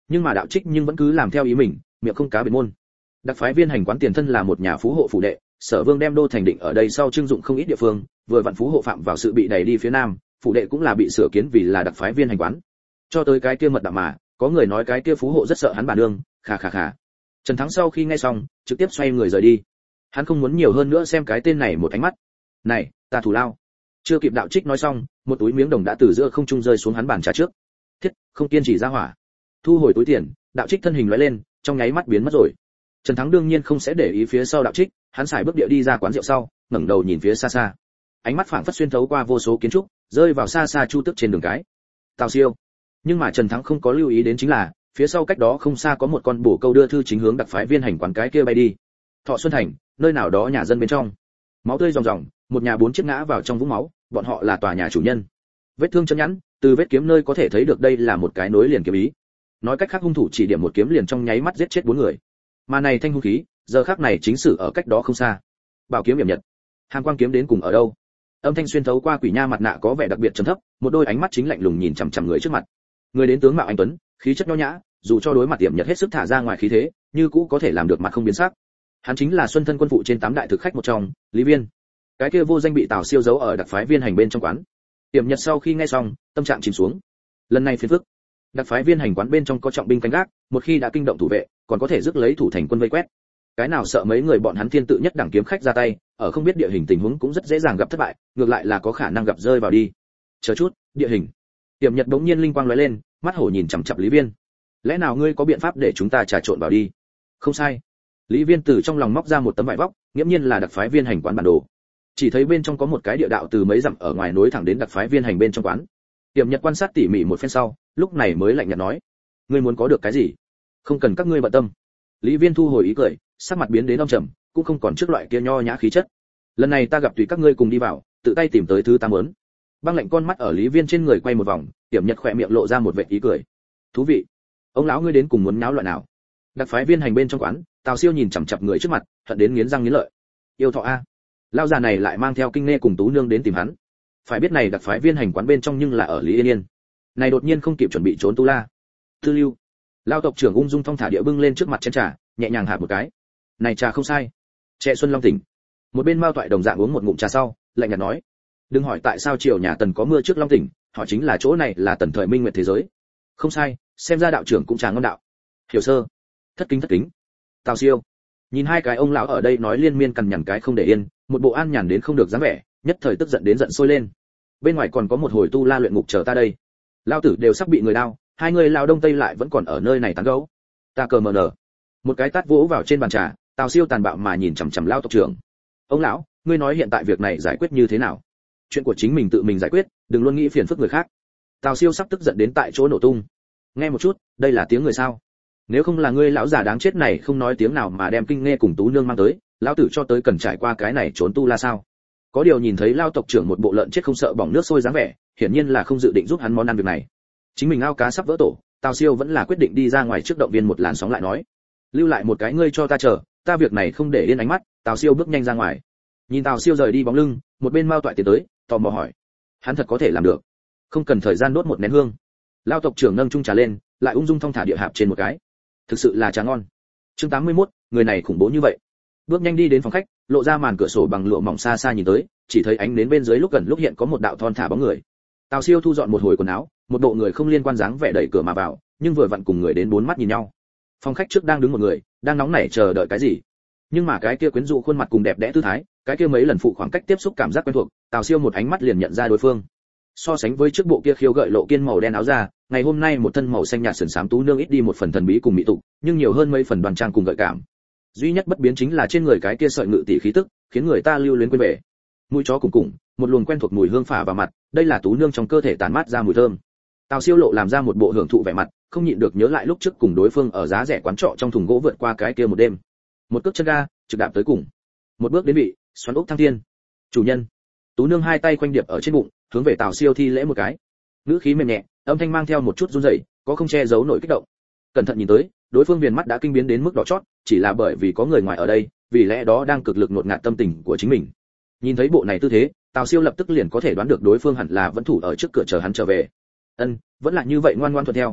Nhưng mà đạo trích nhưng vẫn cứ làm theo ý mình, miệng không cá biệt môn. Đặc phái viên hành quán tiền thân là một nhà phú hộ phủ đệ, Sở Vương đem đô thành định ở đây sau trưng dụng không ít địa phương, vừa vặn phú hộ phạm vào sự bị đẩy đi phía nam, phủ đệ cũng là bị sửa kiến vì là đặc phái viên hành quán. Cho tới cái kia mật đạm mà, có người nói cái kia phú hộ rất sợ hắn bà nương, khà khà khà. Trần Thắng sau khi nghe xong, trực tiếp xoay người rời đi. Hắn không muốn nhiều hơn nữa xem cái tên này một ánh mắt. Này, ta thù lao. Chưa kịp đạo trích nói xong, một túi miếng đồng đã từ giữa không trung rơi xuống hắn bàn trà trước. Thiết, không kiên trì ra hỏa. Thu hồi túi tiền, đạo trích thân hình lóe lên, trong nháy mắt biến mất rồi. Trần Thắng đương nhiên không sẽ để ý phía sau đạo trích, hắn xài bước địa đi ra quán rượu sau, ngẩng đầu nhìn phía xa xa. Ánh mắt phảng phất xuyên thấu qua vô số kiến trúc, rơi vào xa xa chu tức trên đường cái. Tào Siêu. Nhưng mà Trần Thắng không có lưu ý đến chính là, phía sau cách đó không xa có một con bổ câu đưa thư chính hướng đặc phái viên hành quán cái kia bay đi. Thọ Xuân Thành, nơi nào đó nhà dân bên trong. Máu tươi ròng ròng, một nhà 4 chiếc ngã vào trong vũng máu, bọn họ là tòa nhà chủ nhân. Vết thương chân nhẵn, từ vết kiếm nơi có thể thấy được đây là một cái nối liền kiếm ý. Nói cách khác hung thủ chỉ điểm một kiếm liền trong nháy mắt giết chết 4 người. Mà này thanh hung khí, giờ khắc này chính sử ở cách đó không xa. Bảo kiếm hiểm nhật. Hàn quang kiếm đến cùng ở đâu? Âm thanh xuyên thấu qua quỷ nha mặt nạ có vẻ đặc biệt trầm thấp, một đôi ánh mắt chính lạnh lùng nhìn chằm chằm người trước mặt. Người đến tướng mạo anh tuấn, khí chất nho nhã, dù cho đối mặt hiểm nhật hết sức thả ra ngoài khí thế, như cũ có thể làm được mặt không biến sắc. Hắn chính là Xuân Thân quân phụ trên 8 đại thực khách một trong, Lý Viên. Cái kia vô danh bị Tào Siêu giấu ở đặc phái viên hành bên trong quán. Hiểm nhật sau khi nghe xong, tâm trạng chìm xuống. Lần này phiền phức. Đặc phái viên hành quán bên trong có trọng binh canh gác, một khi đã kinh động thủ vệ, còn có thể rước lấy thủ thành quân vây quét. Cái nào sợ mấy người bọn hắn thiên tự nhất đẳng kiếm khách ra tay, ở không biết địa hình tình huống cũng rất dễ dàng gặp thất bại, ngược lại là có khả năng gặp rơi vào đi. Chờ chút, địa hình. Tiềm Nhật bỗng nhiên linh quang lóe lên, mắt hổ nhìn chằm chằm Lý Viên. Lẽ nào ngươi có biện pháp để chúng ta trà trộn vào đi? Không sai. Lý Viên từ trong lòng móc ra một tấm vải vóc, nghiễm nhiên là đặc phái viên hành quán bản đồ. Chỉ thấy bên trong có một cái địa đạo từ mấy dặm ở ngoài nối thẳng đến đặc phái viên hành bên trong quán. Tiềm Nhật quan sát tỉ mỉ một phen sau, lúc này mới lạnh nhạt nói: ngươi muốn có được cái gì? Không cần các ngươi bận tâm. Lý Viên thu hồi ý cười, sắc mặt biến đến âm trầm, cũng không còn trước loại kia nho nhã khí chất. Lần này ta gặp tùy các ngươi cùng đi vào, tự tay tìm tới thứ ta muốn. Băng lạnh con mắt ở Lý Viên trên người quay một vòng, Tiềm Nhật khỏe miệng lộ ra một vệt ý cười. Thú vị. Ông lão ngươi đến cùng muốn nháo loại nào? Đặc phái viên hành bên trong quán, Tào Siêu nhìn chằm chằm người trước mặt, hận đến nghiến răng nghiến lợi. Yêu thọ a. Lão già này lại mang theo Kinh Nê cùng Tú Nương đến tìm hắn. Phải biết này đặc phái viên hành quán bên trong nhưng là ở Lý Yên Yên. Này đột nhiên không kịp chuẩn bị trốn tu la. Tư Lưu. Lão tộc trưởng ung dung thong thả địa bưng lên trước mặt chén trà, nhẹ nhàng hạt một cái. Này trà không sai. Trẻ Xuân Long tỉnh. Một bên Mao Toại đồng dạng uống một ngụm trà sau, lạnh nhạt nói: đừng hỏi tại sao triều nhà Tần có mưa trước Long tỉnh, hỏi chính là chỗ này là Tần thời Minh Nguyệt thế giới. Không sai, xem ra đạo trưởng cũng trà ngon đạo. Hiểu sơ. Thất kính. Tào Siêu. Nhìn hai cái ông lão ở đây nói liên miên cằn nhằn cái không để yên, một bộ an nhàn đến không được dáng vẻ, nhất thời tức giận đến giận sôi lên. Bên ngoài còn có một hồi tu la luyện ngục chờ ta đây. Lão tử đều sắp bị người đao, hai người lao đông tây lại vẫn còn ở nơi này tán gẫu. Ta cờ mờ nở. Một cái tát vỗ vào trên bàn trà, Tào Siêu tàn bạo mà nhìn chằm chằm lão tộc trưởng. Ông lão, ngươi nói hiện tại việc này giải quyết như thế nào? Chuyện của chính mình tự mình giải quyết, đừng luôn nghĩ phiền phức người khác. Tào Siêu sắp tức giận đến tại chỗ nổ tung. Nghe một chút, đây là tiếng người sao? Nếu không là ngươi lão già đáng chết này không nói tiếng nào mà đem Kinh Nghe cùng Tú Nương mang tới, lão tử cho tới cần trải qua cái này trốn tu la sao? Có điều nhìn thấy lão tộc trưởng một bộ lợn chết không sợ bỏng nước sôi dáng vẻ, hiển nhiên là không dự định giúp hắn món ăn việc này. Chính mình ao cá sắp vỡ tổ, Tào Siêu vẫn là quyết định đi ra ngoài trước động viên một làn sóng lại nói: lưu lại một cái ngươi cho ta chờ, ta việc này không để yên ánh mắt. Tào Siêu bước nhanh ra ngoài. Nhìn Tào Siêu rời đi bóng lưng, một bên Mao Toại tiến tới, tò mò hỏi: hắn thật có thể làm được? Không cần thời gian đốt một nén hương. Lão tộc trưởng nâng chung trà lên, lại ung dung thong thả địa hạp trên một cái. Thực sự là trà ngon. Chương 81, người này khủng bố như vậy. Bước nhanh đi đến phòng khách, lộ ra màn cửa sổ bằng lụa mỏng xa xa nhìn tới, chỉ thấy ánh đến bên dưới lúc gần lúc hiện có một đạo thon thả bóng người. Tào Siêu thu dọn một hồi quần áo, một bộ người không liên quan dáng vẻ đẩy cửa mà vào, nhưng vừa vặn cùng người đến 4 mắt nhìn nhau. Phòng khách trước đang đứng một người, đang nóng nảy chờ đợi cái gì. Nhưng mà cái kia quyến rũ khuôn mặt cùng đẹp đẽ tư thái, cái kia mấy lần phụ khoảng cách tiếp xúc cảm giác quen thuộc, Tào Siêu một ánh mắt liền nhận ra đối phương. So sánh với trước bộ kia khiêu gợi lộ kiên màu đen áo da, ngày hôm nay một thân màu xanh nhạt sườn xám Tú Nương ít đi một phần thần bí cùng mỹ tục, nhưng nhiều hơn mấy phần đoan trang cùng gợi cảm. Duy nhất bất biến chính là trên người cái kia sợi ngự tỷ khí tức, khiến người ta lưu luyến quên bể. Mũi chó cùng, một luồng quen thuộc mùi hương phả vào mặt, đây là Tú Nương trong cơ thể tản mát ra mùi thơm. Tào Siêu lộ làm ra một bộ hưởng thụ vẻ mặt, không nhịn được nhớ lại lúc trước cùng đối phương ở giá rẻ quán trọ trong thùng gỗ vượt qua cái kia một đêm. Một cước chân ga, trực đạp tới cùng. Một bước đến vị, xoắn ốc thăng thiên. Chủ nhân. Tú Nương hai tay khoanh điệp ở trên bụng, hướng về Tào Siêu thi lễ một cái. Ngữ khí mềm nhẹ, âm thanh mang theo một chút run rẩy, có không che giấu nổi kích động. Cẩn thận nhìn tới, đối phương viền mắt đã kinh biến đến mức đỏ chót, chỉ là bởi vì có người ngoài ở đây, vì lẽ đó đang cực lực ngột ngạt tâm tình của chính mình. Nhìn thấy bộ này tư thế, Tào Siêu lập tức liền có thể đoán được đối phương hẳn là vẫn thủ ở trước cửa chờ hắn trở về. Vẫn là như vậy ngoan ngoãn thuận theo.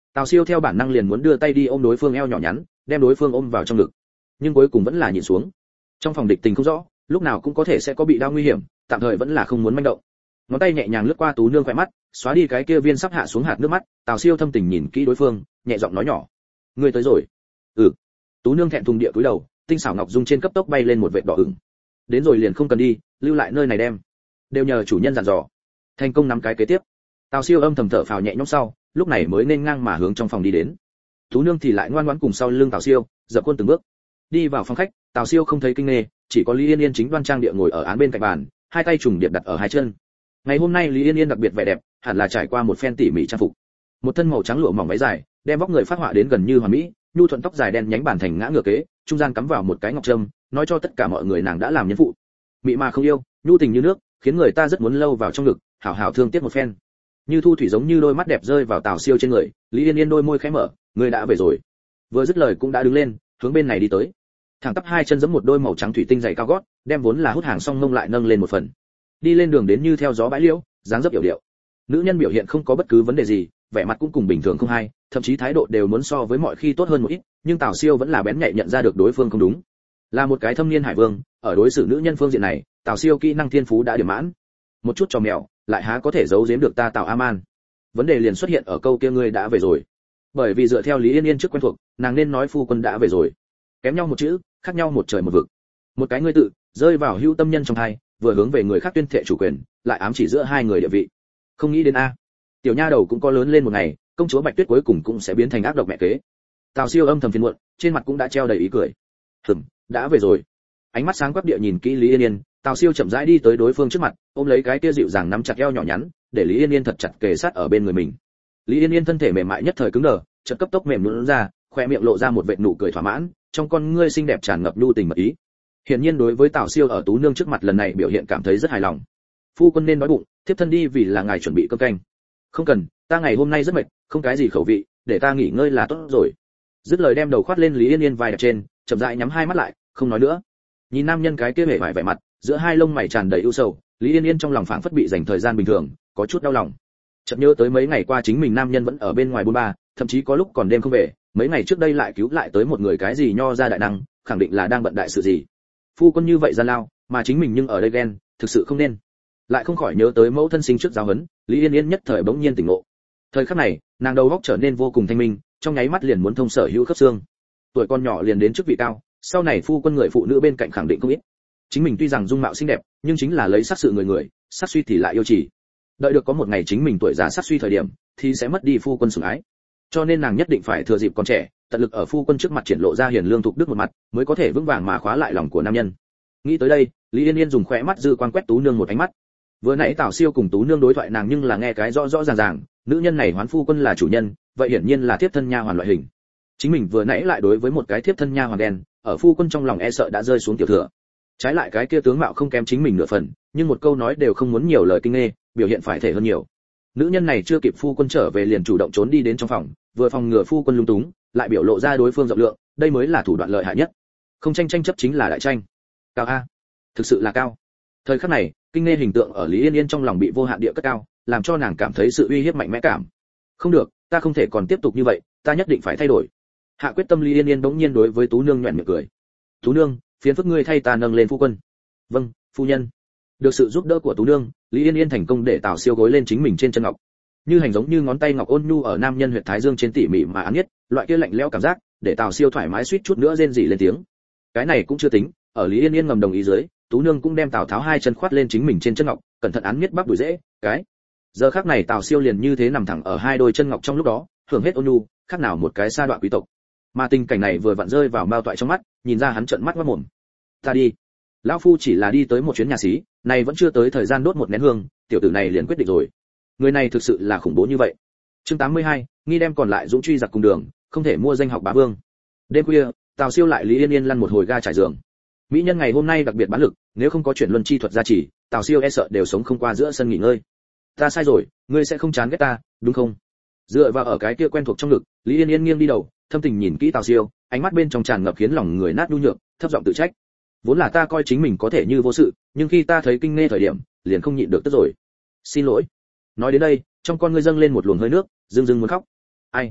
Tào Siêu theo bản năng liền muốn đưa tay đi ôm đối phương eo nhỏ nhắn, đem đối phương ôm vào trong ngực, nhưng cuối cùng vẫn là nhìn xuống. Trong phòng địch tình không rõ, lúc nào cũng có thể sẽ có bị đau nguy hiểm, tạm thời vẫn là không muốn manh động. Ngón tay nhẹ nhàng lướt qua Tú Nương khóe mắt, xóa đi cái kia viên sắp hạ xuống hạt nước mắt. Tào Siêu thâm tình nhìn kỹ đối phương, nhẹ giọng nói nhỏ: "Ngươi tới rồi." "Ừ." Tú Nương thẹn thùng địa cúi đầu, tinh xảo ngọc dung trên cấp tốc bay lên một vệt đỏ ửng. "Đến rồi liền không cần đi, lưu lại nơi này đem. Đều nhờ chủ nhân dặn dò." Thành công nắm cái kế tiếp. Tào Siêu âm thầm thở phào nhẹ nhõm sau, lúc này mới nên ngang mà hướng trong phòng đi đến. Tú Nương thì lại ngoan ngoãn cùng sau lưng Tào Siêu, dập khuôn từng bước. Đi vào phòng khách, Tào Siêu không thấy kinh nghê, chỉ có Lý Yên Yên chính đoan trang địa ngồi ở án bên cạnh bàn, hai tay trùng điệp đặt ở hai chân. Ngày hôm nay Lý Yên Yên đặc biệt vẻ đẹp, hẳn là trải qua một phen tỉ mỉ trang phục. Một thân màu trắng lụa mỏng váy dài, đem vóc người phát họa đến gần như hoàn mỹ, nhu thuận tóc dài đen nhánh bản thành ngã ngửa kế, trung gian cắm vào một cái ngọc trâm, nói cho tất cả mọi người nàng đã làm nhân phụ. Mị mà không yêu, nhu tình như nước, khiến người ta rất muốn lâu vào trong ngực, hảo hảo thương tiếc một phen. Như thu thủy giống như đôi mắt đẹp rơi vào Tào Siêu trên người, Lý Yên Yên đôi môi khẽ mở, "Ngươi đã về rồi." Vừa dứt lời cũng đã đứng lên, hướng bên này đi tới. Thẳng tắp hai chân giẫm một đôi màu trắng thủy tinh giày cao gót, đem vốn là hút hàng song mông lại nâng lên một phần. Đi lên đường đến như theo gió bãi liễu, dáng dấp yểu điệu. Nữ nhân biểu hiện không có bất cứ vấn đề gì, vẻ mặt cũng cùng bình thường không hay, thậm chí thái độ đều muốn so với mọi khi tốt hơn một ít, nhưng Tào Siêu vẫn là bén nhạy nhận ra được đối phương không đúng. Là một cái thâm niên hải vương, ở đối xử nữ nhân phương diện này, Tào Siêu kỹ năng thiên phú đã điểm mãn. Một chút trò mèo, lại há có thể giấu giếm được ta Tào A-man. Vấn đề liền xuất hiện ở câu kia ngươi đã về rồi. Bởi vì dựa theo Lý Yên Yên trước quen thuộc, nàng nên nói phu quân đã về rồi. Kém nhau một chữ, khác nhau một trời một vực. Một cái ngươi tự rơi vào hữu tâm nhân trong hai, vừa hướng về người khác tuyên thệ chủ quyền, lại ám chỉ giữa hai người địa vị. Không nghĩ đến a, tiểu nha đầu cũng có lớn lên một ngày, công chúa Bạch Tuyết cuối cùng cũng sẽ biến thành ác độc mẹ kế. Tào Siêu âm thầm phiền muộn, trên mặt cũng đã treo đầy ý cười. Đã về rồi. Ánh mắt sáng quắc địa nhìn kỹ Lý Yên Yên, Tào Siêu chậm rãi đi tới đối phương trước mặt, ôm lấy cái kia dịu dàng nắm chặt eo nhỏ nhắn, để Lý Yên Yên thật chặt kề sát ở bên người mình. Lý Yên Yên thân thể mềm mại nhất thời cứng đờ, chợt cấp tốc mềm nhũn ra, khoe miệng lộ ra một vệt nụ cười thỏa mãn, trong con ngươi xinh đẹp tràn ngập nhu tình mật ý. Hiển nhiên đối với Tào Siêu ở Tú Nương trước mặt lần này biểu hiện cảm thấy rất hài lòng. Phu quân nên đói bụng, thiếp thân đi vì là ngài chuẩn bị cơm canh. Không cần, ta ngày hôm nay rất mệt, không cái gì khẩu vị, để ta nghỉ ngơi là tốt rồi. Dứt lời đem đầu khoát lên Lý Yên Yên vai đẹp trên, chậm rãi nhắm hai mắt lại, không nói nữa. Nhìn nam nhân cái kia hề vải vẻ mặt, giữa hai lông mày tràn đầy ưu sầu, Lý Yên Yên trong lòng phảng phất bị dành thời gian bình thường, có chút đau lòng. Chợt nhớ tới mấy ngày qua chính mình nam nhân vẫn ở bên ngoài bôn ba, thậm chí có lúc còn đêm không về, mấy ngày trước đây lại cứu lại tới một người cái gì nho ra đại năng, khẳng định là đang bận đại sự gì. Phu quân như vậy gian lao, mà chính mình nhưng ở đây ghen, thực sự không nên. Lại không khỏi nhớ tới mẫu thân sinh trước giáo huấn, Lý Yên Yên nhất thời bỗng nhiên tỉnh ngộ. Thời khắc này, nàng đầu óc trở nên vô cùng thanh minh, trong nháy mắt liền muốn thông sở hữu khớp xương. Tuổi con nhỏ liền đến chức vị cao, sau này phu quân người phụ nữ bên cạnh khẳng định không ít. Chính mình tuy rằng dung mạo xinh đẹp, nhưng chính là lấy sắc sự người, sắc suy thì lại yêu chỉ. Đợi được có một ngày chính mình tuổi già sắc suy thời điểm, thì sẽ mất đi phu quân sủng ái. Cho nên nàng nhất định phải thừa dịp còn trẻ, tận lực ở phu quân trước mặt triển lộ ra hiền lương thục đức một mặt, mới có thể vững vàng mà khóa lại lòng của nam nhân. Nghĩ tới đây, Lý Yên Yên dùng khóe mắt dư quan quét Tú Nương một ánh mắt. Vừa nãy Tào Siêu cùng Tú Nương đối thoại nàng nhưng là nghe cái rõ rõ ràng ràng, nữ nhân này hoán phu quân là chủ nhân, vậy hiển nhiên là thiếp thân nha hoàn loại hình. Chính mình vừa nãy lại đối với một cái thiếp thân nha hoàn đen, ở phu quân trong lòng e sợ đã rơi xuống tiểu thừa. Trái lại cái kia tướng mạo không kém chính mình nửa phần, nhưng một câu nói đều không muốn nhiều lời kinh nghe, biểu hiện phải thể hơn nhiều. Nữ nhân này chưa kịp phu quân trở về liền chủ động trốn đi đến trong phòng, vừa phòng ngừa phu quân lung túng, lại biểu lộ ra đối phương rộng lượng, đây mới là thủ đoạn lợi hại nhất. Không tranh chấp chính là đại tranh. Cao a, thực sự là cao. Thời khắc này, kinh nghe hình tượng ở Lý Yên Yên trong lòng bị vô hạn địa cất cao, làm cho nàng cảm thấy sự uy hiếp mạnh mẽ cảm. Không được, ta không thể còn tiếp tục như vậy, ta nhất định phải thay đổi. Hạ quyết tâm Lý Yên Yên bỗng nhiên đối với Tú Nương nhuyễn miệng cười. Tú Nương, phiền phức ngươi thay ta nâng lên phu quân. Vâng, phu nhân. Được sự giúp đỡ của Tú Nương, Lý Yên Yên thành công để Tào Siêu gối lên chính mình trên chân ngọc. Như hành giống như ngón tay ngọc ôn nhu ở nam nhân huyệt thái dương trên tỉ mỉ mà án nhất, loại kia lạnh lẽo cảm giác, để Tào Siêu thoải mái suýt chút nữa rên rỉ lên tiếng. Cái này cũng chưa tính, ở Lý Yên Yên ngầm đồng ý dưới, Tú Nương cũng đem Tào Tháo hai chân khoát lên chính mình trên chân ngọc, cẩn thận án miết bắp đùi dễ, cái. Giờ khắc này Tào Siêu liền như thế nằm thẳng ở hai đôi chân ngọc trong lúc đó, hưởng hết ôn nhu, khác nào một cái sa đoạn quý tộc. Mà tình cảnh này vừa vặn rơi vào Mao Toại trong mắt, nhìn ra hắn trợn mắt ngoác mồm. Ta đi. Lão phu chỉ là đi tới một chuyến nhà xí, này vẫn chưa tới thời gian đốt một nén hương, tiểu tử này liền quyết định rồi. Người này thực sự là khủng bố như vậy. Chương 82, nghi đem còn lại dũng truy giặc cùng đường, không thể mua danh học bá vương. Đêm khuya, Tào Siêu lại Lý Yên Yên lăn một hồi ga trải giường. Mỹ nhân ngày hôm nay đặc biệt bán lực, nếu không có chuyển luân chi thuật gia trì, Tào Siêu e sợ đều sống không qua giữa sân nghỉ ngơi. Ta sai rồi, ngươi sẽ không chán ghét ta, đúng không? Dựa vào ở cái kia quen thuộc trong ngực, Lý Yên Yên nghiêng đi đầu, thâm tình nhìn kỹ Tào Siêu, ánh mắt bên trong tràn ngập khiến lòng người nát nhu nhược, thấp giọng tự trách. Vốn là ta coi chính mình có thể như vô sự, nhưng khi ta thấy kinh nghe thời điểm, liền không nhịn được tức rồi. Xin lỗi. Nói đến đây, trong con ngươi dâng lên một luồng hơi nước, rưng rưng muốn khóc. Ai?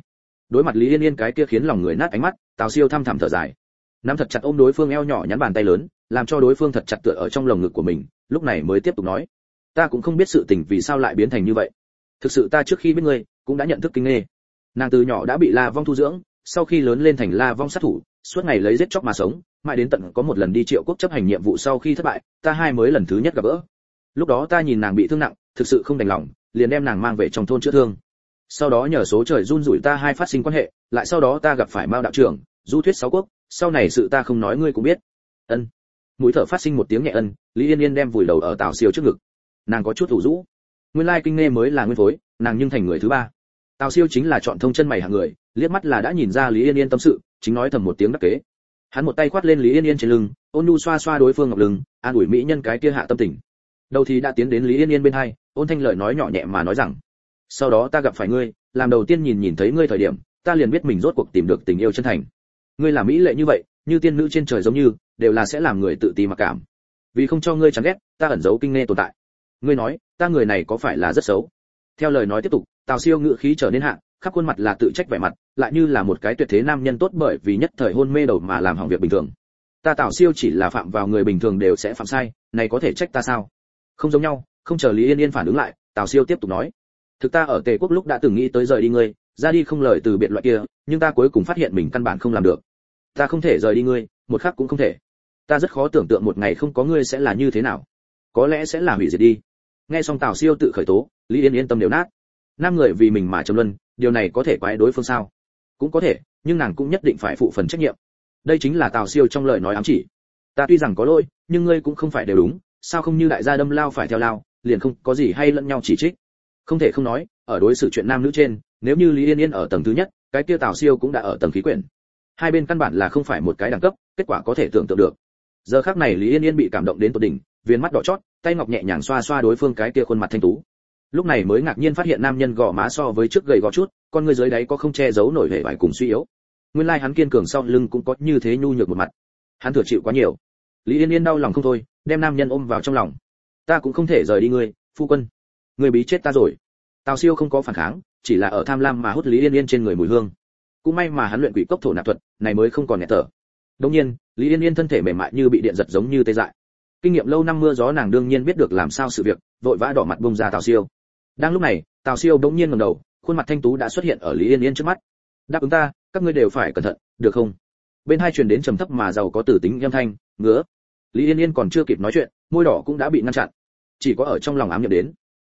đối mặt Lý Yên Yên cái kia khiến lòng người nát ánh mắt, Tào Siêu thăm thẳm thở dài, nắm thật chặt ôm đối phương eo nhỏ nhắn bàn tay lớn, làm cho đối phương thật chặt tựa ở trong lồng ngực của mình, lúc này mới tiếp tục nói, ta cũng không biết sự tình vì sao lại biến thành như vậy. Thực sự ta trước khi biết ngươi, cũng đã nhận thức Kinh Nghê. Nàng từ nhỏ đã bị La Vong thu dưỡng, sau khi lớn lên thành La Vong sát thủ, suốt ngày lấy giết chóc mà sống, mãi đến tận có một lần đi Triệu Quốc chấp hành nhiệm vụ sau khi thất bại, ta hai mới lần thứ nhất gặp gỡ. Lúc đó ta nhìn nàng bị thương nặng, thực sự không đành lòng, liền đem nàng mang về trong thôn chữa thương. Sau đó nhờ số trời run rủi ta hai phát sinh quan hệ, lại sau đó ta gặp phải Mao đạo trưởng, du thuyết sáu quốc, sau này sự ta không nói ngươi cũng biết. Ân. Mũi thở phát sinh một tiếng nhẹ ân, Lý Yên Yên đem vùi đầu ở Tào Siêu trước ngực. Nàng có chút ủ rũ. Nguyên lai Kinh Nghê mới là nguyên phối, nàng nhưng thành người thứ ba. Tào Siêu chính là chọn thông chân mày hạng người, liếc mắt là đã nhìn ra Lý Yên Yên tâm sự, chính nói thầm một tiếng đắc kế. Hắn một tay khoát lên Lý Yên Yên trên lưng, ôn nhu xoa xoa đối phương ngọc lưng, an ủi mỹ nhân cái kia hạ tâm tình. Đầu thì đã tiến đến Lý Yên Yên bên hai, ôn thanh lời nói nhỏ nhẹ mà nói rằng, sau đó ta gặp phải ngươi, làm đầu tiên nhìn thấy ngươi thời điểm, ta liền biết mình rốt cuộc tìm được tình yêu chân thành. Ngươi là mỹ lệ như vậy, như tiên nữ trên trời giống như, đều là sẽ làm người tự ti mặc cảm. Vì không cho ngươi chán ghét, ta ẩn giấu Kinh Nghê tồn tại. Ngươi nói, ta người này có phải là rất xấu? Theo lời nói tiếp tục, Tào Siêu ngữ khí trở nên hạ, khắp khuôn mặt là tự trách vẻ mặt, lại như là một cái tuyệt thế nam nhân tốt bởi vì nhất thời hôn mê đầu mà làm hỏng việc bình thường. Ta Tào Siêu chỉ là phạm vào người bình thường đều sẽ phạm sai, này có thể trách ta sao? Không giống nhau. Không chờ Lý Yên Yên phản ứng lại, Tào Siêu tiếp tục nói, thực ta ở Tề Quốc lúc đã từng nghĩ tới rời đi ngươi, ra đi không lời từ biệt loại kia, nhưng ta cuối cùng phát hiện mình căn bản không làm được. Ta không thể rời đi ngươi, một khắc cũng không thể. Ta rất khó tưởng tượng một ngày không có ngươi sẽ là như thế nào, có lẽ sẽ là hủy diệt đi. Nghe xong Tào Siêu tự khởi tố, Lý Yên Yên tâm đều nát. Nam người vì mình mà trầm luân, điều này có thể quái đối phương sao? Cũng có thể, nhưng nàng cũng nhất định phải phụ phần trách nhiệm. Đây chính là Tào Siêu trong lời nói ám chỉ. Ta tuy rằng có lỗi, nhưng ngươi cũng không phải đều đúng, sao không như đại gia đâm lao phải theo lao, liền không có gì hay lẫn nhau chỉ trích. Không thể không nói, ở đối xử chuyện nam nữ trên, nếu như Lý Yên Yên ở tầng thứ nhất, cái kia Tào Siêu cũng đã ở tầng khí quyển. Hai bên căn bản là không phải một cái đẳng cấp, kết quả có thể tưởng tượng được. Giờ khắc này Lý Yên Yên bị cảm động đến tột đỉnh, viên mắt đỏ chót, tay ngọc nhẹ nhàng xoa xoa đối phương cái kia khuôn mặt thanh tú. Lúc này mới ngạc nhiên phát hiện nam nhân gò má so với trước gầy gò chút, con người dưới đáy có không che giấu nổi vẻ vải cùng suy yếu. Nguyên lai hắn kiên cường sau lưng cũng có như thế nhu nhược một mặt. Hắn thừa chịu quá nhiều. Lý Yên Yên đau lòng không thôi, đem nam nhân ôm vào trong lòng. Ta cũng không thể rời đi ngươi, phu quân. Ngươi bí chết ta rồi. Tào Siêu không có phản kháng, chỉ là ở tham lam mà hút Lý Yên Yên trên người mùi hương. Cũng may mà hắn luyện quỷ cốc thổ nạp thuật, này mới không còn nghẹt thở. Đương nhiên, Lý Yên Yên thân thể mềm mại như bị điện giật giống như tê dại. Kinh nghiệm lâu năm mưa gió nàng đương nhiên biết được làm sao sự việc, vội vã đỏ mặt bông ra Tào Siêu. Đang lúc này, Tào Siêu bỗng nhiên ngẩng đầu, khuôn mặt thanh tú đã xuất hiện ở Lý Yên Yên trước mắt. Đáp ứng ta, các ngươi đều phải cẩn thận, được không? Bên hai truyền đến trầm thấp mà giàu có tử tính âm thanh, ngứa. Lý Yên Yên còn chưa kịp nói chuyện, môi đỏ cũng đã bị ngăn chặn. Chỉ có ở trong lòng ám nhập đến.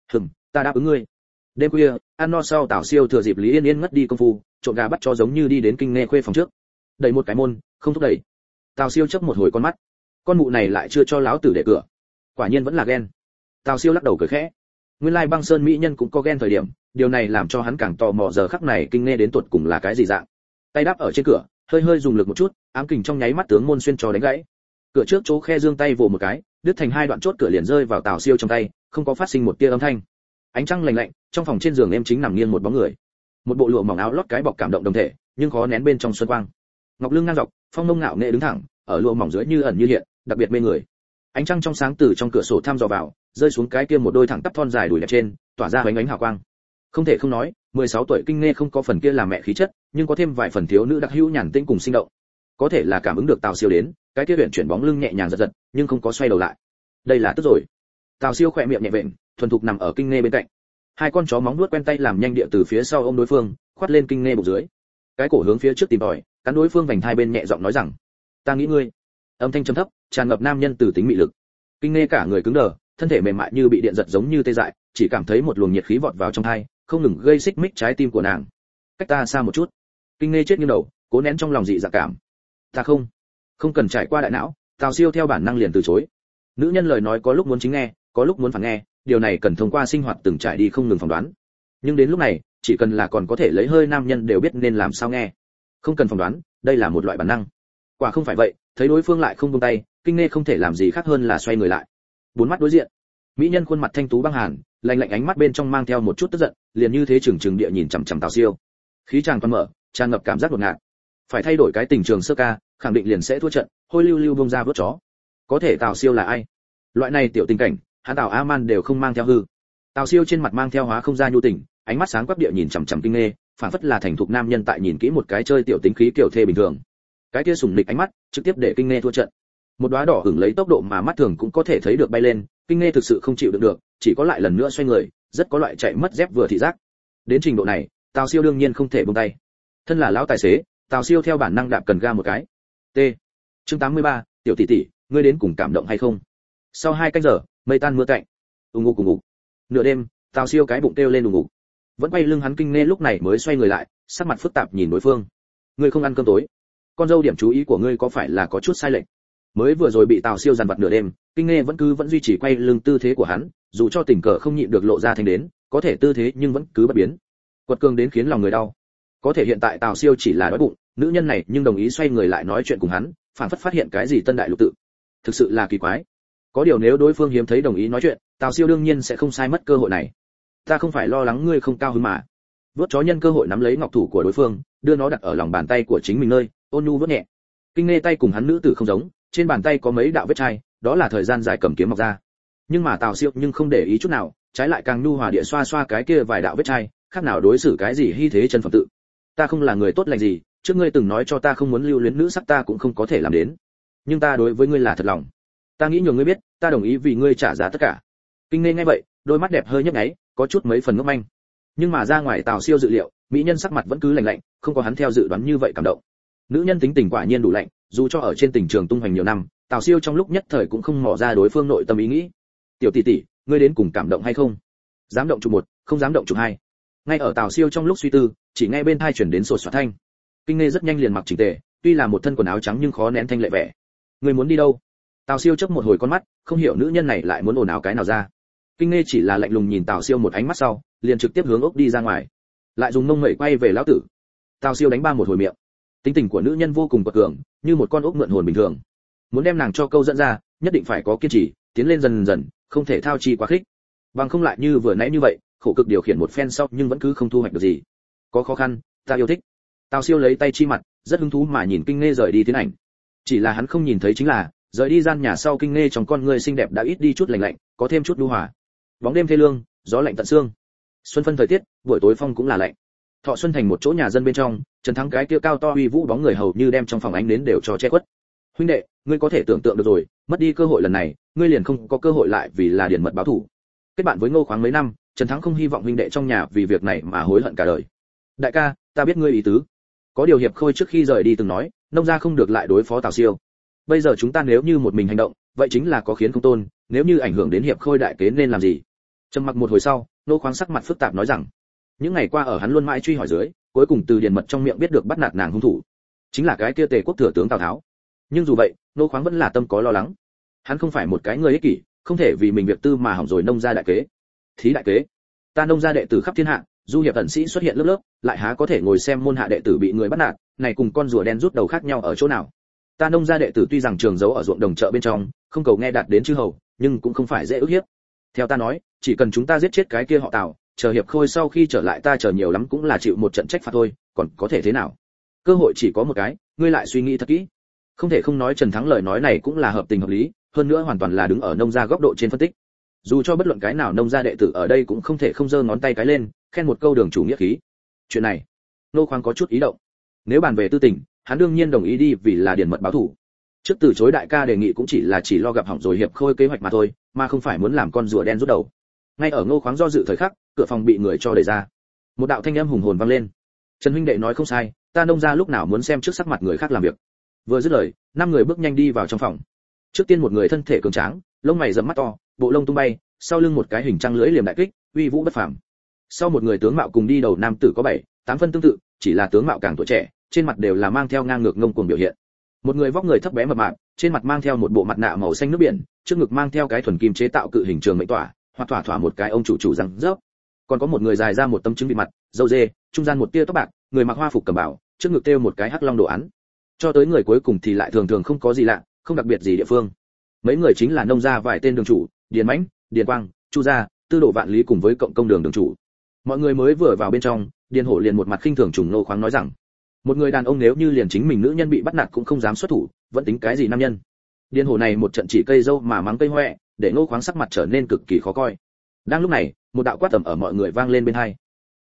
Ta đáp ứng ngươi. Đêm khuya, ăn no sau Tào Siêu thừa dịp Lý Yên Yên ngất đi công phu, trộn gà bắt chó giống như đi đến Kinh Nghê khuê phòng trước. Đẩy một cái môn, không thúc đẩy. Tào Siêu chớp một hồi con mắt. Con mụ này lại chưa cho láo tử để cửa. Quả nhiên vẫn là ghen. Tào Siêu lắc đầu cười khẽ. Nguyên lai Băng Sơn mỹ nhân cũng có ghen thời điểm, điều này làm cho hắn càng tò mò giờ khắc này Kinh Nghê đến tuột cùng là cái gì dạng. Tay đáp ở trên cửa, hơi hơi dùng lực một chút, ám kình trong nháy mắt tướng môn xuyên cho đánh gãy. Cửa trước chỗ khe giương tay vồ một cái, đứt thành hai đoạn, chốt cửa liền rơi vào Tào Siêu trong tay, không có phát sinh một tia âm thanh. Ánh trăng lạnh lạnh, trong phòng trên giường em chính nằm nghiêng một bóng người. Một bộ lụa mỏng áo lót cái bọc cảm động đồng thể, nhưng khó nén bên trong xuân quang. Ngọc lưng ngang dọc, phong mông ngạo nghệ đứng thẳng, ở lụa mỏng dưới như ẩn như hiện, đặc biệt mê người. Ánh trăng trong sáng từ trong cửa sổ thăm dò vào, rơi xuống cái kia một đôi thẳng tắp thon dài đùi đẹp trên, tỏa ra ánh ánh hào quang. Không thể không nói, 16 tuổi Kinh Nghê không có phần kia làm mẹ khí chất, nhưng có thêm vài phần thiếu nữ đặc hữu nhàn tĩnh cùng sinh động. Có thể là cảm ứng được Tào Siêu đến, cái kia huyền chuyển bóng lưng nhẹ nhàng giật giật, nhưng không có xoay đầu lại. Đây là tức rồi. Tào Siêu khỏe miệng nhẹ vện, thuần thục nằm ở Kinh Nghê bên cạnh. Hai con chó móng vuốt quen tay làm nhanh địa từ phía sau ôm đối phương, khoát lên Kinh Nghê bụng dưới. Cái cổ hướng phía trước tìm tòi, cắn đối phương vành hai bên nhẹ giọng nói rằng: "Ta nghĩ ngươi." Âm thanh trầm thấp, tràn ngập nam nhân từ tính mị lực. Kinh Nghê cả người cứng đờ, thân thể mềm mại như bị điện giật giống như tê dại, chỉ cảm thấy một luồng nhiệt khí vọt vào trong tai, không ngừng gây xích mích trái tim của nàng. Cách ta xa một chút. Kinh Nghê chết như đầu, cố nén trong lòng dị dạ cảm. Ta không cần trải qua đại não. Tào Siêu theo bản năng liền từ chối. Nữ nhân lời nói có lúc muốn chính nghe, có lúc muốn phản nghe, điều này cần thông qua sinh hoạt từng trải đi không ngừng phỏng đoán. Nhưng đến lúc này, chỉ cần là còn có thể lấy hơi nam nhân đều biết nên làm sao nghe. Không cần phỏng đoán, đây là một loại bản năng. Quả không phải vậy, thấy đối phương lại không buông tay, Kinh Nghê không thể làm gì khác hơn là xoay người lại. Bốn mắt đối diện. Mỹ nhân khuôn mặt thanh tú băng hàn, lạnh lạnh ánh mắt bên trong mang theo một chút tức giận, liền như thế chừng chừng địa nhìn chằm chằm Tào Siêu. Khí chàng toàn mở, tràn ngập cảm giác đột ngột. Phải thay đổi cái tình trường sơ ca, khẳng định liền sẽ thua trận, hôi lưu lưu buông ra vớt chó. Có thể Tào Siêu là ai? Loại này tiểu tình cảnh, hắn Tào A Man đều không mang theo hư. Tào Siêu trên mặt mang theo hóa không ra nhu tình, ánh mắt sáng quắc địa nhìn chằm chằm Kinh Nghê, phản phất là thành thục nam nhân tại nhìn kỹ một cái chơi tiểu tính khí kiểu thê bình thường. Cái kia sủng nịch ánh mắt trực tiếp để Kinh Nghe thua trận. Một đóa đỏ hửng lấy tốc độ mà mắt thường cũng có thể thấy được bay lên, Kinh Nghe thực sự không chịu đựng được, chỉ có lại lần nữa xoay người, rất có loại chạy mất dép vừa thị giác. Đến trình độ này, Tào Siêu đương nhiên không thể buông tay. Thân là lão tài xế, Tào Siêu theo bản năng đạp cần ga một cái. T. Chương 83, tiểu tỷ tỷ, ngươi đến cùng cảm động hay không? Sau 2 canh giờ, mây tan mưa tạnh. Ùng ục. Nửa đêm, Tào Siêu cái bụng kêu lên ùng ục. Vẫn quay lưng hắn Kinh Nghe lúc này mới xoay người lại, sắc mặt phức tạp nhìn đối phương. Ngươi không ăn cơm tối? Con dâu, điểm chú ý của ngươi có phải là có chút sai lệch? Mới vừa rồi bị Tào Siêu dằn vặt nửa đêm, Kinh Nghe vẫn duy trì quay lưng tư thế của hắn, dù cho tình cờ không nhịn được lộ ra thành đến, có thể tư thế nhưng vẫn cứ bất biến. Quật cường đến khiến lòng người đau. Có thể hiện tại Tào Siêu chỉ là đói bụng, nữ nhân này nhưng đồng ý xoay người lại nói chuyện cùng hắn, phản phất phát hiện cái gì tân đại lục tự. Thực sự là kỳ quái. Có điều nếu đối phương hiếm thấy đồng ý nói chuyện, Tào Siêu đương nhiên sẽ không sai mất cơ hội này. Ta không phải lo lắng ngươi không cao hứng mà. Vớt chó nhân cơ hội nắm lấy ngọc thủ của đối phương, đưa nó đặt ở lòng bàn tay của chính mình nơi, ôn nhu vớt nhẹ. Kinh Nghe tay cùng hắn nữ tử không giống, trên bàn tay có mấy đạo vết chai, đó là thời gian dài cầm kiếm mọc ra. Nhưng mà Tào Siêu nhưng không để ý chút nào, trái lại càng nhu hòa địa xoa xoa cái kia vài đạo vết chai, khác nào đối xử cái gì hy thế chân phẩm tự. Ta không là người tốt lành gì, trước ngươi từng nói cho ta không muốn lưu luyến nữ sắc ta cũng không có thể làm đến. Nhưng ta đối với ngươi là thật lòng. Ta nghĩ nhường ngươi biết, ta đồng ý vì ngươi trả giá tất cả. Kinh Nghe nghe vậy, đôi mắt đẹp hơi nhấp nháy, có chút mấy phần ngốc manh. Nhưng mà ra ngoài Tào Siêu dự liệu, mỹ nhân sắc mặt vẫn cứ lạnh lạnh, không có hắn theo dự đoán như vậy cảm động. Nữ nhân tính tình quả nhiên đủ lạnh, dù cho ở trên tình trường tung hoành nhiều năm, Tào Siêu trong lúc nhất thời cũng không mò ra đối phương nội tâm ý nghĩ. Tiểu tỷ tỷ, ngươi đến cùng cảm động hay không? Dám động chụp 1, không dám động chụp 2. Ngay ở Tào Siêu trong lúc suy tư, chỉ nghe bên tai truyền đến sột soạt thanh. Kinh Nghe rất nhanh liền mặc chỉnh tề, tuy là một thân quần áo trắng nhưng khó nén thanh lệ vẻ. Ngươi muốn đi đâu? Tào Siêu chớp một hồi con mắt, không hiểu nữ nhân này lại muốn ồn ào cái nào ra. Kinh Nghe chỉ là lạnh lùng nhìn Tào Siêu một ánh mắt sau, liền trực tiếp hướng ốc đi ra ngoài. Lại dùng mông mẩy quay về lão tử. Tào Siêu đánh ba một hồi miệng. Tính tình của nữ nhân vô cùng quật cường, như một con ốc mượn hồn bình thường. Muốn đem nàng cho câu dẫn ra, nhất định phải có kiên trì, tiến lên dần dần, không thể thao chi quá khích. Bằng không lại như vừa nãy như vậy, khổ cực điều khiển một phen sau nhưng vẫn cứ không thu hoạch được gì. Có khó khăn, ta yêu thích. Tào Siêu lấy tay chi mặt, rất hứng thú mà nhìn Kinh Nghe rời đi tiến ảnh. Chỉ là hắn không nhìn thấy chính là, rời đi gian nhà sau Kinh Nghe trong con người xinh đẹp đã ít đi chút lạnh lạnh, có thêm chút nhu hòa. Bóng đêm thê lương, gió lạnh tận xương. Xuân phân thời tiết, buổi tối phong cũng là lạnh. Thọ Xuân thành một chỗ nhà dân bên trong, Trần Thắng cái kia cao to uy vũ bóng người hầu như đem trong phòng ánh đến đều cho che khuất. Huynh đệ, ngươi có thể tưởng tượng được rồi, mất đi cơ hội lần này, ngươi liền không có cơ hội lại vì là điển mật báo thù. Kết bạn với Ngô Khoáng mấy năm, Trần Thắng không hy vọng huynh đệ trong nhà vì việc này mà hối hận cả đời. Đại ca, ta biết ngươi ý tứ. Có điều Hiệp Khôi trước khi rời đi từng nói, nông gia không được lại đối phó Tào Siêu. Bây giờ chúng ta nếu như một mình hành động, vậy chính là có khiến không tôn, nếu như ảnh hưởng đến Hiệp Khôi đại kế nên làm gì? Trầm mặc một hồi sau, Ngô Khoáng sắc mặt phức tạp nói rằng, những ngày qua ở hắn luôn mãi truy hỏi dưới, cuối cùng từ điền mật trong miệng biết được bắt nạt nàng hung thủ, chính là cái kia Tề quốc thừa tướng Tào Tháo. Nhưng dù vậy, Ngô Khoáng vẫn là tâm có lo lắng. Hắn không phải một cái người ích kỷ, không thể vì mình việc tư mà hỏng rồi nông gia đại kế. Thí đại kế, ta nông gia đệ tử khắp thiên hạ, du hiệp tận sĩ xuất hiện lớp lớp, lại há có thể ngồi xem môn hạ đệ tử bị người bắt nạt, này cùng con rùa đen rút đầu khác nhau ở chỗ nào? Ta nông gia đệ tử tuy rằng trường giấu ở ruộng đồng chợ bên trong, không cầu nghe đạt đến chư hầu, nhưng cũng không phải dễ ức hiếp. Theo ta nói, chỉ cần chúng ta giết chết cái kia họ Tào, chờ Hiệp Khôi sau khi trở lại ta chờ nhiều lắm cũng là chịu một trận trách phạt thôi, còn có thể thế nào? Cơ hội chỉ có một cái, ngươi lại suy nghĩ thật kỹ. Không thể không nói Trần Thắng lời nói này cũng là hợp tình hợp lý, hơn nữa hoàn toàn là đứng ở nông gia góc độ trên phân tích. Dù cho bất luận cái nào nông gia đệ tử ở đây cũng không thể không giơ ngón tay cái lên, khen một câu đường chủ nghĩa khí. Chuyện này, Ngô Khoáng có chút ý động. Nếu bàn về tư tình, hắn đương nhiên đồng ý đi vì là điển mật báo thù. Trước từ chối đại ca đề nghị cũng chỉ là lo gặp hỏng rồi Hiệp Khôi kế hoạch mà thôi, mà không phải muốn làm con rùa đen rút đầu. Ngay ở Ngô Khoáng do dự thời khắc, cửa phòng bị người cho đẩy ra. Một đạo thanh âm hùng hồn vang lên. Trần huynh đệ nói không sai, ta nông gia lúc nào muốn xem trước sắc mặt người khác làm việc. Vừa dứt lời, 5 người bước nhanh đi vào trong phòng. Trước tiên một người thân thể cường tráng, lông mày rậm mắt to, bộ lông tung bay, sau lưng một cái hình trăng lưỡi liềm đại kích, uy vũ bất phàm. Sau một người tướng mạo cùng đi đầu nam tử có 7-8 phân tương tự, chỉ là tướng mạo càng tuổi trẻ, trên mặt đều là mang theo ngang ngược ngông cuồng biểu hiện. Một người vóc người thấp bé mập mạp, trên mặt mang theo một bộ mặt nạ màu xanh nước biển, trước ngực mang theo cái thuần kim chế tạo cự hình trường mệnh tỏa, hoặc thỏa một cái ông chủ răng rớp. Còn có một người dài ra một tấm trứng vịt mặt, râu dê, trung gian một tia tóc bạc, người mặc hoa phục cẩm bào, trước ngực treo một cái hắc long đồ án. Cho tới người cuối cùng thì lại thường thường không có gì lạ, không đặc biệt gì địa phương. Mấy người chính là nông gia vài tên đường chủ, Điền Mãnh, Điền Quang, Chu gia, Tư Đồ Vạn Lý cùng với cộng công đường chủ. Mọi người mới vừa vào bên trong, Điền Hổ liền một mặt khinh thường trùng Ngô Khoáng nói rằng, một người đàn ông nếu như liền chính mình nữ nhân bị bắt nạt cũng không dám xuất thủ, vẫn tính cái gì nam nhân. Điền Hổ này một trận chỉ cây dâu mà mắng cây hoẹ, để Ngô Khoáng sắc mặt trở nên cực kỳ khó coi. Đang lúc này, một đạo quát tầm ở mọi người vang lên bên tai. Câm miệng,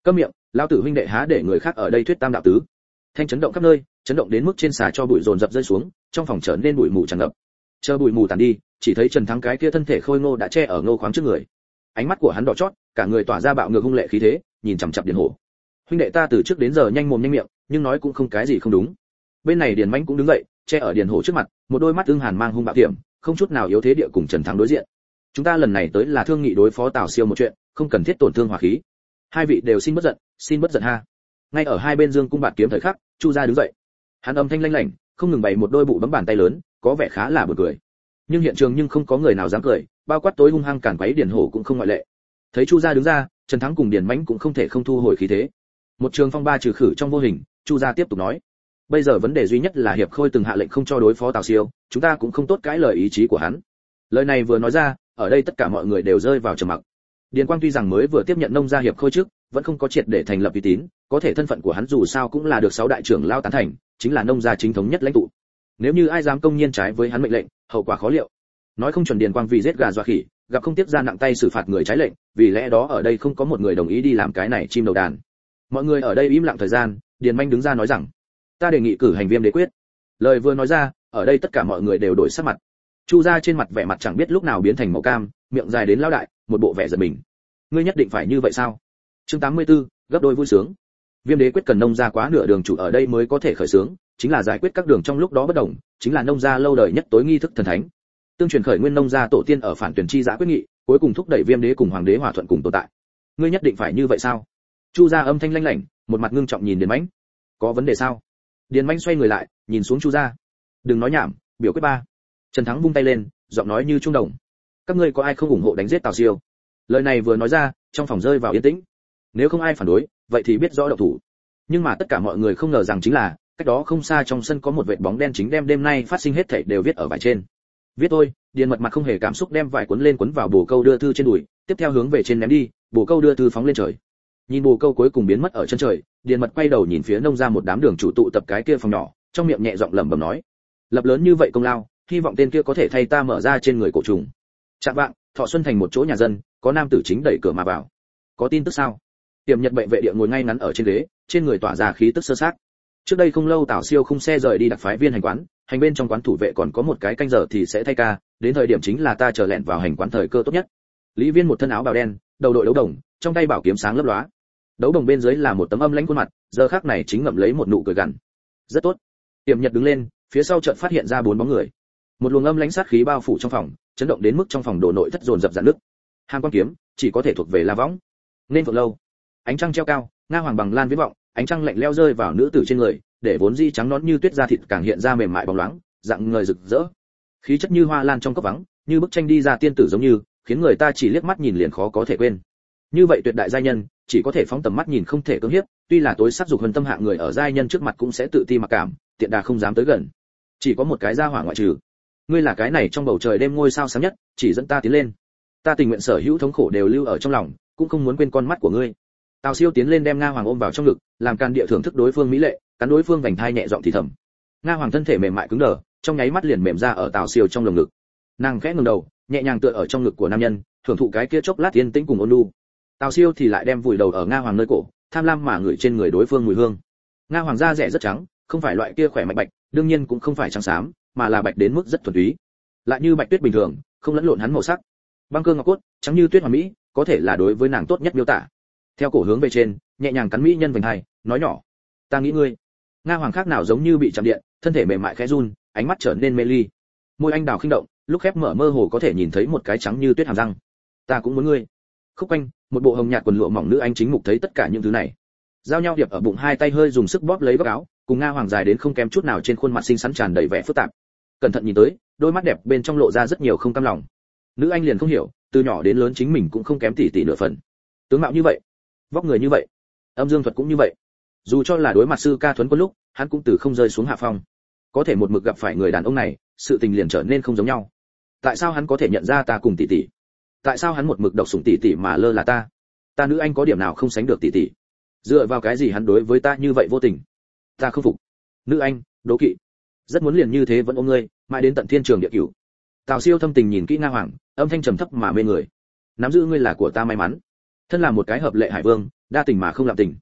lao tử huynh đệ há để người khác ở đây thuyết tam đạo tứ. Thanh chấn động khắp nơi, chấn động đến mức trên xà cho bụi dồn dập rơi xuống, trong phòng trở nên bụi mù tràn ngập. Chờ bụi mù tàn đi, chỉ thấy Trần Thắng cái kia thân thể khôi ngô đã che ở Ngô Khoáng trước người. Ánh mắt của hắn đỏ chót, cả người tỏa ra bạo ngược hung lệ khí thế, nhìn chằm chằm Điền Hổ. Huynh đệ ta từ trước đến giờ nhanh mồm nhanh miệng, nhưng nói cũng không cái gì không đúng. Bên này Điền Mãnh cũng đứng dậy, che ở Điền Hổ trước mặt, một đôi mắt ưng hàn mang hung bạo tiệm, không chút nào yếu thế địa cùng Trần Thắng đối diện. Chúng ta lần này tới là thương nghị đối phó Tào Siêu một chuyện, không cần thiết tổn thương hòa khí. Hai vị đều xin bất giận ha. Ngay ở hai bên dương cung bạt kiếm thời khắc, Chu gia đứng dậy. Hắn âm thanh lanh lảnh, không ngừng bày một đôi bụ bấm bàn tay lớn, có vẻ khá là buồn cười. Nhưng hiện trường không có người nào dám cười, bao quát tối hung hăng cản quấy Điền Hổ cũng không ngoại lệ. Thấy Chu gia đứng ra, Trần Thắng cùng Điền Mãnh cũng không thể không thu hồi khí thế. Một trường phong ba trừ khử trong vô hình, Chu gia tiếp tục nói: bây giờ vấn đề duy nhất là hiệp khôi từng hạ lệnh không cho đối phó Tào Siêu, chúng ta cũng không tốt cãi lời ý chí của hắn. Lời này vừa nói ra, ở đây tất cả mọi người đều rơi vào trầm mặc. Điền Quang tuy rằng mới vừa tiếp nhận nông gia hiệp khôi trước, vẫn không có triệt để thành lập uy tín, có thể thân phận của hắn dù sao cũng là được 6 đại trưởng lao tán thành, chính là nông gia chính thống nhất lãnh tụ. Nếu như ai dám công nhiên trái với hắn mệnh lệnh, hậu quả khó liệu. Nói không chuẩn Điền Quang vì giết gà dọa khỉ, gặp không tiếp ra nặng tay xử phạt người trái lệnh, vì lẽ đó ở đây không có một người đồng ý đi làm cái này chim đầu đàn. Mọi người ở đây im lặng thời gian, Điền Manh đứng ra nói rằng: ta đề nghị cử hành Viêm Đế quyết. Lời vừa nói ra, ở đây tất cả mọi người đều đổi sắc mặt. Chu gia trên mặt vẻ mặt chẳng biết lúc nào biến thành màu cam, miệng dài đến lão đại, một bộ vẻ giận mình. Ngươi nhất định phải như vậy sao? Chương 84, gấp đôi vui sướng. Viêm Đế quyết cần nông gia quá nửa đường chủ ở đây mới có thể khởi xướng, chính là giải quyết các đường trong lúc đó bất đồng, chính là nông gia lâu đời nhất tối nghi thức thần thánh. Tương truyền khởi nguyên nông gia tổ tiên ở phản tuyển chi giã quyết nghị, cuối cùng thúc đẩy Viêm Đế cùng Hoàng đế hòa thuận cùng tồn tại. Ngươi nhất định phải như vậy sao? Chu gia âm thanh lanh lảnh, một mặt ngưng trọng nhìn Điền Mãnh. Có vấn đề sao? Điền Mãnh xoay người lại, nhìn xuống Chu gia. Đừng nói nhảm, biểu quyết ba. Trần Thắng vung tay lên, giọng nói như trung đồng. Các ngươi có ai không ủng hộ đánh giết Tào Siêu? Lời này vừa nói ra, trong phòng rơi vào yên tĩnh. Nếu không ai phản đối, vậy thì biết rõ động thủ. Nhưng mà tất cả mọi người không ngờ rằng chính là, cách đó không xa trong sân có một vệt bóng đen chính đem đêm nay phát sinh hết thảy đều viết ở vải trên. Viết thôi, Điền Mật mặt không hề cảm xúc đem vải cuốn lên cuốn vào bồ câu đưa thư trên đùi, tiếp theo hướng về trên ném đi, bồ câu đưa thư phóng lên trời. Nhìn bồ câu cuối cùng biến mất ở chân trời, Điền Mật quay đầu nhìn phía nông gia một đám đường chủ tụ tập cái kia phòng nhỏ, trong miệng nhẹ giọng lẩm bẩm nói: lập lớn như vậy công lao, hy vọng tên kia có thể thay ta mở ra trên người cổ trùng. Trạng vạng, Thọ Xuân thành một chỗ nhà dân, có nam tử chính đẩy cửa mà vào. Có tin tức sao? Tiềm Nhật bệnh vệ địa ngồi ngay ngắn ở trên ghế, trên người tỏa ra khí tức sơ sát. Trước đây không lâu Tào Siêu khung xe rời đi đặc phái viên hành quán, hành bên trong quán thủ vệ còn có một cái canh giờ thì sẽ thay ca, đến thời điểm chính là ta chờ lẹn vào hành quán thời cơ tốt nhất. Lý Viên một thân áo bào đen, đầu đội đấu đồng, trong tay bảo kiếm sáng lấp lóa. Đấu đồng bên dưới là một tấm âm lãnh khuôn mặt, giờ khắc này chính ngậm lấy một nụ cười gằn. Rất tốt. Tiềm Nhật đứng lên, phía sau chợt phát hiện ra 4 bóng người. Một luồng âm lãnh sát khí bao phủ trong phòng, chấn động đến mức trong phòng đổ nội thất dồn dập dạn nước. Hàn Quang kiếm chỉ có thể thuộc về La Võng. Nên Phượng lâu. Ánh trăng treo cao, nga hoàng bằng lan viễn vọng, ánh trăng lạnh lẽo rơi vào nữ tử trên người, để vốn di trắng nõn như tuyết da thịt càng hiện ra mềm mại bóng loáng, dạng người rực rỡ. Khí chất như hoa lan trong cốc vắng, như bức tranh đi ra tiên tử giống như, khiến người ta chỉ liếc mắt nhìn liền khó có thể quên. Như vậy tuyệt đại giai nhân, chỉ có thể phóng tầm mắt nhìn không thể cưỡng hiếp, tuy là tối sắc dục hơn tâm hạng người ở giai nhân trước mặt cũng sẽ tự ti mặc cảm, tiện đà không dám tới gần. Chỉ có một cái gia hỏa ngoại trừ. Ngươi là cái này trong bầu trời đêm ngôi sao sáng nhất, chỉ dẫn ta tiến lên. Ta tình nguyện sở hữu thống khổ đều lưu ở trong lòng, cũng không muốn quên con mắt của ngươi. Tào Siêu tiến lên đem Nga Hoàng ôm vào trong ngực, làm can địa thưởng thức đối phương mỹ lệ, cắn đối phương vành thai nhẹ giọng thì thầm. Nga Hoàng thân thể mềm mại cứng đờ, trong nháy mắt liền mềm ra ở Tào Siêu trong lồng ngực. Nàng khẽ ngẩng đầu, nhẹ nhàng tựa ở trong ngực của nam nhân, thưởng thụ cái kia chốc lát yên tĩnh cùng ôn nhu. Tào Siêu thì lại đem vùi đầu ở Nga Hoàng nơi cổ, tham lam mà ngửi trên người đối phương mùi hương. Nga Hoàng da rẻ rất trắng, không phải loại kia khỏe mạnh bạch, đương nhiên cũng không phải trắng xám, mà là bạch đến mức rất thuần túy, lại như bạch tuyết bình thường, không lẫn lộn hắn màu sắc. Băng cơ ngọc cốt, trắng như tuyết hoàn mỹ, có thể là đối với nàng tốt nhất miêu tả. Theo cổ hướng về trên, nhẹ nhàng cắn mỹ nhân vành hai, nói nhỏ: ta nghĩ ngươi. Nga Hoàng khác nào giống như bị chạm điện, thân thể mềm mại khẽ run, ánh mắt trở nên mê ly. Môi anh đào khinh động, lúc khép mở mơ hồ có thể nhìn thấy một cái trắng như tuyết hàm răng. Ta cũng muốn ngươi. Khúc quanh, một bộ hồng nhạt quần lụa mỏng nữ anh chính mục thấy tất cả những thứ này, giao nhau điệp ở bụng, hai tay hơi dùng sức bóp lấy góc áo, cùng Nga Hoàng dài đến không kém chút nào trên khuôn mặt xinh xắn tràn đầy vẻ phức tạp. Cẩn thận nhìn tới, đôi mắt đẹp bên trong lộ ra rất nhiều không cam lòng. Nữ anh liền không hiểu, từ nhỏ đến lớn chính mình cũng không kém tỷ tỷ nửa phần. Tướng mạo như vậy, vóc người như vậy, âm dương thuật cũng như vậy. Dù cho là đối mặt sư ca thuấn quân lúc, hắn cũng từ không rơi xuống hạ phong. Có thể một mực gặp phải người đàn ông này, sự tình liền trở nên không giống nhau. Tại sao hắn có thể nhận ra ta cùng tỷ tỷ? Tại sao hắn một mực độc sủng tỷ tỷ mà lơ là ta? Ta nữ anh có điểm nào không sánh được tỷ tỷ? Dựa vào cái gì hắn đối với ta như vậy vô tình? Ta không phục. Nữ anh, đố kỵ. Rất muốn liền như thế vẫn ôm ngươi, mãi đến tận thiên trường địa cửu. Tào Siêu thâm tình nhìn kỹ Nga Hoàng, âm thanh trầm thấp mà mê người. Nắm giữ ngươi là của ta may mắn. Thân là một cái hợp lệ hải vương, đa tình mà không lạm tình.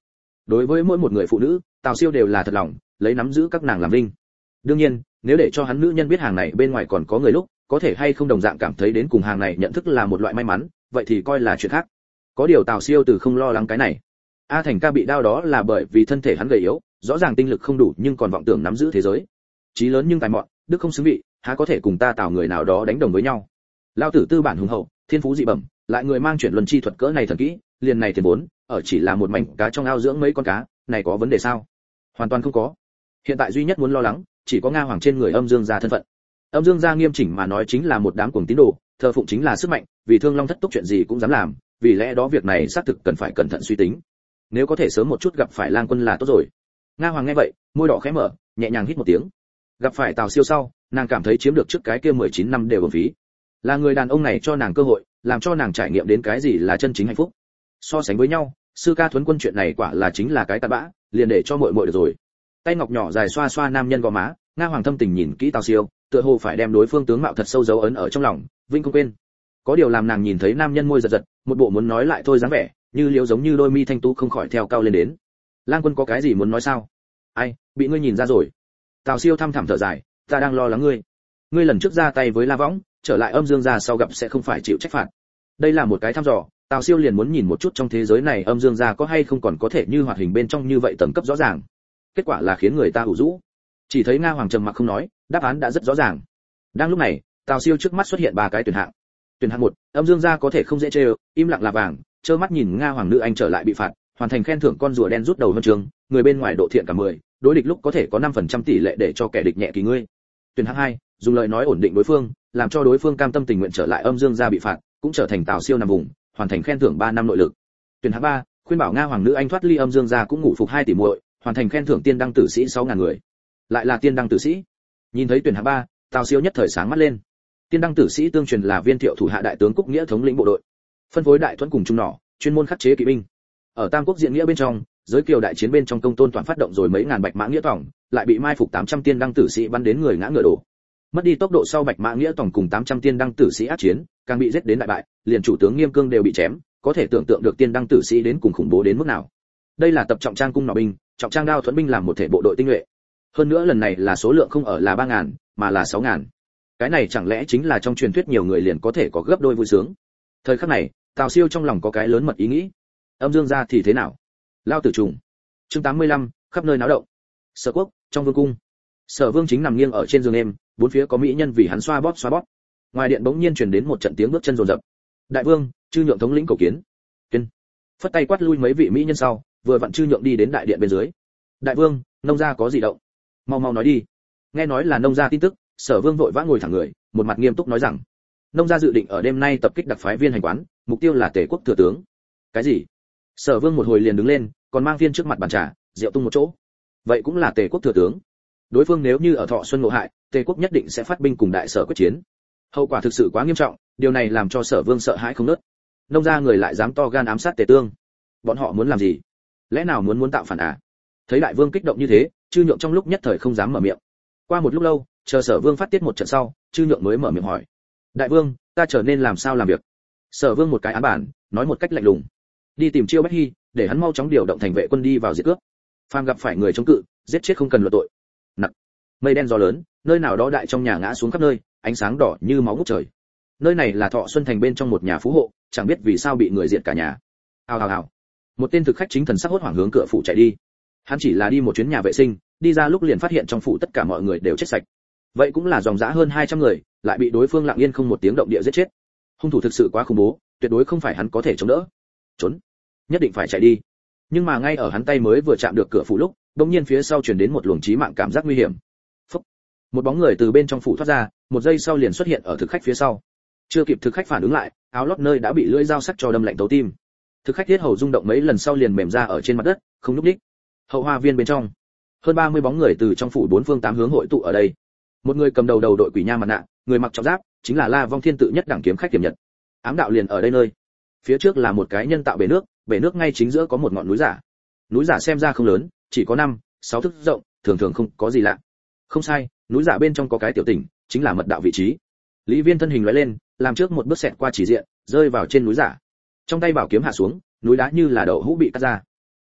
Đối với mỗi một người phụ nữ, Tào Siêu đều là thật lòng, lấy nắm giữ các nàng làm vinh. Đương nhiên, nếu để cho hắn nữ nhân biết hàng này bên ngoài còn có người lúc, có thể hay không đồng dạng cảm thấy đến cùng hàng này nhận thức là một loại may mắn, vậy thì coi là chuyện khác. Có điều Tào Siêu từ không lo lắng cái này. A Thành ca bị đau đó là bởi vì thân thể hắn gầy yếu, rõ ràng tinh lực không đủ nhưng còn vọng tưởng nắm giữ thế giới. Chí lớn nhưng tài mọn, đức không xứng vị, há có thể cùng ta Tào người nào đó đánh đồng với nhau. Lão tử tư bản hùng hậu, thiên phú dị bẩm, lại người mang chuyển luân chi thuật cỡ này thần kỹ, liền này tiền vốn, ở chỉ là một mảnh cá trong ao dưỡng mấy con cá, này có vấn đề sao? Hoàn toàn không có. Hiện tại duy nhất muốn lo lắng, chỉ có Nga Hoàng trên người Âm Dương gia thân phận. Âm Dương gia nghiêm chỉnh mà nói chính là một đám cuồng tín đồ, thờ phụng chính là sức mạnh, vì Thương Long thất túc chuyện gì cũng dám làm, vì lẽ đó việc này xác thực cần phải cẩn thận suy tính. Nếu có thể sớm một chút gặp phải Lang Quân là tốt rồi. Nga Hoàng nghe vậy, môi đỏ khẽ mở, nhẹ nhàng hít một tiếng. Gặp phải Tào Siêu sau, nàng cảm thấy chiếm được trước cái kia 19 năm đều uổng phí. Là người đàn ông này cho nàng cơ hội, làm cho nàng trải nghiệm đến cái gì là chân chính hạnh phúc. So sánh với nhau, Sư Ca Thuấn Quân chuyện này quả là chính là cái tạt bã, liền để cho muội muội được rồi. Tay ngọc nhỏ dài xoa xoa nam nhân gò má, Nga Hoàng thâm tình nhìn kỹ Tào Siêu, tựa hồ phải đem đối phương tướng mạo thật sâu dấu ấn ở trong lòng, vinh không quên. Có điều làm nàng nhìn thấy nam nhân môi giật giật, một bộ muốn nói lại thôi dáng vẻ, như liếu giống như đôi mi thanh tú không khỏi theo cao lên đến. Lang Quân có cái gì muốn nói sao? Ai, bị ngươi nhìn ra rồi. Tào Siêu thăm thẳm thở dài, ta đang lo lắng ngươi. Ngươi lần trước ra tay với La Võng, trở lại Âm Dương gia sau gặp sẽ không phải chịu trách phạt. Đây là một cái thăm dò, Tào Siêu liền muốn nhìn một chút trong thế giới này Âm Dương gia có hay không còn có thể như hoạt hình bên trong như vậy tầng cấp rõ ràng. Kết quả là khiến người ta ủ rũ. Chỉ thấy Nga Hoàng trầm mặc không nói, đáp án đã rất rõ ràng. Đang lúc này, Tào Siêu trước mắt xuất hiện ba cái tuyển hạng. Tuyển hạng 1, Âm Dương gia có thể không dễ chơi, im lặng là vàng, trơ mắt nhìn Nga Hoàng nữ anh trở lại bị phạt, hoàn thành khen thưởng con rùa đen rút đầu huân chương, người bên ngoài độ thiện cả 10, đối địch lúc có thể có 5% tỷ lệ để cho kẻ địch nhẹ kỳ ngươi. Tuyển hạng 2, dùng lời nói ổn định đối phương, làm cho đối phương cam tâm tình nguyện trở lại Âm Dương gia bị phạt, cũng trở thành Tào Siêu nằm vùng, hoàn thành khen thưởng 3 năm nội lực. Tuyển hạng 3, khuyên bảo Nga Hoàng nữ anh thoát ly Âm Dương gia cũng ngủ phục 2 tỷ muội, hoàn thành khen thưởng tiên đăng tử sĩ 6000 người. Lại là tiên đăng tử sĩ. Nhìn thấy tuyển hạng 3, Tào Siêu nhất thời sáng mắt lên. Tiên đăng tử sĩ tương truyền là Viên Thiệu thủ hạ đại tướng Cúc Nghĩa thống lĩnh bộ đội, phân phối đại thuẫn cùng trung nỏ, chuyên môn khắc chế kỵ binh. Ở Tam Quốc diện nghĩa bên trong, giới kiều đại chiến bên trong Công Tôn toàn phát động rồi mấy ngàn bạch mã nghĩa tổng, lại bị mai phục 800 tiên đăng tử sĩ bắn đến người ngã ngựa đổ. Mất đi tốc độ sau bạch mã nghĩa tổng cùng 800 tiên đăng tử sĩ ác chiến, càng bị giết đến đại bại, liền chủ tướng Nghiêm Cương đều bị chém, có thể tưởng tượng được tiên đăng tử sĩ đến cùng khủng bố đến mức nào. Đây là tập trọng trang cung nỏ binh, trọng trang đao thuẫn binh làm một thể bộ đội tinh nhuệ. Hơn nữa lần này là số lượng không ở là 3000, mà là 6000. Cái này chẳng lẽ chính là trong truyền thuyết nhiều người liền có thể có gấp đôi vui sướng. Thời khắc này, Tào Siêu trong lòng có cái lớn mật ý nghĩ. Âm Dương gia thì thế nào? Lao tử trùng. Chương 85, khắp nơi náo động. Sở Quốc, trong vương cung. Sở Vương chính nằm nghiêng ở trên giường êm, bốn phía có mỹ nhân vì hắn xoa bóp xoa bóp. Ngoài điện bỗng nhiên truyền đến một trận tiếng bước chân rồn rập. Đại vương, Chư Nhượng thống lĩnh cầu kiến. Tuyên. Phất tay quát lui mấy vị mỹ nhân sau, vừa vặn Chư Nhượng đi đến đại điện bên dưới. Đại vương, nông gia có gì động? Mau mau nói đi. Nghe nói là nông gia tin tức, Sở Vương vội vã ngồi thẳng người, một mặt nghiêm túc nói rằng, nông gia dự định ở đêm nay tập kích đặc phái viên hành quán, mục tiêu là Tề quốc thừa tướng. Cái gì? Sở Vương một hồi liền đứng lên, còn mang viên trước mặt bàn trà, rượu tung một chỗ. Vậy cũng là Tề quốc thừa tướng. Đối phương nếu như ở Thọ Xuân ngộ hại, Tề quốc nhất định sẽ phát binh cùng đại sở quyết chiến. Hậu quả thực sự quá nghiêm trọng, điều này làm cho Sở Vương sợ hãi không ngớt. Nông gia người lại dám to gan ám sát Tề Tương, bọn họ muốn làm gì? Lẽ nào muốn tạo phản à? Thấy đại vương kích động như thế, Chư Nhượng trong lúc nhất thời không dám mở miệng. Qua một lúc lâu, chờ Sở Vương phát tiết một trận sau, Chư Nhượng mới mở miệng hỏi: đại vương, ta trở nên làm sao làm việc? Sở Vương một cái án bản, nói một cách lạnh lùng: đi tìm Chiêu Bách Hy, để hắn mau chóng điều động thành vệ quân đi vào diệt cướp. Phàm gặp phải người chống cự, giết chết không cần luận tội. Nặng. Mây đen gió lớn, nơi nào đó đại trong nhà ngã xuống khắp nơi, ánh sáng đỏ như máu ngút trời. Nơi này là Thọ Xuân thành bên trong một nhà phú hộ, chẳng biết vì sao bị người diệt cả nhà. Hào hào hào. Một tên thực khách chính thần sắc hốt hoảng hướng cửa phủ chạy đi. Hắn chỉ là đi một chuyến nhà vệ sinh, đi ra lúc liền phát hiện trong phủ tất cả mọi người đều chết sạch. Vậy cũng là dòng dã hơn 200 người, lại bị đối phương lặng yên không một tiếng động địa giết chết. Hung thủ thực sự quá khủng bố, tuyệt đối không phải hắn có thể chống đỡ. Trốn, nhất định phải chạy đi. Nhưng mà ngay ở hắn tay mới vừa chạm được cửa phủ lúc, đột nhiên phía sau truyền đến một luồng chí mạng cảm giác nguy hiểm. Phốc. Một bóng người từ bên trong phủ thoát ra, một giây sau liền xuất hiện ở thực khách phía sau. Chưa kịp thực khách phản ứng lại, áo lót nơi đã bị lưỡi dao sắc cho đâm lạnh tấu tim. Thực khách thiết hầu rung động mấy lần sau liền mềm ra ở trên mặt đất, không nhúc nhích. Hậu hoa viên bên trong, hơn 30 bóng người từ trong phủ bốn phương tám hướng hội tụ ở đây. Một người cầm đầu đội quỷ nha mặt nạ, người mặc trọng giáp, chính là La Vong Thiên tự nhất đẳng kiếm khách tiềm nhật. Ám đạo liền ở đây nơi. Phía trước là một cái nhân tạo bể nước ngay chính giữa có một ngọn núi giả. Núi giả xem ra không lớn, chỉ có 5-6 thước rộng, thường thường không có gì lạ. Không sai, núi giả bên trong có cái tiểu tỉnh, chính là mật đạo vị trí. Lý Viên thân hình lóe lên, làm trước một bước xẹt qua chỉ diện, rơi vào trên núi giả. Trong tay bảo kiếm hạ xuống, núi đá như là đậu hũ bị cắt ra.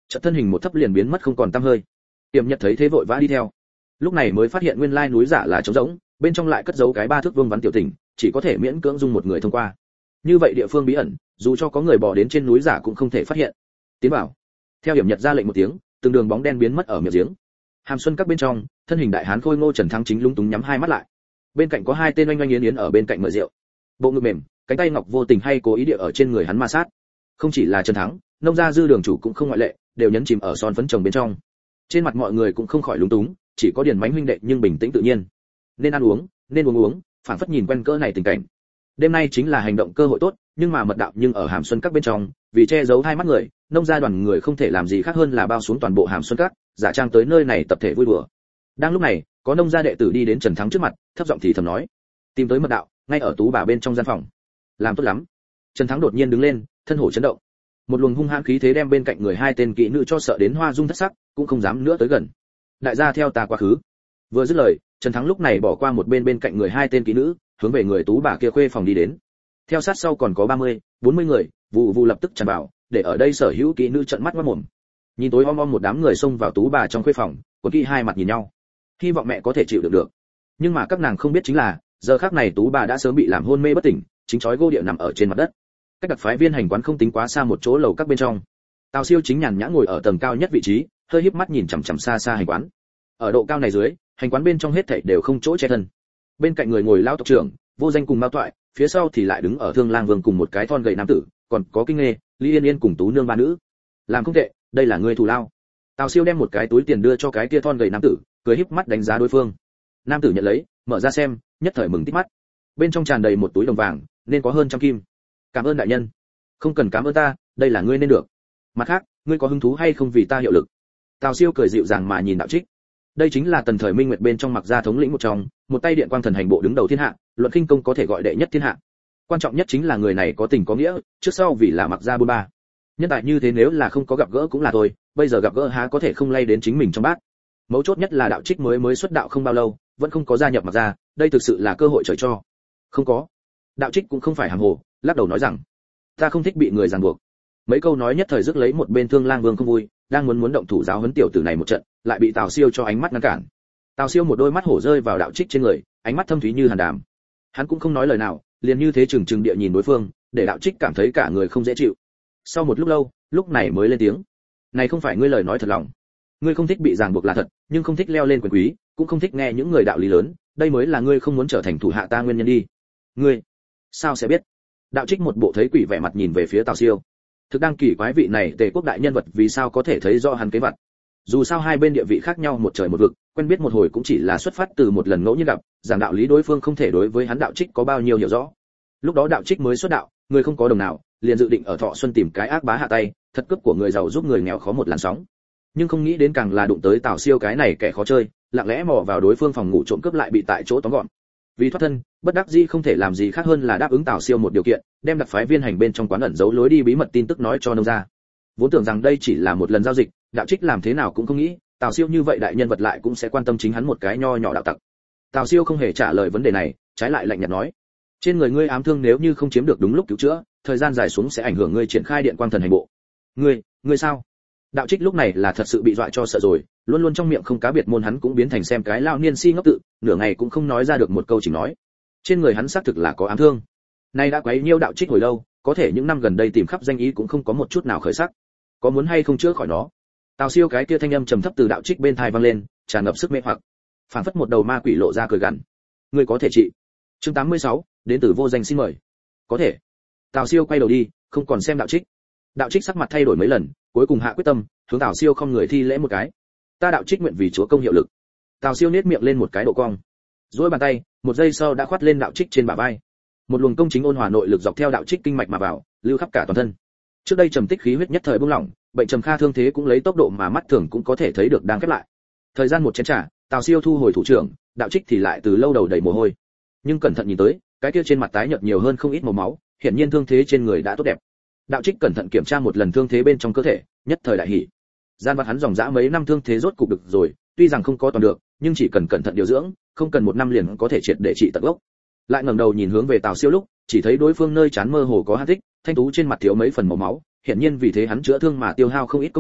chợt thân hình một thấp liền biến mất không còn tăm hơi. Tiềm Nhật thấy thế vội vã đi theo, lúc này mới phát hiện nguyên lai núi giả là trống rỗng, bên trong lại cất giấu cái 3 thước vuông vắn tiểu tỉnh, chỉ có thể miễn cưỡng dung một người thông qua. Như vậy địa phương bí ẩn, dù cho có người bò đến trên núi giả cũng không thể phát hiện. Tiến vào. Theo Tiềm Nhật ra lệnh một tiếng, từng đường bóng đen biến mất ở miệng giếng. Hàm Xuân các bên trong, thân hình đại hán khôi ngô Trần Thắng chính lúng túng nhắm hai mắt lại. Bên cạnh có hai tên oanh oanh yến yến ở bên cạnh mời rượu. Bộ ngực mềm, cánh tay ngọc vô tình hay cố ý địa ở trên người hắn ma sát. Không chỉ là Trần Thắng, nông gia dư đường chủ cũng không ngoại lệ, đều nhấn chìm ở son phấn chồng bên trong. Trên mặt mọi người cũng không khỏi lúng túng, chỉ có Điền Mánh huynh đệ nhưng bình tĩnh tự nhiên. Nên ăn uống, nên uống uống, phảng phất nhìn quen cỡ này tình cảnh. Đêm nay chính là hành động cơ hội tốt, nhưng mà mật đạo nhưng ở Hàm Xuân các bên trong, vì che giấu hai mắt người, nông gia đoàn người không thể làm gì khác hơn là bao xuống toàn bộ Hàm Xuân các, giả trang tới nơi này tập thể vui đùa. Đang lúc này, có nông gia đệ tử đi đến Trần Thắng trước mặt, thấp giọng thì thầm nói: "Tìm tới mật đạo, ngay ở tú bà bên trong gian phòng." "Làm tốt lắm." Trần Thắng đột nhiên đứng lên, thân hổ chấn động. Một luồng hung hãn khí thế đem bên cạnh người hai tên kỵ nữ cho sợ đến hoa dung thất sắc, cũng không dám nữa tới gần. "Đại gia theo ta quá khứ." Vừa dứt lời, Trần Thắng lúc này bỏ qua một bên cạnh người hai tên kỵ nữ, hướng về người tú bà kia khuê phòng đi đến. Theo sát sau còn có 30, 40 người, vụ lập tức tràn vào, để ở đây sở hữu kỵ nữ trợn mắt ngoác mồm. Nhìn tối om một đám người xông vào tú bà trong khuê phòng, quần kỵ hai mặt nhìn nhau, hy vọng mẹ có thể chịu đựng được. Nhưng mà các nàng không biết chính là, giờ khắc này tú bà đã sớm bị làm hôn mê bất tỉnh, chính chói gô địa nằm ở trên mặt đất. Cách đặc phái viên hành quán không tính quá xa một chỗ lầu các bên trong. Tào Siêu chính nhàn nhã ngồi ở tầng cao nhất vị trí, hơi híp mắt nhìn chằm chằm xa xa hành quán. Ở độ cao này dưới, hành quán bên trong hết thảy đều không chỗ che thân. Bên cạnh người ngồi lao tộc trưởng, Vô Danh cùng Mao Toại, phía sau thì lại đứng ở Thương Lang Vương cùng một cái thon gầy nam tử, còn có Kinh Nghê, Lý Yên Yên cùng Tú Nương ba nữ. Làm không tệ, đây là người thù lao. Tào Siêu đem một cái túi tiền đưa cho cái kia thon gầy nam tử, cười híp mắt đánh giá đối phương. Nam tử nhận lấy, mở ra xem, nhất thời mừng tít mắt. Bên trong tràn đầy một túi đồng vàng, nên có hơn trăm kim. Cảm ơn đại nhân. Không cần cảm ơn ta, đây là ngươi nên được. Mặt khác, ngươi có hứng thú hay không vì ta hiệu lực? Tào Siêu cười dịu dàng mà nhìn Đạo Trích. Đây chính là tần thời Minh Nguyệt bên trong Mặc gia thống lĩnh một trong, một tay điện quang thần hành bộ đứng đầu thiên hạ, luận khinh công có thể gọi đệ nhất thiên hạ. Quan trọng nhất chính là người này có tình có nghĩa, trước sau vì là Mặc gia bôn ba. Nhân tài như thế nếu là không có gặp gỡ cũng là thôi, bây giờ gặp gỡ há có thể không lay đến chính mình trong bát. Mấu chốt nhất là Đạo Trích mới xuất đạo không bao lâu, vẫn không có gia nhập Mặc gia, đây thực sự là cơ hội trời cho. Không có. Đạo Trích cũng không phải hàm hồ, lắc đầu nói rằng, ta không thích bị người ràng buộc. Mấy câu nói nhất thời rước lấy một bên Thương Lang Vương không vui, đang muốn động thủ giáo huấn tiểu tử này một trận, lại bị Tào Siêu cho ánh mắt ngăn cản. Tào Siêu một đôi mắt hổ rơi vào Đạo Trích trên người, ánh mắt thâm thúy như hàn đàm. Hắn cũng không nói lời nào, liền như thế chừng địa nhìn đối phương, để Đạo Trích cảm thấy cả người không dễ chịu. Sau một lúc lâu, lúc này mới lên tiếng. Này không phải ngươi lời nói thật lòng. Ngươi không thích bị ràng buộc là thật, nhưng không thích leo lên quyền quý, cũng không thích nghe những người đạo lý lớn, đây mới là ngươi không muốn trở thành thủ hạ ta nguyên nhân đi. Ngươi, sao sẽ biết? Đạo Trích một bộ thấy quỷ vẻ mặt nhìn về phía Tào Siêu. Thực đang kỳ quái vị này Tề quốc đại nhân vật vì sao có thể thấy rõ hắn kế vật. Dù sao hai bên địa vị khác nhau một trời một vực, quen biết một hồi cũng chỉ là xuất phát từ một lần ngẫu nhiên gặp, giảng đạo lý đối phương không thể đối với hắn Đạo Trích có bao nhiêu hiểu rõ. Lúc đó Đạo Trích mới xuất đạo, người không có đồng nào, liền dự định ở Thọ Xuân tìm cái ác bá hạ tay, thật cướp của người giàu giúp người nghèo khó một làn sóng. Nhưng không nghĩ đến càng là đụng tới Tào Siêu cái này kẻ khó chơi, lặng lẽ mò vào đối phương phòng ngủ trộm cướp lại bị tại chỗ tóm gọn. Vì thoát thân, bất đắc dĩ không thể làm gì khác hơn là đáp ứng Tào Siêu một điều kiện, đem đặc phái viên hành bên trong quán ẩn giấu lối đi bí mật tin tức nói cho nông gia. Vốn tưởng rằng đây chỉ là một lần giao dịch, Đạo Trích làm thế nào cũng không nghĩ, Tào Siêu như vậy đại nhân vật lại cũng sẽ quan tâm chính hắn một cái nho nhỏ đạo tặc. Tào Siêu không hề trả lời vấn đề này, trái lại lạnh nhạt nói: trên người ngươi ám thương nếu như không chiếm được đúng lúc cứu chữa, thời gian dài xuống sẽ ảnh hưởng ngươi triển khai điện quang thần hành bộ. Ngươi sao? Đạo Trích lúc này là thật sự bị dọa cho sợ rồi, luôn luôn trong miệng không cá biệt môn hắn cũng biến thành xem cái lao niên si ngốc tự, nửa ngày cũng không nói ra được một câu chỉnh nói. Trên người hắn xác thực là có ám thương. Nay đã quấy nhiêu Đạo Trích hồi lâu, có thể những năm gần đây tìm khắp danh ý cũng không có một chút nào khởi sắc. Có muốn hay không chữa khỏi nó? Tào Siêu cái kia thanh âm trầm thấp từ Đạo Trích bên tai vang lên, tràn ngập sức mê hoặc. Phảng phất một đầu ma quỷ lộ ra cười gằn. Ngươi có thể trị. Chương 86, đến từ Vô Danh xin mời. Có thể. Tào Siêu quay đầu đi, không còn xem Đạo Trích. Đạo Trích sắc mặt thay đổi mấy lần, cuối cùng hạ quyết tâm, hướng Tào Siêu không người thi lễ một cái. Ta Đạo Trích nguyện vì Chúa công hiệu lực. Tào Siêu nhếch miệng lên một cái độ cong, duỗi bàn tay, một giây sau đã khoát lên Đạo Trích trên bả vai. Một luồng công chính ôn hòa nội lực dọc theo Đạo Trích kinh mạch mà vào, lưu khắp cả toàn thân. Trước đây trầm tích khí huyết nhất thời buông lỏng, bệnh trầm kha thương thế cũng lấy tốc độ mà mắt thường cũng có thể thấy được đang khép lại. Thời gian một chén trà, Tào Siêu thu hồi thủ trưởng, Đạo Trích thì lại từ lâu đầu đầy mồ hôi. Nhưng cẩn thận nhìn tới, cái kia trên mặt tái nhợt nhiều hơn không ít màu máu, hiển nhiên thương thế trên người đã tốt đẹp. Đạo Trích cẩn thận kiểm tra một lần thương thế bên trong cơ thể, nhất thời đại hỉ. Gian vật hắn dòng dã mấy năm thương thế rốt cục được rồi, tuy rằng không có toàn được, nhưng chỉ cần cẩn thận điều dưỡng, không cần một năm liền có thể triệt để trị tận gốc. Lại ngẩng đầu nhìn hướng về Tào Siêu lúc, chỉ thấy đối phương nơi trán mơ hồ có hắc tích, thanh tú trên mặt thiếu mấy phần màu máu, hiển nhiên vì thế hắn chữa thương mà tiêu hao không ít công lực,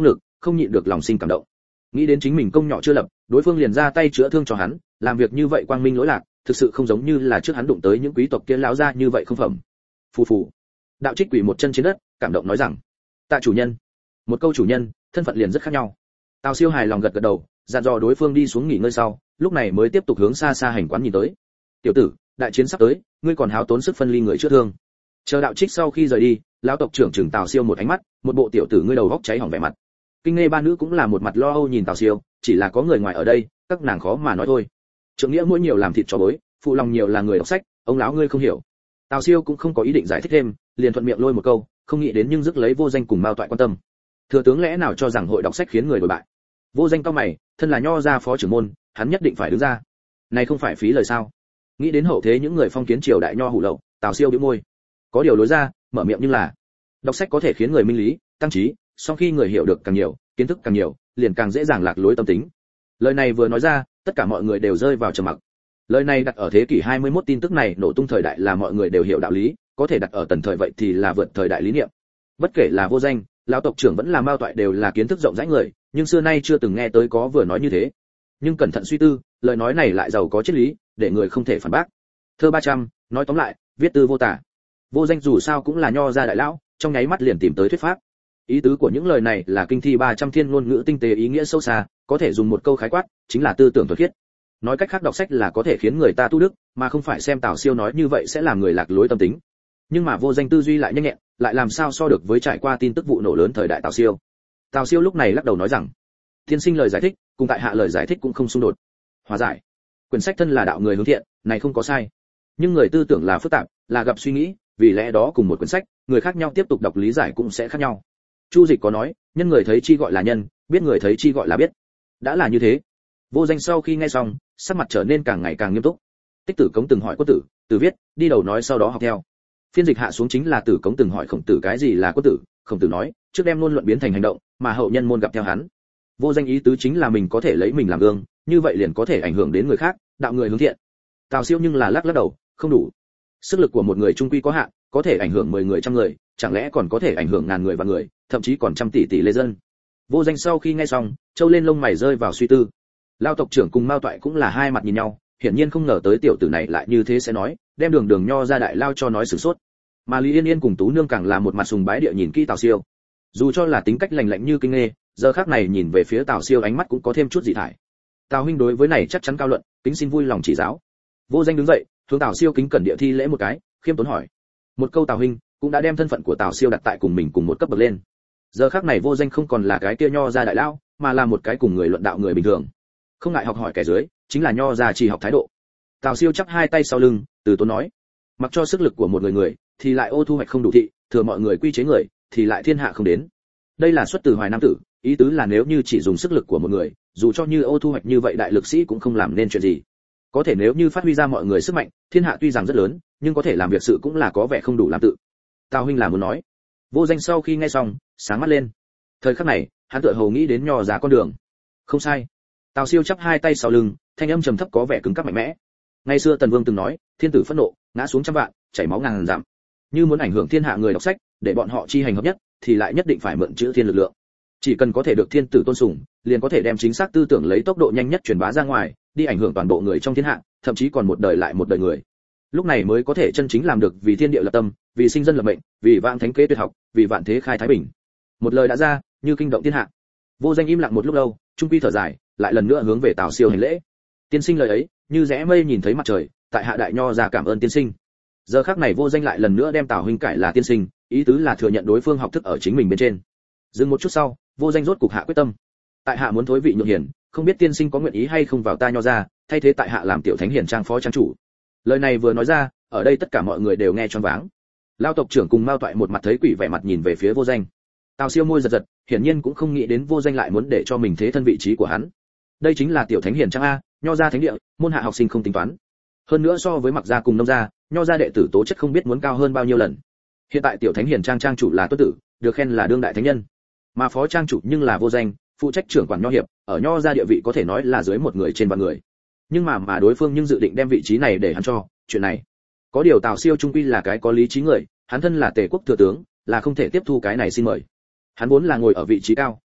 không nhịn được lòng sinh cảm động. Nghĩ đến chính mình công nhỏ chưa lập, đối phương liền ra tay chữa thương cho hắn, làm việc như vậy quang minh lỗi lạc, thực sự không giống như là trước hắn đụng tới những quý tộc kia lão gia như vậy không phẩm. Phù phù. Đạo Trích quỳ một chân trên đất, cảm động nói rằng: "Tạ chủ nhân." Một câu chủ nhân, thân phận liền rất khác nhau. Tào Siêu hài lòng gật gật đầu, dặn dò đối phương đi xuống nghỉ ngơi sau, lúc này mới tiếp tục hướng xa xa hành quán nhìn tới. "Tiểu tử, đại chiến sắp tới, ngươi còn háo tốn sức phân ly người chữa thương." Chờ Đạo Trích sau khi rời đi, lão tộc trưởng chừng Tào Siêu một ánh mắt, một bộ tiểu tử ngươi đầu góc cháy hỏng vẻ mặt. Kinh Nghe ba nữ cũng là một mặt lo âu nhìn Tào Siêu, chỉ là có người ngoài ở đây, các nàng khó mà nói thôi. Trưởng nghĩa mỗi nhiều làm thịt cho bối, phụ lòng nhiều là người đọc sách, ông lão ngươi không hiểu. Tào Siêu cũng không có ý định giải thích thêm, liền thuận miệng lôi một câu, không nghĩ đến nhưng rước lấy Vô Danh cùng Mao Toại quan tâm. Thừa tướng lẽ nào cho rằng hội đọc sách khiến người đổi bại? Vô Danh cau mày, thân là nho gia phó trưởng môn, hắn nhất định phải đứng ra. Này không phải phí lời sao? Nghĩ đến hậu thế những người phong kiến triều đại nho hủ lậu, Tào Siêu bĩu môi. Có điều lối ra, mở miệng nhưng là, đọc sách có thể khiến người minh lý, tăng trí, sau khi người hiểu được càng nhiều, kiến thức càng nhiều, liền càng dễ dàng lạc lối tâm tính. Lời này vừa nói ra, tất cả mọi người đều rơi vào trầm mặc. Lời này đặt ở thế kỷ 21 tin tức này nổ tung thời đại là mọi người đều hiểu đạo lý, có thể đặt ở tần thời vậy thì là vượt thời đại lý niệm. Bất kể là Vô Danh, lão tộc trưởng vẫn là Mao Toại đều là kiến thức rộng rãi người, nhưng xưa nay chưa từng nghe tới có vừa nói như thế. Nhưng cẩn thận suy tư, lời nói này lại giàu có triết lý, để người không thể phản bác. Thơ 300, nói tóm lại, viết tư vô tả. Vô Danh dù sao cũng là nho gia đại lão, trong nháy mắt liền tìm tới thuyết pháp. Ý tứ của những lời này là kinh thi 300 thiên ngôn ngữ tinh tế ý nghĩa sâu xa, có thể dùng một câu khái quát, chính là tư tưởng thuần khiết. Nói cách khác đọc sách là có thể khiến người ta tu đức, mà không phải xem Tào Siêu nói như vậy sẽ làm người lạc lối tâm tính. Nhưng mà Vô Danh tư duy lại nhanh nhẹn, lại làm sao so được với trải qua tin tức vụ nổ lớn thời đại Tào Siêu. Tào Siêu lúc này lắc đầu nói rằng, tiên sinh lời giải thích, cùng tại hạ lời giải thích cũng không xung đột. Hòa giải. Quyển sách thân là đạo người hướng thiện, này không có sai. Nhưng người tư tưởng là phức tạp, là gặp suy nghĩ, vì lẽ đó cùng một quyển sách, người khác nhau tiếp tục đọc lý giải cũng sẽ khác nhau. Chu Dịch có nói, nhân người thấy chi gọi là nhân, biết người thấy chi gọi là biết. Đã là như thế. Vô Danh sau khi nghe xong, sắc mặt trở nên càng ngày càng nghiêm túc. Tích Tử Cống từng hỏi Quân Tử, Từ viết, đi đầu nói sau đó học theo. Phiên dịch hạ xuống chính là Tử Cống từng hỏi Khổng Tử cái gì là Quân Tử, Khổng Tử nói, trước đem luôn luận biến thành hành động, mà hậu nhân môn gặp theo hắn. Vô Danh ý tứ chính là mình có thể lấy mình làm gương, như vậy liền có thể ảnh hưởng đến người khác, đạo người hướng thiện. Tào Siêu nhưng là lắc đầu, không đủ. Sức lực của một người trung quy có hạn, có thể ảnh hưởng 10 người trăm người, chẳng lẽ còn có thể ảnh hưởng ngàn người và người, thậm chí còn trăm tỷ tỷ lê dân. Vô Danh sau khi nghe xong, trâu lên lông mày rơi vào suy tư. Lao tộc trưởng cùng Mao Toại cũng là hai mặt nhìn nhau, hiển nhiên không ngờ tới tiểu tử này lại như thế sẽ nói, đem đường nho ra đại lao cho nói sửng sốt. Mà Lý Yên Yên cùng Tú Nương càng là một mặt sùng bái địa nhìn kỹ Tào Siêu. Dù cho là tính cách lành lạnh như kinh nghê, giờ khắc này nhìn về phía Tào Siêu ánh mắt cũng có thêm chút dị thải. Tào huynh đối với này chắc chắn cao luận, kính xin vui lòng chỉ giáo. Vô Danh đứng dậy, hướng Tào Siêu kính cẩn địa thi lễ một cái, khiêm tốn hỏi. Một câu Tào huynh cũng đã đem thân phận của Tào Siêu đặt tại cùng mình cùng một cấp bậc lên. Giờ khắc này Vô Danh không còn là cái kia nho ra đại lao, mà là một cái cùng người luận đạo người bình thường. Không ngại học hỏi kẻ dưới, chính là nho ra chỉ học thái độ. Tào Siêu chắp hai tay sau lưng, từ tốn nói, mặc cho sức lực của một người thì lại ô thu hoạch không đủ thị, thừa mọi người quy chế người thì lại thiên hạ không đến. Đây là xuất từ Hoài Nam Tử, ý tứ là nếu như chỉ dùng sức lực của một người, dù cho như ô thu hoạch như vậy đại lực sĩ cũng không làm nên chuyện gì. Có thể nếu như phát huy ra mọi người sức mạnh, thiên hạ tuy rằng rất lớn, nhưng có thể làm việc sự cũng là có vẻ không đủ làm tự. Tào huynh là muốn nói. Vô Danh sau khi nghe xong, sáng mắt lên. Thời khắc này, hắn tựa hồ nghĩ đến nho ra con đường. Không sai. Tào Siêu chắp hai tay sau lưng, thanh âm trầm thấp có vẻ cứng cáp mạnh mẽ. Ngày xưa Tần Vương từng nói, thiên tử phẫn nộ, ngã xuống trăm vạn, chảy máu ngàn dặm. Như muốn ảnh hưởng thiên hạ người đọc sách, để bọn họ chi hành hợp nhất, thì lại nhất định phải mượn chữ thiên lực lượng. Chỉ cần có thể được thiên tử tôn sùng, liền có thể đem chính xác tư tưởng lấy tốc độ nhanh nhất truyền bá ra ngoài, đi ảnh hưởng toàn bộ người trong thiên hạ, thậm chí còn một đời lại một đời người. Lúc này mới có thể chân chính làm được vì thiên địa lập tâm, vì sinh dân lập mệnh, vì vạn thánh kế tuyệt học, vì vạn thế khai thái bình. Một lời đã ra, như kinh động thiên hạ. Vô Danh im lặng một lúc lâu, trung quy thở dài, lại lần nữa hướng về Tào Siêu hành lễ. Tiên sinh lời ấy, như rẽ mây nhìn thấy mặt trời, tại hạ đại nho ra cảm ơn tiên sinh. Giờ khắc này Vô Danh lại lần nữa đem Tào huynh cải là tiên sinh, ý tứ là thừa nhận đối phương học thức ở chính mình bên trên. Dừng một chút sau, Vô Danh rốt cục hạ quyết tâm. Tại hạ muốn thối vị nhượng hiển, không biết tiên sinh có nguyện ý hay không vào ta nho ra, thay thế tại hạ làm tiểu thánh hiển trang phó trang chủ. Lời này vừa nói ra, ở đây tất cả mọi người đều nghe choáng váng. Lao tộc trưởng cùng Mao Toại một mặt thấy quỷ vẻ mặt nhìn về phía Vô Danh. Tào Siêu môi giật giật, hiển nhiên cũng không nghĩ đến Vô Danh lại muốn để cho mình thế thân vị trí của hắn. Đây chính là tiểu thánh hiển trang a, nho gia thánh địa, môn hạ học sinh không tính toán. Hơn nữa so với Mặc gia cùng Nông gia, nho gia đệ tử tố chất không biết muốn cao hơn bao nhiêu lần. Hiện tại tiểu thánh hiển trang trang chủ là Tuất Tử, được khen là đương đại thánh nhân, mà phó trang chủ nhưng là Vô Danh, phụ trách trưởng quản nho hiệp, ở nho gia địa vị có thể nói là dưới một người trên vạn người. Nhưng mà đối phương nhưng dự định đem vị trí này để hắn cho, chuyện này. Có điều Tào Siêu trung quy là cái có lý trí người, hắn thân là Tề quốc thừa tướng, là không thể tiếp thu cái này xin mời. Hắn vốn là ngồi ở vị trí cao,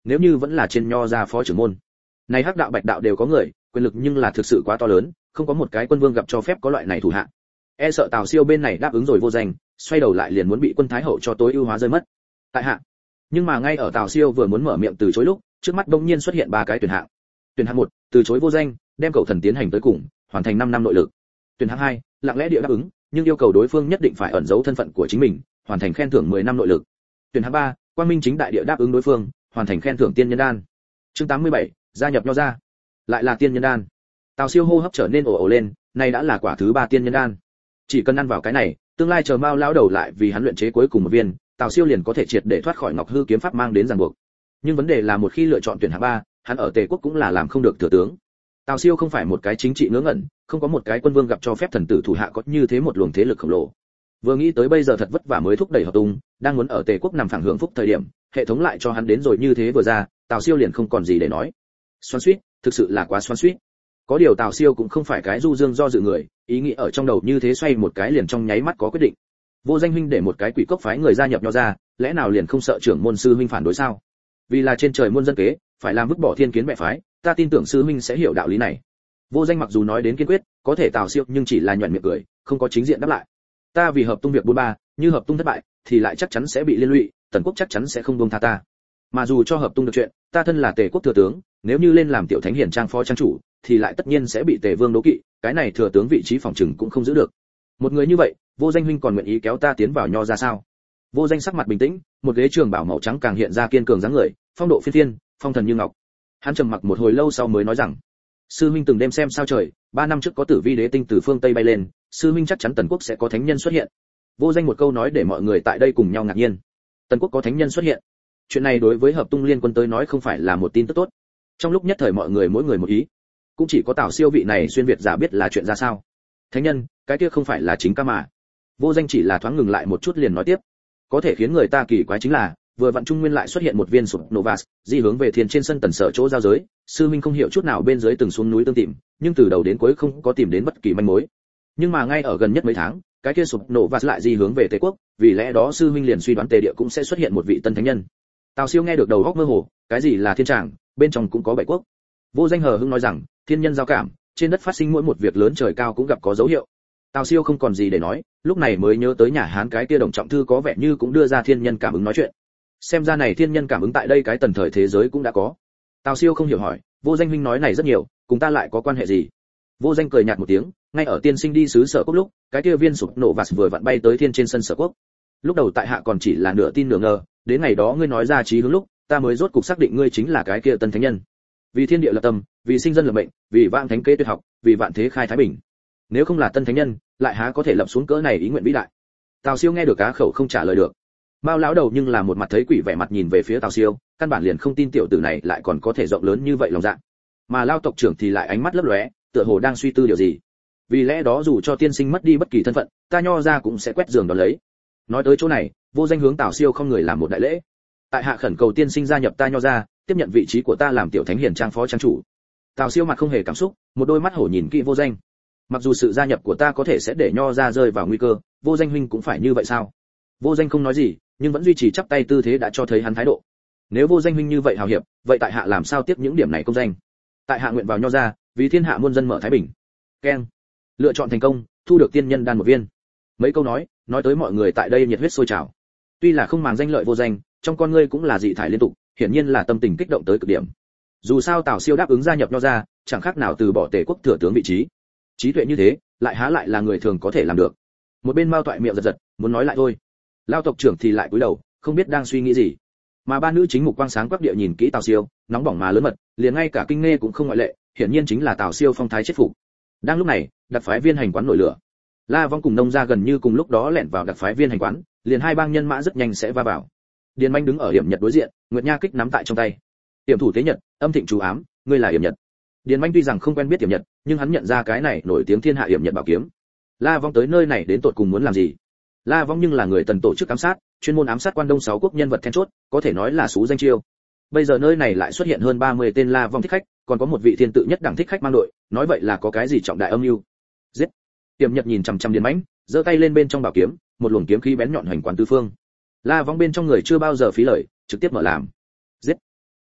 nếu như vẫn là trên nho gia phó trưởng môn. Này hắc đạo bạch đạo đều có người, quyền lực nhưng là thực sự quá to lớn, không có một cái quân vương gặp cho phép có loại này thủ hạ. E sợ Tào Siêu bên này đáp ứng rồi vô danh, xoay đầu lại liền muốn bị quân thái hậu cho tối ưu hóa rơi mất. Tại hạ. Nhưng mà ngay ở Tào Siêu vừa muốn mở miệng từ chối lúc, trước mắt bỗng nhiên xuất hiện ba cái tuyển hạng. Tuyển hạng 1, từ chối vô danh, đem cậu thần tiến hành tới cùng, hoàn thành 5 năm nội lực. Tuyển hạng 2, lặng lẽ địa đáp ứng, nhưng yêu cầu đối phương nhất định phải ẩn giấu thân phận của chính mình, hoàn thành khen thưởng 10 năm nội lực. Tuyển hạng 3, quang minh chính đại địa đáp ứng đối phương, hoàn thành khen thưởng tiên nhân đan. Chương 87, gia nhập nho gia. Lại là tiên nhân đan. Tào Siêu hô hấp trở nên ồ ồ lên, này đã là quả thứ 3 tiên nhân đan. Chỉ cần ăn vào cái này, tương lai chờ Mao lão đầu lại vì hắn luyện chế cuối cùng một viên, Tào Siêu liền có thể triệt để thoát khỏi Ngọc Hư kiếm pháp mang đến ràng buộc. Nhưng vấn đề là một khi lựa chọn tuyển hạng 3, hắn ở Tề quốc cũng là làm không được thừa tướng. Tào Siêu không phải một cái chính trị ngớ ngẩn, không có một cái quân vương gặp cho phép thần tử thủ hạ có như thế một luồng thế lực khổng lồ. Vừa nghĩ tới bây giờ thật vất vả mới thúc đẩy hợp tung, đang muốn ở Tề quốc nằm phẳng hưởng phúc thời điểm, hệ thống lại cho hắn đến rồi như thế vừa ra, Tào Siêu liền không còn gì để nói. Xoắn xuýt, thực sự là quá xoắn xuýt. Có điều Tào Siêu cũng không phải cái du dương do dự người, ý nghĩ ở trong đầu như thế xoay một cái liền trong nháy mắt có quyết định. Vô Danh huynh để một cái quỷ cốc phái người gia nhập nho ra, lẽ nào liền không sợ trưởng môn sư huynh phản đối sao? Vì là trên trời muôn dân kế, phải làm vứt bỏ thiên kiến mẹ phái, ta tin tưởng sư huynh sẽ hiểu đạo lý này. Vô Danh mặc dù nói đến kiên quyết, có thể Tào Siêu nhưng chỉ là nhuyễn miệng cười, không có chính diện đáp lại. Ta vì hợp tung việc 43, như hợp tung thất bại, thì lại chắc chắn sẽ bị liên lụy, Tần quốc chắc chắn sẽ không buông tha ta. Mà dù cho hợp tung được chuyện, ta thân là Tề quốc thừa tướng, nếu như lên làm tiểu thánh hiển trang phó trang chủ, thì lại tất nhiên sẽ bị Tề vương đố kỵ, cái này thừa tướng vị trí phòng trừng cũng không giữ được. Một người như vậy, Vô Danh huynh còn nguyện ý kéo ta tiến vào nho ra sao? Vô Danh sắc mặt bình tĩnh, một ghế trường bảo màu trắng càng hiện ra kiên cường dáng người, phong độ phiên phiên, phong thần như ngọc. Hắn trầm mặc một hồi lâu sau mới nói rằng: sư huynh từng đêm xem sao trời, 3 năm trước có Tử Vi đế tinh từ phương tây bay lên, sư huynh chắc chắn Tần quốc sẽ có thánh nhân xuất hiện. Vô Danh một câu nói để mọi người tại đây cùng nhau ngạc nhiên. Tần quốc có thánh nhân xuất hiện, chuyện này đối với hợp tung liên quân tới nói không phải là một tin tức tốt. Trong lúc nhất thời mọi người mỗi người một ý, cũng chỉ có Tào Siêu vị này xuyên việt giả biết là chuyện ra sao. Thánh nhân, cái kia không phải là chính ca mà. Vô Danh chỉ là thoáng ngừng lại một chút liền nói tiếp, có thể khiến người ta kỳ quái chính là vừa vặn trung nguyên lại xuất hiện một viên sụp novas di hướng về thiên trên sân Tần sở chỗ giao giới, sư minh không hiểu chút nào bên dưới từng xuống núi tương tìm, nhưng từ đầu đến cuối không có tìm đến bất kỳ manh mối. Nhưng mà ngay ở gần nhất mấy tháng, cái kia sụp novas lại di hướng về Tề quốc, vì lẽ đó sư minh liền suy đoán Tề địa cũng sẽ xuất hiện một vị tân thánh nhân. Tào Siêu nghe được đầu óc mơ hồ, cái gì là thiên tràng, bên trong cũng có 7 quốc. Vô Danh hờ hững nói rằng, thiên nhân giao cảm, trên đất phát sinh mỗi một việc lớn trời cao cũng gặp có dấu hiệu. Tào Siêu không còn gì để nói, lúc này mới nhớ tới nhà Hán cái kia Đồng Trọng Thư có vẻ như cũng đưa ra thiên nhân cảm ứng nói chuyện. Xem ra này thiên nhân cảm ứng tại đây cái tần thời thế giới cũng đã có. Tào Siêu không hiểu hỏi, Vô Danh huynh nói này rất nhiều, cùng ta lại có quan hệ gì? Vô Danh cười nhạt một tiếng, ngay ở tiên sinh đi sứ Sở quốc lúc, cái kia viên sụp nổ và vừa vặn bay tới thiên trên sân Sở quốc. Lúc đầu tại hạ còn chỉ là nửa tin nửa ngờ, đến ngày đó ngươi nói ra chí hướng lúc, ta mới rốt cục xác định ngươi chính là cái kia tân thánh nhân. Vì thiên địa lập tâm, vì sinh dân lập mệnh, vì vạn thánh kế tuyệt học, vì vạn thế khai thái bình. Nếu không là tân thánh nhân, lại há có thể lập xuống cỡ này ý nguyện vĩ đại. Tào Siêu nghe được cá khẩu không trả lời được. Mao lão đầu nhưng là một mặt thấy quỷ vẻ mặt nhìn về phía Tào Siêu, căn bản liền không tin tiểu tử này lại còn có thể rộng lớn như vậy lòng dạ. Mà Lao tộc trưởng thì lại ánh mắt lấp lóe, tựa hồ đang suy tư điều gì. Vì lẽ đó dù cho tiên sinh mất đi bất kỳ thân phận, ta nho ra cũng sẽ quét giường đón lấy. Nói tới chỗ này, Vô Danh hướng Tào Siêu không người làm một đại lễ. Tại hạ khẩn cầu tiên sinh gia nhập ta nho ra, tiếp nhận vị trí của ta làm tiểu thánh hiền trang phó trang chủ. Tào Siêu mặt không hề cảm xúc, một đôi mắt hổ nhìn kỹ Vô Danh. Mặc dù sự gia nhập của ta có thể sẽ để nho ra rơi vào nguy cơ, Vô Danh huynh cũng phải như vậy sao? Vô Danh không nói gì, nhưng vẫn duy trì chắp tay tư thế đã cho thấy hắn thái độ. Nếu Vô Danh huynh như vậy hào hiệp, vậy tại hạ làm sao tiếp những điểm này công danh? Tại hạ nguyện vào nho ra, vì thiên hạ muôn dân mở thái bình. Keng. Lựa chọn thành công, thu được tiên nhân đan một viên. Mấy câu nói tới mọi người tại đây nhiệt huyết sôi trào. Tuy là không màng danh lợi Vô Danh, trong con ngươi cũng là dị thải liên tục, hiển nhiên là tâm tình kích động tới cực điểm. Dù sao Tào Siêu đáp ứng gia nhập nho ra, chẳng khác nào từ bỏ Tề quốc thừa tướng vị trí. Trí tuệ như thế, lại há lại là người thường có thể làm được. Một bên Mao Toại miệng giật giật, muốn nói lại thôi. Lao tộc trưởng thì lại cúi đầu, không biết đang suy nghĩ gì. Mà ba nữ chính mục quang sáng quắc địa nhìn kỹ Tào Siêu, nóng bỏng mà lớn mật, liền ngay cả Kinh Nghe cũng không ngoại lệ, hiển nhiên chính là Tào Siêu phong thái chết phục. Đang lúc này, đặc phái viên hành quán nổi lửa. La Vong cùng Nông gia gần như cùng lúc đó lẻn vào đặc phái viên hành quán, liền hai bang nhân mã rất nhanh sẽ va vào. Điền Manh đứng ở Hiểm Nhật đối diện, Nguyệt Nha kích nắm tại trong tay. Tiềm thủ tế Nhật, âm thịnh chú ám, ngươi là Hiểm Nhật. Điền Manh tuy rằng không quen biết Hiểm Nhật, nhưng hắn nhận ra cái này nổi tiếng thiên hạ Hiểm Nhật bảo kiếm. La Vong tới nơi này đến tột cùng muốn làm gì? La Vong nhưng là người Tần tổ chức ám sát, chuyên môn ám sát quan Đông 6 quốc nhân vật then chốt, có thể nói là sú danh chiêu. Bây giờ nơi này lại xuất hiện hơn 30 tên La Vong thích khách, còn có một vị thiên tự nhất đẳng thích khách mang đội, nói vậy là có cái gì trọng đại âm mưu. Giết! Tiềm Nhật nhìn chằm chằm Điền Mãnh, giơ tay lên bên trong bảo kiếm, một luồng kiếm khí bén nhọn hoành quán tứ phương. La Vong bên trong người chưa bao giờ phí lời, trực tiếp mở làm. Giết!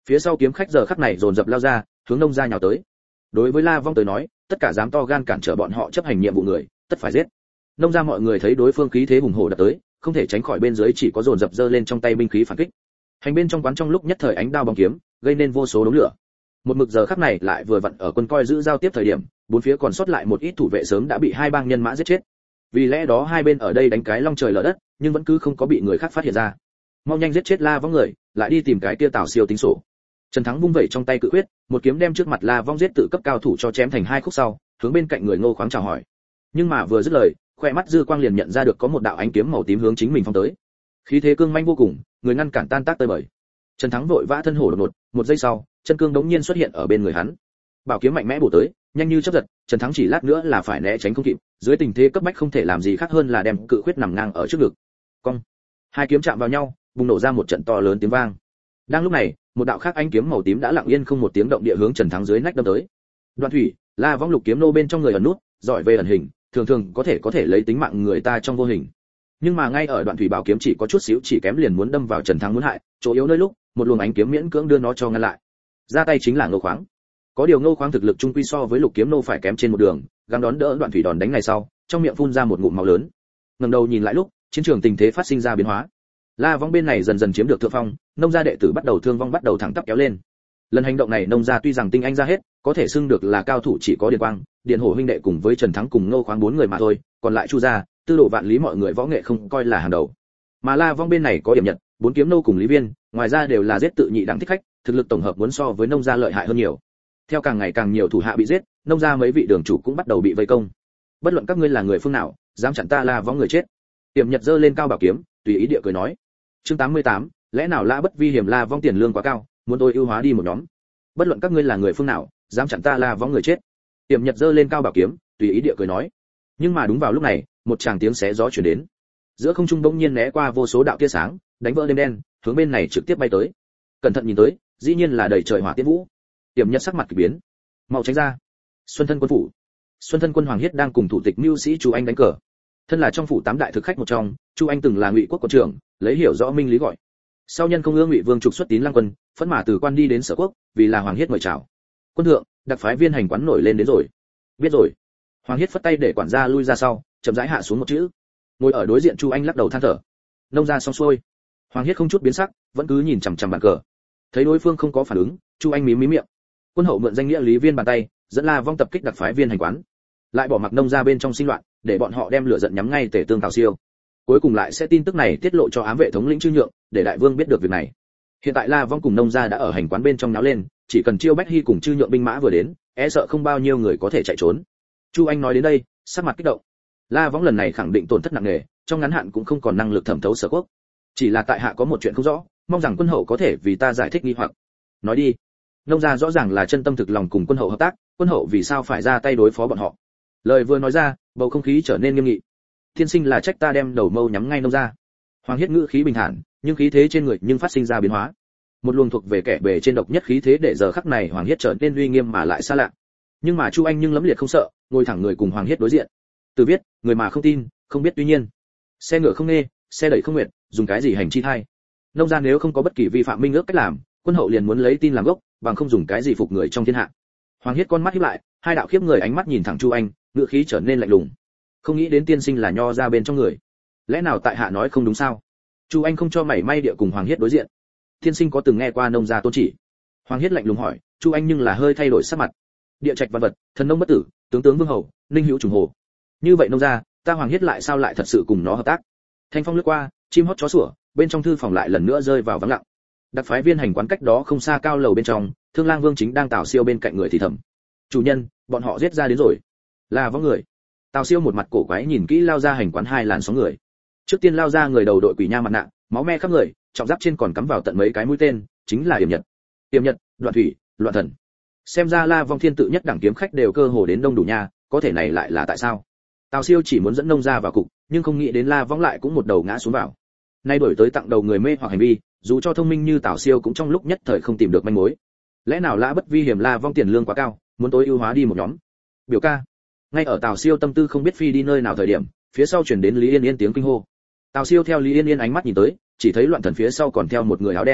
Phía sau kiếm khách giờ khắc này dồn dập lao ra, hướng nông gia nhào tới. Đối với La Vong tới nói, tất cả dám to gan cản trở bọn họ chấp hành nhiệm vụ người, tất phải giết. Nông gia mọi người thấy đối phương khí thế hùng hổ đập tới, không thể tránh khỏi bên dưới chỉ có dồn dập giơ lên trong tay binh khí phản kích. Hành bên trong quán trong lúc nhất thời ánh đao bóng kiếm, gây nên vô số đống lửa. Một mực giờ khắc này lại vừa vặn ở quân coi giữ giao tiếp thời điểm, bốn phía còn sót lại một ít thủ vệ sớm đã bị hai bang nhân mã giết chết. Vì lẽ đó hai bên ở đây đánh cái long trời lở đất, nhưng vẫn cứ không có bị người khác phát hiện ra. Mau nhanh giết chết La Vong người, lại đi tìm cái kia Tào Siêu tính sổ. Trần Thắng vung vẩy trong tay cự quyết, một kiếm đem trước mặt La Vong giết tự cấp cao thủ cho chém thành hai khúc sau, hướng bên cạnh người Ngô Khoáng chào hỏi. Nhưng mà vừa dứt lời, khoe mắt dư quang liền nhận ra được có một đạo ánh kiếm màu tím hướng chính mình phong tới. Khí thế cương manh vô cùng, người ngăn cản tan tác tơi bời. Trần Thắng vội vã thân hổ đột ngột, một giây sau, chân cương đống nhiên xuất hiện ở bên người hắn. Bảo kiếm mạnh mẽ bổ tới, nhanh như chớp giật, Trần Thắng chỉ lát nữa là phải né tránh không kịp, dưới tình thế cấp bách không thể làm gì khác hơn là đem cự khuyết nằm ngang ở trước ngực. Cong. Hai kiếm chạm vào nhau, bùng nổ ra một trận to lớn tiếng vang. Đang lúc này, một đạo khác ánh kiếm màu tím đã lặng yên không một tiếng động địa hướng Trần Thắng dưới nách đâm tới. Đoạn Thủy, La Vong lục kiếm nô bên trong người ẩn nút, giỏi về ẩn hình, thường có thể lấy tính mạng người ta trong vô hình. Nhưng mà ngay ở Đoạn Thủy bảo kiếm chỉ có chút xíu chỉ kém liền muốn đâm vào Trần Thắng muốn hại, chỗ yếu nơi lúc, một luồng ánh kiếm miễn cưỡng đưa nó cho ngăn lại. Ra tay chính là Ngô Khoáng. Có điều Ngô Khoáng thực lực trung quy so với lục kiếm nô phải kém trên một đường, gắng đón đỡ Đoạn Thủy đòn đánh này sau, trong miệng phun ra một ngụm máu lớn. Ngẩng đầu nhìn lại lúc, chiến trường tình thế phát sinh ra biến hóa. La Vong bên này dần dần chiếm được thượng phong, nông gia đệ tử bắt đầu thương vong bắt đầu thẳng tắp kéo lên. Lần hành động này nông gia tuy rằng tinh anh ra hết, có thể xưng được là cao thủ chỉ có Điền Quang, Điện Hổ huynh đệ cùng với Trần Thắng cùng Ngô Khoáng bốn người mà thôi, còn lại Chu gia, Tư Đồ Vạn Lý mọi người võ nghệ không coi là hàng đầu. Mà La Vong bên này có Điểm Nhật, bốn kiếm nô cùng Lý Viên, ngoài ra đều là giết tự nhị đẳng thích khách, thực lực tổng hợp muốn so với nông gia lợi hại hơn nhiều. Theo càng ngày càng nhiều thủ hạ bị giết, nông gia mấy vị đường chủ cũng bắt đầu bị vây công. Bất luận các ngươi là người phương nào, dám chặn ta La Vong người chết. Điểm Nhật giơ lên cao bảo kiếm, tùy ý địa cười nói. Chương 88, lẽ nào La Bất Vi hiểm La Vong tiền lương quá cao, muốn tôi ưu hóa đi một nhóm. Bất luận các ngươi là người phương nào, dám chặn ta La Vong người chết. Điểm Nhật giơ lên cao bảo kiếm, tùy ý địa cười nói. Nhưng mà đúng vào lúc này, một tràng tiếng xé gió truyền đến. Giữa không trung bỗng nhiên né qua vô số đạo tia sáng, đánh vỡ đêm đen, hướng bên này trực tiếp bay tới. Cẩn thận nhìn tới, dĩ nhiên là đầy trời hỏa tiễn vũ. Điểm Nhật sắc mặt kỳ biến, mau tránh ra. Xuân Thân quân phủ, Xuân Thân quân Hoàng Hiết đang cùng thủ tịch Mưu sĩ Chu Anh đánh cờ. Thân là trong phủ tám đại thực khách một trong, Chu Anh từng là Ngụy quốc quân trưởng, lấy hiểu rõ minh lý gọi. Sau nhân không ưa Ngụy Vương trục xuất Tín Lăng quân, phẫn mà từ quan đi đến Sở Quốc, vì là Hoàng Hiết mời chào. Quân thượng, đặc phái viên hành quán nổi lên đến rồi. Biết rồi. Hoàng Hiết phất tay để quản gia lui ra sau, chậm rãi hạ xuống một chữ. Ngồi ở đối diện Chu Anh lắc đầu than thở. Nông ra xong xuôi. Hoàng Hiết không chút biến sắc, vẫn cứ nhìn chằm chằm bàn cờ. Thấy đối phương không có phản ứng, Chu Anh mím miệng. Quân hậu mượn danh nghĩa Lý Viên bàn tay, dẫn La Vong tập kích đặc phái viên hành quán, lại bỏ mặc nông ra bên trong sinh loạn, để bọn họ đem lửa giận nhắm ngay Tề Tương Tào Siêu. Cuối cùng lại sẽ tin tức này tiết lộ cho ám vệ thống lĩnh Chư Nhượng, để đại vương biết được việc này. Hiện tại La Vong cùng nông gia đã ở hành quán bên trong náo lên, chỉ cần Chiêu Bách Hy cùng Chư Nhượng binh mã vừa đến, e sợ không bao nhiêu người có thể chạy trốn. Chu Anh nói đến đây, sắc mặt kích động. La Vong lần này khẳng định tổn thất nặng nề, trong ngắn hạn cũng không còn năng lực thẩm thấu Sở Quốc. Chỉ là tại hạ có một chuyện không rõ, mong rằng quân hậu có thể vì ta giải thích nghi hoặc. Nói đi. Nông gia rõ ràng là chân tâm thực lòng cùng quân hậu hợp tác, quân hậu vì sao phải ra tay đối phó bọn họ? Lời vừa nói ra, bầu không khí trở nên nghiêm nghị. Thiên sinh là trách ta đem đầu mâu nhắm ngay nông gia. Hoàng Hiết ngữ khí bình thản, nhưng khí thế trên người nhưng phát sinh ra biến hóa. Một luồng thuộc về kẻ bề trên độc nhất khí thế để giờ khắc này Hoàng Hiết trở nên uy nghiêm mà lại xa lạ. Nhưng mà Chu Anh nhưng lẫm liệt không sợ, ngồi thẳng người cùng Hoàng Hiết đối diện. Từ viết, người mà không tin, không biết tuy nhiên. Xe ngựa không nghe, xe đẩy không nguyện, dùng cái gì hành chi thay? Nông gia nếu không có bất kỳ vi phạm minh ước cách làm, quân hậu liền muốn lấy tin làm gốc, bằng không dùng cái gì phục người trong thiên hạ. Hoàng Hiết con mắt híp lại, hai đạo khiếp người ánh mắt nhìn thẳng Chu Anh, ngữ khí trở nên lạnh lùng. Không nghĩ đến tiên sinh là nho ra bên trong người, lẽ nào tại hạ nói không đúng sao? Chu Anh không cho mảy may địa cùng Hoàng Hiết đối diện. Tiên sinh có từng nghe qua nông gia tôn chỉ? Hoàng Hiết lạnh lùng hỏi, Chu Anh nhưng là hơi thay đổi sắc mặt. Địa trạch văn vật, thần nông bất tử, tướng tướng vương hầu, ninh hữu trùng hồ. Như vậy nông gia, ta Hoàng Hiết lại sao lại thật sự cùng nó hợp tác? Thanh phong lướt qua, chim hót chó sủa, bên trong thư phòng lại lần nữa rơi vào vắng lặng. Đặc phái viên hành quán cách đó không xa cao lầu bên trong, Thương Lang Vương chính đang Tào Siêu bên cạnh người thì thầm. Chủ nhân, bọn họ giết ra đến rồi. Là võ người. Tào Siêu một mặt cổ quái nhìn kỹ lao ra hành quán hai làn sóng người. Trước tiên lao ra người đầu đội quỷ nha mặt nạ, máu me khắp người, trọng giáp trên còn cắm vào tận mấy cái mũi tên, chính là Điểm Nhật. Điểm Nhật, Đoạn Thủy, Loạn Thần. Xem ra La Vong Thiên tự nhất đẳng kiếm khách đều cơ hồ đến đông đủ nha, có thể này lại là tại sao? Tào Siêu chỉ muốn dẫn nông ra vào cục, nhưng không nghĩ đến La Vong lại cũng một đầu ngã xuống vào. Nay đổi tới tặng đầu người mê hoặc hành vi, dù cho thông minh như Tào Siêu cũng trong lúc nhất thời không tìm được manh mối. Lẽ nào La Bất Vi hiểm La Vong tiền lương quá cao, muốn tối ưu hóa đi một nhóm? Biểu ca. Ngay ở Tào Siêu tâm tư không biết phi đi nơi nào thời điểm, phía sau truyền đến Lý Yên Yên tiếng kinh hô. Tào Siêu theo Lý Yên Yên ánh mắt nhìn tới, chỉ thấy Loạn Thần phía sau còn theo một người áo đen,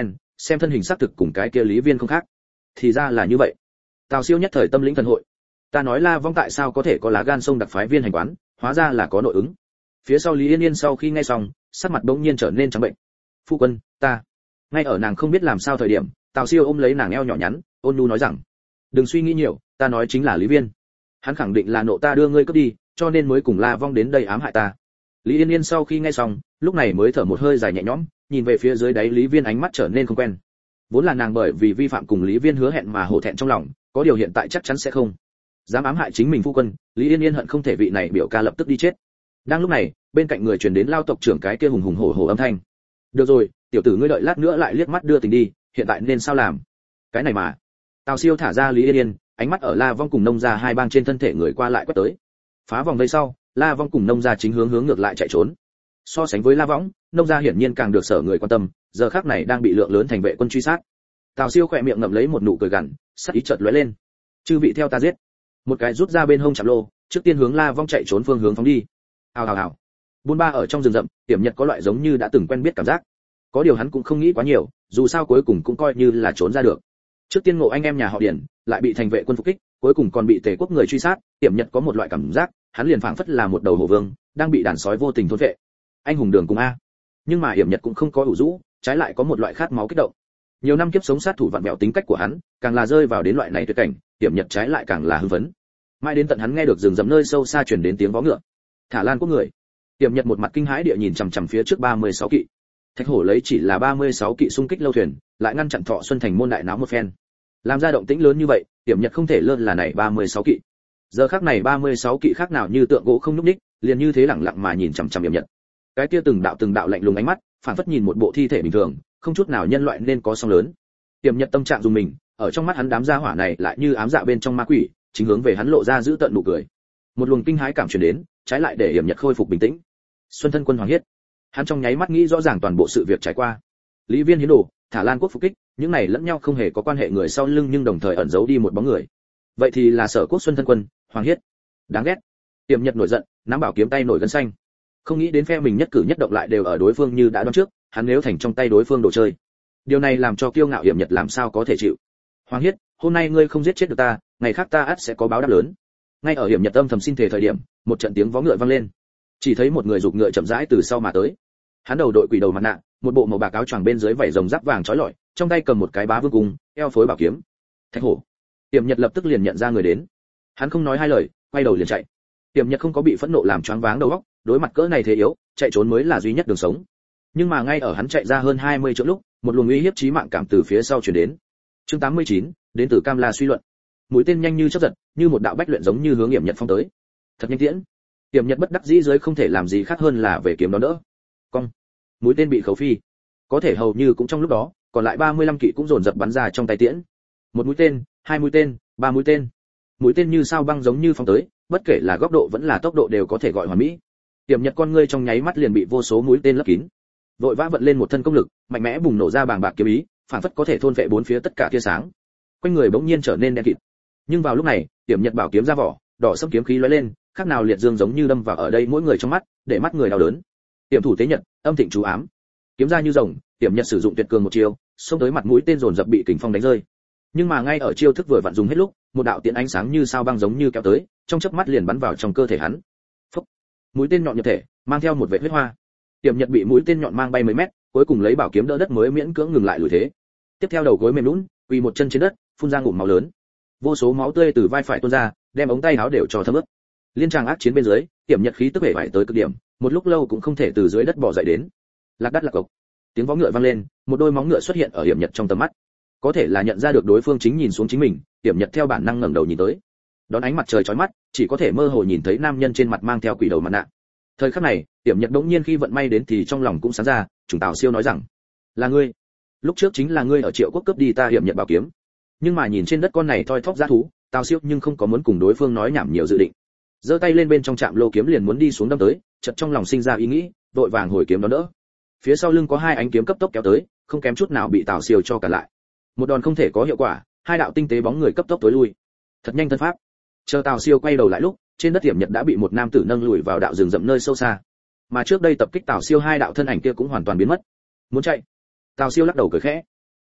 xem thân hình xác thực cùng cái kia Lý Viên không khác. Thì ra là như vậy. Tào Siêu nhất thời tâm lĩnh thần hội. Ta nói La Vong tại sao có thể có lá gan sông đặc phái viên hành quán, hóa ra là có nội ứng. Phía sau Lý Yên Yên sau khi nghe xong, sắc mặt bỗng nhiên trở nên trắng bệnh. Phu quân, ta. Ngay ở nàng không biết làm sao thời điểm, Tào Siêu ôm lấy nàng eo nhỏ nhắn, ôn nhu nói rằng, đừng suy nghĩ nhiều, ta nói chính là Lý Viên. Hắn khẳng định là nộ ta đưa ngươi cướp đi, cho nên mới cùng La Vong đến đây ám hại ta. Lý Yên Yên sau khi nghe xong, lúc này mới thở một hơi dài nhẹ nhõm, nhìn về phía dưới đáy Lý Viên ánh mắt trở nên không quen. Vốn là nàng bởi vì vi phạm cùng Lý Viên hứa hẹn mà hổ thẹn trong lòng, có điều hiện tại chắc chắn sẽ không dám ám hại chính mình phu quân. Lý Yên Yên hận không thể vị này biểu ca lập tức đi chết. Đang lúc này, bên cạnh người truyền đến lao tộc trưởng cái kia hùng hùng hổ hổ âm thanh. Được rồi, tiểu tử ngươi đợi lát nữa lại liếc mắt đưa tình đi, hiện tại nên sao làm? Cái này mà. Tào Siêu thả ra Lý Yên Yên, ánh mắt ở La Vong cùng Nông gia hai bang trên thân thể người qua lại quét tới. Phá vòng vây sau, La Vong cùng Nông gia chính hướng ngược lại chạy trốn. So sánh với La Vong, Nông gia hiển nhiên càng được sở người quan tâm, giờ khắc này đang bị lượng lớn thành vệ quân truy sát. Tào Siêu khẽ miệng ngậm lấy một nụ cười gằn, sắc ý chợt lóe lên. Chư vị theo ta giết. Một cái rút ra bên hông chạm lô, trước tiên hướng La Vong chạy trốn phương hướng phóng đi. Hào hào hào. Buôn ba ở trong rừng rậm, Tiểm Nhật có loại giống như đã từng quen biết cảm giác. Có điều hắn cũng không nghĩ quá nhiều, dù sao cuối cùng cũng coi như là trốn ra được. Trước tiên ngộ anh em nhà họ Điền, lại bị thành vệ quân phục kích, cuối cùng còn bị Tề quốc người truy sát, Tiểm Nhật có một loại cảm giác, hắn liền phảng phất là một đầu hổ vương, đang bị đàn sói vô tình thôn vệ. Anh hùng đường cùng a. Nhưng mà Tiểm Nhật cũng không có ủ rũ, trái lại có một loại khát máu kích động. Nhiều năm kiếp sống sát thủ vặn vẹo tính cách của hắn, càng là rơi vào đến loại này tuyệt cảnh, Tiểm Nhật trái lại càng là hưng phấn. Mãi đến tận hắn nghe được rừng rậm nơi sâu xa truyền đến tiếng vó ngựa. Thả Lan quốc người. Tiểm Nhật một mặt kinh hãi địa nhìn chằm chằm phía trước 36 kỵ. Thạch Hổ lấy chỉ là 36 kỵ xung kích lâu thuyền, lại ngăn chặn Thọ Xuân thành môn đại náo một phen. Làm ra động tĩnh lớn như vậy, Tiểm Nhật không thể lơ là này 36 kỵ. Giờ khắc này 36 kỵ khác nào như tượng gỗ không nhúc nhích, liền như thế lẳng lặng mà nhìn chằm chằm Tiểm Nhật. Cái kia từng đạo lạnh lùng ánh mắt, phản phất nhìn một bộ thi thể bình thường, không chút nào nhân loại nên có song lớn. Tiểm Nhật tâm trạng dùng mình, ở trong mắt hắn đám gia hỏa này lại như ám dạ bên trong ma quỷ, chính hướng về hắn lộ ra giữ tận nụ cười. Một luồng kinh hãi cảm truyền đến, trái lại để Tiểm Nhật khôi phục bình tĩnh. Xuân thân quân Hoàng Hiết. Hắn trong nháy mắt nghĩ rõ ràng toàn bộ sự việc trải qua. Lý Viên hiến đồ, Thả Lan quốc phục kích, những này lẫn nhau không hề có quan hệ người sau lưng nhưng đồng thời ẩn giấu đi một bóng người. Vậy thì là Sở Quốc Xuân thân quân, Hoàng Hiết. Đáng ghét. Tiểm Nhật nổi giận, nắm bảo kiếm tay nổi gân xanh. Không nghĩ đến phe mình nhất cử nhất động lại đều ở đối phương như đã đoán trước, hắn nếu thành trong tay đối phương đồ chơi. Điều này làm cho kiêu ngạo Tiểm Nhật làm sao có thể chịu. Hoàng Hiết, hôm nay ngươi không giết chết được ta, ngày khác ta ắt sẽ có báo đáp lớn. Ngay ở Tiểm Nhật âm thầm xin thề thời điểm, một trận tiếng vó ngựa vang lên. Chỉ thấy một người giục ngựa chậm rãi từ sau mà tới. Hắn đầu đội quỷ đầu mặt nạ, một bộ màu bạc áo choàng bên dưới vảy rồng giáp vàng chói lọi, trong tay cầm một cái bá vương cung, eo phối bảo kiếm. Thạch Hổ. Tiểm Nhật lập tức liền nhận ra người đến. Hắn không nói hai lời, quay đầu liền chạy. Tiểm Nhật không có bị phẫn nộ làm choáng váng đầu óc, đối mặt cỡ này thế yếu, chạy trốn mới là duy nhất đường sống. Nhưng mà ngay ở hắn chạy ra hơn 20 trượng lúc, một luồng uy hiếp chí mạng cảm từ phía sau truyền đến. Chương 89, đến từ Cam La suy luận. Mũi tên nhanh như chớp giật, như một đạo bách luyện giống như hướng Tiểm Nhật phong tới. Thật nhanh tiễn. Tiểm Nhật bất đắc dĩ dưới không thể làm gì khác hơn là về kiếm đón đỡ. Cong. Mũi tên bị khấu phi. Có thể hầu như cũng trong lúc đó, còn lại 35 kỵ cũng dồn dập bắn ra trong tay tiễn. Một mũi tên, hai mũi tên, ba mũi tên. Mũi tên như sao băng giống như phong tới, bất kể là góc độ vẫn là tốc độ đều có thể gọi hoàn mỹ. Tiểm Nhật con ngươi trong nháy mắt liền bị vô số mũi tên lấp kín. Vội vã vận lên một thân công lực, mạnh mẽ bùng nổ ra bàng bạc kiếm ý, phản phất có thể thôn phệ bốn phía tất cả tia sáng. Quanh người bỗng nhiên trở nên đen kịt. Nhưng vào lúc này, Tiểm Nhật bảo kiếm ra vỏ, đỏ sẫm kiếm khí lóe lên, khác nào liệt dương giống như đâm vào ở đây mỗi người trong mắt, để mắt người đau đớn. Tiểm thủ tế nhật, âm thịnh chú ám. Kiếm ra như rồng, Tiểm Nhật sử dụng tuyệt cường một chiêu, xông tới mặt mũi tên dồn dập bị kình phong đánh rơi. Nhưng mà ngay ở chiêu thức vừa vặn dùng hết lúc, một đạo tiễn ánh sáng như sao băng giống như kéo tới, trong chớp mắt liền bắn vào trong cơ thể hắn. Phốc. Mũi tên nhọn nhập thể, mang theo một vệt huyết hoa. Tiểm Nhật bị mũi tên nhọn mang bay mấy mét, cuối cùng lấy bảo kiếm đỡ đất mới miễn cưỡng ngừng lại lùi thế. Tiếp theo đầu gối mềm nhũn, quỳ một chân trên đất, phun ra ngụm máu lớn. Vô số máu tươi từ vai phải tuôn ra, đem ống tay áo đều cho thấm ướt. Liên tràng ác chiến bên dưới, Tiểm Nhật khí tức bể bại tới cực điểm, một lúc lâu cũng không thể từ dưới đất bò dậy đến. Lạc đắt lạc cộc. Tiếng vó ngựa vang lên, một đôi móng ngựa xuất hiện ở Tiểm Nhật trong tầm mắt. Có thể là nhận ra được đối phương chính nhìn xuống chính mình, Tiểm Nhật theo bản năng ngẩng đầu nhìn tới. Đón ánh mặt trời chói mắt, chỉ có thể mơ hồ nhìn thấy nam nhân trên mặt mang theo quỷ đầu mặt nạ. Thời khắc này, Tiểm Nhật đống nhiên khi vận may đến thì trong lòng cũng sáng ra, Trùng Tào Siêu nói rằng: "Là ngươi. Lúc trước chính là ngươi ở Triệu Quốc cướp đi ta Tiểm Nhật bảo kiếm." Nhưng mà nhìn trên đất con này thoi thóp dã thú, Tào Siêu nhưng không có muốn cùng đối phương nói nhảm nhiều dự định. Giơ tay lên bên trong chạm lô kiếm liền muốn đi xuống đâm tới, chợt trong lòng sinh ra ý nghĩ, vội vàng hồi kiếm đón đỡ. Phía sau lưng có hai ánh kiếm cấp tốc kéo tới, không kém chút nào bị Tào Siêu cho cả lại. Một đòn không thể có hiệu quả, hai đạo tinh tế bóng người cấp tốc tối lui. Thật nhanh thân pháp. Chờ Tào Siêu quay đầu lại lúc, trên đất Tiểm Nhật đã bị một nam tử nâng lùi vào đạo rừng rậm nơi sâu xa. Mà trước đây tập kích Tào Siêu hai đạo thân ảnh kia cũng hoàn toàn biến mất. Muốn chạy? Tào Siêu lắc đầu cười khẽ.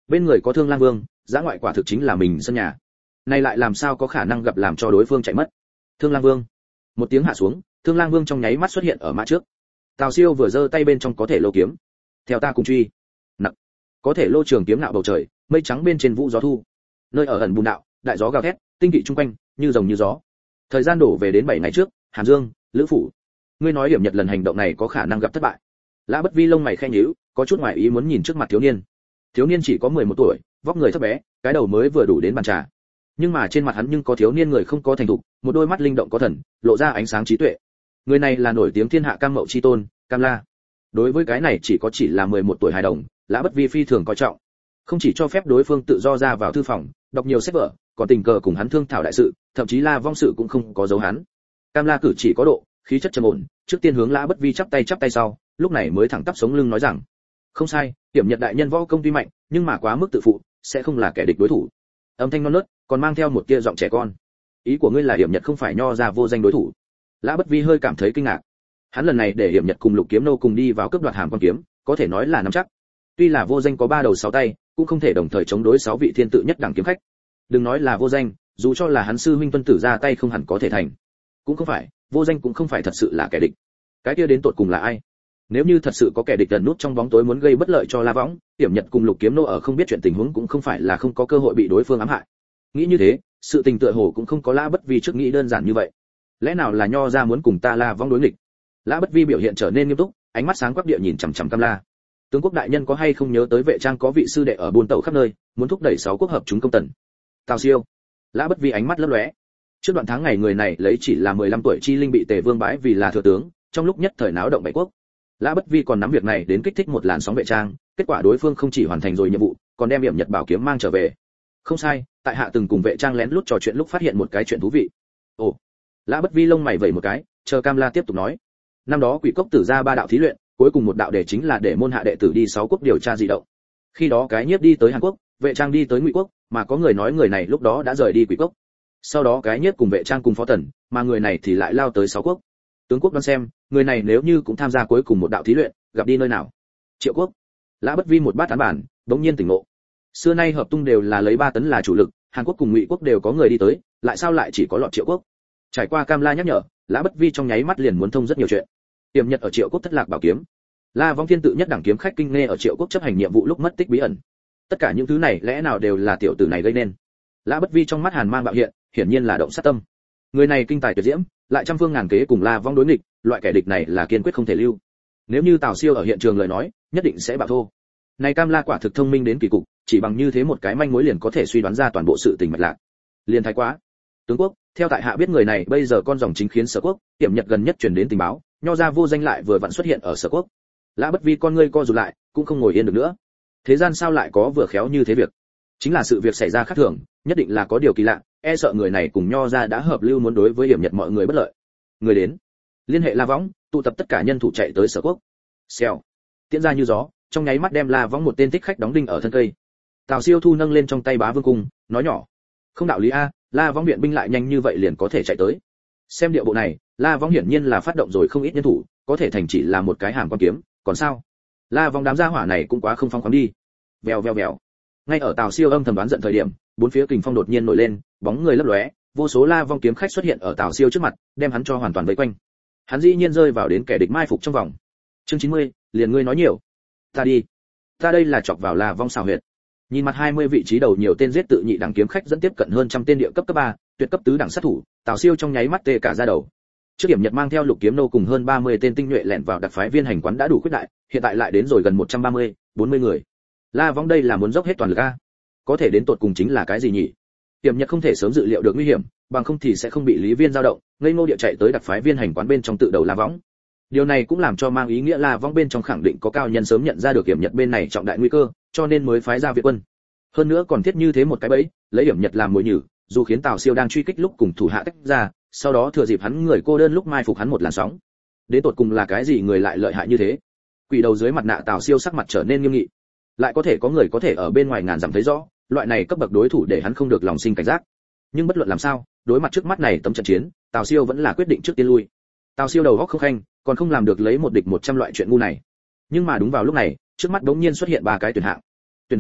Bên người có Thương Lang Vương, giã ngoại quả thực chính là mình sân nhà. Này lại làm sao có khả năng gặp làm cho đối phương chạy mất. Thương Lang Vương. Một tiếng hạ xuống, Thương Lang Vương trong nháy mắt xuất hiện ở mã trước. Tào Siêu vừa giơ tay bên trong có thể lô kiếm. Theo ta cùng truy. Nặng. Có thể lô trường kiếm nạo bầu trời, mây trắng bên trên vũ gió thu. Nơi ở ẩn bùn đạo, đại gió gào thét, tinh kỵ trung quanh, như rồng như gió. Thời gian đổ về đến 7 ngày trước, Hàn Dương, Lữ phủ. Ngươi nói Hiểm Nhật lần hành động này có khả năng gặp thất bại. Lã Bất Vi lông mày khẽ nhíu, có chút ngoài ý muốn nhìn trước mặt thiếu niên. Thiếu niên chỉ có 11 tuổi, vóc người thấp bé, cái đầu mới vừa đủ đến bàn trà. Nhưng mà trên mặt hắn nhưng có thiếu niên người không có thành thục, một đôi mắt linh động có thần, lộ ra ánh sáng trí tuệ. Người này là nổi tiếng thiên hạ Cam Mậu chi tôn, Cam La. Đối với cái này chỉ là 11 tuổi hài đồng, Lã Bất Vi phi thường coi trọng. Không chỉ cho phép đối phương tự do ra vào thư phòng, đọc nhiều sách vở, còn tình cờ cùng hắn thương thảo đại sự, thậm chí La Vong sự cũng không có giấu hắn. Cam La cử chỉ có độ, khí chất trầm ổn, trước tiên hướng Lã Bất Vi chắp tay sau, lúc này mới thẳng tắp sống lưng nói rằng: "Không sai, Hiểm Nhật đại nhân võ công tuy mạnh, nhưng mà quá mức tự phụ, sẽ không là kẻ địch đối thủ." Âm thanh non nớt, còn mang theo một tia giọng trẻ con. "Ý của ngươi là Hiểm Nhật không phải nho ra vô danh đối thủ?" Lã Bất Vi hơi cảm thấy kinh ngạc. Hắn lần này để Hiểm Nhật cùng Lục Kiếm Nô cùng đi vào cướp đoạt Hàm Quan kiếm, có thể nói là nắm chắc. Tuy là vô danh có 3 đầu 6 tay, cũng không thể đồng thời chống đối 6 vị thiên tự nhất đẳng kiếm khách. Đừng nói là vô danh, dù cho là hắn sư huynh Tuân Tử ra tay không hẳn có thể thành. Cũng không phải, vô danh cũng không phải thật sự là kẻ địch. Cái kia đến tột cùng là ai? Nếu như thật sự có kẻ địch ẩn nút trong bóng tối muốn gây bất lợi cho La Võng, Hiểm Nhật cùng Lục Kiếm Nô ở không biết chuyện tình huống cũng không phải là không có cơ hội bị đối phương ám hại. Nghĩ như thế, sự tình tựa hồ cũng không có Lã Bất Vi trước nghĩ đơn giản như vậy. Lẽ nào là nho ra muốn cùng ta La Võng đối nghịch? Lã Bất Vi biểu hiện trở nên nghiêm túc, ánh mắt sáng quắc địa nhìn chằm chằm Cam La. Tướng quốc đại nhân có hay không nhớ tới Vệ Trang có vị sư đệ ở buôn tẩu khắp nơi, muốn thúc đẩy 6 quốc hợp chúng công tần? Tào Siêu. Lã Bất Vi ánh mắt lấp lóe. Trước đoạn tháng ngày người này lấy chỉ là 15 tuổi chi linh bị Tề Vương bãi vì là thừa tướng, trong lúc nhất thời náo động bảy quốc. Lã Bất Vi còn nắm việc này đến kích thích một làn sóng Vệ Trang, kết quả đối phương không chỉ hoàn thành rồi nhiệm vụ, còn đem Hiểm Nhật bảo kiếm mang trở về. Không sai, tại hạ từng cùng Vệ Trang lén lút trò chuyện lúc phát hiện một cái chuyện thú vị. Ồ. Lã Bất Vi lông mày vẩy một cái, chờ Cam La tiếp tục nói. Năm đó Quỷ Cốc tử ra 3 đạo thí luyện, cuối cùng một đạo đề chính là để môn hạ đệ tử đi 6 quốc điều tra dị động. Khi đó cái Nhiếp đi tới Hàn Quốc, Vệ Trang đi tới Ngụy Quốc, mà có người nói người này lúc đó đã rời đi Quỷ Cốc. Sau đó cái Nhiếp cùng Vệ Trang cùng Phó Tần, mà người này thì lại lao tới 6 quốc. Tướng quốc đoán xem, người này nếu như cũng tham gia cuối cùng một đạo thí luyện, gặp đi nơi nào? Triệu Quốc. Lã Bất Vi một bát tán bản, đống nhiên tỉnh ngộ. Xưa nay hợp tung đều là lấy 3 tấn là chủ lực, Hàn Quốc cùng Ngụy Quốc đều có người đi tới, lại sao lại chỉ có lọt Triệu Quốc? Trải qua Cam La nhắc nhở, Lã Bất Vi trong nháy mắt liền muốn thông rất nhiều chuyện. Hiểm Nhật ở Triệu Quốc thất lạc bảo kiếm, La Vong thiên tự nhất đẳng kiếm khách kinh nghe ở Triệu Quốc chấp hành nhiệm vụ lúc mất tích bí ẩn. Tất cả những thứ này lẽ nào đều là tiểu tử này gây nên? Lã Bất Vi trong mắt hàn mang bạo hiện, hiển nhiên là động sát tâm. Người này kinh tài tuyệt diễm, lại trăm phương ngàn kế cùng La Vong đối nghịch, loại kẻ địch này là kiên quyết không thể lưu. Nếu như Tào Siêu ở hiện trường lời nói, nhất định sẽ bạo thô. Này Cam La quả thực thông minh đến kỳ cục, chỉ bằng như thế một cái manh mối liền có thể suy đoán ra toàn bộ sự tình mạch lạc. Liền thái quá. Tướng quốc, theo tại hạ biết người này bây giờ con dòng chính khiến Sở Quốc, Hiểm Nhật gần nhất truyền đến tình báo, nho ra vô danh lại vừa vặn xuất hiện ở Sở Quốc. Lã Bất Vi con ngươi co rụt lại, cũng không ngồi yên được nữa. Thế gian sao lại có vừa khéo như thế việc? Chính là sự việc xảy ra khác thường, nhất định là có điều kỳ lạ, e sợ người này cùng nho ra đã hợp lưu muốn đối với Hiểm Nhật mọi người bất lợi. Người đến, liên hệ La Võng, tụ tập tất cả nhân thủ chạy tới Sở Quốc. Xèo, tiễn ra như gió, trong nháy mắt đem La Võng một tên thích khách đóng đinh ở thân cây. Tào Siêu thu nâng lên trong tay bá vương cung, nói nhỏ: "Không đạo lý a, La Võng viện binh lại nhanh như vậy liền có thể chạy tới." Xem điệu bộ này, La Võng hiển nhiên là phát động rồi không ít nhân thủ, có thể thành chỉ là một cái Hàm Quan kiếm, còn sao? La Võng đám gia hỏa này cũng quá không phóng khoáng đi. Vèo vèo vèo. Ngay ở Tào Siêu âm thầm đoán giận thời điểm, bốn phía kình phong đột nhiên nổi lên, bóng người lấp lóe, vô số La Võng kiếm khách xuất hiện ở Tào Siêu trước mặt, đem hắn cho hoàn toàn vây quanh. Hắn dĩ nhiên rơi vào đến kẻ địch mai phục trong vòng. Chương 90, liền ngươi nói nhiều. Ta đi. Ta đây là chọc vào La Võng xảo huyệt. Nhìn mặt 20 vị trí đầu nhiều tên giết tự nhị đẳng kiếm khách dẫn tiếp cận hơn trăm tên địa cấp cấp 3, tuyệt cấp tứ đẳng sát thủ, Tào Siêu trong nháy mắt tê cả da đầu. Trước Hiểm Nhật mang theo Lục Kiếm Nô cùng hơn 30 tên tinh nhuệ lẻn vào đặc phái viên hành quán đã đủ quyết đại, hiện tại lại đến rồi gần 130, 40 người. La Võng đây là muốn dốc hết toàn lực a. Có thể đến tột cùng chính là cái gì nhỉ? Hiểm Nhật không thể sớm dự liệu được nguy hiểm, bằng không thì sẽ không bị Lý Viên dao động, ngây ngô địa chạy tới đặc phái viên hành quán bên trong tự đầu La Võng. Điều này cũng làm cho mang ý nghĩa La Võng bên trong khẳng định có cao nhân sớm nhận ra được Hiểm Nhật bên này trọng đại nguy cơ, cho nên mới phái ra viện quân. Hơn nữa còn thiết như thế một cái bẫy, lấy Hiểm Nhật làm mồi nhử, dù khiến Tào Siêu đang truy kích lúc cùng thủ hạ tách ra, sau đó thừa dịp hắn người cô đơn lúc mai phục hắn một làn sóng. Đến tột cùng là cái gì người lại lợi hại như thế? Quỷ đầu dưới mặt nạ Tào Siêu sắc mặt trở nên nghiêm nghị. Lại có thể có người có thể ở bên ngoài ngàn dặm thấy rõ, loại này cấp bậc đối thủ để hắn không được lòng sinh cảnh giác. Nhưng bất luận làm sao, đối mặt trước mắt này tấm trận chiến, Tào Siêu vẫn là quyết định trước tiên lui. Tào Siêu đầu óc không khanh, còn không làm được lấy một địch 100 loại chuyện ngu này. Nhưng mà đúng vào lúc này, trước mắt đống nhiên xuất hiện 3 cái tuyển hạng. Tuyển hạng 1,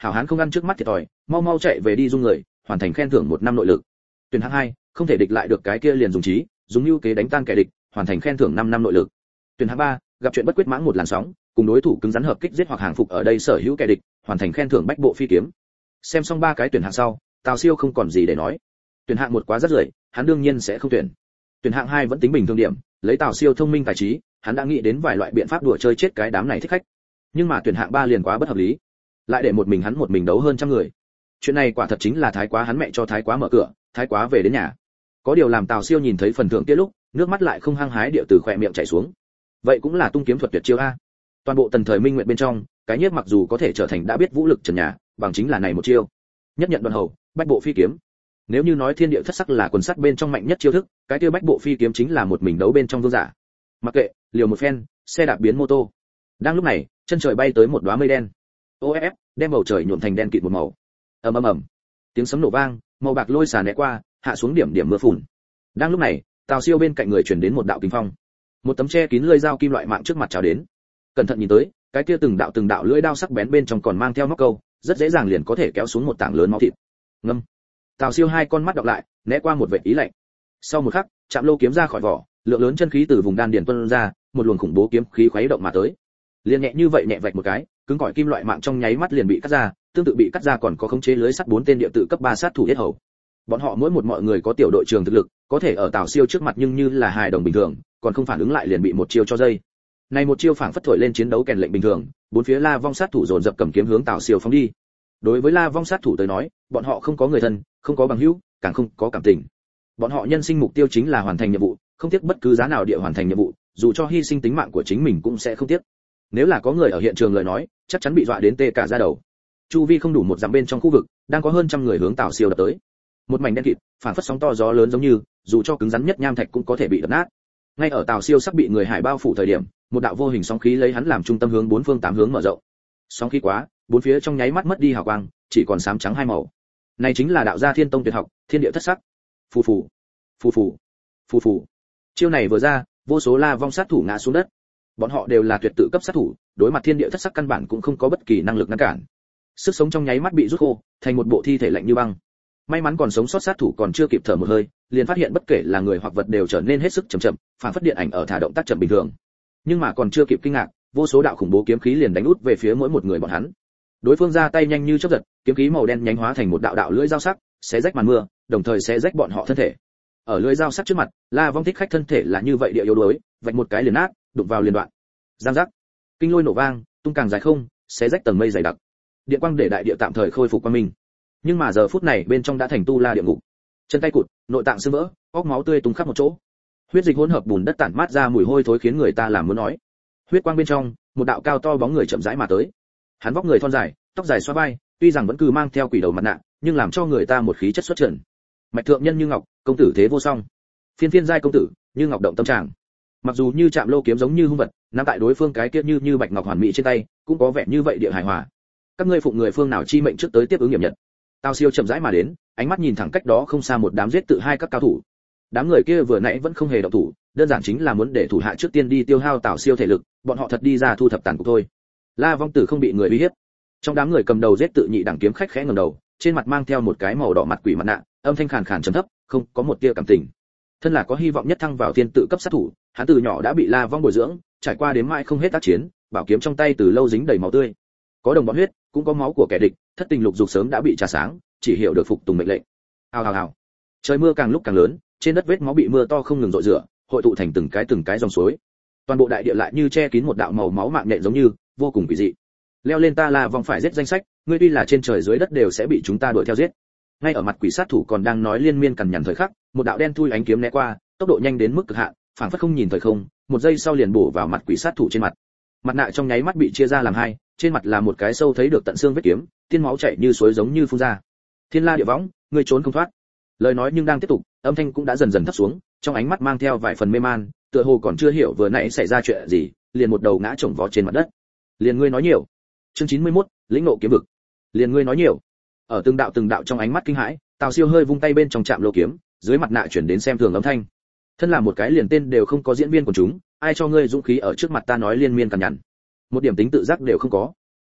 hảo hán không ăn trước mắt thiệt thòi, mau mau chạy về đi dung người, hoàn thành khen thưởng 1 năm nội lực. Tuyển hạng 2, không thể địch lại được cái kia liền dùng trí, dùng lưu kế đánh tan kẻ địch, hoàn thành khen thưởng 5 năm nội lực. Tuyển hạng 3, gặp chuyện bất quyết mãng một làn sóng, cùng đối thủ cứng rắn hợp kích giết hoặc hàng phục ở đây sở hữu kẻ địch, hoàn thành khen thưởng bách bộ phi kiếm. Xem xong 3 cái tuyển hạng sau, Tào Siêu không còn gì để nói. Tuyển hạng 1 quá rất rưởi, hắn đương nhiên sẽ không tuyển. Tuyển hạng 2 vẫn tính bình thường điểm, lấy Tào Siêu thông minh tài trí, hắn đã nghĩ đến vài loại biện pháp đùa chơi chết cái đám này thích khách. Nhưng mà tuyển hạng 3 liền quá bất hợp lý, lại để một mình hắn một mình đấu hơn trăm người. Chuyện này quả thật chính là thái quá hắn mẹ cho thái quá mở cửa, thái quá về đến nhà. Có điều làm Tào Siêu nhìn thấy phần thưởng kia lúc, nước mắt lại không hăng hái địa từ khóe miệng chảy xuống. Vậy cũng là tung kiếm thuật tuyệt chiêu a. Toàn bộ Tần thời Minh Nguyệt bên trong, cái nhiếp mặc dù có thể trở thành đã biết vũ lực trần nhà, bằng chính là này một chiêu. Nhất nhận đoạn hầu, bách bộ phi kiếm. Nếu như nói thiên địa thất sắc là quần sắt bên trong mạnh nhất chiêu thức, cái kia bách bộ phi kiếm chính là một mình đấu bên trong vương giả. Mặc kệ, liều một phen, xe đạp biến mô tô. Đang lúc này, chân trời bay tới một đóa mây đen. OFF, đem bầu trời nhuộm thành đen kịt một màu. Ầm ầm ầm. Tiếng sấm nổ vang, màu bạc lôi xà né qua, hạ xuống điểm điểm mưa phùn. Đang lúc này, Tào Siêu bên cạnh người truyền đến một đạo kinh phong. Một tấm che kín lưỡi dao kim loại mạng trước mặt chào đến. Cẩn thận nhìn tới, cái kia từng đạo lưỡi dao sắc bén bên trong còn mang theo móc câu, rất dễ dàng liền có thể kéo xuống một tảng lớn máu thịt. Ngâm. Tào Siêu hai con mắt đọc lại, né qua một vệt ý lạnh. Sau một khắc, chạm lô kiếm ra khỏi vỏ, lượng lớn chân khí từ vùng đan điền tuôn ra, một luồng khủng bố kiếm khí khuấy động mà tới. Liền nhẹ như vậy nhẹ vạch một cái, cứng cỏi kim loại mạng trong nháy mắt liền bị cắt ra, tương tự bị cắt ra còn có khống chế lưới sắt 4 tên địa tự cấp 3 sát thủ yết hầu. Bọn họ mỗi mọi người có tiểu đội trường thực lực, có thể ở Tào Siêu trước mặt nhưng như là hài đồng bình thường, còn không phản ứng lại liền bị một chiêu cho dây. Này một chiêu phảng phất thổi lên chiến đấu kèn lệnh bình thường, bốn phía La Vong sát thủ dồn dập cầm kiếm hướng Tào Siêu phóng đi. Đối với La Vong sát thủ tới nói, bọn họ không có người thân, không có bằng hữu, càng không có cảm tình. Bọn họ nhân sinh mục tiêu chính là hoàn thành nhiệm vụ, không tiếc bất cứ giá nào địa hoàn thành nhiệm vụ, dù cho hy sinh tính mạng của chính mình cũng sẽ không tiếc. Nếu là có người ở hiện trường lời nói, chắc chắn bị dọa đến tê cả da đầu. Chu vi không đủ một dặm bên trong khu vực, đang có hơn trăm người hướng Tào Siêu đập tới. Một mảnh đen kịt, phản phất sóng to gió lớn giống như, dù cho cứng rắn nhất nham thạch cũng có thể bị đập nát. Ngay ở Tào Siêu sắp bị người hải bao phủ thời điểm, một đạo vô hình sóng khí lấy hắn làm trung tâm hướng bốn phương tám hướng mở rộng. Sóng khí quá, bốn phía trong nháy mắt mất đi hào quang, chỉ còn xám trắng hai màu. Này chính là đạo gia Thiên Tông tuyệt học, thiên địa thất sắc. Phù phù, phù phù, phù phù. Chiêu này vừa ra, vô số La Vong sát thủ ngã xuống đất. Bọn họ đều là tuyệt tự cấp sát thủ, đối mặt thiên địa thất sắc căn bản cũng không có bất kỳ năng lực ngăn cản. Sức sống trong nháy mắt bị rút khô, thành một bộ thi thể lạnh như băng. May mắn còn sống sót sát thủ còn chưa kịp thở một hơi, liền phát hiện bất kể là người hoặc vật đều trở nên hết sức chậm chậm, phản phất điện ảnh ở thả động tác chậm bình thường. Nhưng mà còn chưa kịp kinh ngạc, vô số đạo khủng bố kiếm khí liền đánh út về phía mỗi một người bọn hắn. Đối phương ra tay nhanh như chớp giật, kiếm khí màu đen nhánh hóa thành một đạo lưỡi dao sắc, xé rách màn mưa, đồng thời xé rách bọn họ thân thể. Ở lưỡi dao sắc trước mặt, La Vong thích khách thân thể là như vậy địa yếu đuối, vạch một cái liền nát, đụng vào liền đoạn. Giang giác, kinh lôi nổ vang, tung càng dài không, xé rách tầng mây dày đặc. Điện quang để đại địa tạm thời khôi phục quang minh. Nhưng mà giờ phút này bên trong đã thành tu la địa ngục. Chân tay cụt, nội tạng xương vỡ, óc máu tươi tung khắp một chỗ. Huyết dịch hỗn hợp bùn đất tản mát ra mùi hôi thối khiến người ta làm muốn nói. Huyết quang bên trong, một đạo cao to bóng người chậm rãi mà tới. Hắn vóc người thon dài, tóc dài xõa vai, tuy rằng vẫn cứ mang theo quỷ đầu mặt nạ, nhưng làm cho người ta một khí chất xuất trần. Mạch thượng nhân như ngọc, công tử thế vô song. Phiên phiên giai công tử, như ngọc động tâm trạng. Mặc dù như chạm lô kiếm giống như hung vật, nắm tại đối phương cái kia như bạch ngọc hoàn mỹ trên tay, cũng có vẻ như vậy địa hài hòa. Các ngươi phụng người phương nào chi mệnh trước tới tiếp ứng nghiệm nhật? Tào Siêu chậm rãi mà đến, ánh mắt nhìn thẳng cách đó không xa một đám giết tự hai các cao thủ. Đám người kia vừa nãy vẫn không hề động thủ, đơn giản chính là muốn để thủ hạ trước tiên đi tiêu hao Tào Siêu thể lực, bọn họ thật đi ra thu thập tàn cục thôi. La Vong Tử không bị người uy hiếp. Trong đám người cầm đầu giết tự nhị đẳng kiếm khách khẽ ngẩng đầu, trên mặt mang theo một cái màu đỏ mặt quỷ mặt nạ, âm thanh khàn khàn trầm thấp, không có một tia cảm tình. Thân là có hy vọng nhất thăng vào thiên tự cấp sát thủ, hắn từ nhỏ đã bị La Vong bồi dưỡng, trải qua đến mãi không hết tác chiến, bảo kiếm trong tay từ lâu dính đầy máu tươi. Có đồng bọn huyết, cũng có máu của kẻ địch, thất tình lục dục sớm đã bị trà sáng, chỉ hiểu được phục tùng mệnh lệnh. Hào hào hào. Trời mưa càng lúc càng lớn, trên đất vết máu bị mưa to không ngừng rọi rửa, hội tụ thành từng cái dòng suối. Toàn bộ đại địa lại như che kín một đạo màu máu mạng nhện giống như, vô cùng kỳ dị. Leo lên ta La Vong phải giết danh sách, ngươi tuy là trên trời dưới đất đều sẽ bị chúng ta đuổi theo giết. Ngay ở mặt quỷ sát thủ còn đang nói liên miên cằn nhằn thời khắc, một đạo đen thui ánh kiếm né qua, tốc độ nhanh đến mức cực hạn, phảng phất không nhìn thời không, một giây sau liền bổ vào mặt quỷ sát thủ trên mặt. Mặt nạ trong nháy mắt bị chia ra làm hai, trên mặt là một cái sâu thấy được tận xương vết kiếm, tiên máu chảy như suối giống như phun ra. Thiên La địa võng, ngươi trốn không thoát. Lời nói nhưng đang tiếp tục, âm thanh cũng đã dần dần thấp xuống, trong ánh mắt mang theo vài phần mê man, tựa hồ còn chưa hiểu vừa nãy xảy ra chuyện gì, liền một đầu ngã chồng vó trên mặt đất. Liền ngươi nói nhiều. Chương 91, lĩnh ngộ kiếm vực. Liền ngươi nói nhiều. Ở từng đạo trong ánh mắt kinh hãi, Tào Siêu hơi vung tay bên trong chạm lô kiếm, dưới mặt nạ chuyển đến xem thường âm thanh. Thân là một cái liền tên đều không có diễn viên của chúng, ai cho ngươi dũng khí ở trước mặt ta nói liên miên cằn nhằn. Một điểm tính tự giác đều không có.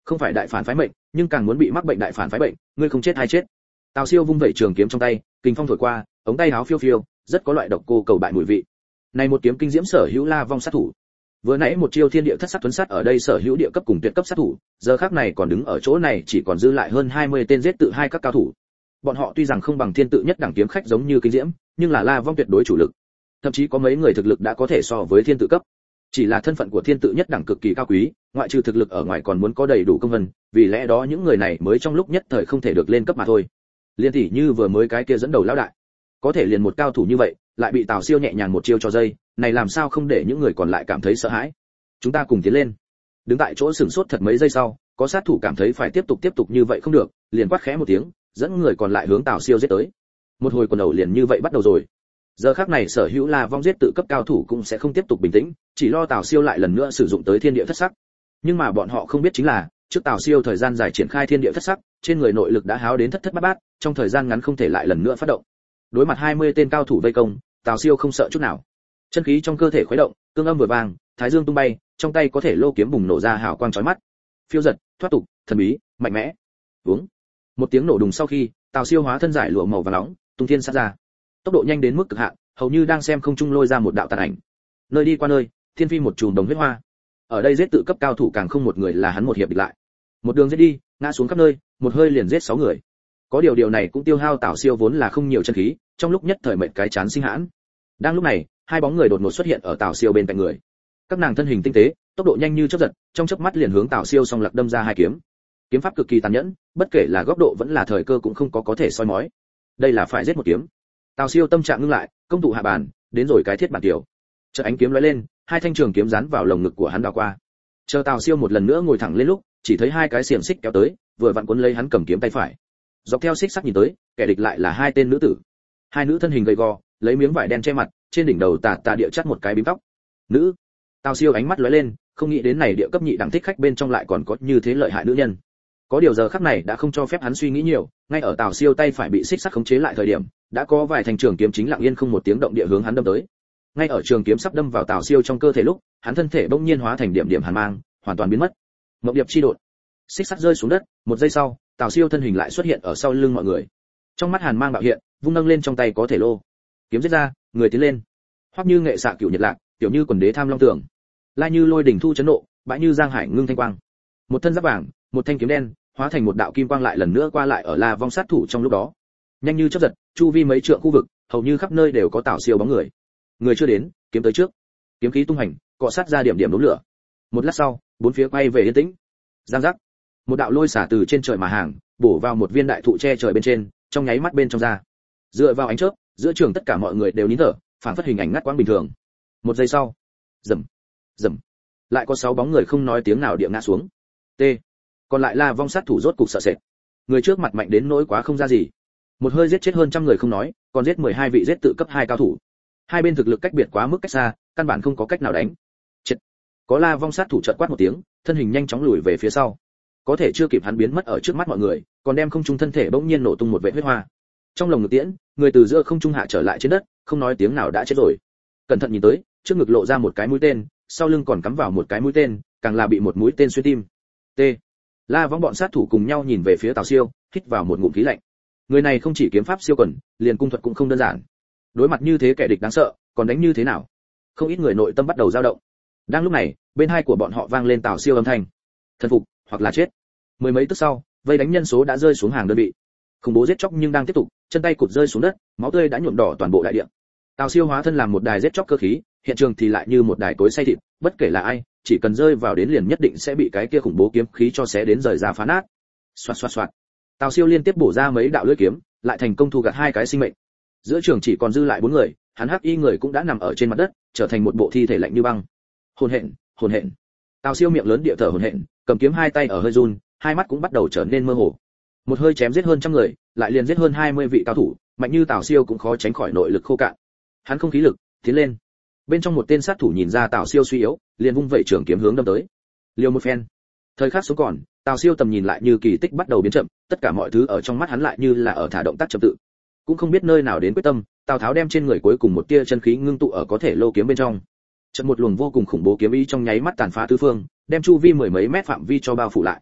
Không phải đại phản phái mệnh, nhưng càng muốn bị mắc bệnh đại phản phái bệnh, ngươi không chết hay chết. Tào Siêu vung vẩy trường kiếm trong tay, kình phong thổi qua, ống tay áo phiêu phiêu, rất có loại độc cô cầu bại mùi vị. Này một kiếm kinh diễm sở hữu La Vong sát thủ. Vừa nãy một chiêu thiên địa thất sát tuấn sát ở đây sở hữu địa cấp cùng tuyệt cấp sát thủ, giờ khắc này còn đứng ở chỗ này chỉ còn dư lại hơn 20 tên giết tự hai các cao thủ. Bọn họ tuy rằng không bằng thiên tự nhất đẳng kiếm khách giống như kinh diễm, nhưng là La Vong tuyệt đối chủ lực. Thậm chí có mấy người thực lực đã có thể so với thiên tự cấp. Chỉ là thân phận của thiên tự nhất đẳng cực kỳ cao quý, ngoại trừ thực lực ở ngoài còn muốn có đầy đủ công vân, vì lẽ đó những người này mới trong lúc nhất thời không thể được lên cấp mà thôi. Liên tỷ như vừa mới cái kia dẫn đầu lão đại, có thể liền một cao thủ như vậy, lại bị Tào Siêu nhẹ nhàng một chiêu cho dây, này làm sao không để những người còn lại cảm thấy sợ hãi. Chúng ta cùng tiến lên. Đứng tại chỗ sửng sốt thật mấy giây sau, có sát thủ cảm thấy phải tiếp tục như vậy không được, liền quát khẽ một tiếng, dẫn người còn lại hướng Tào Siêu giết tới. Một hồi quần đầu liền như vậy bắt đầu rồi. Giờ khắc này sở hữu La Vong giết tự cấp cao thủ cũng sẽ không tiếp tục bình tĩnh, chỉ lo Tào Siêu lại lần nữa sử dụng tới thiên địa thất sắc. Nhưng mà bọn họ không biết chính là, trước Tào Siêu thời gian dài triển khai thiên địa thất sắc, trên người nội lực đã háo đến thất thất bát bát, trong thời gian ngắn không thể lại lần nữa phát động. Đối mặt 20 tên cao thủ vây công, Tào Siêu không sợ chút nào. Chân khí trong cơ thể khuấy động, cương âm vừa vang, thái dương tung bay, trong tay có thể lô kiếm bùng nổ ra hào quang chói mắt. Phiêu giật, thoát tục, thần bí, mạnh mẽ. Uống. Một tiếng nổ đùng sau khi, Tào Siêu hóa thân giải lụa màu vàng nóng, tung thiên sát ra. Tốc độ nhanh đến mức cực hạn, hầu như đang xem không trung lôi ra một đạo tàn ảnh. Nơi đi qua nơi, thiên phi một chùm đồng huyết hoa. Ở đây giết tự cấp cao thủ càng không một người là hắn một hiệp địch lại. Một đường giết đi, ngã xuống khắp nơi, một hơi liền giết 6 người. Có điều này cũng tiêu hao Tào Siêu vốn là không nhiều chân khí, trong lúc nhất thời mệt cái chán sinh hãn. Đang lúc này, hai bóng người đột ngột xuất hiện ở Tào Siêu bên cạnh người. Các nàng thân hình tinh tế, tốc độ nhanh như chớp giật, trong chớp mắt liền hướng Tào Siêu song lặc đâm ra hai kiếm. Kiếm pháp cực kỳ tàn nhẫn, bất kể là góc độ vẫn là thời cơ cũng không có thể soi mói. Đây là phải giết một kiếm. Tào Siêu tâm trạng ngưng lại, công tụ hạ bàn, đến rồi cái thiết bản tiểu. Chợt ánh kiếm lóe lên, hai thanh trường kiếm dán vào lồng ngực của hắn đảo qua. Chờ Tào Siêu một lần nữa ngồi thẳng lên lúc, chỉ thấy hai cái xiềng xích kéo tới, vừa vặn cuốn lấy hắn cầm kiếm tay phải. Dọc theo xích sắt nhìn tới, kẻ địch lại là hai tên nữ tử. Hai nữ thân hình gầy gò, lấy miếng vải đen che mặt, trên đỉnh đầu tà địa chắt một cái bím tóc. Nữ. Tào Siêu ánh mắt lóe lên, không nghĩ đến này địa cấp nhị đẳng thích khách bên trong lại còn có như thế lợi hại nữ nhân. Có điều giờ khắc này đã không cho phép hắn suy nghĩ nhiều, ngay ở Tào Siêu tay phải bị xích sắt khống chế lại thời điểm, đã có vài thanh trường kiếm chính lặng yên không một tiếng động địa hướng hắn đâm tới. Ngay ở trường kiếm sắp đâm vào Tào Siêu trong cơ thể lúc, hắn thân thể bỗng nhiên hóa thành điểm hàn mang, hoàn toàn biến mất. Mộng điệp chi đột. Xích sắt rơi xuống đất, một giây sau, Tào Siêu thân hình lại xuất hiện ở sau lưng mọi người. Trong mắt hàn mang bạo hiện, vung nâng lên trong tay có thể lô. Kiếm giết ra, người tiến lên. Hoắc như nghệ xạ cửu nhật lạc, tiểu như quần đế tham long tường. Lai như lôi đỉnh thu chấn nộ, bãi như giang hải ngưng thanh quang. Một thân giáp vàng, một thanh kiếm đen, hóa thành một đạo kim quang lại lần nữa qua lại ở La Vong sát thủ trong lúc đó. Nhanh như chớp giật, chu vi mấy trượng khu vực, hầu như khắp nơi đều có Tào Siêu bóng người. Người chưa đến, kiếm tới trước. Kiếm khí tung hành, cọ sát ra điểm đốm lửa. Một lát sau, bốn phía quay về yên tĩnh. Giang giác. Một đạo lôi xả từ trên trời mà hàng, bổ vào một viên đại thụ che trời bên trên, trong nháy mắt bên trong ra. Dựa vào ánh chớp, giữa trường tất cả mọi người đều nín thở, phảng phất hình ảnh ngắt quãng bình thường. Một giây sau, rầm, rầm, lại có 6 bóng người không nói tiếng nào địa ngã xuống. T. Còn lại La Vong sát thủ rốt cục sợ sệt. Người trước mặt mạnh đến nỗi quá không ra gì. Một hơi giết chết hơn trăm người không nói, còn giết 12 vị giết tự cấp 2 cao thủ. Hai bên thực lực cách biệt quá mức cách xa, căn bản không có cách nào đánh. Chết. Có La Vong sát thủ chợt quát một tiếng, thân hình nhanh chóng lùi về phía sau. Có thể chưa kịp hắn biến mất ở trước mắt mọi người, còn đem không trung thân thể bỗng nhiên nổ tung một vệt huyết hoa. Trong lồng ngực tiễn, người từ giữa không trung hạ trở lại trên đất, không nói tiếng nào đã chết rồi. Cẩn thận nhìn tới, trước ngực lộ ra một cái mũi tên, sau lưng còn cắm vào một cái mũi tên, càng là bị một mũi tên xuyên tim. T. La Vong bọn sát thủ cùng nhau nhìn về phía Tào Siêu, hít vào một ngụm khí lạnh. Người này không chỉ kiếm pháp siêu quần, liền cung thuật cũng không đơn giản. Đối mặt như thế kẻ địch đáng sợ, còn đánh như thế nào? Không ít người nội tâm bắt đầu dao động. Đang lúc này, bên hai của bọn họ vang lên Tào Siêu âm thanh: "Thần phục, hoặc là chết." Mười mấy tức sau, vây đánh nhân số đã rơi xuống hàng đơn vị. Khủng bố giết chóc nhưng đang tiếp tục, chân tay cụt rơi xuống đất, máu tươi đã nhuộm đỏ toàn bộ đại địa. Tào Siêu hóa thân làm một đài giết chóc cơ khí, hiện trường thì lại như một đài cối xay thịt, bất kể là ai, chỉ cần rơi vào đến liền nhất định sẽ bị cái kia khủng bố kiếm khí cho xé đến rời ra phá nát. Xoạt xoạt xoạt. Tào Siêu liên tiếp bổ ra mấy đạo lưỡi kiếm, lại thành công thu gặt 2 cái sinh mệnh. Giữa trường chỉ còn dư lại 4 người, hắn hắc y người cũng đã nằm ở trên mặt đất, trở thành một bộ thi thể lạnh như băng. Hồn hện, hồn hện. Tào Siêu miệng lớn địa thở hồn hện, cầm kiếm hai tay ở hơi run, hai mắt cũng bắt đầu trở nên mơ hồ. Một hơi chém giết hơn trăm người, lại liền giết hơn 20 vị cao thủ, mạnh như Tào Siêu cũng khó tránh khỏi nội lực khô cạn. Hắn không khí lực, tiến lên. Bên trong một tên sát thủ nhìn ra Tào Siêu suy yếu, liền vung vẩy trường kiếm hướng đâm tới. Liều một phen. Thời khắc sống còn, Tào Siêu tầm nhìn lại như kỳ tích bắt đầu biến chậm, tất cả mọi thứ ở trong mắt hắn lại như là ở thả động tác chậm tự. Cũng không biết nơi nào đến quyết tâm, Tào Tháo đem trên người cuối cùng một tia chân khí ngưng tụ ở có thể lô kiếm bên trong. Chợt một luồng vô cùng khủng bố kiếm ý trong nháy mắt tàn phá tứ phương, đem chu vi mười mấy mét phạm vi cho bao phủ lại.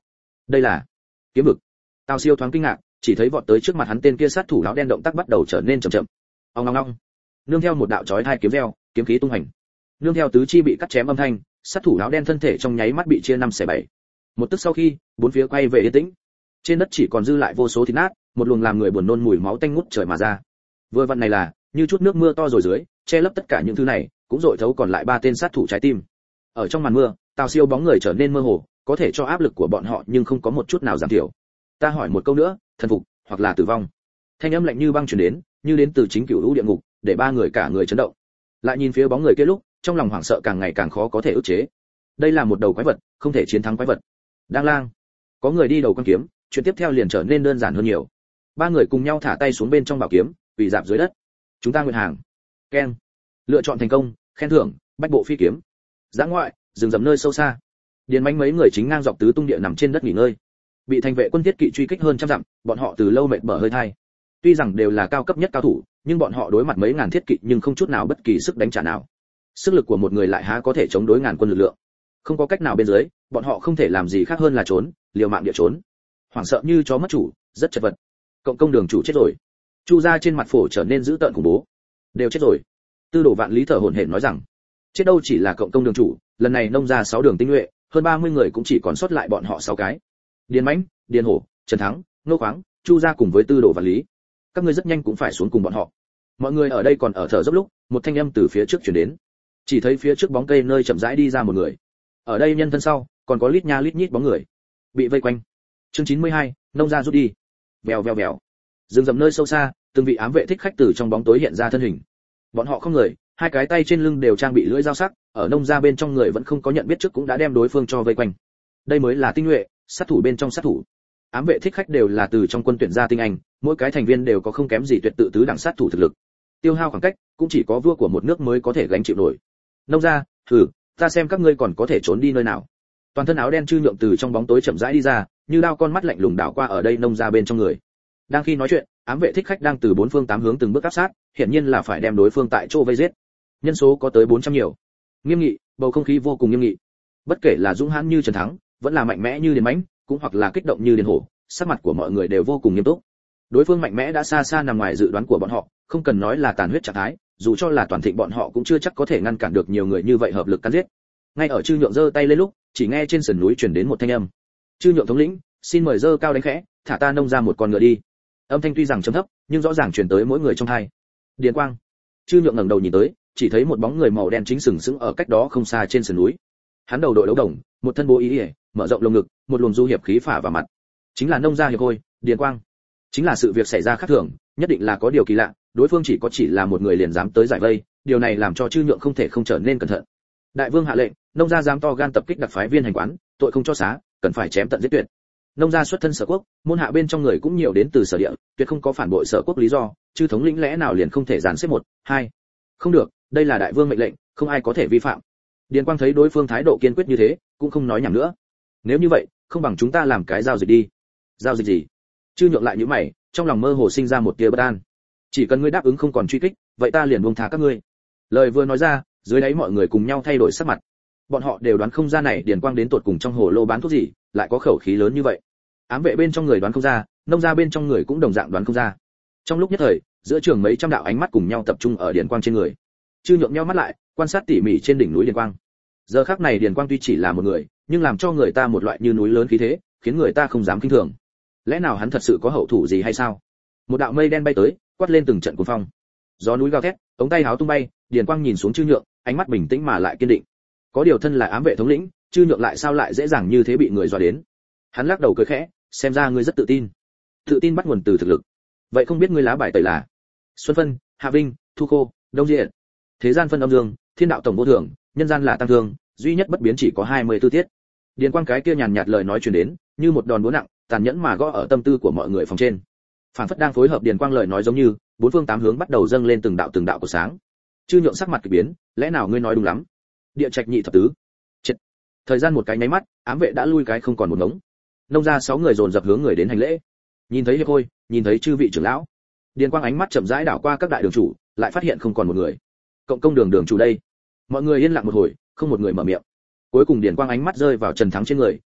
Đây là kiếm vực. Tào Siêu thoáng kinh ngạc, chỉ thấy vọt tới trước mặt hắn tên kia sát thủ áo đen động tác bắt đầu trở nên chậm chậm. Ong ong ong. Nương theo một đạo chói tai kiếm reo, kiếm khí tung hành. Nương theo tứ chi bị cắt chém âm thanh, sát thủ áo đen thân thể trong nháy mắt bị chia năm xẻ bảy. Một tức sau khi, bốn phía quay về yên tĩnh. Trên đất chỉ còn dư lại vô số thịt nát, một luồng làm người buồn nôn mùi máu tanh ngút trời mà ra. Vừa vặn này là, như chút nước mưa to rồi dưới, che lấp tất cả những thứ này, cũng dội thấu còn lại ba tên sát thủ trái tim. Ở trong màn mưa, Tào Siêu bóng người trở nên mơ hồ, có thể cho áp lực của bọn họ nhưng không có một chút nào giảm thiểu. Ta hỏi một câu nữa, thần phục hoặc là tử vong? Thanh âm lạnh như băng truyền đến, như đến từ chính cửu lũ địa ngục, để ba người cả người chấn động. Lại nhìn phía bóng người kia lúc, trong lòng hoảng sợ càng ngày càng khó có thể ức chế. Đây là một đầu quái vật, không thể chiến thắng quái vật. Đang lang. Có người đi đầu con kiếm, chuyện tiếp theo liền trở nên đơn giản hơn nhiều. Ba người cùng nhau thả tay xuống bên trong bảo kiếm, quỳ rạp dưới đất. Chúng ta nguyện hàng. Keng. Lựa chọn thành công, khen thưởng, bách bộ phi kiếm. Giã ngoại, rừng rậm nơi sâu xa. Điền Mánh mấy người chính ngang dọc tứ tung địa nằm trên đất nghỉ ngơi. Bị thành vệ quân thiết kỵ truy kích hơn trăm dặm, bọn họ từ lâu mệt bở hơi thai. Tuy rằng đều là cao cấp nhất cao thủ, nhưng bọn họ đối mặt mấy ngàn thiết kỵ nhưng không chút nào bất kỳ sức đánh trả nào. Sức lực của một người lại há có thể chống đối ngàn quân lực lượng. Không có cách nào bên dưới, bọn họ không thể làm gì khác hơn là trốn, liều mạng địa trốn. Hoảng sợ như chó mất chủ, rất chật vật. Cộng công đường chủ chết rồi. Chu gia trên mặt phổ trở nên dữ tợn khủng bố. Đều chết rồi. Tư Đồ Vạn Lý thở hổn hển nói rằng, chết đâu chỉ là cộng công đường chủ, lần này nông ra 6 đường tinh nhuệ, hơn 30 người cũng chỉ còn sót lại bọn họ 6 cái. Điền Mãnh, Điền Hổ, Trần Thắng, Nô Khoáng, Chu gia cùng với Tư Đồ Vạn Lý. Các ngươi rất nhanh cũng phải xuống cùng bọn họ. Mọi người ở đây còn ở thở dốc lúc, một thanh âm từ phía trước truyền đến. Chỉ thấy phía trước bóng cây nơi chậm rãi đi ra một người. Ở đây nhân thân sau, còn có lít nha lít nhít bóng người bị vây quanh. Chương 92, nông gia rút đi. Vèo vèo vèo. Rừng rậm nơi sâu xa, từng vị ám vệ thích khách từ trong bóng tối hiện ra thân hình. Bọn họ không người, hai cái tay trên lưng đều trang bị lưỡi dao sắc, ở nông gia bên trong người vẫn không có nhận biết trước cũng đã đem đối phương cho vây quanh. Đây mới là tinh nhuệ, sát thủ bên trong sát thủ. Ám vệ thích khách đều là từ trong quân tuyển ra tinh anh, mỗi cái thành viên đều có không kém gì tuyệt tự tứ đẳng sát thủ thực lực. Tiêu hao khoảng cách, cũng chỉ có vua của một nước mới có thể gánh chịu nổi. Nông gia, thử, ta xem các ngươi còn có thể trốn đi nơi nào. Toàn thân áo đen Chư Nhượng từ trong bóng tối chậm rãi đi ra, như đao con mắt lạnh lùng đảo qua ở đây nông gia bên trong người. Đang khi nói chuyện, ám vệ thích khách đang từ bốn phương tám hướng từng bước áp sát, hiển nhiên là phải đem đối phương tại chỗ vây giết. Nhân số có tới 400 nhiều. Nghiêm nghị, bầu không khí vô cùng nghiêm nghị. Bất kể là dũng hãn như Trần Thắng, vẫn là mạnh mẽ như Điền Mãnh, cũng hoặc là kích động như Điền Hổ, sắc mặt của mọi người đều vô cùng nghiêm túc. Đối phương mạnh mẽ đã xa xa nằm ngoài dự đoán của bọn họ, không cần nói là tàn huyết trạng thái, dù cho là toàn thịnh bọn họ cũng chưa chắc có thể ngăn cản được nhiều người như vậy hợp lực cắn giết. Ngay ở Chư Nhượng giơ tay lên lúc, chỉ nghe trên sườn núi truyền đến một thanh âm. Chư Nhượng thống lĩnh, xin mời giơ cao đánh khẽ, thả ta nông ra một con ngựa đi. Âm thanh tuy rằng trầm thấp, nhưng rõ ràng truyền tới mỗi người trong tai. Điền Quang. Chư Nhượng ngẩng đầu nhìn tới, chỉ thấy một bóng người màu đen chính sừng sững ở cách đó không xa trên sườn núi. Hắn đầu đội đấu đồng, một thân bố ý ỉa, mở rộng lồng ngực, một luồng du hiệp khí phả vào mặt. Chính là nông gia hiệp hội, Điền Quang. Chính là sự việc xảy ra khác thường, nhất định là có điều kỳ lạ, đối phương chỉ là một người liền dám tới giải vây, điều này làm cho Chư Nhượng không thể không trở nên cẩn thận. Đại vương hạ lệnh, nông gia dám to gan tập kích đặc phái viên hành quán, tội không cho xá, cần phải chém tận giết tuyệt. Nông gia xuất thân Sở Quốc, môn hạ bên trong người cũng nhiều đến từ Sở Địa, tuyệt không có phản bội Sở Quốc lý do, Chư thống lĩnh lẽ nào liền không thể dàn xếp một, hai. Không được, đây là đại vương mệnh lệnh, không ai có thể vi phạm. Điền Quang thấy đối phương thái độ kiên quyết như thế, cũng không nói nhảm nữa. Nếu như vậy, không bằng chúng ta làm cái giao dịch đi. Giao dịch gì? Chư Nhượng lại nhíu mày, trong lòng mơ hồ sinh ra một tia bất an. Chỉ cần ngươi đáp ứng không còn truy kích, vậy ta liền buông tha các ngươi. Lời vừa nói ra, dưới đáy mọi người cùng nhau thay đổi sắc mặt. Bọn họ đều đoán không ra này Điền Quang đến tột cùng trong hồ lô bán thuốc gì, lại có khẩu khí lớn như vậy. Ám vệ bên trong người đoán không ra, nông gia bên trong người cũng đồng dạng đoán không ra. Trong lúc nhất thời, giữa trường mấy trăm đạo ánh mắt cùng nhau tập trung ở Điền Quang trên người. Chư Nhượng nheo mắt lại, quan sát tỉ mỉ trên đỉnh núi Điền Quang. Giờ khắc này Điền Quang tuy chỉ là một người, nhưng làm cho người ta một loại như núi lớn khí thế, khiến người ta không dám khinh thường. Lẽ nào hắn thật sự có hậu thủ gì hay sao? Một đạo mây đen bay tới, quát lên từng trận cuồng phong. Gió núi gào thét, ống tay háo tung bay, Điền Quang nhìn xuống Chư Nhượng, ánh mắt bình tĩnh mà lại kiên định. Có điều thân là ám vệ thống lĩnh, Chư Nhượng lại sao lại dễ dàng như thế bị người dọa đến? Hắn lắc đầu cười khẽ, xem ra ngươi rất tự tin. Tự tin bắt nguồn từ thực lực. Vậy không biết ngươi lá bài tẩy là? Xuân phân, Hạ Vinh, Thu Khô, Đông Diện. Thế gian phân âm dương, thiên đạo tổng vô thường, nhân gian là tăng thương, duy nhất bất biến chỉ có 24 tiết. Điền Quang cái kia nhàn nhạt lời nói truyền đến, như một đòn búa nặng, tàn nhẫn mà gõ ở tâm tư của mọi người phòng trên. Phản phất đang phối hợp Điền Quang lời nói giống như, bốn phương tám hướng bắt đầu dâng lên từng đạo của sáng. Chư Nhượng sắc mặt kỳ biến, lẽ nào ngươi nói đúng lắm? Địa trạch nhị thập tứ. Chết. Thời gian một cái nháy mắt, ám vệ đã lui cái không còn một ngống. Nông gia 6 người dồn dập hướng người đến hành lễ. Nhìn thấy hiệp hội, nhìn thấy chư vị trưởng lão. Điền Quang ánh mắt chậm rãi đảo qua các đại đường chủ, lại phát hiện không còn một người. Cộng công đường đường chủ đây. Mọi người yên lặng một hồi, không một người mở miệng. Cuối cùng Điền Quang ánh mắt rơi vào Trần Thắng trên người,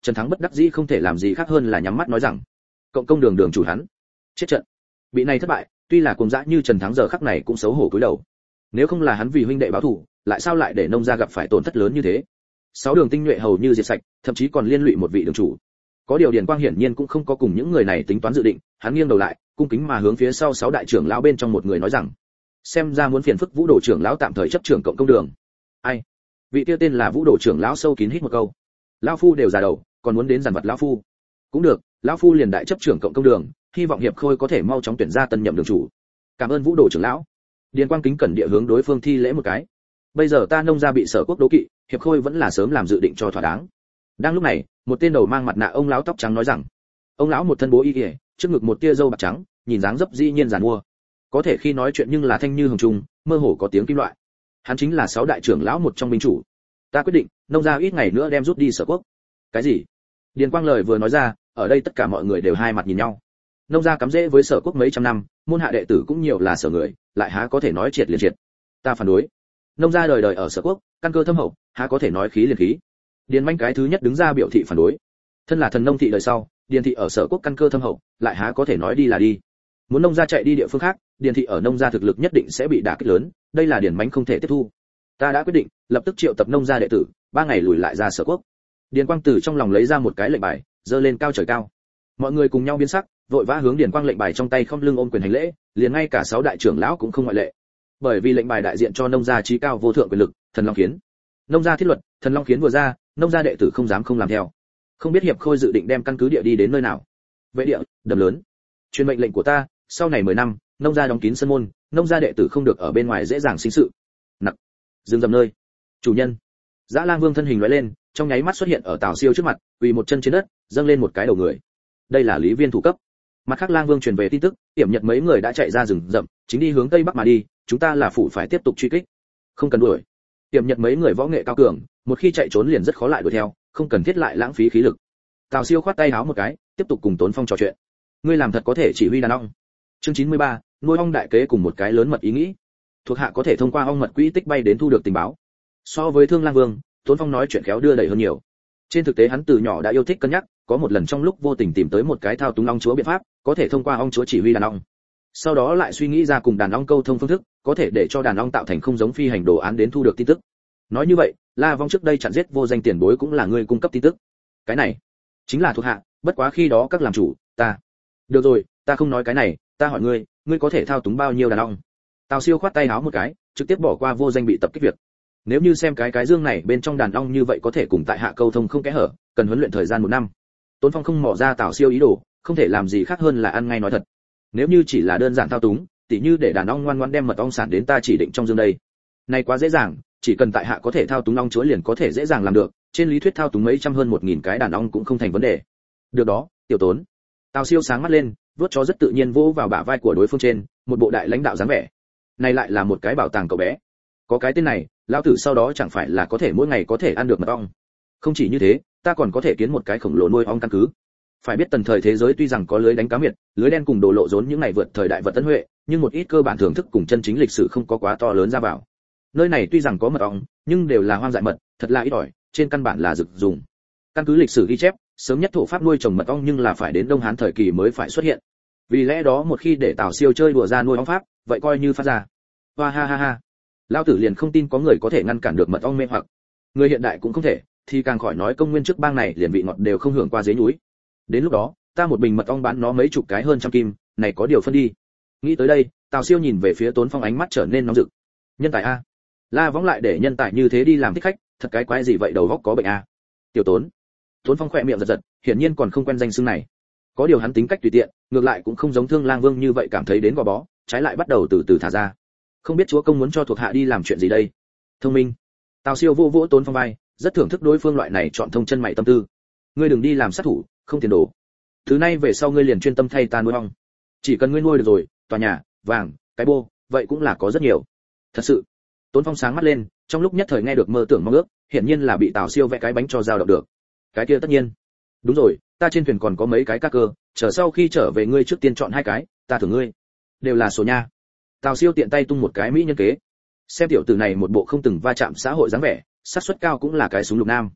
Trần Thắng bất đắc dĩ không thể làm gì khác hơn là nhắm mắt nói rằng cộng công đường đường chủ hắn chết trận. Bị này thất bại, tuy là cuồng dã như Trần Thắng giờ khắc này cũng xấu hổ cúi đầu. Nếu không là hắn vì huynh đệ báo thù, lại sao lại để nông gia gặp phải tổn thất lớn như thế? 6 đường tinh nhuệ hầu như diệt sạch, thậm chí còn liên lụy một vị đường chủ. Có điều Điền Quang hiển nhiên cũng không có cùng những người này tính toán dự định, hắn nghiêng đầu lại, cung kính mà hướng phía sau 6 đại trưởng lão bên trong một người nói rằng: "Xem ra muốn phiền phức Vũ Đồ trưởng lão tạm thời chấp trưởng cộng công đường." Ai? Vị kia tên là Vũ Đồ trưởng lão sâu kín hít một câu. Lão phu đều già đầu, còn muốn đến giàn vật lão phu. Cũng được, lão phu liền đại chấp trưởng cộng công đường, hy vọng hiệp khôi có thể mau chóng tuyển ra tân nhậm đường chủ. Cảm ơn Vũ Đồ trưởng lão. Điền Quang kính cẩn địa hướng đối phương thi lễ một cái. Bây giờ ta nông gia bị Sở Quốc đố kỵ, hiệp khôi vẫn là sớm làm dự định cho thỏa đáng. Đang lúc này, một tên đầu mang mặt nạ ông lão tóc trắng nói rằng, ông lão một thân bố y y, trước ngực một tia râu bạc trắng, nhìn dáng dấp dĩ nhiên giàn mua. Có thể khi nói chuyện nhưng là thanh như hồng trung, mơ hồ có tiếng kim loại. Hắn chính là 6 đại trưởng lão một trong binh chủ. Ta quyết định, nông gia ít ngày nữa đem rút đi Sở Quốc. Cái gì? Điền Quang lời vừa nói ra, ở đây tất cả mọi người đều hai mặt nhìn nhau. Nông gia cắm rễ với Sở Quốc mấy trăm năm, môn hạ đệ tử cũng nhiều là Sở người, lại há có thể nói triệt liền triệt. Ta phản đối. Nông gia đời đời ở Sở Quốc, căn cơ thâm hậu, há có thể nói khí liền khí. Điền Manh cái thứ nhất đứng ra biểu thị phản đối. Thân là thần nông thị đời sau, Điền thị ở Sở Quốc căn cơ thâm hậu, lại há có thể nói đi là đi. Muốn nông gia chạy đi địa phương khác, Điền thị ở nông gia thực lực nhất định sẽ bị đả kích lớn, đây là Điền Manh không thể tiếp thu. Ta đã quyết định, lập tức triệu tập nông gia đệ tử, 3 ngày lùi lại ra Sở Quốc. Điền Quang từ trong lòng lấy ra một cái lệnh bài, giơ lên cao trời cao. Mọi người cùng nhau biến sắc, vội vã hướng Điền Quang lệnh bài trong tay không lưng ôm quyền hành lễ, liền ngay cả 6 đại trưởng lão cũng không ngoại lệ. Bởi vì lệnh bài đại diện cho nông gia chí cao vô thượng quyền lực, Thần Long Khiến. Nông gia thiết luật, Thần Long Khiến vừa ra, nông gia đệ tử không dám không làm theo. Không biết hiệp khôi dự định đem căn cứ địa đi đến nơi nào? Vệ địa, đầm lớn. Truyền mệnh lệnh của ta, sau này 10 năm, nông gia đóng kín sân môn, nông gia đệ tử không được ở bên ngoài dễ dàng sinh sự. Nặc. Dừng dầm nơi. Chủ nhân. Dã Lang Vương thân hình lóe lên, trong nháy mắt xuất hiện ở Tào Siêu trước mặt, quỳ một chân trên đất, dâng lên một cái đầu người. Đây là Lý Viên thủ cấp. Mặt khác Lang Vương truyền về tin tức, Tiểm Nhật mấy người đã chạy ra rừng rậm, chính đi hướng tây bắc mà đi, chúng ta là phủ phải tiếp tục truy kích. Không cần đuổi. Tiểm Nhật mấy người võ nghệ cao cường, một khi chạy trốn liền rất khó lại đuổi theo, không cần thiết lại lãng phí khí lực. Tào Siêu khoát tay háo một cái, tiếp tục cùng Tốn Phong trò chuyện. Ngươi làm thật có thể chỉ huy đàn ong. Chương 93, nuôi ong đại kế cùng một cái lớn mật ý nghĩ. Thuộc hạ có thể thông qua ong mật quỹ tích bay đến thu được tình báo. So với Thương Lang Vương, Tốn Phong nói chuyện khéo đưa đẩy hơn nhiều. Trên thực tế hắn từ nhỏ đã yêu thích cân nhắc, có một lần trong lúc vô tình tìm tới một cái thao túng ong chúa biện pháp, có thể thông qua ong chúa chỉ huy đàn ong. Sau đó lại suy nghĩ ra cùng đàn ong câu thông phương thức, có thể để cho đàn ong tạo thành không giống phi hành đồ án đến thu được tin tức. Nói như vậy, La Vong trước đây chặn giết vô danh tiền bối cũng là người cung cấp tin tức. Cái này chính là thuộc hạ, bất quá khi đó các làm chủ, ta. Được rồi, ta không nói cái này, ta hỏi ngươi, ngươi có thể thao túng bao nhiêu đàn ong? Tào Siêu khoát tay háo một cái, trực tiếp bỏ qua vô danh bị tập kích việc. Nếu như xem cái dương này bên trong đàn ong như vậy có thể cùng tại hạ câu thông không kẽ hở, cần huấn luyện thời gian 1 năm. Tốn Phong không mò ra Tào Siêu ý đồ, không thể làm gì khác hơn là ăn ngay nói thật. Nếu như chỉ là đơn giản thao túng, tỉ như để đàn ong ngoan ngoãn đem mật ong sản đến ta chỉ định trong dương đây. Này quá dễ dàng, chỉ cần tại hạ có thể thao túng ong chúa liền có thể dễ dàng làm được, trên lý thuyết thao túng mấy trăm hơn 1000 cái đàn ong cũng không thành vấn đề. Được đó, tiểu Tốn. Tào Siêu sáng mắt lên, vuốt chó rất tự nhiên vỗ vào bả vai của đối phương trên, một bộ đại lãnh đạo dáng vẻ. Này lại là một cái bảo tàng cậu bé. Có cái tên này, lão tử sau đó chẳng phải là có thể mỗi ngày có thể ăn được mật ong. Không chỉ như thế, ta còn có thể kiến một cái khổng lồ nuôi ong căn cứ. Phải biết tần thời thế giới tuy rằng có lưới đánh cá miệt, lưới đen cùng đồ lộ rốn những ngày vượt thời đại vật tân huệ, nhưng một ít cơ bản thưởng thức cùng chân chính lịch sử không có quá to lớn ra vào. Nơi này tuy rằng có mật ong, nhưng đều là hoang dại mật, thật là ít ỏi, trên căn bản là dược dùng. Căn cứ lịch sử ghi chép, sớm nhất thổ pháp nuôi trồng mật ong nhưng là phải đến Đông Hán thời kỳ mới phải xuất hiện. Vì lẽ đó một khi để Tào Siêu chơi đùa ra nuôi ong pháp, vậy coi như phát ra. Hoa ha ha ha. Lão tử liền không tin có người có thể ngăn cản được mật ong mê hoặc. Người hiện đại cũng không thể, thì càng khỏi nói công nguyên trước bang này liền vị ngọt đều không hưởng qua dưới núi. Đến lúc đó, ta một bình mật ong bán nó mấy chục cái hơn trăm kim, này có điều phân đi. Nghĩ tới đây, Tào Siêu nhìn về phía Tốn Phong ánh mắt trở nên nóng rực. Nhân tài a. La Võng lại để nhân tài như thế đi làm thích khách, thật cái quái gì vậy, đầu óc có bệnh a. Tiểu Tốn. Tốn Phong khẽ miệng giật giật, hiển nhiên còn không quen danh xưng này. Có điều hắn tính cách tùy tiện, ngược lại cũng không giống Thương Lang Vương như vậy cảm thấy đến gò bó, trái lại bắt đầu từ từ thả ra. Không biết chúa công muốn cho thuộc hạ đi làm chuyện gì đây? Thông minh. Tào Siêu vô vỗ Tốn Phong vai, rất thưởng thức đối phương loại này chọn thông chân mày tâm tư. Ngươi đừng đi làm sát thủ, không tiền đồ. Thứ nay về sau ngươi liền chuyên tâm thay ta nuôi ong. Chỉ cần ngươi nuôi được rồi, tòa nhà, vàng, cái bô, vậy cũng là có rất nhiều. Thật sự. Tốn Phong sáng mắt lên, trong lúc nhất thời nghe được mơ tưởng mong ước, hiển nhiên là bị Tào Siêu vẽ cái bánh cho dao động được. Cái kia tất nhiên. Đúng rồi, ta trên thuyền còn có mấy cái cá cơ, chờ sau khi trở về ngươi trước tiên chọn 2 cái, ta thưởng ngươi. Đều là số nha. Tào Siêu tiện tay tung một cái mỹ nhân kế. Xem tiểu tử này một bộ không từng va chạm xã hội dáng vẻ, xác suất cao cũng là cái súng lục nam.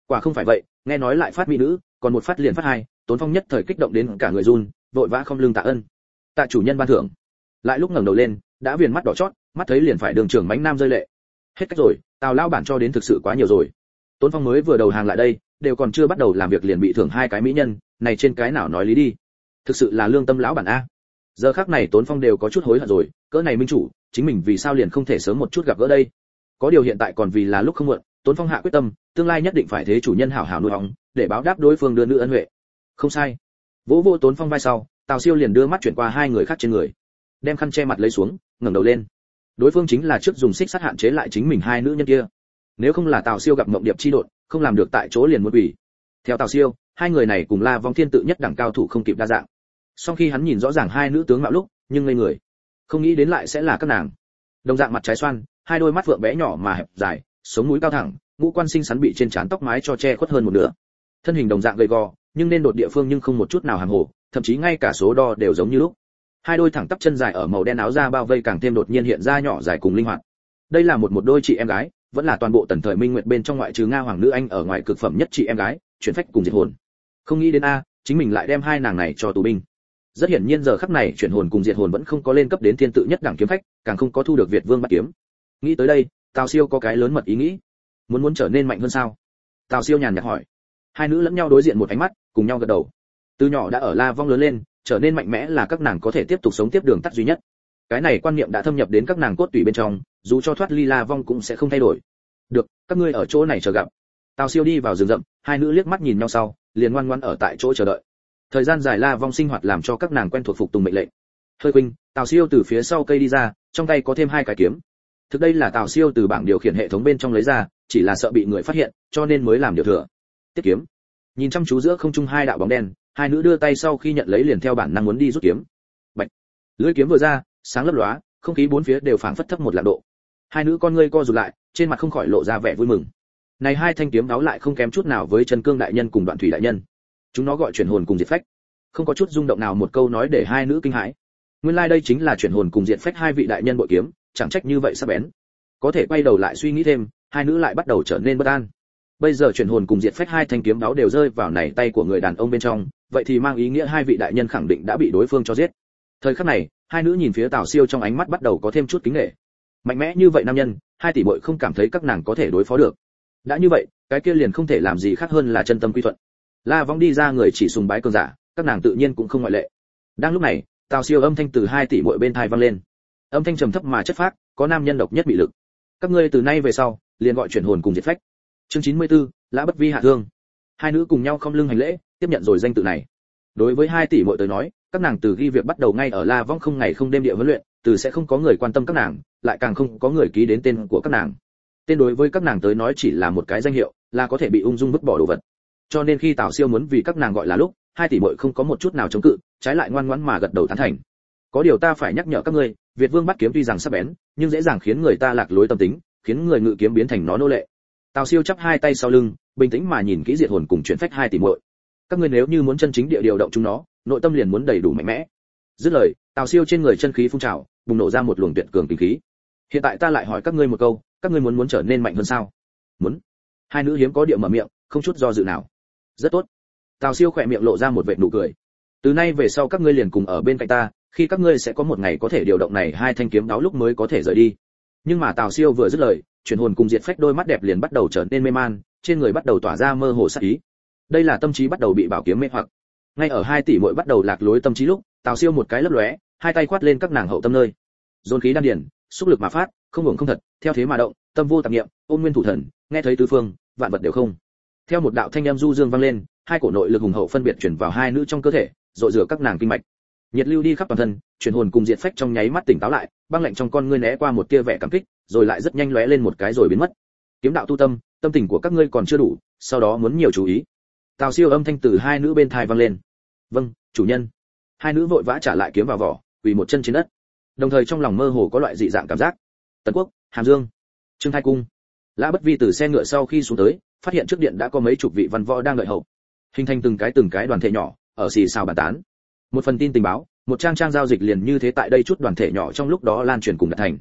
Quả không phải vậy, nghe nói lại phát mỹ nữ, còn một phát liền phát hai, Tốn Phong nhất thời kích động đến cả người run, vội vã không lưng tạ ơn. Tạ chủ nhân ban thưởng. Lại lúc ngẩng đầu lên, đã viền mắt đỏ chót, mắt thấy liền phải đường trưởng mãnh nam rơi lệ. Hết cách rồi, Tào lão bản cho đến thực sự quá nhiều rồi. Tốn Phong mới vừa đầu hàng lại đây, đều còn chưa bắt đầu làm việc liền bị thưởng hai cái mỹ nhân, này trên cái nào nói lý đi. Thực sự là lương tâm lão bản a. Giờ khắc này Tốn Phong đều có chút hối hận rồi, cỡ này minh chủ, chính mình vì sao liền không thể sớm một chút gặp gỡ đây. Có điều hiện tại còn vì là lúc không muộn, Tốn Phong hạ quyết tâm, tương lai nhất định phải thế chủ nhân hảo hảo nuôi hóng, để báo đáp đối phương đưa nữ ân huệ. Không sai. Vỗ vỗ Tốn Phong vai sau, Tào Siêu liền đưa mắt chuyển qua hai người khác trên người, đem khăn che mặt lấy xuống, ngẩng đầu lên. Đối phương chính là trước dùng xích sắt hạn chế lại chính mình hai nữ nhân kia. Nếu không là Tào Siêu gặp mộng điệp chi độn, không làm được tại chỗ liền muốn quỷ. Theo Tào Siêu, hai người này cùng La Vong Thiên tự nhất đẳng cao thủ không kịp đa dạng. Sau khi hắn nhìn rõ ràng hai nữ tướng mạo lúc, nhưng ngây người, không nghĩ đến lại sẽ là các nàng. Đồng dạng mặt trái xoan, hai đôi mắt phượng bé nhỏ mà hẹp dài, sống mũi cao thẳng, ngũ quan xinh xắn bị trên trán tóc mái cho che khuất hơn một nửa. Thân hình đồng dạng gầy gò, nhưng nên đột địa phương nhưng không một chút nào hàm hồ, thậm chí ngay cả số đo đều giống như lúc. Hai đôi thẳng tắp chân dài ở màu đen áo da bao vây càng thêm đột nhiên hiện ra nhỏ dài cùng linh hoạt. Đây là một đôi chị em gái, vẫn là toàn bộ Tần thời Minh Nguyệt bên trong ngoại trừ Nga hoàng nữ anh ở ngoài cực phẩm nhất chị em gái, chuyển phách cùng diệt hồn. Không nghĩ đến a, chính mình lại đem hai nàng này cho tù binh. Rất hiển nhiên giờ khắc này chuyển hồn cùng diệt hồn vẫn không có lên cấp đến thiên tự nhất đẳng kiếm phách, càng không có thu được Việt Vương bát kiếm. Nghĩ tới đây, Tào Siêu có cái lớn mật ý nghĩ. Muốn trở nên mạnh hơn sao? Tào Siêu nhàn nhạt hỏi. Hai nữ lẫn nhau đối diện một ánh mắt, cùng nhau gật đầu. Từ nhỏ đã ở La Vong lớn lên, trở nên mạnh mẽ là các nàng có thể tiếp tục sống tiếp đường tắt duy nhất. Cái này quan niệm đã thâm nhập đến các nàng cốt tủy bên trong, dù cho thoát ly La Vong cũng sẽ không thay đổi. Được, các ngươi ở chỗ này chờ gặp. Tào Siêu đi vào rừng rậm, hai nữ liếc mắt nhìn nhau sau, liền ngoan ngoãn ở tại chỗ chờ đợi. Thời gian dài La Vong sinh hoạt làm cho các nàng quen thuộc phục tùng mệnh lệnh. Hơi quỳnh, Tào Siêu từ phía sau cây đi ra, trong tay có thêm hai cái kiếm. Thực đây là Tào Siêu từ bảng điều khiển hệ thống bên trong lấy ra, chỉ là sợ bị người phát hiện, cho nên mới làm điều thừa. Tiếp kiếm. Nhìn chăm chú giữa không trung hai đạo bóng đen, hai nữ đưa tay sau khi nhận lấy liền theo bản năng muốn đi rút kiếm. Bạch. Lưỡi kiếm vừa ra, sáng lấp lóa, không khí bốn phía đều phảng phất thấp một lạng độ. Hai nữ con ngươi co rụt lại, trên mặt không khỏi lộ ra vẻ vui mừng. Này hai thanh kiếm đáo lại không kém chút nào với Chân Cương đại nhân cùng Đoạn Thủy đại nhân. Chúng nó gọi chuyển hồn cùng diệt phách. Không có chút rung động nào một câu nói để hai nữ kinh hãi. Nguyên lai đây chính là chuyển hồn cùng diệt phách hai vị đại nhân bội kiếm, chẳng trách như vậy sắc bén. Có thể quay đầu lại suy nghĩ thêm, hai nữ lại bắt đầu trở nên bất an. Bây giờ chuyển hồn cùng diệt phách hai thanh kiếm đáo đều rơi vào này tay của người đàn ông bên trong, vậy thì mang ý nghĩa hai vị đại nhân khẳng định đã bị đối phương cho giết. Thời khắc này, hai nữ nhìn phía Tào Siêu trong ánh mắt bắt đầu có thêm chút kính nể. Mạnh mẽ như vậy nam nhân, hai tỷ muội không cảm thấy các nàng có thể đối phó được. Đã như vậy, cái kia liền không thể làm gì khác hơn là chân tâm quy thuận. La Vong đi ra người chỉ sùng bái cường giả, các nàng tự nhiên cũng không ngoại lệ. Đang lúc này, Tào Siêu âm thanh từ hai tỷ muội bên tai vang lên. Âm thanh trầm thấp mà chất phác, có nam nhân độc nhất bị lực. Các ngươi từ nay về sau, liền gọi chuyển hồn cùng diệt phách. Chương 94, Lã Bất Vi hạ thương. Hai nữ cùng nhau không lưng hành lễ, tiếp nhận rồi danh tự này. Đối với hai tỷ muội tới nói, các nàng từ ghi việc bắt đầu ngay ở La Vong không ngày không đêm địa huấn luyện, từ sẽ không có người quan tâm các nàng, lại càng không có người ký đến tên của các nàng. Tên đối với các nàng tới nói chỉ là một cái danh hiệu, là có thể bị ung dung vứt bỏ đồ vật. Cho nên khi Tào Siêu muốn vì các nàng gọi là lúc, hai tỷ muội không có một chút nào chống cự, trái lại ngoan ngoãn mà gật đầu tán thành. Có điều ta phải nhắc nhở các ngươi, Việt Vương bắt kiếm tuy rằng sắc bén, nhưng dễ dàng khiến người ta lạc lối tâm tính, khiến người ngự kiếm biến thành nó nô lệ. Tào Siêu chắp hai tay sau lưng, bình tĩnh mà nhìn kỹ diệt hồn cùng chuyển phách hai tỷ muội. Các ngươi nếu như muốn chân chính địa điều động chúng nó, nội tâm liền muốn đầy đủ mạnh mẽ. Dứt lời, Tào Siêu trên người chân khí phun trào, bùng nổ ra một luồng tuyệt cường tinh khí. Hiện tại ta lại hỏi các ngươi một câu, các ngươi muốn trở nên mạnh hơn sao? Muốn. Hai nữ hiếm có địa mở miệng, không chút do dự nào. Rất tốt. Tào Siêu khỏe miệng lộ ra một vệt nụ cười. Từ nay về sau các ngươi liền cùng ở bên cạnh ta, khi các ngươi sẽ có một ngày có thể điều động này hai thanh kiếm đáo lúc mới có thể rời đi. Nhưng mà Tào Siêu vừa dứt lời, chuyển hồn cùng diệt phách đôi mắt đẹp liền bắt đầu trở nên mê man, trên người bắt đầu tỏa ra mơ hồ sát ý. Đây là tâm trí bắt đầu bị bảo kiếm mê hoặc. Ngay ở hai tỷ muội bắt đầu lạc lối tâm trí lúc, Tào Siêu một cái lấp lóe, hai tay quát lên các nàng hậu tâm nơi. Dồn khí đan điền, xúc lực mà phát, không ngừng không thật, theo thế mà động, tâm vô tạp niệm, ôn nguyên thủ thần, nghe thấy tứ phương, vạn vật đều không. Theo một đạo thanh âm du dương vang lên, hai cổ nội lực hùng hậu phân biệt chuyển vào hai nữ trong cơ thể, dội rửa các nàng kinh mạch. Nhiệt lưu đi khắp toàn thân, chuyển hồn cùng diệt phách trong nháy mắt tỉnh táo lại, băng lạnh trong con ngươi né qua một tia vẻ cảm kích, rồi lại rất nhanh lóe lên một cái rồi biến mất. Kiếm đạo tu tâm, tâm tình của các ngươi còn chưa đủ, sau đó muốn nhiều chú ý. Tào Siêu âm thanh từ hai nữ bên tai vang lên. Vâng, chủ nhân. Hai nữ vội vã trả lại kiếm vào vỏ, quỳ một chân trên đất. Đồng thời trong lòng mơ hồ có loại dị dạng cảm giác. Tần Quốc, Hàm Dương, Trương Thái Cung. Lã Bất Vi từ xe ngựa sau khi xuống tới, phát hiện trước điện đã có mấy chục vị văn võ đang đợi hậu, hình thành từng cái đoàn thể nhỏ, ở xì xào bàn tán. Một phần tin tình báo, một trang giao dịch liền như thế tại đây chút đoàn thể nhỏ trong lúc đó lan truyền cùng đạt thành.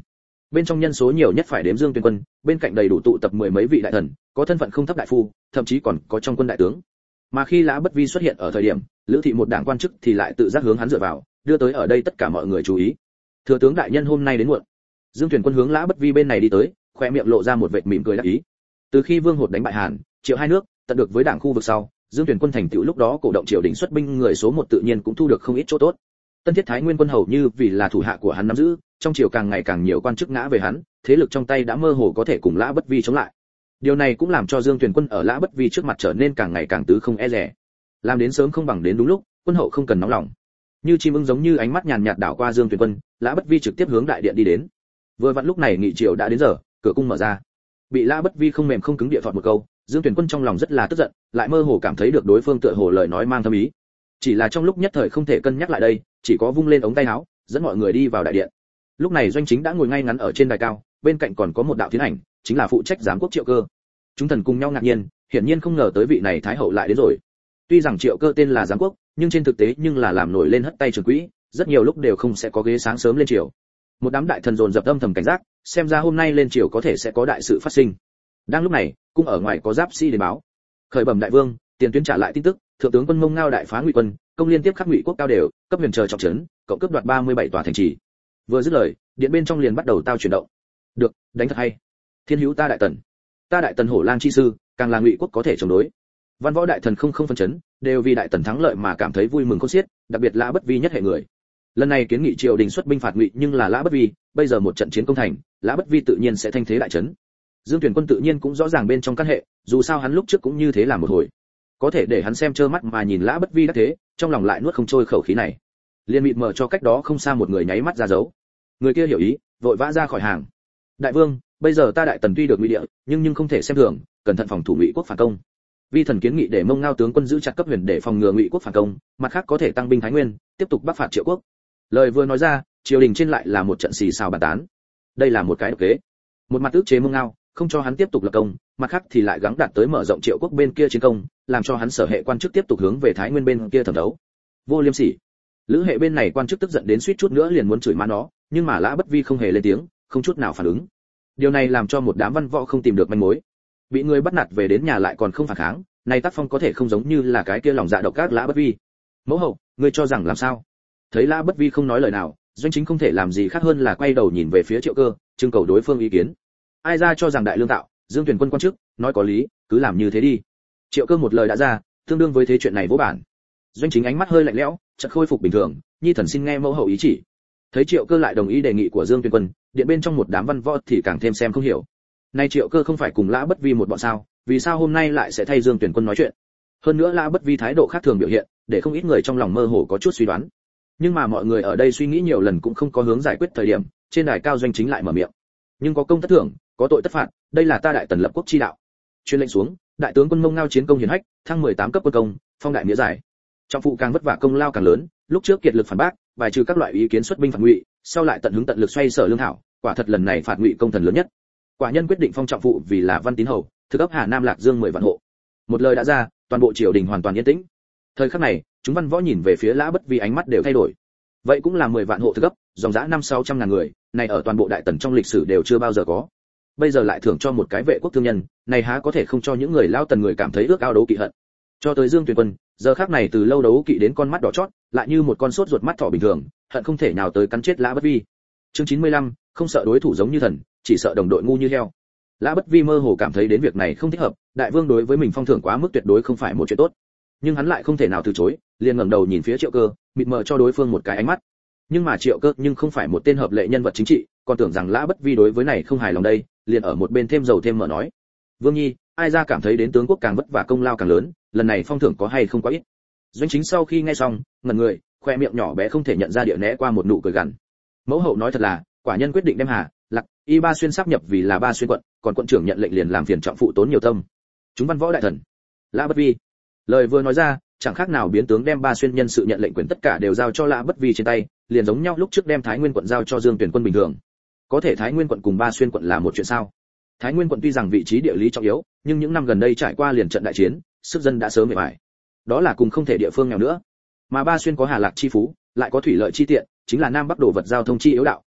Bên trong nhân số nhiều nhất phải đếm Dương Tuyền Quân, bên cạnh đầy đủ tụ tập mười mấy vị đại thần, có thân phận không thấp đại phu, thậm chí còn có trong quân đại tướng. Mà khi Lã Bất Vi xuất hiện ở thời điểm, Lữ thị một đảng quan chức thì lại tự giác hướng hắn dựa vào, đưa tới ở đây tất cả mọi người chú ý. Thừa tướng đại nhân hôm nay đến muộn. Dương Tuyền Quân hướng Lã Bất Vi bên này đi tới, khóe miệng lộ ra một vệt mỉm cười đắc ý. Từ khi Vương Hột đánh bại Hàn, Triệu hai nước, tận được với đảng khu vực sau, Dương Tuyền Quân thành tựu lúc đó cổ động triều đình xuất binh người số một tự nhiên cũng thu được không ít chỗ tốt. Tân Thiết Thái Nguyên quân hầu như vì là thủ hạ của hắn nắm giữ, trong triều càng ngày càng nhiều quan chức ngã về hắn, thế lực trong tay đã mơ hồ có thể cùng Lã Bất Vi chống lại. Điều này cũng làm cho Dương Tuyền Quân ở Lã Bất Vi trước mặt trở nên càng ngày càng tứ không e dè. Làm đến sớm không bằng đến đúng lúc, quân hậu không cần nóng lòng. Như chim ưng giống như ánh mắt nhàn nhạt đảo qua Dương Tuyền Quân, Lã Bất Vi trực tiếp hướng đại điện đi đến. Vừa vặn lúc này nghị triều đã đến giờ, cửa cung mở ra. Bị Lã Bất Vi không mềm không cứng địa thọt một câu, Dương Tuyền Quân trong lòng rất là tức giận, lại mơ hồ cảm thấy được đối phương tựa hồ lời nói mang thâm ý. Chỉ là trong lúc nhất thời không thể cân nhắc lại đây, chỉ có vung lên ống tay áo, dẫn mọi người đi vào đại điện. Lúc này Doanh Chính đã ngồi ngay ngắn ở trên đài cao, bên cạnh còn có một đạo tiến ảnh, chính là phụ trách giám quốc Triệu Cơ. Chúng thần cùng nhau ngạc nhiên, hiển nhiên không ngờ tới vị này thái hậu lại đến rồi. Tuy rằng Triệu Cơ tên là giám quốc, nhưng trên thực tế nhưng là làm nổi lên hất tay trường quỹ, rất nhiều lúc đều không sẽ có ghế sáng sớm lên triều. Một đám đại thần dồn dập âm thầm cảnh giác, xem ra hôm nay lên triều có thể sẽ có đại sự phát sinh. Đang lúc này, cung ở ngoài có giáp sĩ đến báo. Khởi bẩm đại vương, tiền tuyến trả lại tin tức, thượng tướng quân Mông Ngao đại phá Ngụy quân, công liên tiếp khắc Ngụy quốc cao đều, cấp huyền chờ trọng trấn, cộng cướp đoạt 37 tòa thành trì. Vừa dứt lời, điện bên trong liền bắt đầu tao chuyển động. Được, đánh thật hay. Thiên hữu ta đại tần hổ lang chi sư, càng là Ngụy quốc có thể chống đối. Văn võ đại thần không phân chấn, đều vì đại tần thắng lợi mà cảm thấy vui mừng khôn xiết, đặc biệt Lã Bất Vi nhất hệ người. Lần này kiến nghị triều đình xuất binh phạt Ngụy, nhưng là Lã Bất Vi, bây giờ một trận chiến công thành, Lã Bất Vi tự nhiên sẽ thanh thế đại trấn. Dương Tuyển Quân tự nhiên cũng rõ ràng bên trong căn hệ, dù sao hắn lúc trước cũng như thế làm một hồi. Có thể để hắn xem trơ mắt mà nhìn Lã Bất Vi đắc thế, trong lòng lại nuốt không trôi khẩu khí này. Liên mịt mờ cho cách đó không xa một người nháy mắt ra dấu. Người kia hiểu ý, vội vã ra khỏi hàng. Đại vương, bây giờ ta đại tần tuy được Ngụy địa, nhưng không thể xem thường, cẩn thận phòng thủ Ngụy quốc phản công. Vi thần kiến nghị để Mông Ngao tướng quân giữ chặt cấp huyền để phòng ngừa Ngụy quốc phản công, mặt khác có thể tăng binh Thái Nguyên, tiếp tục bắc phạt Triệu quốc. Lời vừa nói ra, triều đình trên lại là một trận xì xào bàn tán. Đây là một cái độc kế. Một mặt ức chế Mông Ngao, không cho hắn tiếp tục lập công, mặt khác thì lại gắng đạt tới mở rộng Triệu quốc bên kia chiến công, làm cho hắn sở hệ quan chức tiếp tục hướng về Thái Nguyên bên kia thẩm đấu. Vô liêm sỉ. Lữ hệ bên này quan chức tức giận đến suýt chút nữa liền muốn chửi má nó, nhưng mà Lã Bất Vi không hề lên tiếng, không chút nào phản ứng. Điều này làm cho một đám văn võ không tìm được manh mối. Bị người bắt nạt về đến nhà lại còn không phản kháng, này tác phong có thể không giống như là cái kia lòng dạ độc ác Lã Bất Vi. Mẫu hậu, ngươi cho rằng làm sao? Thấy Lã Bất Vi không nói lời nào, Doanh Chính không thể làm gì khác hơn là quay đầu nhìn về phía Triệu Cơ, trưng cầu đối phương ý kiến. Ai ra cho rằng đại lương tạo, Dương Tuyển Quân quan chức, nói có lý, cứ làm như thế đi. Triệu Cơ một lời đã ra, tương đương với thế chuyện này vô bản. Doanh Chính ánh mắt hơi lạnh lẽo, chợt khôi phục bình thường, nhi thần xin nghe mẫu hậu ý chỉ. Thấy Triệu Cơ lại đồng ý đề nghị của Dương Tuyển Quân, điện bên trong một đám văn võ thì càng thêm xem không hiểu. Nay Triệu Cơ không phải cùng Lã Bất Vi một bọn sao, vì sao hôm nay lại sẽ thay Dương Tuyển Quân nói chuyện? Hơn nữa Lã Bất Vi thái độ khác thường biểu hiện, để không ít người trong lòng mơ hồ có chút suy đoán. Nhưng mà mọi người ở đây suy nghĩ nhiều lần cũng không có hướng giải quyết thời điểm, trên đài cao Doanh Chính lại mở miệng. Nhưng có công tất thưởng, có tội tất phạt, đây là ta đại tần lập quốc chi đạo. Truyền lệnh xuống, đại tướng quân Mông Ngao chiến công hiển hách, thăng 18 cấp quân công, phong đại nghĩa giải. Trọng phụ càng vất vả công lao càng lớn, lúc trước kiệt lực phản bác, bài trừ các loại ý kiến xuất binh phạt Ngụy, sau lại tận hứng tận lực xoay sở lương thảo, quả thật lần này phạt Ngụy công thần lớn nhất. Quả nhân quyết định phong trọng phụ vì là Văn Tín hầu, thực ấp Hà Nam Lạc Dương 10 vạn hộ. Một lời đã ra, toàn bộ triều đình hoàn toàn yên tĩnh. Thời khắc này, chúng văn võ nhìn về phía Lã Bất Vi ánh mắt đều thay đổi. Vậy cũng là 10 vạn hộ thực ấp, dòng dã 500-600 ngàn người, này ở toàn bộ đại tần trong lịch sử đều chưa bao giờ có. Bây giờ lại thưởng cho một cái vệ quốc thương nhân, này há có thể không cho những người lao tần người cảm thấy ước ao đấu kỵ hận. Cho tới Dương Tuyển Quân, giờ khắc này từ lâu đấu kỵ đến con mắt đỏ chót, lại như một con sốt ruột mắt thỏ bình thường, hận không thể nào tới cắn chết Lã Bất Vi. Chương 95, không sợ đối thủ giống như thần, chỉ sợ đồng đội ngu như heo. Lã Bất Vi mơ hồ cảm thấy đến việc này không thích hợp, đại vương đối với mình phong thưởng quá mức tuyệt đối không phải một chuyện tốt. Nhưng hắn lại không thể nào từ chối, liền ngẩng đầu nhìn phía Triệu Cơ, mịt mờ cho đối phương một cái ánh mắt. Nhưng mà Triệu Cơ nhưng không phải một tên hợp lệ nhân vật chính trị, còn tưởng rằng Lã Bất Vi đối với này không hài lòng đây, liền ở một bên thêm dầu thêm mỡ nói: "Vương nhi, ai ra cảm thấy đến tướng quốc càng vất vả công lao càng lớn, lần này phong thưởng có hay không quá ít?" Doanh Chính sau khi nghe xong, ngẩn người, khoe miệng nhỏ bé không thể nhận ra địa né qua một nụ cười gằn. Mẫu hậu nói thật là, quả nhân quyết định đem Hà, Lạc, Y ba xuyên sáp nhập vì là ba xuyên quận, còn quận trưởng nhận lệnh liền làm phiền trọng phụ tốn nhiều tâm. Chúng văn võ đại thần. Lã Bất Vi. Lời vừa nói ra, chẳng khác nào biến tướng đem ba xuyên nhân sự nhận lệnh quyền tất cả đều giao cho Lã Bất Vi trên tay, liền giống nhau lúc trước đem Thái Nguyên quận giao cho Dương Tuyển Quân bình thường. Có thể Thái Nguyên quận cùng ba xuyên quận là một chuyện sao? Thái Nguyên quận tuy rằng vị trí địa lý trọng yếu, nhưng những năm gần đây trải qua liền trận đại chiến, sức dân đã sớm mệt mỏi. Đó là cùng không thể địa phương nghèo nữa. Mà ba xuyên có Hà Lạc chi phú, lại có thủy lợi chi tiện, chính là nam bắc đổ vật giao thông chi yếu đạo,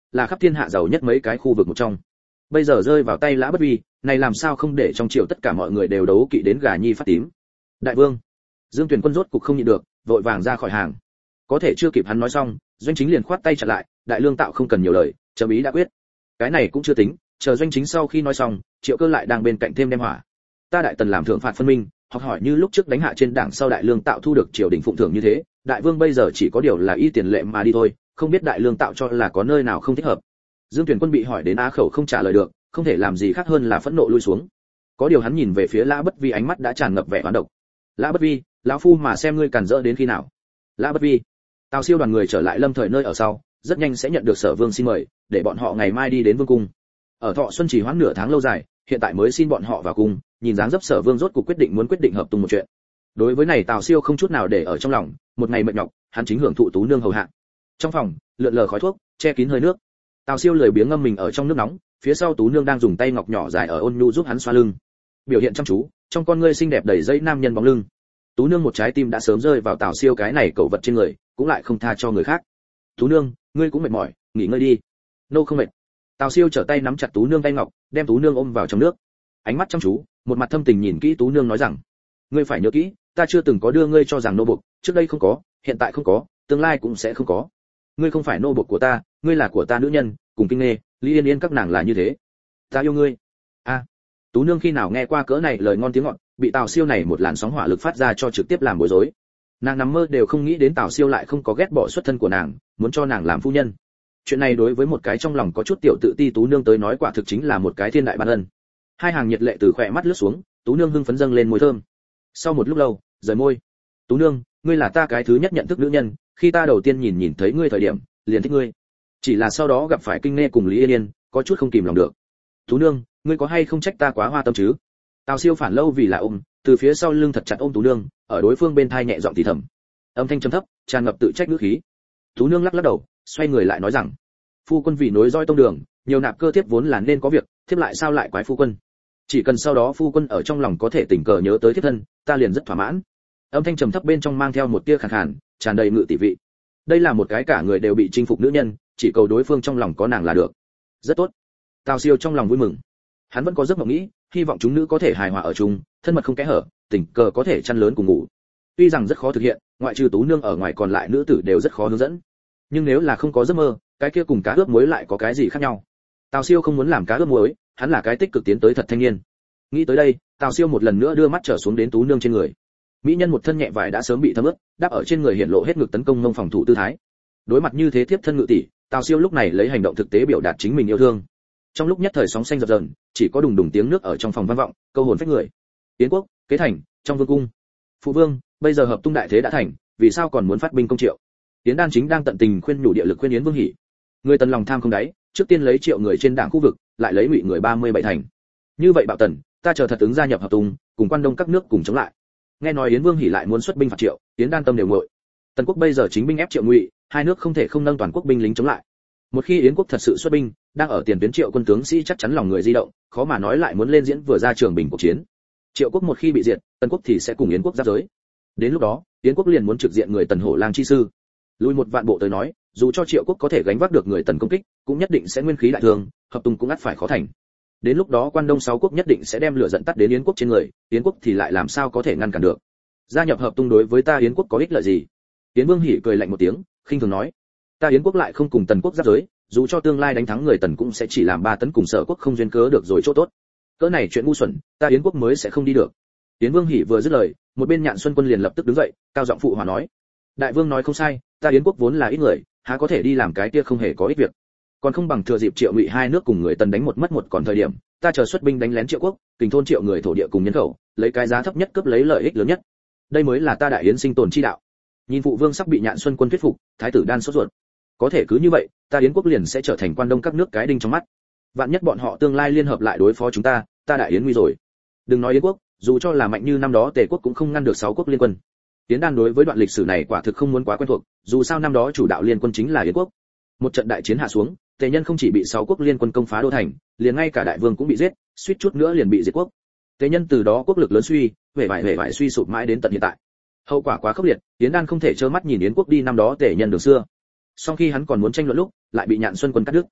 là khắp thiên hạ giàu nhất mấy cái khu vực một trong. Bây giờ rơi vào tay Lã Bất Vi, này làm sao không để trong triều tất cả mọi người đều đấu kỵ đến gà nhi phát tím. Đại vương, Dương Tuyển Quân rốt cục không nhịn được, vội vàng ra khỏi hàng. Có thể chưa kịp hắn nói xong, Doanh Chính liền khoát tay chặn lại, đại lương tạo không cần nhiều lời, chấm ý đã quyết. Cái này cũng chưa tính, chờ Doanh Chính sau khi nói xong, Triệu Cơ lại đang bên cạnh thêm đem hỏa. Ta đại tần làm thượng phạt phân minh, học hỏi như lúc trước đánh hạ trên đảng sau đại lương tạo thu được triều đình phụng thưởng như thế, đại vương bây giờ chỉ có điều là y tiền lệ mà đi thôi, không biết đại lương tạo cho là có nơi nào không thích hợp. Dương Tuyển Quân bị hỏi đến á khẩu không trả lời được, không thể làm gì khác hơn là phẫn nộ lui xuống. Có điều hắn nhìn về phía Lã Bất Vi, ánh mắt đã tràn ngập vẻ oán độc. Lã Bất Vi, lão phu mà xem ngươi cản rỡ đến khi nào. Lã Bất Vi. Tào Siêu đoàn người trở lại Lâm Thời nơi ở sau, rất nhanh sẽ nhận được Sở Vương xin mời, để bọn họ ngày mai đi đến vương cung. Ở Thọ Xuân trì hoãn nửa tháng lâu dài, hiện tại mới xin bọn họ vào cung, nhìn dáng dấp Sở Vương rốt cuộc quyết định muốn quyết định hợp tung một chuyện. Đối với này Tào Siêu không chút nào để ở trong lòng, một ngày mệt nhọc, hắn chính hưởng thụ tú nương hầu hạ. Trong phòng, lượn lờ khói thuốc, che kín hơi nước. Tào Siêu lười biếng ngâm mình ở trong nước nóng, phía sau tú nương đang dùng tay ngọc nhỏ dài ở ôn nhu giúp hắn xoa lưng. Biểu hiện chăm chú, trong con ngươi xinh đẹp đầy dây nam nhân bóng lưng. Tú nương một trái tim đã sớm rơi vào Tào Siêu cái này cẩu vật trên người, cũng lại không tha cho người khác. Tú nương, ngươi cũng mệt mỏi, nghỉ ngơi đi. Nô không mệt. Tào Siêu trở tay nắm chặt tú nương tay ngọc, đem tú nương ôm vào trong nước. Ánh mắt chăm chú, một mặt thâm tình nhìn kỹ tú nương nói rằng, ngươi phải nhớ kỹ, ta chưa từng có đưa ngươi cho rằng nô buộc, trước đây không có, hiện tại không có, tương lai cũng sẽ không có. Ngươi không phải nô buộc của ta, ngươi là của ta nữ nhân, cùng Kinh Nghê, Lý Yên Yên các nàng là như thế. Ta yêu ngươi. A. Tú nương khi nào nghe qua cỡ này lời ngon tiếng ngọt, bị Tào Siêu này một làn sóng hỏa lực phát ra cho trực tiếp làm bối rối. Nàng nằm mơ đều không nghĩ đến Tào Siêu lại không có ghét bỏ xuất thân của nàng, muốn cho nàng làm phu nhân. Chuyện này đối với một cái trong lòng có chút tiểu tự ti tú nương tới nói quả thực chính là một cái thiên đại ban ân. Hai hàng nhiệt lệ từ khóe mắt lướt xuống, tú nương hưng phấn dâng lên môi thơm. Sau một lúc lâu, rời môi. Tú nương, ngươi là ta cái thứ nhất nhận thức nữ nhân, khi ta đầu tiên nhìn thấy ngươi thời điểm, liền thích ngươi. Chỉ là sau đó gặp phải Kinh Nghê cùng Lý Yên Yên, có chút không kìm lòng được. Tú nương, ngươi có hay không trách ta quá hoa tâm chứ? Tào Siêu phản lâu vì là ôm, từ phía sau lưng thật chặt ôm tú nương, ở đối phương bên thai nhẹ giọng thì thầm. Âm thanh trầm thấp, tràn ngập tự trách ngữ khí. Tú nương lắc lắc đầu, xoay người lại nói rằng, phu quân vì nối roi tông đường, nhiều nạp cơ thiếp vốn là nên có việc, thiếp lại sao lại quái phu quân? Chỉ cần sau đó phu quân ở trong lòng có thể tình cờ nhớ tới thiếp thân, ta liền rất thỏa mãn. Âm thanh trầm thấp bên trong mang theo một tia khàn khàn, tràn đầy ngự tỷ vị. Đây là một cái cả người đều bị chinh phục nữ nhân, chỉ cầu đối phương trong lòng có nàng là được. Rất tốt. Tào Siêu trong lòng vui mừng. Hắn vẫn có giấc mộng nghĩ, hy vọng chúng nữ có thể hài hòa ở chung, thân mật không kẽ hở, tình cờ có thể chăn lớn cùng ngủ. Tuy rằng rất khó thực hiện, ngoại trừ tú nương ở ngoài còn lại nữ tử đều rất khó hướng dẫn. Nhưng nếu là không có giấc mơ, cái kia cùng cá ướp muối lại có cái gì khác nhau? Tào Siêu không muốn làm cá ướp muối, hắn là cái tích cực tiến tới thật thanh niên. Nghĩ tới đây, Tào Siêu một lần nữa đưa mắt trở xuống đến tú nương trên người. Mỹ nhân một thân nhẹ vải đã sớm bị thấm ướt, đắp ở trên người hiện lộ hết ngực tấn công ngông phòng thủ tư thái. Đối mặt như thế tiếp thân ngự tỷ, Tào Siêu lúc này lấy hành động thực tế biểu đạt chính mình yêu thương. Trong lúc nhất thời sóng xanh dập dờn, chỉ có đùng đùng tiếng nước ở trong phòng vang vọng, câu hồn phách người. Yến quốc, Kế Thành, trong vương cung. Phụ vương, bây giờ hợp tung đại thế đã thành, vì sao còn muốn phát binh công Triệu? Yến Đan chính đang tận tình khuyên nhủ địa lực khuyên Yến Vương Hỉ. Người Tần lòng tham không đáy, trước tiên lấy Triệu người trên đảng khu vực, lại lấy Ngụy người 37 thành. Như vậy Bạo Tần, ta chờ thật ứng gia nhập hợp tung, cùng quan đông các nước cùng chống lại. Nghe nói Yến Vương Hỉ lại muốn xuất binh phạt Triệu, Yến Đan tâm đều nguội. Tần quốc bây giờ chính binh ép Triệu Ngụy, hai nước không thể không nâng toàn quốc binh lính chống lại. Một khi Yến quốc thật sự xuất binh, đang ở tiền tuyến Triệu quân tướng sĩ chắc chắn lòng người di động, khó mà nói lại muốn lên diễn vừa ra trường bình cuộc chiến. Triệu quốc một khi bị diệt, Tần quốc thì sẽ cùng Yến quốc giáp giới. Đến lúc đó, Yến quốc liền muốn trực diện người Tần Hổ Lang chi sư. Lùi một vạn bộ tới nói, dù cho Triệu quốc có thể gánh vác được người Tần công kích, cũng nhất định sẽ nguyên khí đại thương, hợp tung cũng ắt phải khó thành. Đến lúc đó quan đông 6 quốc nhất định sẽ đem lửa giận tắt đến Yến quốc trên người, Yến quốc thì lại làm sao có thể ngăn cản được. Gia nhập hợp tung đối với ta Yến quốc có ích lợi gì? Yến Vương Hỉ cười lạnh một tiếng, khinh thường nói, ta Yến quốc lại không cùng Tần quốc giáp giới, dù cho tương lai đánh thắng người Tần cũng sẽ chỉ làm 3 tấn cùng Sở quốc không duyên cớ được rồi chỗ tốt. Cỡ này chuyện ngu xuẩn, ta Yến quốc mới sẽ không đi được. Yến Vương Hỉ vừa dứt lời, một bên Nhạn Xuân Quân liền lập tức đứng dậy, cao giọng phụ hòa nói, đại vương nói không sai, ta Yến quốc vốn là ít người, há có thể đi làm cái kia không hề có ích việc. Còn không bằng thừa dịp Triệu Ngụy hai nước cùng người Tần đánh một mất một còn thời điểm, ta chờ xuất binh đánh lén Triệu quốc, kình thôn Triệu người thổ địa cùng nhân khẩu, lấy cái giá thấp nhất cướp lấy lợi ích lớn nhất. Đây mới là ta đại yến sinh tồn chi đạo. Nhìn phụ vương sắp bị Nhạn Xuân Quân thuyết phục, thái tử Đan sốt ruột. Có thể cứ như vậy, ta Yến quốc liền sẽ trở thành quan đông các nước cái đinh trong mắt. Vạn nhất bọn họ tương lai liên hợp lại đối phó chúng ta, ta đại yến nguy rồi. Đừng nói Yến quốc, dù cho là mạnh như năm đó Tề quốc cũng không ngăn được 6 quốc liên quân. Yến Đan đối với đoạn lịch sử này quả thực không muốn quá quen thuộc, dù sao năm đó chủ đạo liên quân chính là Yến quốc. Một trận đại chiến hạ xuống, Tề nhân không chỉ bị 6 quốc liên quân công phá đô thành, liền ngay cả đại vương cũng bị giết, suýt chút nữa liền bị diệt quốc. Tề nhân từ đó quốc lực lớn suy, huệ vải suy sụp mãi đến tận hiện tại. Hậu quả quá khốc liệt, Yến Đan không thể trơ mắt nhìn Yến quốc đi năm đó Tề nhân đường xưa. Sau khi hắn còn muốn tranh luận lúc, lại bị Nhạn Xuân Quân cắt đứt.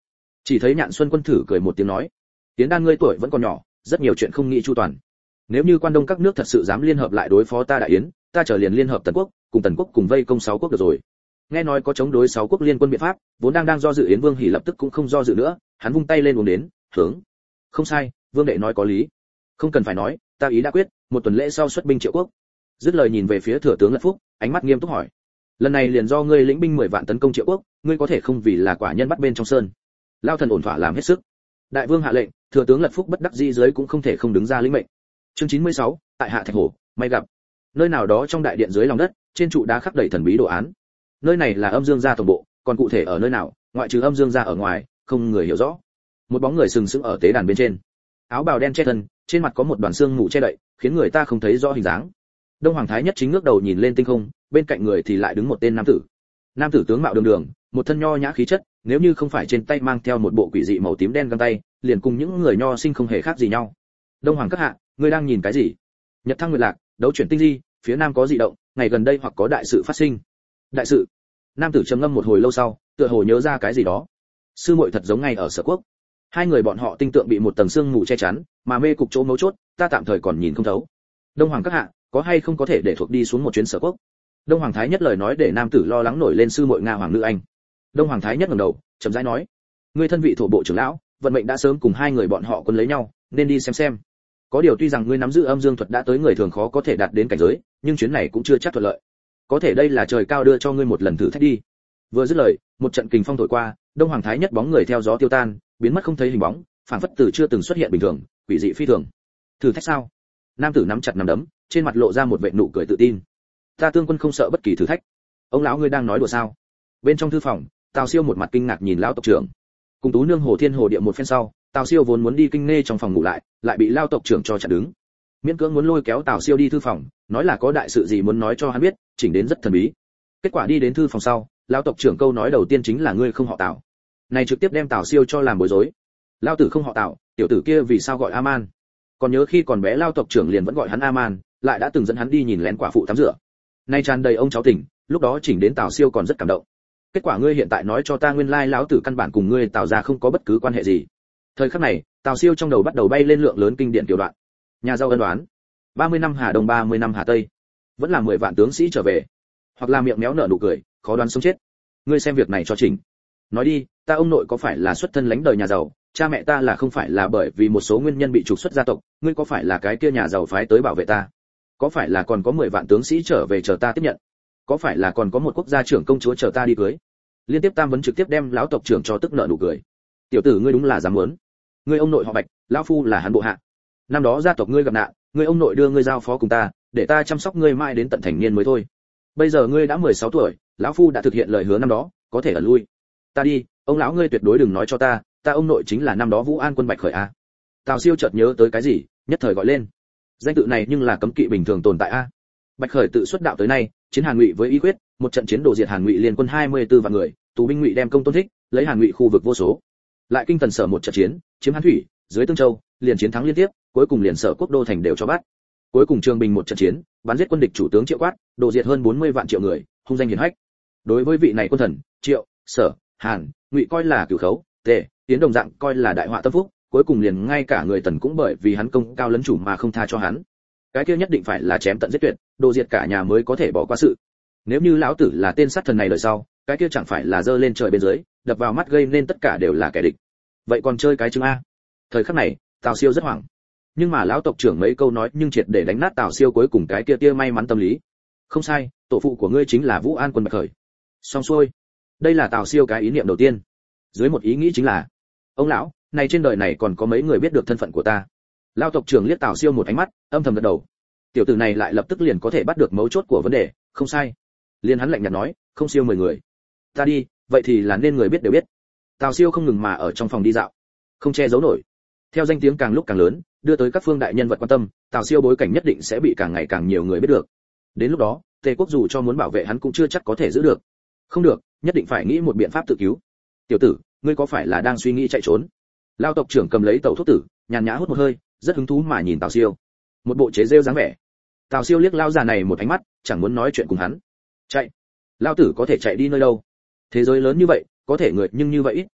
Chỉ thấy Nhạn Xuân Quân thử cười một tiếng nói, Tiến Đan ngươi tuổi vẫn còn nhỏ, rất nhiều chuyện không nghĩ chu toàn. Nếu như quan đông các nước thật sự dám liên hợp lại đối phó ta Đại Yến, ta trở liền liên hợp Tần quốc, cùng Tần quốc cùng vây công 6 quốc được rồi. Nghe nói có chống đối 6 quốc liên quân biện pháp, vốn đang do dự Yến Vương Hỉ lập tức cũng không do dự nữa, hắn vung tay lên uống đến, hướng. Không sai, Vương đệ nói có lý. Không cần phải nói, ta ý đã quyết, một tuần lễ sau xuất binh Triệu quốc. Dứt lời nhìn về phía thừa tướng Lật Phúc, ánh mắt nghiêm túc hỏi, lần này liền do ngươi lĩnh binh 10 vạn tấn công Triệu quốc, ngươi có thể không vì là quả nhân bắt bên trong sơn. Lao thần ổn thỏa làm hết sức. Đại vương hạ lệnh, thừa tướng Lật Phúc bất đắc dĩ dưới cũng không thể không đứng ra lĩnh mệnh. Chương 96, tại Hạ Thạch Hổ, may gặp. Nơi nào đó trong đại điện dưới lòng đất, trên trụ đá khắc đầy thần bí đồ án. Nơi này là Âm Dương gia tổng bộ, còn cụ thể ở nơi nào, ngoại trừ Âm Dương gia ở ngoài, không người hiểu rõ. Một bóng người sừng sững ở tế đàn bên trên, áo bào đen che thân, trên mặt có một đoàn xương mù che đậy, khiến người ta không thấy rõ hình dáng. Đông Hoàng Thái Nhất chính ngước đầu nhìn lên tinh không, bên cạnh người thì lại đứng một tên nam tử. Nam tử tướng mạo đường đường, một thân nho nhã khí chất, nếu như không phải trên tay mang theo một bộ quỷ dị màu tím đen găng tay, liền cùng những người nho sinh không hề khác gì nhau. Đông Hoàng các hạ, ngươi đang nhìn cái gì? Nhật thăng nguyệt lạc, đấu chuyển tinh di, phía nam có dị động, ngày gần đây hoặc có đại sự phát sinh. Đại sự? Nam tử trầm ngâm một hồi lâu sau, tựa hồ nhớ ra cái gì đó. Sư muội thật giống ngay ở Sở Quốc. Hai người bọn họ tinh tượng bị một tầng sương mù che chắn, mà mê cục chỗ mấu chốt, ta tạm thời còn nhìn không thấu. Đông Hoàng các hạ, có hay không có thể để thuộc đi xuống một chuyến Sở Quốc? Đông Hoàng Thái Nhất lời nói để nam tử lo lắng nổi lên sư muội Nga hoàng nữ anh. Đông Hoàng Thái Nhất ngẩng đầu, chậm rãi nói, ngươi thân vị thổ bộ trưởng lão, vận mệnh đã sớm cùng hai người bọn họ quân lấy nhau, nên đi xem. Có điều tuy rằng ngươi nắm giữ âm dương thuật đã tới người thường khó có thể đạt đến cảnh giới, nhưng chuyến này cũng chưa chắc thuận lợi. Có thể đây là trời cao đưa cho ngươi một lần thử thách đi. Vừa dứt lời, một trận kình phong thổi qua, Đông Hoàng Thái Nhất bóng người theo gió tiêu tan, biến mất không thấy hình bóng, phảng phất từ chưa từng xuất hiện bình thường, quỷ dị phi thường. Thử thách sao? Nam tử nắm chặt nắm đấm, trên mặt lộ ra một vẻ nụ cười tự tin. Ta Tương Quân không sợ bất kỳ thử thách. Ông lão ngươi đang nói đùa sao? Bên trong thư phòng, Tào Siêu một mặt kinh ngạc nhìn lão tộc trưởng. Cùng Tú Nương Hồ Thiên Hồ Địa một phen sau, Tào Siêu vốn muốn đi kinh nghe trong phòng ngủ lại bị lão tộc trưởng cho chặn đứng. Miễn cưỡng muốn lôi kéo Tào Siêu đi thư phòng, nói là có đại sự gì muốn nói cho hắn biết, chỉnh đến rất thần bí. Kết quả đi đến thư phòng sau, lão tộc trưởng câu nói đầu tiên chính là ngươi không họ Tào. Này trực tiếp đem Tào Siêu cho làm bối rối. Lão tử không họ Tào, tiểu tử kia vì sao gọi A-man? Còn nhớ khi còn bé lão tộc trưởng liền vẫn gọi hắn A-man, lại đã từng dẫn hắn đi nhìn lén quả phụ tắm rửa. Nay tràn đầy ông cháu tình, lúc đó chỉnh đến Tào Siêu còn rất cảm động. Kết quả ngươi hiện tại nói cho ta nguyên lai lão tử căn bản cùng ngươi Tào gia không có bất cứ quan hệ gì. Thời khắc này, Tào Siêu trong đầu bắt đầu bay lên lượng lớn kinh điển tiểu đoạn. Nhà giàu ân đoán, 30 năm Hà Đông 30 năm Hà Tây, vẫn là 10 vạn tướng sĩ trở về, hoặc là miệng méo nở nụ cười, khó đoán sống chết. Ngươi xem việc này cho chỉnh. Nói đi, ta ông nội có phải là xuất thân lãnh đời nhà giàu, cha mẹ ta là không phải là bởi vì một số nguyên nhân bị trục xuất gia tộc, ngươi có phải là cái kia nhà giàu phái tới bảo vệ ta? Có phải là còn có 10 vạn tướng sĩ trở về chờ ta tiếp nhận? Có phải là còn có một quốc gia trưởng công chúa chờ ta đi cưới? Liên tiếp tam vấn trực tiếp đem lão tộc trưởng cho tức nợ nụ cười. Tiểu tử ngươi đúng là dám muốn. Ngươi ông nội họ Bạch, lão phu là hắn bộ hạ. Năm đó gia tộc ngươi gặp nạn, ngươi ông nội đưa ngươi giao phó cùng ta, để ta chăm sóc ngươi mãi đến tận thành niên mới thôi. Bây giờ ngươi đã 16 tuổi, lão phu đã thực hiện lời hứa năm đó, có thể ẩn lui. Ta đi, ông lão ngươi tuyệt đối đừng nói cho ta ông nội chính là năm đó Vũ An quân Bạch Khởi a. Tào Siêu chợt nhớ tới cái gì, nhất thời gọi lên. Danh tự này nhưng là cấm kỵ bình thường tồn tại a. Bạch Khởi tự xuất đạo tới nay, chiến Hàn Ngụy với ý quyết, một trận chiến đổ diệt Hàn Ngụy liên quân 24 vạn người, tù binh Ngụy đem công tôn thích, lấy Hàn Ngụy khu vực vô số. Lại kinh Tần Sở một trận chiến, chiếm Hán Thủy, dưới Tương Châu, liền chiến thắng liên tiếp, cuối cùng liền Sở quốc đô thành đều cho bắt. Cuối cùng Trường Bình một trận chiến, bắn giết quân địch chủ tướng Triệu Quát, đổ diệt hơn 40 vạn triệu người, hung danh hiển hách. Đối với vị này quân thần, Triệu, Sở, Hàn, Ngụy coi là cửu khấu, tề, tiến đồng dạng coi là đại họa tâm phúc, cuối cùng liền ngay cả người Tần cũng bởi vì hắn công cao lấn chủ mà không tha cho hắn. Cái kia nhất định phải là chém tận giết tuyệt, đồ diệt cả nhà mới có thể bỏ qua sự. Nếu như lão tử là tên sát thần này đời sau, cái kia chẳng phải là giơ lên trời bên dưới, đập vào mắt gây nên tất cả đều là kẻ địch. Vậy còn chơi cái chứng a? Thời khắc này, Tào Siêu rất hoảng. Nhưng mà lão tộc trưởng mấy câu nói nhưng triệt để đánh nát Tào Siêu cuối cùng cái kia tia may mắn tâm lý. Không sai, tổ phụ của ngươi chính là Vũ An quân Bạch Khởi. Xong xuôi. Đây là Tào Siêu cái ý niệm đầu tiên. Dưới một ý nghĩ chính là, ông lão, này trên đời này còn có mấy người biết được thân phận của ta. Lão tộc trưởng liếc Tào Siêu một ánh mắt, âm thầm gật đầu. Tiểu tử này lại lập tức liền có thể bắt được mấu chốt của vấn đề, không sai. Liên hắn lạnh nhạt nói, không siêu 10 người. Ta đi, vậy thì là nên người biết đều biết. Tào Siêu không ngừng mà ở trong phòng đi dạo, không che giấu nổi. Theo danh tiếng càng lúc càng lớn, đưa tới các phương đại nhân vật quan tâm, Tào Siêu bối cảnh nhất định sẽ bị càng ngày càng nhiều người biết được. Đến lúc đó, Tề quốc dù cho muốn bảo vệ hắn cũng chưa chắc có thể giữ được. Không được, nhất định phải nghĩ một biện pháp tự cứu. Tiểu tử, ngươi có phải là đang suy nghĩ chạy trốn? Lão tộc trưởng cầm lấy tẩu thuốc tử, nhàn nhã hút một hơi, rất hứng thú mà nhìn Tào Siêu. Một bộ chế rêu dáng vẻ. Tào Siêu liếc lão già này một ánh mắt, chẳng muốn nói chuyện cùng hắn. Chạy? Lão tử có thể chạy đi nơi đâu? Thế giới lớn như vậy, có thể người nhưng như vậy ít,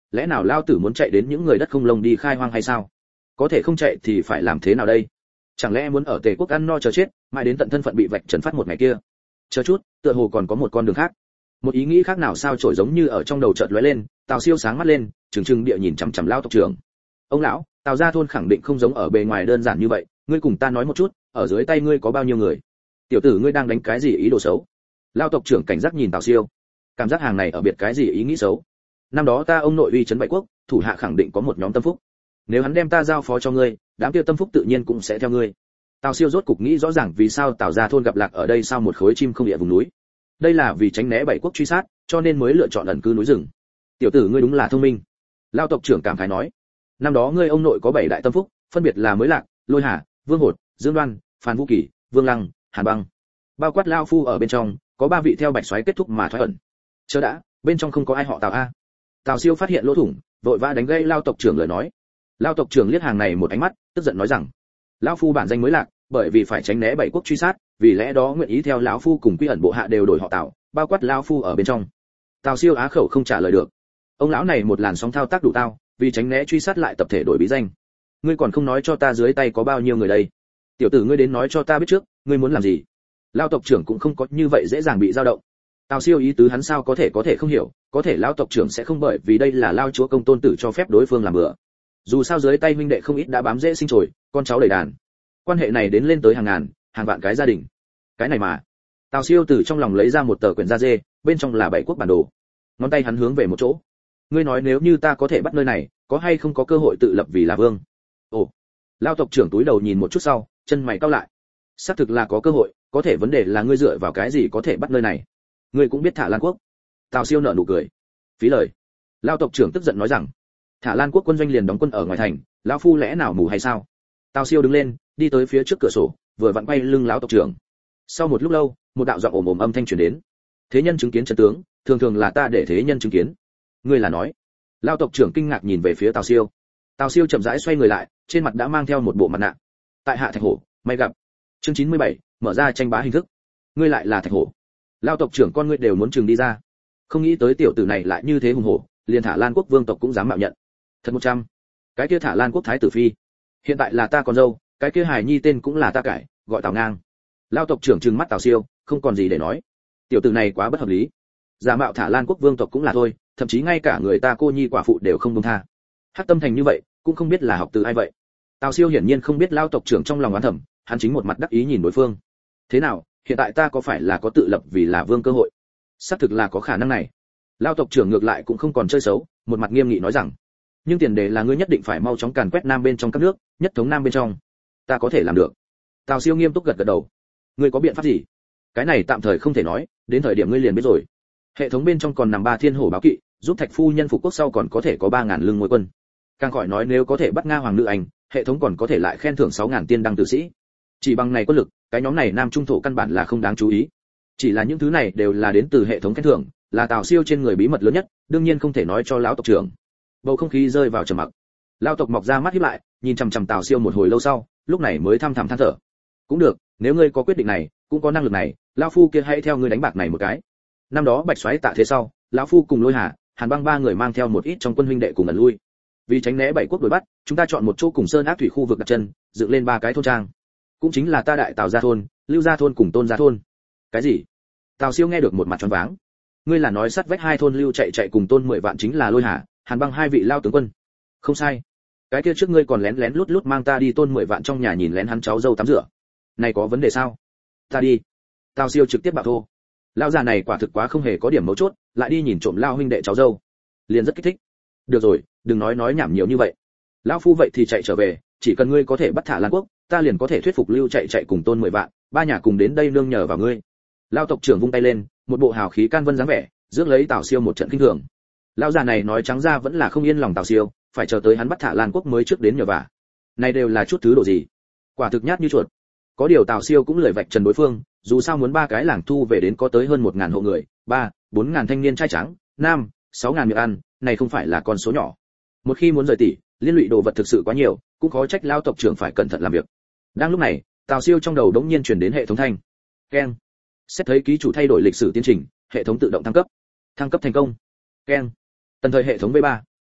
lẽ nào lao tử muốn chạy đến những người đất không lông đi khai hoang hay sao? Có thể không chạy thì phải làm thế nào đây? Chẳng lẽ muốn ở Tề quốc ăn no chờ chết, mãi đến tận thân phận bị vạch trần phát một ngày kia? Chờ chút, tựa hồ còn có một con đường khác. Một ý nghĩ khác nào sao trổi giống như ở trong đầu chợt lóe lên, Tào Siêu sáng mắt lên, trừng trừng địa nhìn chằm chằm lao tộc trưởng. Ông lão, Tào gia thôn khẳng định không giống ở bề ngoài đơn giản như vậy, ngươi cùng ta nói một chút, ở dưới tay ngươi có bao nhiêu người? Tiểu tử ngươi đang đánh cái gì ý đồ xấu? Lao tộc trưởng cảnh giác nhìn Tào Siêu, cảm giác hàng này ở biệt cái gì ý nghĩ xấu. Năm đó ta ông nội uy trấn Bảy quốc, thủ hạ khẳng định có một nhóm tâm phúc. Nếu hắn đem ta giao phó cho ngươi, đám kia tâm phúc tự nhiên cũng sẽ theo ngươi. Tào Siêu rốt cục nghĩ rõ ràng vì sao Tào gia thôn gặp lạc ở đây sau một khối chim không địa vùng núi. Đây là vì tránh né Bảy quốc truy sát, cho nên mới lựa chọn ẩn cư núi rừng. Tiểu tử ngươi đúng là thông minh. Lao tộc trưởng cảm khái nói. Năm đó ngươi ông nội có 7 đại tâm phúc, phân biệt là Mới Lạc, Lôi Hà, Vương Hột, Dương Đoan, Phan Vũ Kỳ, Vương Lăng, Hàn Băng. Bao quát lao phu ở bên trong, có 3 vị theo Bạch Soái kết thúc mà thoái ẩn. Chờ đã, bên trong không có ai họ Tào a. Tào Siêu phát hiện lỗ thủng, vội vã đánh gây Lao tộc trưởng lời nói. Lao tộc trưởng liếc hàng này một ánh mắt, tức giận nói rằng: lão phu bản danh Mới Lạc, bởi vì phải tránh né Bảy quốc truy sát, vì lẽ đó nguyện ý theo lão phu cùng quy ẩn bộ hạ đều đổi họ Tào, bao quát lão phu ở bên trong. Tào Siêu á khẩu không trả lời được. Ông lão này một làn sóng thao tác đủ tao, vì tránh né truy sát lại tập thể đổi bí danh. Ngươi còn không nói cho ta dưới tay có bao nhiêu người đây? Tiểu tử ngươi đến nói cho ta biết trước, ngươi muốn làm gì? Lao tộc trưởng cũng không có như vậy dễ dàng bị dao động. Tào Siêu ý tứ hắn sao có thể không hiểu, có thể lão tộc trưởng sẽ không bởi vì đây là lao chúa công tôn tử cho phép đối phương làm bừa. Dù sao dưới tay huynh đệ không ít đã bám rễ sinh trồi, con cháu đầy đàn. Quan hệ này đến lên tới hàng ngàn, hàng vạn cái gia đình. Cái này mà. Tào Siêu từ trong lòng lấy ra một tờ quyển da dê, bên trong là 7 quốc bản đồ. Ngón tay hắn hướng về một chỗ. Ngươi nói nếu như ta có thể bắt nơi này, có hay không có cơ hội tự lập vì là vương? Ồ. Lao tộc trưởng túi đầu nhìn một chút sau, chân mày cau lại. Xác thực là có cơ hội, có thể vấn đề là ngươi dựa vào cái gì có thể bắt nơi này? Ngươi cũng biết Thả Lan quốc. Tào Siêu nở nụ cười. Phí lời. Lao tộc trưởng tức giận nói rằng, Thả Lan quốc quân doanh liền đóng quân ở ngoài thành, lão phu lẽ nào mù hay sao? Tào Siêu đứng lên, đi tới phía trước cửa sổ, vừa vặn quay lưng lão tộc trưởng. Sau một lúc lâu, một đạo giọng ồm ồm âm thanh truyền đến. Thế nhân chứng kiến trận tướng, thường thường là ta để thế nhân chứng kiến. Ngươi là nói? Lao tộc trưởng kinh ngạc nhìn về phía Tào Siêu. Tào Siêu chậm rãi xoay người lại, trên mặt đã mang theo một bộ mặt nạ. Tại hạ Thạch Hổ, may gặp. Chương 97, mở ra tranh bá hình thức. Ngươi lại là Thạch Hổ? Lao tộc trưởng con ngươi đều muốn trừng đi ra. Không nghĩ tới tiểu tử này lại như thế hùng hổ, liền Thả Lan quốc vương tộc cũng dám mạo nhận. Thật 100. Cái kia Thả Lan quốc thái tử phi, hiện tại là ta con dâu, cái kia hài nhi tên cũng là ta cải, gọi Tào Ngang. Lao tộc trưởng trừng mắt Tào Siêu, không còn gì để nói. Tiểu tử này quá bất hợp lý. Giả mạo Thả Lan quốc vương tộc cũng là thôi, thậm chí ngay cả người ta cô nhi quả phụ đều không buông tha. Hắc tâm thành như vậy, cũng không biết là học từ ai vậy. Tào Siêu hiển nhiên không biết Lao tộc trưởng trong lòng oán thầm, hắn chính một mặt đắc ý nhìn đối phương. Thế nào, hiện tại ta có phải là có tự lập vì là vương cơ hội? Xác thực là có khả năng này. Lao tộc trưởng ngược lại cũng không còn chơi xấu, một mặt nghiêm nghị nói rằng, nhưng tiền đề là ngươi nhất định phải mau chóng càn quét nam bên trong các nước, nhất thống nam bên trong. Ta có thể làm được. Tào Siêu nghiêm túc gật gật đầu. Ngươi có biện pháp gì? Cái này tạm thời không thể nói, đến thời điểm ngươi liền biết rồi. Hệ thống bên trong còn nằm 3 thiên hổ báo kỵ, giúp Thạch phu nhân phục quốc sau còn có thể có 3000 lưng ngôi quân. Càng khỏi nói nếu có thể bắt Nga hoàng nữ Anh, hệ thống còn có thể lại khen thưởng 6000 tiên đăng tử sĩ. Chỉ bằng này quân lực, cái nhóm này nam trung thổ căn bản là không đáng chú ý. Chỉ là những thứ này đều là đến từ hệ thống khen thưởng, là Tào Siêu trên người bí mật lớn nhất, đương nhiên không thể nói cho lão tộc trưởng. Bầu không khí rơi vào trầm mặc. Lão tộc mọc ra mắt híp lại, nhìn chằm chằm Tào Siêu một hồi lâu sau, lúc này mới thăm thẳm than thở. Cũng được, nếu ngươi có quyết định này, cũng có năng lực này, lão phu kia hãy theo ngươi đánh bạc này một cái. Năm đó Bạch Soái tạ thế sau, lão phu cùng Lôi Hà, Hàn Băng 3 người mang theo một ít trong quân huynh đệ cùng ẩn lui. Vì tránh né Bảy quốc đuổi bắt, chúng ta chọn một chỗ cùng sơn ác thủy khu vực đặt chân, dựng lên 3 cái thôn trang. Cũng chính là ta đại Tào gia thôn, Lưu gia thôn cùng Tôn gia thôn. Cái gì? Tào Siêu nghe được một mặt choáng váng. Ngươi là nói sát vách 2 thôn Lưu chạy cùng Tôn 10 vạn chính là Lôi Hà, Hàn Băng 2 vị lao tướng quân? Không sai. Cái kia trước ngươi còn lén lén lút lút mang ta đi Tôn 10 vạn trong nhà nhìn lén hắn cháu dâu tắm rửa. Này có vấn đề sao? Ta đi. Tào Siêu trực tiếp bảo thô. Lão già này quả thực quá không hề có điểm mấu chốt, lại đi nhìn trộm lao huynh đệ cháu dâu. Liền rất kích thích. Được rồi, đừng nói nhảm nhiều như vậy. Lão phu vậy thì chạy trở về, chỉ cần ngươi có thể bắt Thả Lan quốc, ta liền có thể thuyết phục Lưu chạy cùng Tôn 10 vạn, 3 nhà cùng đến đây nương nhờ vào ngươi. Lao tộc trưởng vung tay lên, một bộ hào khí can vân dáng vẻ, rước lấy Tào Siêu một trận kinh thường. Lão già này nói trắng ra vẫn là không yên lòng Tào Siêu, phải chờ tới hắn bắt Thả Lan quốc mới trước đến nhờ vả. Này đều là chút thứ độ gì? Quả thực nhát như chuột. Có điều Tào Siêu cũng lười vạch trần đối phương, dù sao muốn 3 cái làng thu về đến có tới hơn 1000 hộ người, 4.000 thanh niên trai trắng, nam, 6.000 miệng ăn, này không phải là con số nhỏ. Một khi muốn rời tỷ, liên lụy đồ vật thực sự quá nhiều, cũng khó trách lão tộc trưởng phải cẩn thận làm việc. Đang lúc này, Tào Siêu trong đầu đống nhiên truyền đến hệ thống thanh. Keng. Xét thấy ký chủ thay đổi lịch sử tiến trình, hệ thống tự động thăng cấp. Thăng cấp thành công. Keng. Tần thời hệ thống V3.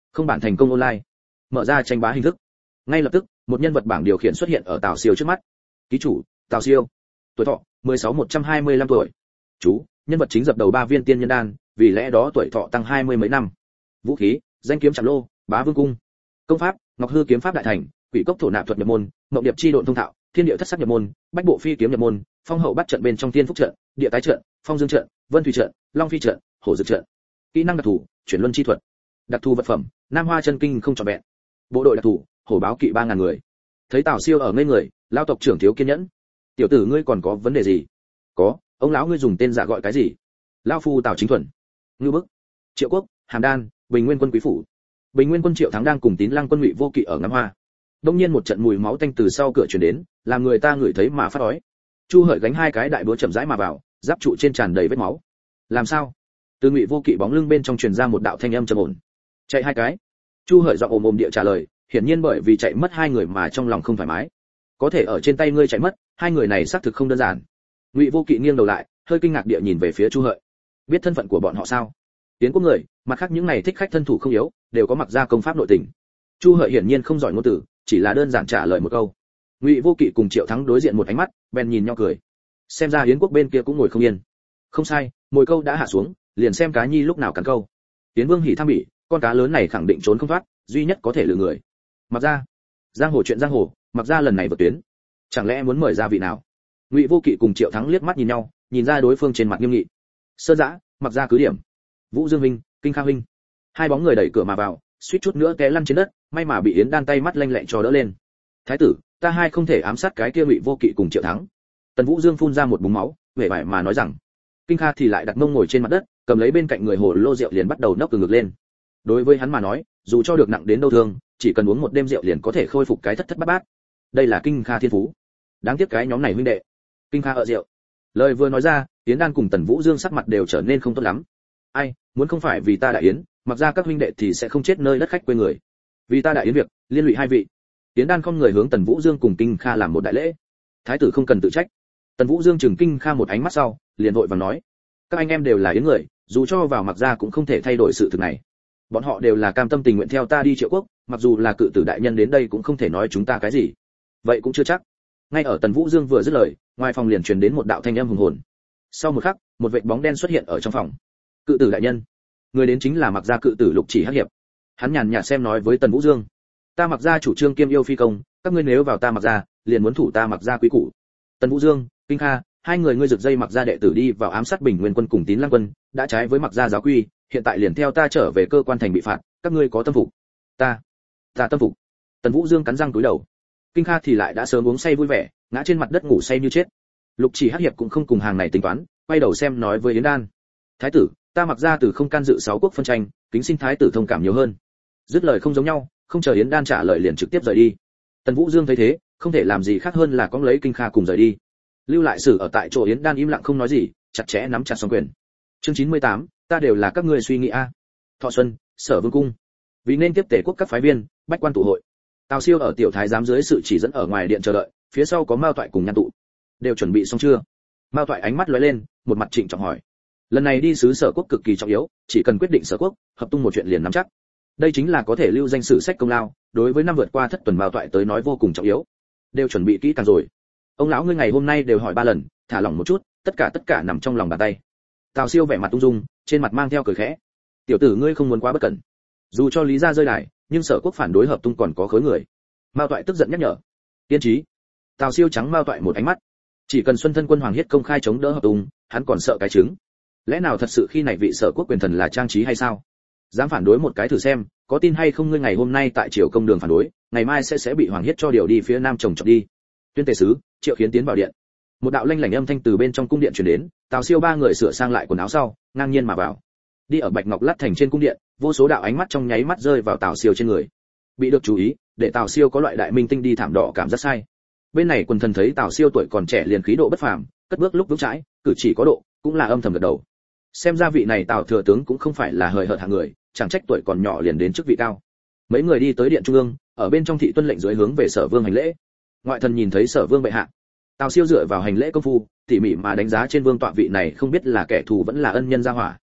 Không bản thành công online. Mở ra tranh bá hình thức. Ngay lập tức, một nhân vật bảng điều khiển xuất hiện ở Tào Siêu trước mắt. Ký chủ, Tào Siêu. Tuổi thọ, 16-125 tuổi. Chú, nhân vật chính dập đầu 3 viên tiên nhân đan, vì lẽ đó tuổi thọ tăng 20 mấy năm. Vũ khí, danh kiếm Trảm Lô, Bá Vương cung. Công pháp, Ngọc Hư kiếm pháp đại thành, Quỷ cốc thổ nạp thuật nhập môn, Mộng điệp chi độn thông thạo, Thiên địa thất sắc nhập môn, Bách bộ phi kiếm nhập môn, Phong hậu bắt trận bên trong tiên phúc trận, Địa tái trận, Phong dương trận, Vân thủy trận, Long phi trận, Hổ dược trận. Kỹ năng đặc thù, chuyển luân chi thuật. Đặc thù vật phẩm, Nam Hoa chân kinh không trọn vẹn. Bộ đội đặc thù, Hổ báo kỵ 3000 người. Thấy Tào Siêu ở ngây người, lao tộc trưởng thiếu kiên nhẫn. Tiểu tử ngươi còn có vấn đề gì? Có, ông lão ngươi dùng tên giả gọi cái gì? Lão phu Tào Chính Thuần. Ngưu bức. Triệu Quốc, Hàm Đan, Bình Nguyên quân quý phủ. Bình Nguyên quân Triệu Thắng đang cùng Tín Lăng quân Ngụy Vô Kỵ ở ngắm hoa. Đông nhiên một trận mùi máu tanh từ sau cửa truyền đến, làm người ta ngửi thấy mà phát đói. Chu Hợi gánh 2 cái đại búa chậm rãi mà vào, giáp trụ trên tràn đầy vết máu. Làm sao? Từ Ngụy Vô Kỵ bóng lưng bên trong truyền ra một đạo thanh âm trầm ổn. Chạy 2 cái. Chu Hợi giọng ồm ồm địa trả lời, hiển nhiên bởi vì chạy mất 2 người mà trong lòng không thoải mái. Có thể ở trên tay ngươi chạy mất, 2 người này xác thực không đơn giản. Ngụy Vô Kỵ nghiêng đầu lại, hơi kinh ngạc địa nhìn về phía Chu Hợi. Biết thân phận của bọn họ sao? Tiến quốc người, mặt khác những này thích khách thân thủ không yếu, đều có mặc ra công pháp nội tình. Chu Hợi hiển nhiên không giỏi ngôn từ, chỉ là đơn giản trả lời một câu. Ngụy Vô Kỵ cùng Triệu Thắng đối diện một ánh mắt, bèn nhìn nhau cười. Xem ra Yến quốc bên kia cũng ngồi không yên. Không sai, mồi câu đã hạ xuống, liền xem cá nhi lúc nào cắn câu. Yến Vương hỉ tham bỉ, con cá lớn này khẳng định trốn không thoát, duy nhất có thể lừa người. Mặc ra, giang hồ chuyện giang hồ, Mặc ra lần này vượt tuyến. Chẳng lẽ muốn mời ra vị nào? Ngụy Vô Kỵ cùng Triệu Thắng liếc mắt nhìn nhau, nhìn ra đối phương trên mặt nghiêm nghị. Sơn Dã, Mặc ra cứ điểm. Vũ Dương huynh, Kinh Kha huynh. 2 bóng người đẩy cửa mà vào, suýt chút nữa té lăn trên đất, may mà bị Yến Đan tay mắt lanh lẹ cho đỡ lên. Thái tử, ta hai không thể ám sát cái kia Ngụy Vô Kỵ cùng Triệu Thắng. Tần Vũ Dương phun ra một búng máu, vẻ vải mà nói rằng. Kinh Kha thì lại đặt mông ngồi trên mặt đất, cầm lấy bên cạnh người hồ lô rượu liền bắt đầu nốc từ ngực lên. Đối với hắn mà nói, dù cho được nặng đến đâu thương, chỉ cần uống một đêm rượu liền có thể khôi phục cái thất thất bát bát. Đây là Kinh Kha thiên phú. Đáng tiếc cái nhóm này huynh đệ. Kinh Kha ở rượu. Lời vừa nói ra, Yến Đan cùng Tần Vũ Dương sắc mặt đều trở nên không tốt lắm. Ai, muốn không phải vì ta đại yến, mặc ra các huynh đệ thì sẽ không chết nơi đất khách quê người. Vì ta đại yến việc, liên lụy 2 vị. Yến Đan không người hướng Tần Vũ Dương cùng Kinh Kha làm một đại lễ. Thái tử không cần tự trách. Tần Vũ Dương chừng Kinh Kha một ánh mắt sau, liền vội vàng nói: các anh em đều là yến người, dù cho vào mặc ra cũng không thể thay đổi sự thực này. Bọn họ đều là cam tâm tình nguyện theo ta đi Triệu Quốc, mặc dù là cự tử đại nhân đến đây cũng không thể nói chúng ta cái gì. Vậy cũng chưa chắc. Ngay ở Tần Vũ Dương vừa dứt lời, ngoài phòng liền truyền đến một đạo thanh âm hùng hồn. Sau một khắc, một vệt bóng đen xuất hiện ở trong phòng. Cự tử đại nhân. Người đến chính là Mặc gia cự tử Lục Chỉ Hắc Hiệp. Hắn nhàn nhạt xem nói với Tần Vũ Dương: ta Mặc gia chủ trương kiêm yêu phi công, các ngươi nếu vào ta Mặc gia, liền muốn thủ ta Mặc gia quý củ. Tần Vũ Dương, Kinh Kha, 2 người ngươi giật dây Mặc gia đệ tử đi vào ám sát Bình Nguyên quân cùng Tín Lăng quân, đã trái với Mặc gia giáo quy, hiện tại liền theo ta trở về cơ quan thành bị phạt, các ngươi có tâm phục? Ta tâm phục. Tần Vũ Dương cắn răng cúi đầu. Kinh Kha thì lại đã sớm uống say vui vẻ, ngã trên mặt đất ngủ say như chết. Lục Chỉ Hắc Hiệp cũng không cùng hàng này tính toán, quay đầu xem nói với Yến Đan: thái tử, ta Mặc gia từ không can dự 6 quốc phân tranh, kính xin thái tử thông cảm nhiều hơn. Dứt lời không giống nhau, không chờ Yến Đan trả lời liền trực tiếp rời đi. Tần Vũ Dương thấy thế, không thể làm gì khác hơn là cõng lấy Kinh Kha cùng rời đi. Lưu lại Sử ở tại chỗ Yến Đan im lặng không nói gì, chặt chẽ nắm chặt song quyền. Chương 98, ta đều là các ngươi suy nghĩ a. Thọ Xuân, Sở Vương cung. Vì nên tiếp Tề quốc các phái viên, bách quan tụ hội. Tào Siêu ở tiểu thái giám dưới sự chỉ dẫn ở ngoài điện chờ đợi, phía sau có Mao Toại cùng Nhan Tụ. Đều chuẩn bị xong chưa? Mao Toại ánh mắt lóe lên, một mặt trịnh trọng hỏi. Lần này đi sứ Sở quốc cực kỳ trọng yếu, chỉ cần quyết định Sở quốc, hợp tung một chuyện liền nắm chắc. Đây chính là có thể lưu danh sử sách công lao, đối với năm vượt qua thất tuần Mao Toại tới nói vô cùng trọng yếu. Đều chuẩn bị kỹ càng rồi. Ông lão ngươi ngày hôm nay đều hỏi 3 lần, thả lỏng một chút, tất cả nằm trong lòng bàn tay. Tào Siêu vẻ mặt ung dung, trên mặt mang theo cười khẽ. Tiểu tử ngươi không muốn quá bất cẩn. Dù cho lý gia rơi đài, nhưng Sở quốc phản đối hợp tung còn có khối người. Mao Toại tức giận nhắc nhở. Tiên trí. Tào Siêu trắng Mao Toại một ánh mắt. Chỉ cần Xuân Thân quân Hoàng Hiết công khai chống đỡ hợp tung, hắn còn sợ cái trứng. Lẽ nào thật sự khi này vị Sở quốc quyền thần là trang trí hay sao? Dám phản đối một cái thử xem, có tin hay không ngươi ngày hôm nay tại triều công đường phản đối, ngày mai sẽ bị Hoàng Hiết cho điều đi phía nam trồng trọt đi. Tuyên tề sứ, Triệu Khiến tiến vào điện. Một đạo lanh lảnh âm thanh từ bên trong cung điện truyền đến, Tào Siêu 3 người sửa sang lại quần áo sau, ngang nhiên mà vào. Đi ở bạch ngọc lát thành trên cung điện, vô số đạo ánh mắt trong nháy mắt rơi vào Tào Siêu trên người. Bị được chú ý, để Tào Siêu có loại đại minh tinh đi thảm đỏ cảm giác sai. Bên này quần thần thấy Tào Siêu tuổi còn trẻ liền khí độ bất phàm, cất bước lúc vững chãi, cử chỉ có độ, cũng là âm thầm gật đầu. Xem ra vị này Tào thừa tướng cũng không phải là hời hợt hạng người, chẳng trách tuổi còn nhỏ liền đến chức vị cao. Mấy người đi tới điện trung ương, ở bên trong thị tuân lệnh dưới hướng về Sở Vương hành lễ. Ngoại thần nhìn thấy Sở Vương bệ hạ. Tào Siêu dựa vào hành lễ công phu, tỉ mỉ mà đánh giá trên vương tọa vị này không biết là kẻ thù vẫn là ân nhân gia hỏa.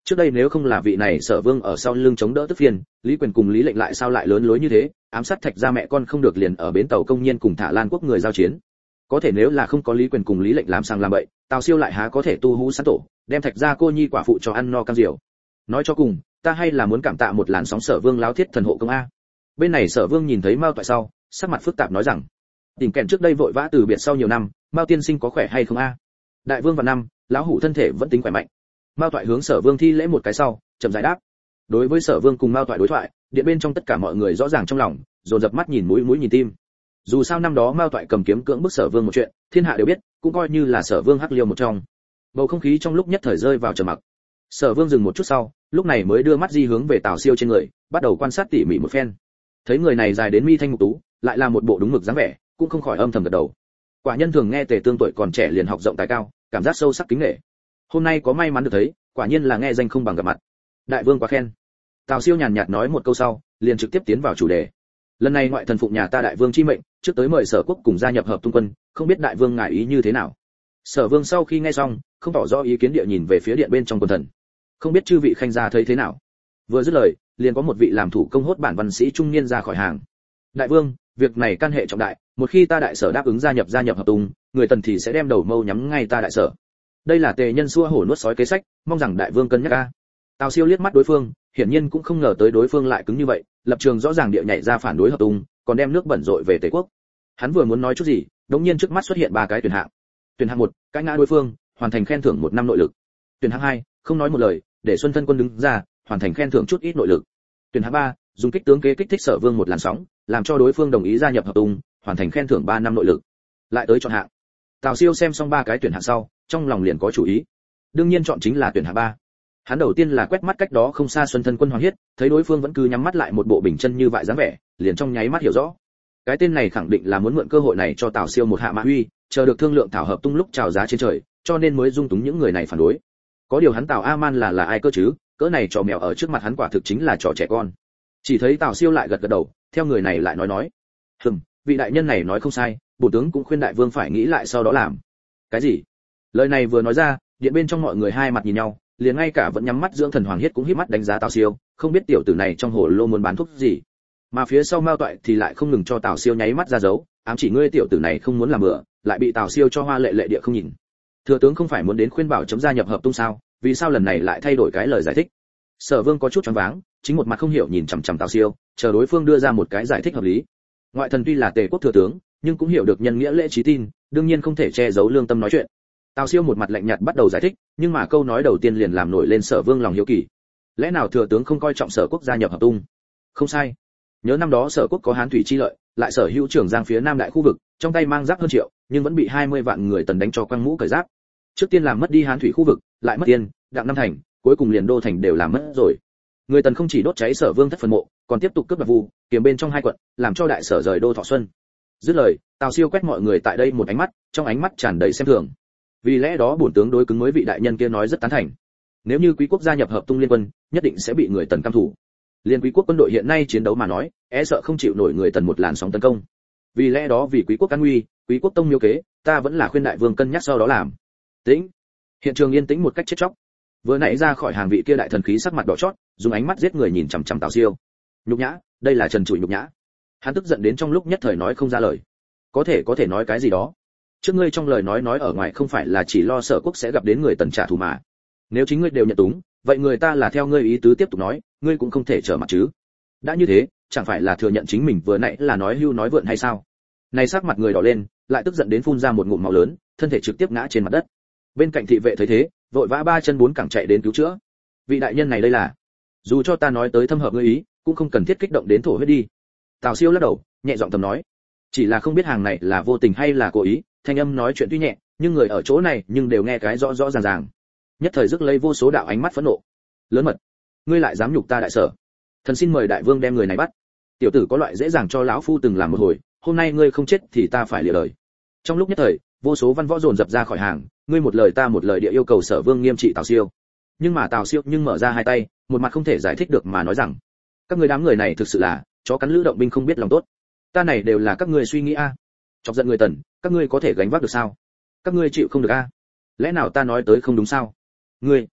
Trước đây nếu không là vị này Sở Vương ở sau lưng chống đỡ tức phiền, Lý Quyền cùng Lý Lệnh lại sao lại lớn lối như thế, ám sát Thạch gia mẹ con không được liền ở bến tàu công nhiên cùng Thả Lan quốc người giao chiến. Có thể nếu là không có Lý Quyền cùng Lý Lệnh làm sang làm bậy, Tào Siêu lại há có thể tu hú sát tổ, đem Thạch gia cô nhi quả phụ cho ăn no cam diều. Nói cho cùng, ta hay là muốn cảm tạ một làn sóng Sở Vương láo thiết thần hộ công a. Bên này Sở Vương nhìn thấy Mao Toại sau, sắc mặt phức tạp nói rằng, Tỉnh kèn trước đây vội vã từ biệt sau nhiều năm, Mao tiên sinh có khỏe hay không a? Đại vương và năm, lão hủ thân thể vẫn tính khỏe mạnh. Mao Toại hướng Sở Vương thi lễ một cái sau, chậm rãi đáp. Đối với Sở Vương cùng Mao Toại đối thoại, điện bên trong tất cả mọi người rõ ràng trong lòng, dồn dập mắt nhìn mũi mũi nhìn tim. Dù sao năm đó Mao Toại cầm kiếm cưỡng bức Sở Vương một chuyện, thiên hạ đều biết, cũng coi như là Sở Vương hắc liêu một trong. Bầu không khí trong lúc nhất thời rơi vào trầm mặc. Sở Vương dừng một chút sau, lúc này mới đưa mắt di hướng về Tào Siêu trên người, bắt đầu quan sát tỉ mỉ một phen. Thấy người này dài đến mi thanh mục tú, lại là một bộ đúng mực dáng vẻ, cũng không khỏi âm thầm gật đầu. Quả nhân thường nghe Tề Tương tuổi còn trẻ liền học rộng tài cao, cảm giác sâu sắc kính nể. Hôm nay có may mắn được thấy, quả nhiên là nghe danh không bằng gặp mặt. Đại vương quá khen. Tào Siêu nhàn nhạt nói một câu sau, liền trực tiếp tiến vào chủ đề. Lần này ngoại thần phụng nhà ta đại vương chi mệnh, trước tới mời Sở Quốc cùng gia nhập hợp tung quân, không biết đại vương ngại ý như thế nào. Sở Vương sau khi nghe xong, không tỏ rõ ý kiến địa nhìn về phía điện bên trong quần thần. Không biết chư vị khanh gia thấy thế nào. Vừa dứt lời, liền có một vị làm thủ công hốt bản văn sĩ trung niên ra khỏi hàng. Đại vương, việc này can hệ trọng đại, một khi ta đại sở đáp ứng gia nhập hợp tung, người tần thì sẽ đem đầu mâu nhắm ngay ta đại sở. Đây là Tề nhân xua hổ nuốt sói kế sách, mong rằng đại vương cân nhắc a. Tào Siêu liếc mắt đối phương, hiển nhiên cũng không ngờ tới đối phương lại cứng như vậy, lập trường rõ ràng địa nhảy ra phản đối hợp tung, còn đem nước bẩn rội về Tề quốc. Hắn vừa muốn nói chút gì, đột nhiên trước mắt xuất hiện ba cái tuyển hạng. Tuyển hạng 1, cãi ngã đối phương, hoàn thành khen thưởng 1 năm nội lực. Tuyển hạng 2, không nói một lời, để Xuân Thân quân đứng ra, hoàn thành khen thưởng chút ít nội lực. Tuyển hạng 3, dùng kích tướng kế kích thích Sở Vương một làn sóng, làm cho đối phương đồng ý gia nhập hợp tung, hoàn thành khen thưởng 3 năm nội lực. Lại tới chọn hạng. Tào Siêu xem xong ba cái tuyển hạng sau, trong lòng liền có chủ ý. Đương nhiên chọn chính là tuyển hạng 3. Hắn đầu tiên là quét mắt cách đó không xa Xuân Thân quân Hoàng Hiết, thấy đối phương vẫn cứ nhắm mắt lại một bộ bình chân như vậy dáng vẻ, liền trong nháy mắt hiểu rõ. Cái tên này khẳng định là muốn mượn cơ hội này cho Tào Siêu một hạ mã uy, chờ được thương lượng thảo hợp tung lúc chào giá trên trời, cho nên mới dung túng những người này phản đối. Có điều hắn Tào A Man là ai cơ chứ, cỡ này trò mèo ở trước mặt hắn quả thực chính là trò trẻ con. Chỉ thấy Tào Siêu lại gật gật đầu, theo người này lại nói, vị đại nhân này nói không sai, bổ tướng cũng khuyên đại vương phải nghĩ lại sau đó làm. Cái gì? Lời này vừa nói ra, điện bên trong mọi người hai mặt nhìn nhau, liền ngay cả vẫn nhắm mắt dưỡng thần Hoàng Hiết cũng híp mắt đánh giá Tào Siêu, không biết tiểu tử này trong hồ lô muốn bán thuốc gì. Mà phía sau Mao Toại thì lại không ngừng cho Tào Siêu nháy mắt ra dấu, ám chỉ ngươi tiểu tử này không muốn làm bừa, lại bị Tào Siêu cho hoa lệ lệ địa không nhìn. Thừa tướng không phải muốn đến khuyên bảo chấm gia nhập hợp tung sao, vì sao lần này lại thay đổi cái lời giải thích? Sở Vương có chút choáng váng, chính một mặt không hiểu nhìn chằm chằm Tào Siêu, chờ đối phương đưa ra một cái giải thích hợp lý. Ngoại thần tuy là Tề quốc thừa tướng, nhưng cũng hiểu được nhân nghĩa lễ trí tin, đương nhiên không thể che giấu lương tâm nói chuyện. Tào Siêu một mặt lạnh nhạt bắt đầu giải thích, nhưng mà câu nói đầu tiên liền làm nổi lên Sở Vương lòng hiếu kỳ. Lẽ nào thừa tướng không coi trọng Sở quốc gia nhập hợp tung? Không sai. Nhớ năm đó Sở quốc có Hán thủy chi lợi, lại sở hữu Trường Giang phía Nam đại khu vực, trong tay mang giáp hơn triệu, nhưng vẫn bị 20 vạn người tần đánh cho quăng mũ cởi giáp. Trước tiên làm mất đi Hán thủy khu vực, lại mất tiền, Đặng Năm thành, cuối cùng liền Đô thành đều làm mất rồi. Người tần không chỉ đốt cháy Sở Vương thất phần mộ, còn tiếp tục cướp đoạt Vu, Kiềm bên trong hai quận, làm cho đại sở rời đô Thọ Xuân. Dứt lời, Tào Siêu quét mọi người tại đây một ánh mắt, trong ánh mắt tràn đầy xem thường. Vì lẽ đó bổn tướng đối cứng mới vị đại nhân kia nói rất tán thành. Nếu như quý quốc gia nhập hợp tung liên quân, nhất định sẽ bị người tần căm thủ. Liên quý quốc quân đội hiện nay chiến đấu mà nói, e sợ không chịu nổi người tần một làn sóng tấn công. Vì lẽ đó vì quý quốc an nguy, quý quốc tông miêu kế, ta vẫn là khuyên đại vương cân nhắc sau đó làm. Tĩnh. Hiện trường yên tĩnh một cách chết chóc. Vừa nãy ra khỏi hàng vị kia đại thần khí sắc mặt đỏ chót, dùng ánh mắt giết người nhìn chằm chằm Tào Siêu. Nhục nhã, đây là trần trụi nhục nhã. Hắn tức giận đến trong lúc nhất thời nói không ra lời. Có thể nói cái gì đó. Trước ngươi trong lời nói ở ngoài không phải là chỉ lo Sở quốc sẽ gặp đến người tần trả thù mà. Nếu chính ngươi đều nhận túng, vậy người ta là theo ngươi ý tứ tiếp tục nói, ngươi cũng không thể trở mặt chứ. Đã như thế, chẳng phải là thừa nhận chính mình vừa nãy là nói hưu nói vượn hay sao? Này sắc mặt người đỏ lên, lại tức giận đến phun ra một ngụm máu lớn, thân thể trực tiếp ngã trên mặt đất. Bên cạnh thị vệ thấy thế, vội vã ba chân bốn cẳng chạy đến cứu chữa. Vị đại nhân này đây là, dù cho ta nói tới thâm hợp ngươi ý, cũng không cần thiết kích động đến thổ huyết đi. Tào Siêu lắc đầu, nhẹ giọng tầm nói, chỉ là không biết hàng này là vô tình hay là cố ý. Thanh âm nói chuyện tuy nhẹ, nhưng người ở chỗ này nhưng đều nghe cái rõ rõ ràng ràng. Nhất thời rước lấy vô số đạo ánh mắt phẫn nộ. Lớn mật, ngươi lại dám nhục ta đại sở? Thần xin mời đại vương đem người này bắt. Tiểu tử có loại dễ dàng cho lão phu từng làm một hồi, hôm nay ngươi không chết thì ta phải lìa đời. Trong lúc nhất thời, vô số văn võ dồn dập ra khỏi hàng, ngươi một lời ta một lời địa yêu cầu Sở Vương nghiêm trị Tào Siêu. Nhưng mà Tào Siêu mở ra hai tay, một mặt không thể giải thích được mà nói rằng, các ngươi đám người này thực sự là chó cắn lữ động binh không biết lòng tốt. Ta này đều là các ngươi suy nghĩ a. Chọc giận người tần, các ngươi có thể gánh vác được sao? Các ngươi chịu không được a? Lẽ nào ta nói tới không đúng sao? Ngươi,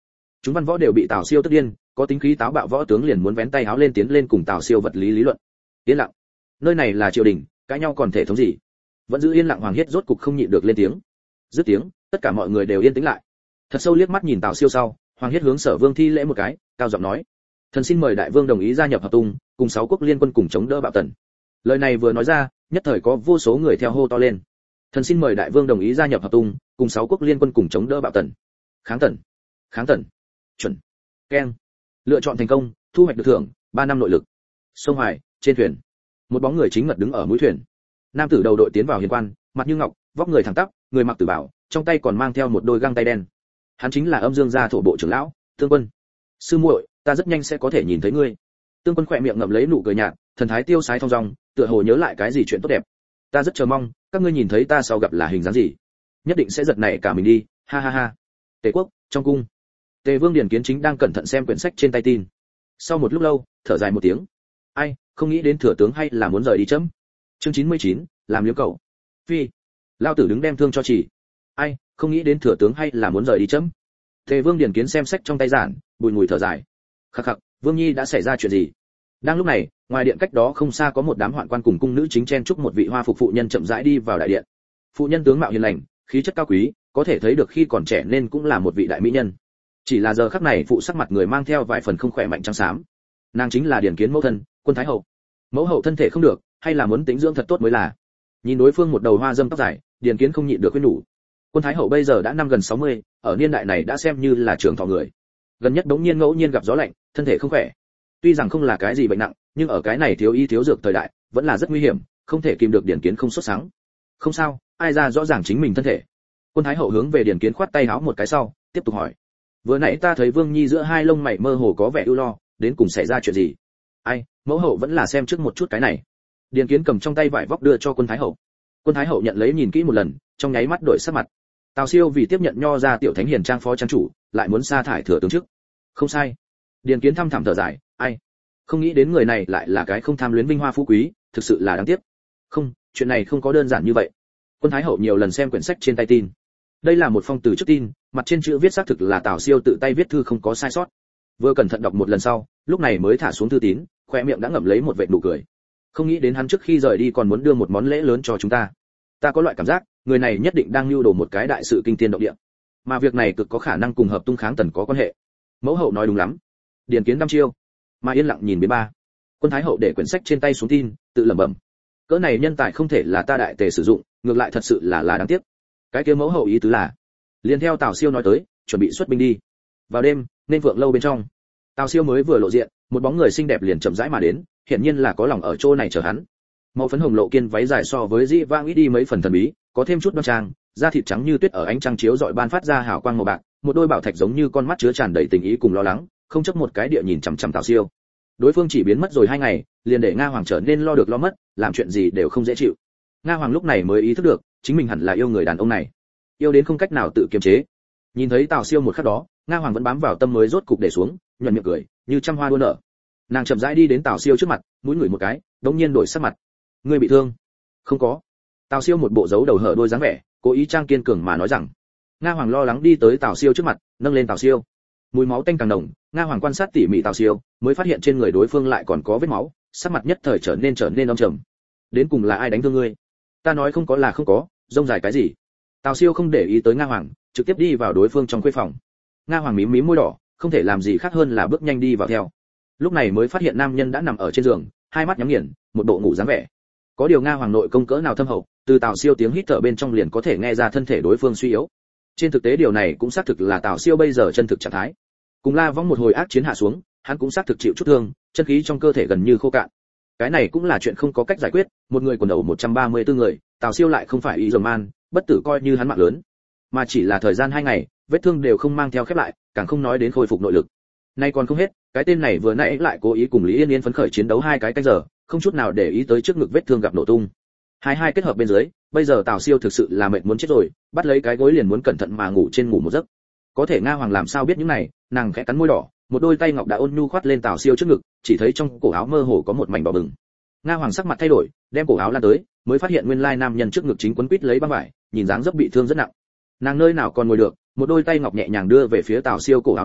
Chúng văn võ đều bị Tào Siêu tức điên, có tính khí táo bạo võ tướng liền muốn vén tay áo lên tiến lên cùng Tào Siêu vật lý lý luận. Yên lặng. Nơi này là triều đình, cãi nhau còn thể thống gì? Vẫn giữ yên lặng Hoàng Hiết rốt cục không nhịn được lên tiếng. Dứt tiếng, tất cả mọi người đều yên tĩnh lại. Thật sâu liếc mắt nhìn Tào Siêu sau, Hoàng Hiết hướng Sở Vương thi lễ một cái, cao giọng nói: "Thần xin mời đại vương đồng ý gia nhập hợp tung, cùng 6 quốc liên quân cùng chống đỡ Bạo Tần." Lời này vừa nói ra, nhất thời có vô số người theo hô to lên. Thần xin mời đại vương đồng ý gia nhập hợp tung, cùng 6 quốc liên quân cùng chống đỡ Bạo Tần. Kháng Tần, kháng Tần. Chuẩn. Keng. Lựa chọn thành công, thu hoạch được thưởng 3 năm nội lực. Sông Hoài, trên thuyền, một bóng người chính ngật đứng ở mũi thuyền. Nam tử đầu đội tiến vào hiền quan, mặt như ngọc, vóc người thẳng tắp, người mặc tử bào, trong tay còn mang theo một đôi găng tay đen. Hắn chính là Âm Dương gia thổ bộ trưởng lão, Tương Quân. Sư muội, ta rất nhanh sẽ có thể nhìn thấy ngươi. Tương Quân khỏe miệng ngậm lấy nụ cười nhạt, thần thái tiêu sái thong dong, tựa hồ nhớ lại cái gì chuyện tốt đẹp. Ta rất chờ mong, các ngươi nhìn thấy ta sau gặp là hình dáng gì. Nhất định sẽ giật nảy cả mình đi, ha ha ha. Tề quốc, trong cung. Tề Vương Điền Kiến chính đang cẩn thận xem quyển sách trên tay tin. Sau một lúc lâu, thở dài một tiếng. Ai, không nghĩ đến thừa tướng hay là muốn rời đi chấm. Chương 99, làm liếm cậu. Phi. Lao tử đứng đem thương cho chỉ. Ai, không nghĩ đến thừa tướng hay là muốn rời đi chấm. Tề Vương Điền Kiến xem sách trong tay giản, bùi ngùi thở dài. Khắc khắc, Vương Nhi đã xảy ra chuyện gì? Đang lúc này, ngoài điện cách đó không xa có một đám hoạn quan cùng cung nữ chính chen chúc một vị hoa phục phụ nhân chậm rãi đi vào đại điện. Phụ nhân tướng mạo hiền lành, khí chất cao quý, có thể thấy được khi còn trẻ nên cũng là một vị đại mỹ nhân. Chỉ là giờ khắc này phụ sắc mặt người mang theo vài phần không khỏe mạnh trắng xám. Nàng chính là Điền Kiến mẫu thân, Quân Thái hậu. Mẫu hậu thân thể không được, hay là muốn tĩnh dưỡng thật tốt mới là. Nhìn đối phương một đầu hoa dâm tóc dài, Điền Kiến không nhịn được khuyên nhủ. Quân Thái hậu bây giờ đã năm gần 60, ở niên đại này đã xem như là trưởng thọ người. Gần nhất đống nhiên ngẫu nhiên gặp gió lạnh, thân thể không khỏe. Tuy rằng không là cái gì bệnh nặng, nhưng ở cái này thiếu y thiếu dược thời đại, vẫn là rất nguy hiểm, không thể kìm được Điền Kiến không sốt sáng. Không sao, ai ra rõ ràng chính mình thân thể. Quân Thái hậu hướng về Điền Kiến khoát tay áo một cái sau, tiếp tục hỏi: vừa nãy ta thấy Vương Nhi giữa hai lông mày mơ hồ có vẻ ưu lo, đến cùng xảy ra chuyện gì? Ai, mẫu hậu vẫn là xem trước một chút cái này. Điền Kiến cầm trong tay vải vóc đưa cho Quân Thái hậu. Quân Thái hậu nhận lấy nhìn kỹ một lần, trong nháy mắt đổi sắc mặt. Tào Siêu vì tiếp nhận nho ra tiểu thánh hiền trang phó trang chủ, lại muốn sa thải thừa tướng chức. Không sai. Điền Kiến thăm thẳm thở dài, ai, không nghĩ đến người này lại là cái không tham luyến vinh hoa phú quý, thực sự là đáng tiếc. Không, chuyện này không có đơn giản như vậy. Quân Thái hậu nhiều lần xem quyển sách trên tay tin. Đây là một phong từ trước tin, mặt trên chữ viết xác thực là Tào Siêu tự tay viết thư không có sai sót. Vừa cẩn thận đọc một lần sau, lúc này mới thả xuống thư tín, khoe miệng đã ngậm lấy một vệt nụ cười. Không nghĩ đến hắn trước khi rời đi còn muốn đưa một món lễ lớn cho chúng ta. Ta có loại cảm giác, người này nhất định đang lưu đồ một cái đại sự kinh thiên động địa. Mà việc này cực có khả năng cùng hợp tung kháng tần có quan hệ. Mẫu hậu nói đúng lắm. Điền Kiến đăm chiêu, mà yên lặng nhìn bên ba. Quân Thái hậu để quyển sách trên tay xuống tin, tự lẩm bẩm. Cỡ này nhân tài không thể là ta đại tề sử dụng, ngược lại thật sự là đáng tiếc. Cái kia mẫu hậu ý tứ là, liền theo Tào Siêu nói tới, chuẩn bị xuất binh đi. Vào đêm, nên vượng lâu bên trong, Tào Siêu mới vừa lộ diện, một bóng người xinh đẹp liền chậm rãi mà đến, hiển nhiên là có lòng ở chỗ này chờ hắn. Màu phấn hồng lộ kiên váy dài so với dĩ vãng ít đi mấy phần thần bí, có thêm chút đoan trang, da thịt trắng như tuyết ở ánh trăng chiếu rọi ban phát ra hào quang màu bạc, một đôi bảo thạch giống như con mắt chứa tràn đầy tình ý cùng lo lắng, không chấp một cái địa nhìn chằm chằm Tào Siêu. Đối phương chỉ biến mất rồi 2 ngày, liền để Nga hoàng trở nên lo được lo mất, làm chuyện gì đều không dễ chịu. Nga hoàng lúc này mới ý thức được, chính mình hẳn là yêu người đàn ông này, yêu đến không cách nào tự kiềm chế. Nhìn thấy Tào Siêu một khắc đó, Nga hoàng vẫn bám vào tâm mới rốt cục để xuống, nhuận miệng cười, như trăm hoa đua nở. Nàng chậm rãi đi đến Tào Siêu trước mặt, mũi ngửi một cái, đống nhiên đổi sắc mặt. Ngươi bị thương? Không có. Tào Siêu một bộ giấu đầu hở đuôi dáng vẻ, cố ý trang kiên cường mà nói rằng. Nga hoàng lo lắng đi tới Tào Siêu trước mặt, nâng lên Tào Siêu. Mùi máu tanh càng nồng, Nga hoàng quan sát tỉ mỉ Tào Siêu, mới phát hiện trên người đối phương lại còn có vết máu, sắc mặt nhất thời trở nên âm trầm. Đến cùng là ai đánh thương ngươi? Ta nói không có là không có, rông dài cái gì? Tào Siêu không để ý tới Nga hoàng, trực tiếp đi vào đối phương trong khuê phòng. Nga hoàng mím mím môi đỏ, không thể làm gì khác hơn là bước nhanh đi vào theo. Lúc này mới phát hiện nam nhân đã nằm ở trên giường, hai mắt nhắm nghiền, một bộ ngủ dáng vẻ. Có điều Nga hoàng nội công cỡ nào thâm hậu, từ Tào Siêu tiếng hít thở bên trong liền có thể nghe ra thân thể đối phương suy yếu. Trên thực tế điều này cũng xác thực là Tào Siêu bây giờ chân thực trạng thái. Cùng La Vong một hồi ác chiến hạ xuống, hắn cũng xác thực chịu chút thương, chân khí trong cơ thể gần như khô cạn. Cái này cũng là chuyện không có cách giải quyết, một người quần đầu 134 người, Tào Siêu lại không phải ý dầm man, bất tử coi như hắn mạng lớn, mà chỉ là thời gian 2 ngày, vết thương đều không mang theo khép lại, càng không nói đến khôi phục nội lực. Nay còn không hết, cái tên này vừa nãy lại cố ý cùng Lý Yên Yên phấn khởi chiến đấu 2 cái canh giờ, không chút nào để ý tới trước ngực vết thương gặp nổ tung. Hai kết hợp bên dưới, bây giờ Tào Siêu thực sự là mệt muốn chết rồi, bắt lấy cái gối liền muốn cẩn thận mà ngủ một giấc. Có thể Nga hoàng làm sao biết những này, nàng khẽ cắn môi đỏ, một đôi tay ngọc đã ôn nhu khoát lên Tào Siêu trước ngực, chỉ thấy trong cổ áo mơ hồ có một mảnh đỏ bừng. Nga hoàng sắc mặt thay đổi, đem cổ áo lan tới, mới phát hiện nguyên lai nam nhân trước ngực chính quấn quít lấy băng vải, nhìn dáng dấp bị thương rất nặng. Nàng nơi nào còn ngồi được, một đôi tay ngọc nhẹ nhàng đưa về phía Tào Siêu cổ áo nơi,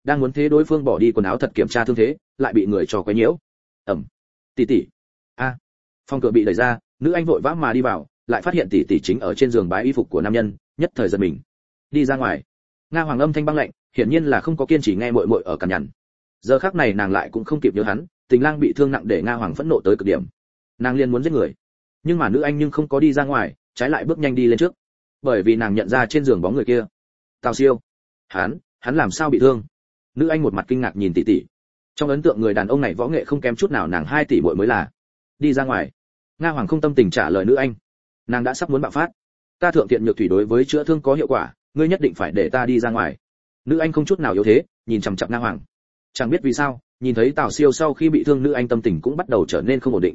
đang muốn thế đối phương bỏ đi quần áo thật kiểm tra thương thế, lại bị người cho quấy nhiễu. Tỷ tỷ. A. Phòng cửa bị đẩy ra, nữ anh vội vã mà đi vào, lại phát hiện tỷ tỷ chính ở trên giường bái y phục của nam nhân, nhất thời giật mình. Đi ra ngoài. Nga Hoàng âm thanh băng lạnh, hiển nhiên là không có kiên trì nghe muội muội ở cằn nhằn. Giờ khắc này nàng lại cũng không kịp nhớ hắn, Tình Lang bị thương nặng để Nga Hoàng phẫn nộ tới cực điểm. Nàng liền muốn giết người. Nhưng mà nữ anh nhưng không có đi ra ngoài, trái lại bước nhanh đi lên trước. Bởi vì nàng nhận ra trên giường bóng người kia. Tào Siêu. Hắn làm sao bị thương? Nữ anh một mặt kinh ngạc nhìn tỷ tỷ. Trong ấn tượng người đàn ông này võ nghệ không kém chút nào nàng 2 tỷ muội mới là. Đi ra ngoài. Nga Hoàng không tâm tình trả lời nữ anh. Nàng đã sắp muốn bạo phát. Ta thượng tiện nhược thủy đối với chữa thương có hiệu quả, ngươi nhất định phải để ta đi ra ngoài. Nữ anh không chút nào yếu thế, nhìn chằm chằm Nga Hoàng. Chẳng biết vì sao, nhìn thấy Tào Siêu sau khi bị thương nữ anh tâm tình cũng bắt đầu trở nên không ổn định.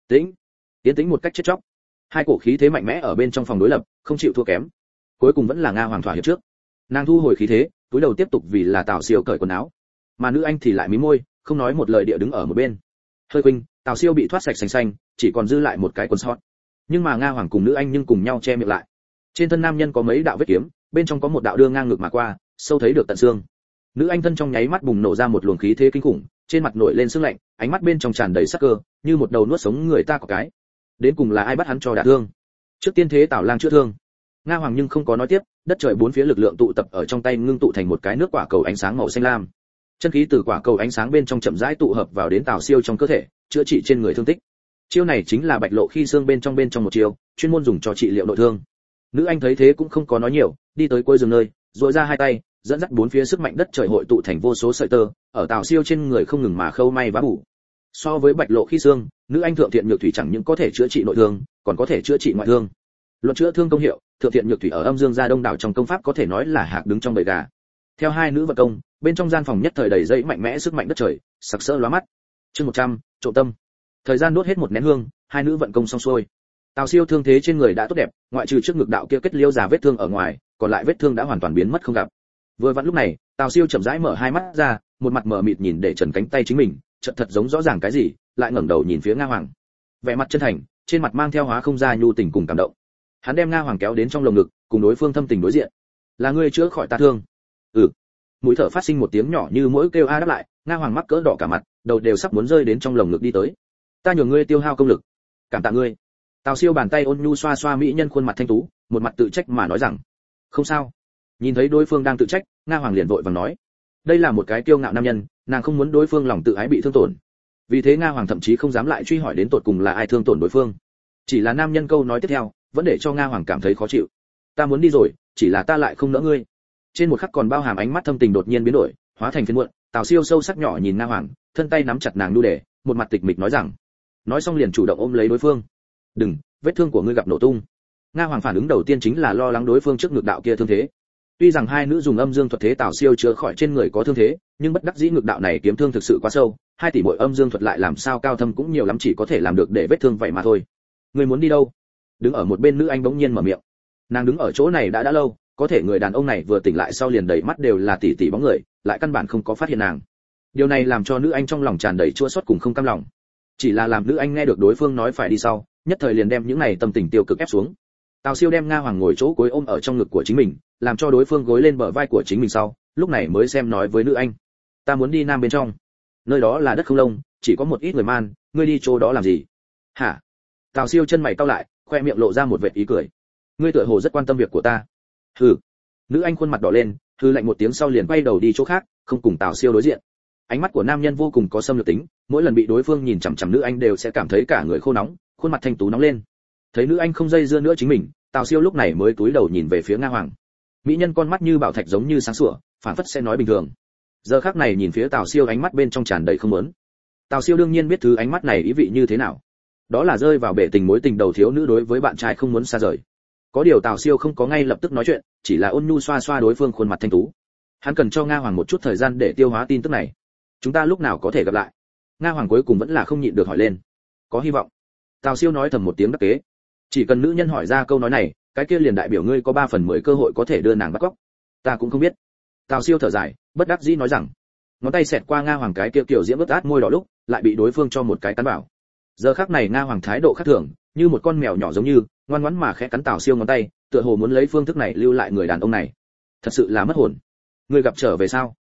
Tiến tĩnh một cách chết chóc. Hai cổ khí thế mạnh mẽ ở bên trong phòng đối lập, không chịu thua kém. Cuối cùng vẫn là Nga Hoàng thỏa hiệp trước. Nàng thu hồi khí thế, túi đầu tiếp tục vì là Tào Siêu cởi quần áo. Mà nữ anh thì lại mím môi, không nói một lời địa đứng ở một bên. Hơi quỳnh, Tào Siêu bị thoát sạch sành xanh, chỉ còn dư lại một cái quần sót. Nhưng mà Nga Hoàng cùng nữ anh nhưng cùng nhau che miệng lại. Trên thân nam nhân có mấy đạo vết kiếm, bên trong có một đạo đưa ngang ngực mà qua, sâu thấy được tận xương. Nữ anh thân trong nháy mắt bùng nổ ra một luồng khí thế kinh khủng, trên mặt nổi lên sương lạnh, ánh mắt bên trong tràn đầy sắc cơ, như một đầu nuốt sống người ta có cái. Đến cùng là ai bắt hắn cho đả thương? Trước tiên thế Tào Lang chữa thương. Nga Hoàng nhưng không có nói tiếp, đất trời bốn phía lực lượng tụ tập ở trong tay ngưng tụ thành một cái nước quả cầu ánh sáng màu xanh lam. Chân khí từ quả cầu ánh sáng bên trong chậm rãi tụ hợp vào đến Tào Siêu trong cơ thể, chữa trị trên người thương tích. Chiêu này chính là bạch lộ khi xương bên trong một chiêu, chuyên môn dùng cho trị liệu nội thương. Nữ anh thấy thế cũng không có nói nhiều, đi tới cuối giường nơi, duỗi ra hai tay, dẫn dắt bốn phía sức mạnh đất trời hội tụ thành vô số sợi tơ, ở Tào Siêu trên người không ngừng mà khâu may vá bù. So với bạch lộ khi xương, nữ anh thượng thiện nhược thủy chẳng những có thể chữa trị nội thương, còn có thể chữa trị ngoại thương. Luận chữa thương công hiệu, thượng thiện nhược thủy ở âm dương gia đông đảo trong công pháp có thể nói là hạc đứng trong bầy gà. Theo hai nữ vận công, bên trong gian phòng nhất thời đầy dẫy mạnh mẽ sức mạnh đất trời, sặc sỡ lóa mắt. Chương 100, trộm tâm. Thời gian đốt hết một nén hương, hai nữ vận công xong xuôi. Tào Siêu thương thế trên người đã tốt đẹp, ngoại trừ trước ngực đạo kia kết liễu già vết thương ở ngoài, còn lại vết thương đã hoàn toàn biến mất không gặp. Vừa vặn lúc này, Tào Siêu chậm rãi mở hai mắt ra, một mặt mờ mịt nhìn để trần cánh tay chính mình, chợt thật giống rõ ràng cái gì, lại ngẩng đầu nhìn phía Nga Hoàng. Vẻ mặt chân thành, trên mặt mang theo hóa không ra nhu tình cùng cảm động. Hắn đem Nga Hoàng kéo đến trong lồng ngực, cùng đối phương thâm tình đối diện. Là ngươi chữa khỏi ta thương? Ừ. Mũi thở phát sinh một tiếng nhỏ như mỗi kêu a đáp lại, Nga Hoàng mắc cỡ đỏ cả mặt, đầu đều sắp muốn rơi đến trong lồng ngực đi tới. Ta nhường ngươi tiêu hao công lực, cảm tạ ngươi. Tào Siêu bàn tay ôn nhu xoa xoa mỹ nhân khuôn mặt thanh tú, một mặt tự trách mà nói rằng, không sao. Nhìn thấy đối phương đang tự trách, Nga Hoàng liền vội vàng nói, đây là một cái kiêu ngạo nam nhân, nàng không muốn đối phương lòng tự ái bị thương tổn. Vì thế Nga Hoàng thậm chí không dám lại truy hỏi đến tột cùng là ai thương tổn đối phương. Chỉ là nam nhân câu nói tiếp theo, vẫn để cho Nga Hoàng cảm thấy khó chịu. Ta muốn đi rồi, chỉ là ta lại không nỡ ngươi. Trên một khắc còn bao hàm ánh mắt thâm tình đột nhiên biến đổi, hóa thành phiền muộn. Tào Siêu sâu sắc nhỏ nhìn Nga Hoàng, thân tay nắm chặt nàng đu để, một mặt tịch mịch nói rằng, nói xong liền chủ động ôm lấy đối phương. Đừng, vết thương của ngươi gặp nổ tung. Nga Hoàng phản ứng đầu tiên chính là lo lắng đối phương trước ngực đạo kia thương thế. Tuy rằng hai nữ dùng âm dương thuật thế Tào Siêu chữa khỏi trên người có thương thế, nhưng bất đắc dĩ ngực đạo này kiếm thương thực sự quá sâu, 2 tỷ mỗi âm dương thuật lại làm sao cao thâm cũng nhiều lắm chỉ có thể làm được để vết thương vậy mà thôi. Ngươi muốn đi đâu? Đứng ở một bên nữ anh bỗng nhiên mở miệng. Nàng đứng ở chỗ này đã lâu, có thể người đàn ông này vừa tỉnh lại sau liền đầy mắt đều là tỷ tỷ bóng người, lại căn bản không có phát hiện nàng. Điều này làm cho nữ anh trong lòng tràn đầy chua xót cùng không cam lòng. Chỉ là làm nữ anh nghe được đối phương nói phải đi sau, nhất thời liền đem những này tâm tình tiêu cực ép xuống. Tào Siêu đem Nga Hoàng ngồi chỗ cuối ôm ở trong ngực của chính mình, làm cho đối phương gối lên bờ vai của chính mình sau, lúc này mới xem nói với nữ anh, ta muốn đi nam bên trong, nơi đó là đất không lông, chỉ có một ít người man, ngươi đi chỗ đó làm gì? Hả? Tào Siêu chân mày cau lại, khoe miệng lộ ra một vệt ý cười. Ngươi tựa hồ rất quan tâm việc của ta. Hừ. Nữ anh khuôn mặt đỏ lên, hừ lạnh một tiếng sau liền quay đầu đi chỗ khác, không cùng Tào Siêu đối diện. Ánh mắt của nam nhân vô cùng có xâm lược tính, mỗi lần bị đối phương nhìn chằm chằm nữ anh đều sẽ cảm thấy cả người khô nóng, khuôn mặt thanh tú nóng lên. Thấy nữ anh không dây dưa nữa chính mình, Tào Siêu lúc này mới cúi đầu nhìn về phía Nga Hoàng. Mỹ nhân con mắt như bảo thạch giống như sáng sủa, phản phất sẽ nói bình thường. Giờ khắc này nhìn phía Tào Siêu ánh mắt bên trong tràn đầy không muốn. Tào Siêu đương nhiên biết thứ ánh mắt này ý vị như thế nào. Đó là rơi vào bể tình mối tình đầu thiếu nữ đối với bạn trai không muốn xa rời. Có điều Tào Siêu không có ngay lập tức nói chuyện, chỉ là ôn nhu xoa xoa đối phương khuôn mặt thanh tú. Hắn cần cho Nga Hoàng một chút thời gian để tiêu hóa tin tức này. Chúng ta lúc nào có thể gặp lại? Nga Hoàng cuối cùng vẫn là không nhịn được hỏi lên. Có hy vọng. Tào Siêu nói thầm một tiếng đắc kế. Chỉ cần nữ nhân hỏi ra câu nói này, cái kia liền đại biểu ngươi có 3/10 cơ hội có thể đưa nàng bắt cóc. Ta cũng không biết. Tào Siêu thở dài, bất đắc dĩ nói rằng. Ngón tay xẹt qua Nga Hoàng cái kia kiểu diễm ướt át môi đỏ lúc, lại bị đối phương cho một cái cắn vào. Giờ khắc này Nga Hoàng thái độ khác thường, như một con mèo nhỏ giống như, ngoan ngoãn mà khẽ cắn Tào Siêu ngón tay, tựa hồ muốn lấy phương thức này lưu lại người đàn ông này. Thật sự là mất hồn. Ngươi gặp trở về sao?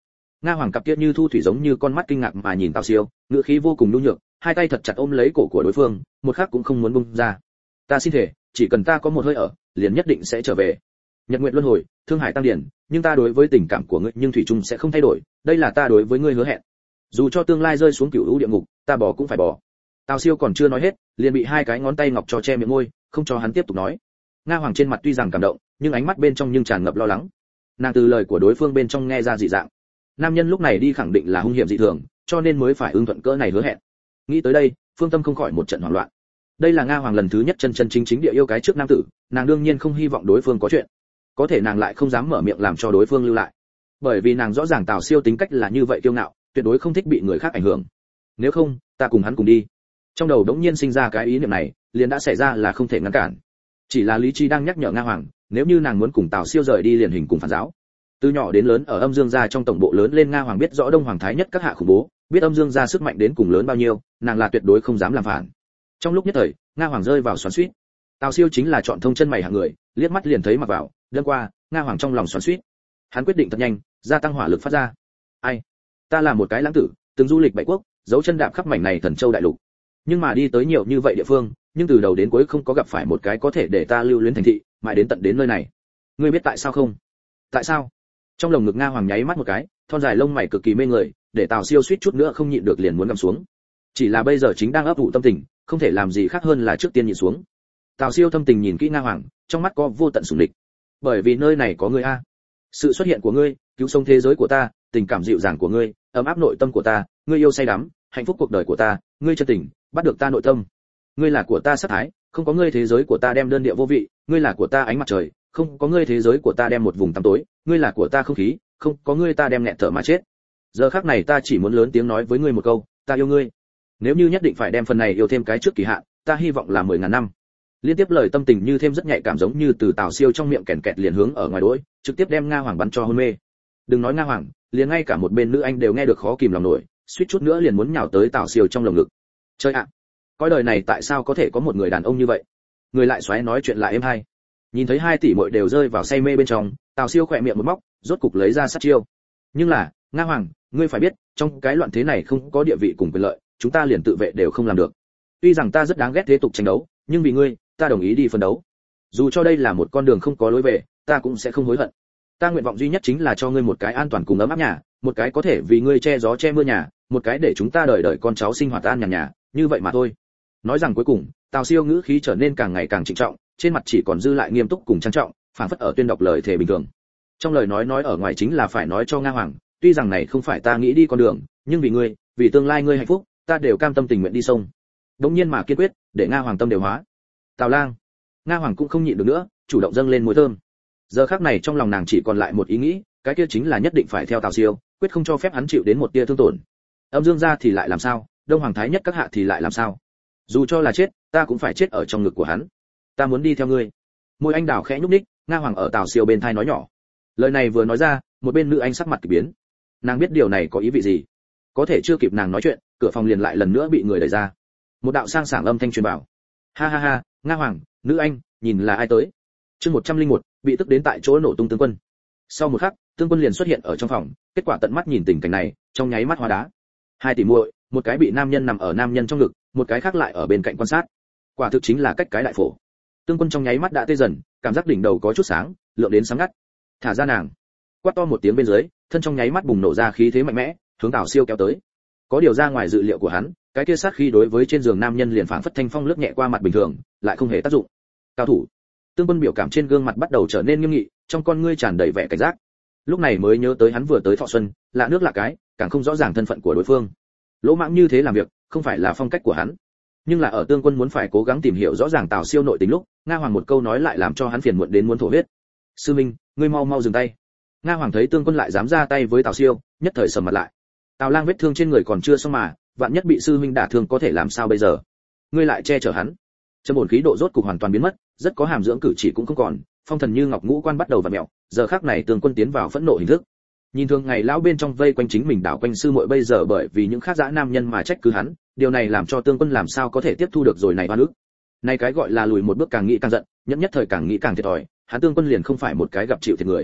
Nga Hoàng cặp kia như thu thủy giống như con mắt kinh ngạc mà nhìn Tào Siêu, ngữ khí vô cùng nhu nhược, hai tay thật chặt ôm lấy cổ của đối phương, một khắc cũng không muốn buông ra. Ta xin thề, chỉ cần ta có một hơi ở, liền nhất định sẽ trở về. Nhật nguyện luân hồi, thương hải tăng điển, nhưng ta đối với tình cảm của ngươi nhưng thủy chung sẽ không thay đổi, đây là ta đối với ngươi hứa hẹn. Dù cho tương lai rơi xuống cửu u địa ngục, ta bỏ cũng phải bỏ. Tào Siêu còn chưa nói hết, liền bị hai cái ngón tay ngọc cho che miệng môi, không cho hắn tiếp tục nói. Nga Hoàng trên mặt tuy rằng cảm động, nhưng ánh mắt bên trong nhưng tràn ngập lo lắng. Nàng từ lời của đối phương bên trong nghe ra dị dạng. Nam nhân lúc này đi khẳng định là hung hiểm dị thường, cho nên mới phải ưng thuận cỡ này hứa hẹn. Nghĩ tới đây, Phương Tâm không khỏi một trận hoảng loạn. Đây là Nga Hoàng lần thứ nhất chân chân chính chính địa yêu cái trước nam tử, nàng đương nhiên không hy vọng đối phương có chuyện. Có thể nàng lại không dám mở miệng làm cho đối phương lưu lại. Bởi vì nàng rõ ràng Tào Siêu tính cách là như vậy kiêu ngạo, tuyệt đối không thích bị người khác ảnh hưởng. Nếu không, ta cùng hắn cùng đi. Trong đầu đống nhiên sinh ra cái ý niệm này, liền đã xảy ra là không thể ngăn cản. Chỉ là lý trí đang nhắc nhở Nga Hoàng, nếu như nàng muốn cùng Tào Siêu rời đi liền hình cùng phản giáo. Từ nhỏ đến lớn ở Âm Dương gia trong tổng bộ lớn lên, Nga Hoàng biết rõ Đông Hoàng thái nhất các hạ khủng bố, biết Âm Dương gia sức mạnh đến cùng lớn bao nhiêu, nàng là tuyệt đối không dám làm phản. Trong lúc nhất thời, Nga Hoàng rơi vào xoắn xuýt. Tào Siêu chính là chọn thông chân mày hạng người, liếc mắt liền thấy mặc vào, đâm qua, Nga Hoàng trong lòng xoắn xuýt. Hắn quyết định thật nhanh, gia tăng hỏa lực phát ra. Ai? Ta là một cái lãng tử, từng du lịch bảy quốc, dấu chân đạp khắp mảnh này Thần Châu đại lục. Nhưng mà đi tới nhiều như vậy địa phương, nhưng từ đầu đến cuối không có gặp phải một cái có thể để ta lưu luyến thành thị, mãi đến tận đến nơi này. Ngươi biết tại sao không? Tại sao? Trong lồng ngực Nga Hoàng nháy mắt một cái, thon dài lông mày cực kỳ mê người, để Tào Siêu suýt chút nữa không nhịn được liền muốn gầm xuống. Chỉ là bây giờ chính đang ấp ủ tâm tình, không thể làm gì khác hơn là trước tiên nhịn xuống. Tào Siêu thâm tình nhìn kỹ Nga Hoàng, trong mắt có vô tận sủng địch. Bởi vì nơi này có ngươi a. Sự xuất hiện của ngươi, cứu sống thế giới của ta, tình cảm dịu dàng của ngươi, ấm áp nội tâm của ta, ngươi yêu say đắm, hạnh phúc cuộc đời của ta, ngươi chân tình, bắt được ta nội tâm. Ngươi là của ta sát thái, không có ngươi thế giới của ta đem đơn điệu vô vị, ngươi là của ta ánh mặt trời, không có ngươi thế giới của ta đem một vùng tăm tối, ngươi là của ta không khí, không có ngươi ta đem nghẹn thở mà chết. Giờ khắc này ta chỉ muốn lớn tiếng nói với ngươi một câu, ta yêu ngươi. Nếu như nhất định phải đem phần này yêu thêm cái trước kỳ hạn, ta hy vọng là 10.000 năm. Liên tiếp lời tâm tình như thêm rất nhạy cảm, giống như từ Tào Siêu trong miệng kèn kẹt liền hướng ở ngoài đỗi, trực tiếp đem Nga Hoàng bắn cho hôn mê. Đừng nói Nga Hoàng, liền ngay cả một bên nữ anh đều nghe được khó kìm lòng nổi, suýt chút nữa liền muốn nhào tới Tào Siêu trong lồng ngực. Chơi ạ, cõi đời này tại sao có thể có một người đàn ông như vậy? Người lại xoáy nói chuyện lại êm hay. Nhìn thấy hai tỷ muội đều rơi vào say mê bên trong, Tào Siêu khỏe miệng một móc, rốt cục lấy ra sát chiêu. Nhưng là, Nga Hoàng, ngươi phải biết, trong cái loạn thế này không có địa vị cùng quyền lợi, chúng ta liền tự vệ đều không làm được. Tuy rằng ta rất đáng ghét thế tục tranh đấu, nhưng vì ngươi, ta đồng ý đi phân đấu. Dù cho đây là một con đường không có lối về, ta cũng sẽ không hối hận. Ta nguyện vọng duy nhất chính là cho ngươi một cái an toàn cùng ấm áp nhà, một cái có thể vì ngươi che gió che mưa nhà, một cái để chúng ta đời đời con cháu sinh hoạt an nhàn nhà, như vậy mà thôi. Nói rằng cuối cùng, Tào Siêu ngữ khí trở nên càng ngày càng trịnh trọng, trên mặt chỉ còn dư lại nghiêm túc cùng trang trọng, phảng phất ở tuyên đọc lời thề bình thường. Trong lời nói ở ngoài chính là phải nói cho Nga Hoàng, tuy rằng này không phải ta nghĩ đi con đường, nhưng vì ngươi, vì tương lai ngươi hạnh phúc, ta đều cam tâm tình nguyện đi sông. Đống nhiên mà kiên quyết, để Nga Hoàng tâm đều hóa. Tào Lang. Nga Hoàng cũng không nhịn được nữa, chủ động dâng lên mùi thơm. Giờ khắc này trong lòng nàng chỉ còn lại một ý nghĩ, cái kia chính là nhất định phải theo Tào Siêu, quyết không cho phép hắn chịu đến một tia thương tổn. Âm Dương gia thì lại làm sao, Đông Hoàng thái nhất các hạ thì lại làm sao? Dù cho là chết, ta cũng phải chết ở trong ngực của hắn. Ta muốn đi theo ngươi. Môi anh đào khẽ nhúc nhích, Nga Hoàng ở Tào Siêu bên tai nói nhỏ. Lời này vừa nói ra, một bên nữ anh sắc mặt kỳ biến. Nàng biết điều này có ý vị gì. Có thể chưa kịp nàng nói chuyện, cửa phòng liền lại lần nữa bị người đẩy ra. Một đạo sang sảng âm thanh truyền vào. Ha ha ha, Nga Hoàng, nữ anh, nhìn là ai tới? Chương 101, bị tức đến tại chỗ nổ tung tướng quân. Sau một khắc, tướng quân liền xuất hiện ở trong phòng, kết quả tận mắt nhìn tình cảnh này, trong nháy mắt hóa đá. Hai tỷ muội, một cái bị nam nhân nằm ở nam nhân trong ngực, một cái khác lại ở bên cạnh quan sát. Quả thực chính là cách cái đại phổ. Tướng quân trong nháy mắt đã tê dần, cảm giác đỉnh đầu có chút sáng, lượng đến sáng ngắt. Thả ra nàng. Quát to một tiếng bên dưới, thân trong nháy mắt bùng nổ ra khí thế mạnh mẽ, hướng Tào Siêu kéo tới. Có điều ra ngoài dự liệu của hắn, cái kia sát khí đối với trên giường nam nhân liền phảng phất thanh phong lướt nhẹ qua mặt bình thường, lại không hề tác dụng. Cao thủ. Tương Quân biểu cảm trên gương mặt bắt đầu trở nên nghiêm nghị, trong con ngươi tràn đầy vẻ cảnh giác. Lúc này mới nhớ tới hắn vừa tới Thọ Xuân, lạ nước lạ cái, càng không rõ ràng thân phận của đối phương. Lỗ mãng như thế làm việc, không phải là phong cách của hắn. Nhưng là ở Tương Quân muốn phải cố gắng tìm hiểu rõ ràng Tào Siêu nội tình lúc, Nga Hoàng một câu nói lại làm cho hắn phiền muộn đến muốn thổ huyết. Sư Minh, ngươi mau mau dừng tay. Nga Hoàng thấy Tương Quân lại dám ra tay với Tào Siêu, nhất thời sầm mặt lại. Tào Lang vết thương trên người còn chưa xong mà, vạn nhất bị sư huynh đả thương có thể làm sao bây giờ? Ngươi lại che chở hắn. Trầm ổn khí độ rốt cục hoàn toàn biến mất, rất có hàm dưỡng cử chỉ cũng không còn, phong thần như ngọc ngũ quan bắt đầu vặn mèo, giờ khắc này Tương Quân tiến vào phẫn nộ hình thức. Nhìn thường ngày lão bên trong vây quanh chính mình đảo quanh sư muội bây giờ bởi vì những khác dã nam nhân mà trách cứ hắn, điều này làm cho Tương Quân làm sao có thể tiếp thu được rồi này oan ức. Này cái gọi là lùi một bước càng nghĩ càng giận, nhất nhất thời càng nghĩ càng thiệt thòi, hắn Tương Quân liền không phải một cái gặp chịu thiệt người.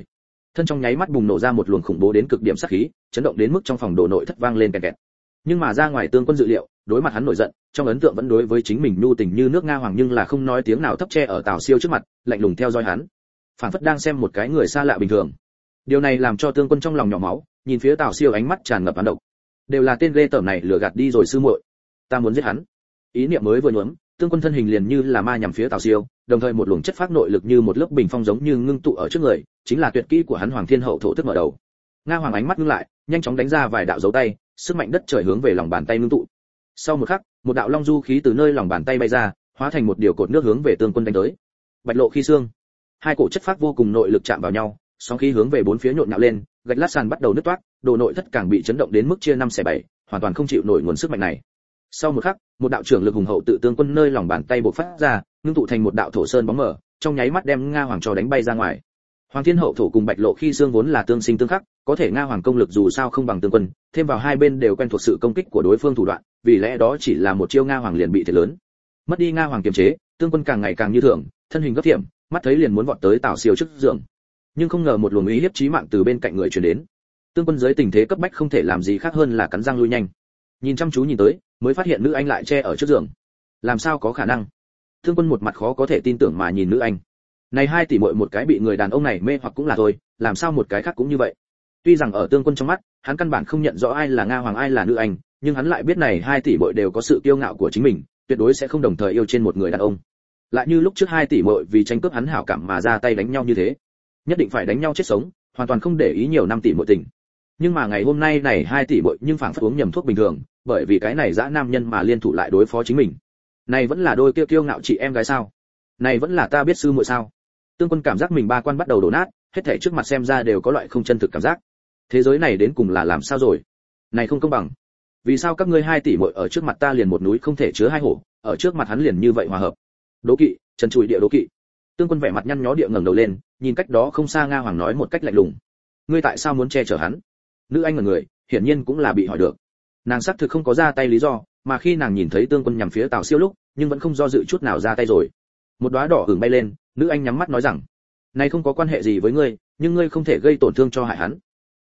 thân trong nháy mắt bùng nổ ra một luồng khủng bố đến cực điểm sát khí, chấn động đến mức trong phòng đồ nội thất vang lên kẹt kẹt. Nhưng mà ra ngoài Tương Quân dự liệu, đối mặt hắn nổi giận, trong ấn tượng vẫn đối với chính mình nhu tình như nước Nga Hoàng, nhưng là không nói tiếng nào thấp che ở Tào Siêu trước mặt, lạnh lùng theo dõi hắn, phảng phất đang xem một cái người xa lạ bình thường. Điều này làm cho Tương Quân trong lòng nhỏ máu, nhìn phía Tào Siêu ánh mắt tràn ngập hàn độc. Đều là tên ghê tởm này lừa gạt đi rồi sư muội, ta muốn giết hắn. Ý niệm mới vừa nhuốm, Tương Quân thân hình liền như là ma nhằm phía Tào Siêu, đồng thời một luồng chất phát nội lực như một lớp bình phong giống như ngưng tụ ở trước người, chính là tuyệt kỹ của hắn Hoàng Thiên Hậu Thổ Tức mở đầu. Nga Hoàng ánh mắt ngưng lại, nhanh chóng đánh ra vài đạo dấu tay, sức mạnh đất trời hướng về lòng bàn tay ngưng tụ. Sau một khắc, một đạo long du khí từ nơi lòng bàn tay bay ra, hóa thành một điều cột nước hướng về Tương Quân đánh tới. Bạch lộ khí xương, hai cổ chất phát vô cùng nội lực chạm vào nhau, sóng khí hướng về bốn phía nhộn nhạo lên, gạch lát sàn bắt đầu nứt toác, đồ nội thất càng bị chấn động đến mức chia năm xẻ bảy, hoàn toàn không chịu nổi nguồn sức mạnh này. Sau một khắc, một đạo trưởng lực hùng hậu tự Tương Quân nơi lòng bàn tay bộc phát ra, ngưng tụ thành một đạo thổ sơn bóng mờ, trong nháy mắt đem Nga Hoàng cho đánh bay ra ngoài. Hoàng Thiên Hậu Thổ cùng Bạch Lộ Khi Xương vốn là tương sinh tương khắc, có thể Nga Hoàng công lực dù sao không bằng Tương Quân, thêm vào hai bên đều quen thuộc sự công kích của đối phương thủ đoạn, vì lẽ đó chỉ là một chiêu Nga Hoàng liền bị thiệt lớn. Mất đi Nga Hoàng kiềm chế, Tương Quân càng ngày càng như thường, thân hình gấp thiểm, mắt thấy liền muốn vọt tới Tào Siêu trước giường. Nhưng không ngờ một luồng uy hiếp chí mạng từ bên cạnh người truyền đến. Tương Quân dưới tình thế cấp bách không thể làm gì khác hơn là cắn răng lui nhanh. Nhìn chăm chú nhìn tới, mới phát hiện nữ anh lại che ở trước giường. Làm sao có khả năng? Tương Quân một mặt khó có thể tin tưởng mà nhìn nữ anh. Này hai tỷ muội một cái bị người đàn ông này mê hoặc cũng là thôi, làm sao một cái khác cũng như vậy? Tuy rằng ở Tương Quân trong mắt, hắn căn bản không nhận rõ ai là Nga Hoàng ai là nữ anh, nhưng hắn lại biết này hai tỷ muội đều có sự kiêu ngạo của chính mình, tuyệt đối sẽ không đồng thời yêu trên một người đàn ông. Lại như lúc trước hai tỷ muội vì tranh cướp hắn hảo cảm mà ra tay đánh nhau như thế, nhất định phải đánh nhau chết sống, hoàn toàn không để ý nhiều năm tỷ muội tình. Nhưng mà ngày hôm nay này hai tỷ muội nhưng phảng phất uống nhầm thuốc bình thường, bởi vì cái này dã nam nhân mà liên thủ lại đối phó chính mình. Này vẫn là đôi kiêu ngạo chị em gái sao? Này vẫn là ta biết sư muội sao? Tương Quân cảm giác mình ba quan bắt đầu đổ nát, hết thảy trước mặt xem ra đều có loại không chân thực cảm giác. Thế giới này đến cùng là làm sao rồi? Này không công bằng. Vì sao các ngươi hai tỷ muội ở trước mặt ta liền một núi không thể chứa hai hổ, ở trước mặt hắn liền như vậy hòa hợp? Đố kỵ, trần trụi địa đố kỵ. Tương Quân vẻ mặt nhăn nhó địa ngẩng đầu lên, nhìn cách đó không xa Nga Hoàng nói một cách lạnh lùng. Ngươi tại sao muốn che chở hắn? Nữ anh ngẩn người, hiển nhiên cũng là bị hỏi được. Nàng xác thực không có ra tay lý do, mà khi nàng nhìn thấy Tương Quân nhằm phía Tào Siêu lúc, nhưng vẫn không do dự chút nào ra tay rồi. Một đóa đỏ ửng bay lên, nữ anh nhắm mắt nói rằng, này không có quan hệ gì với ngươi, nhưng ngươi không thể gây tổn thương cho hại hắn.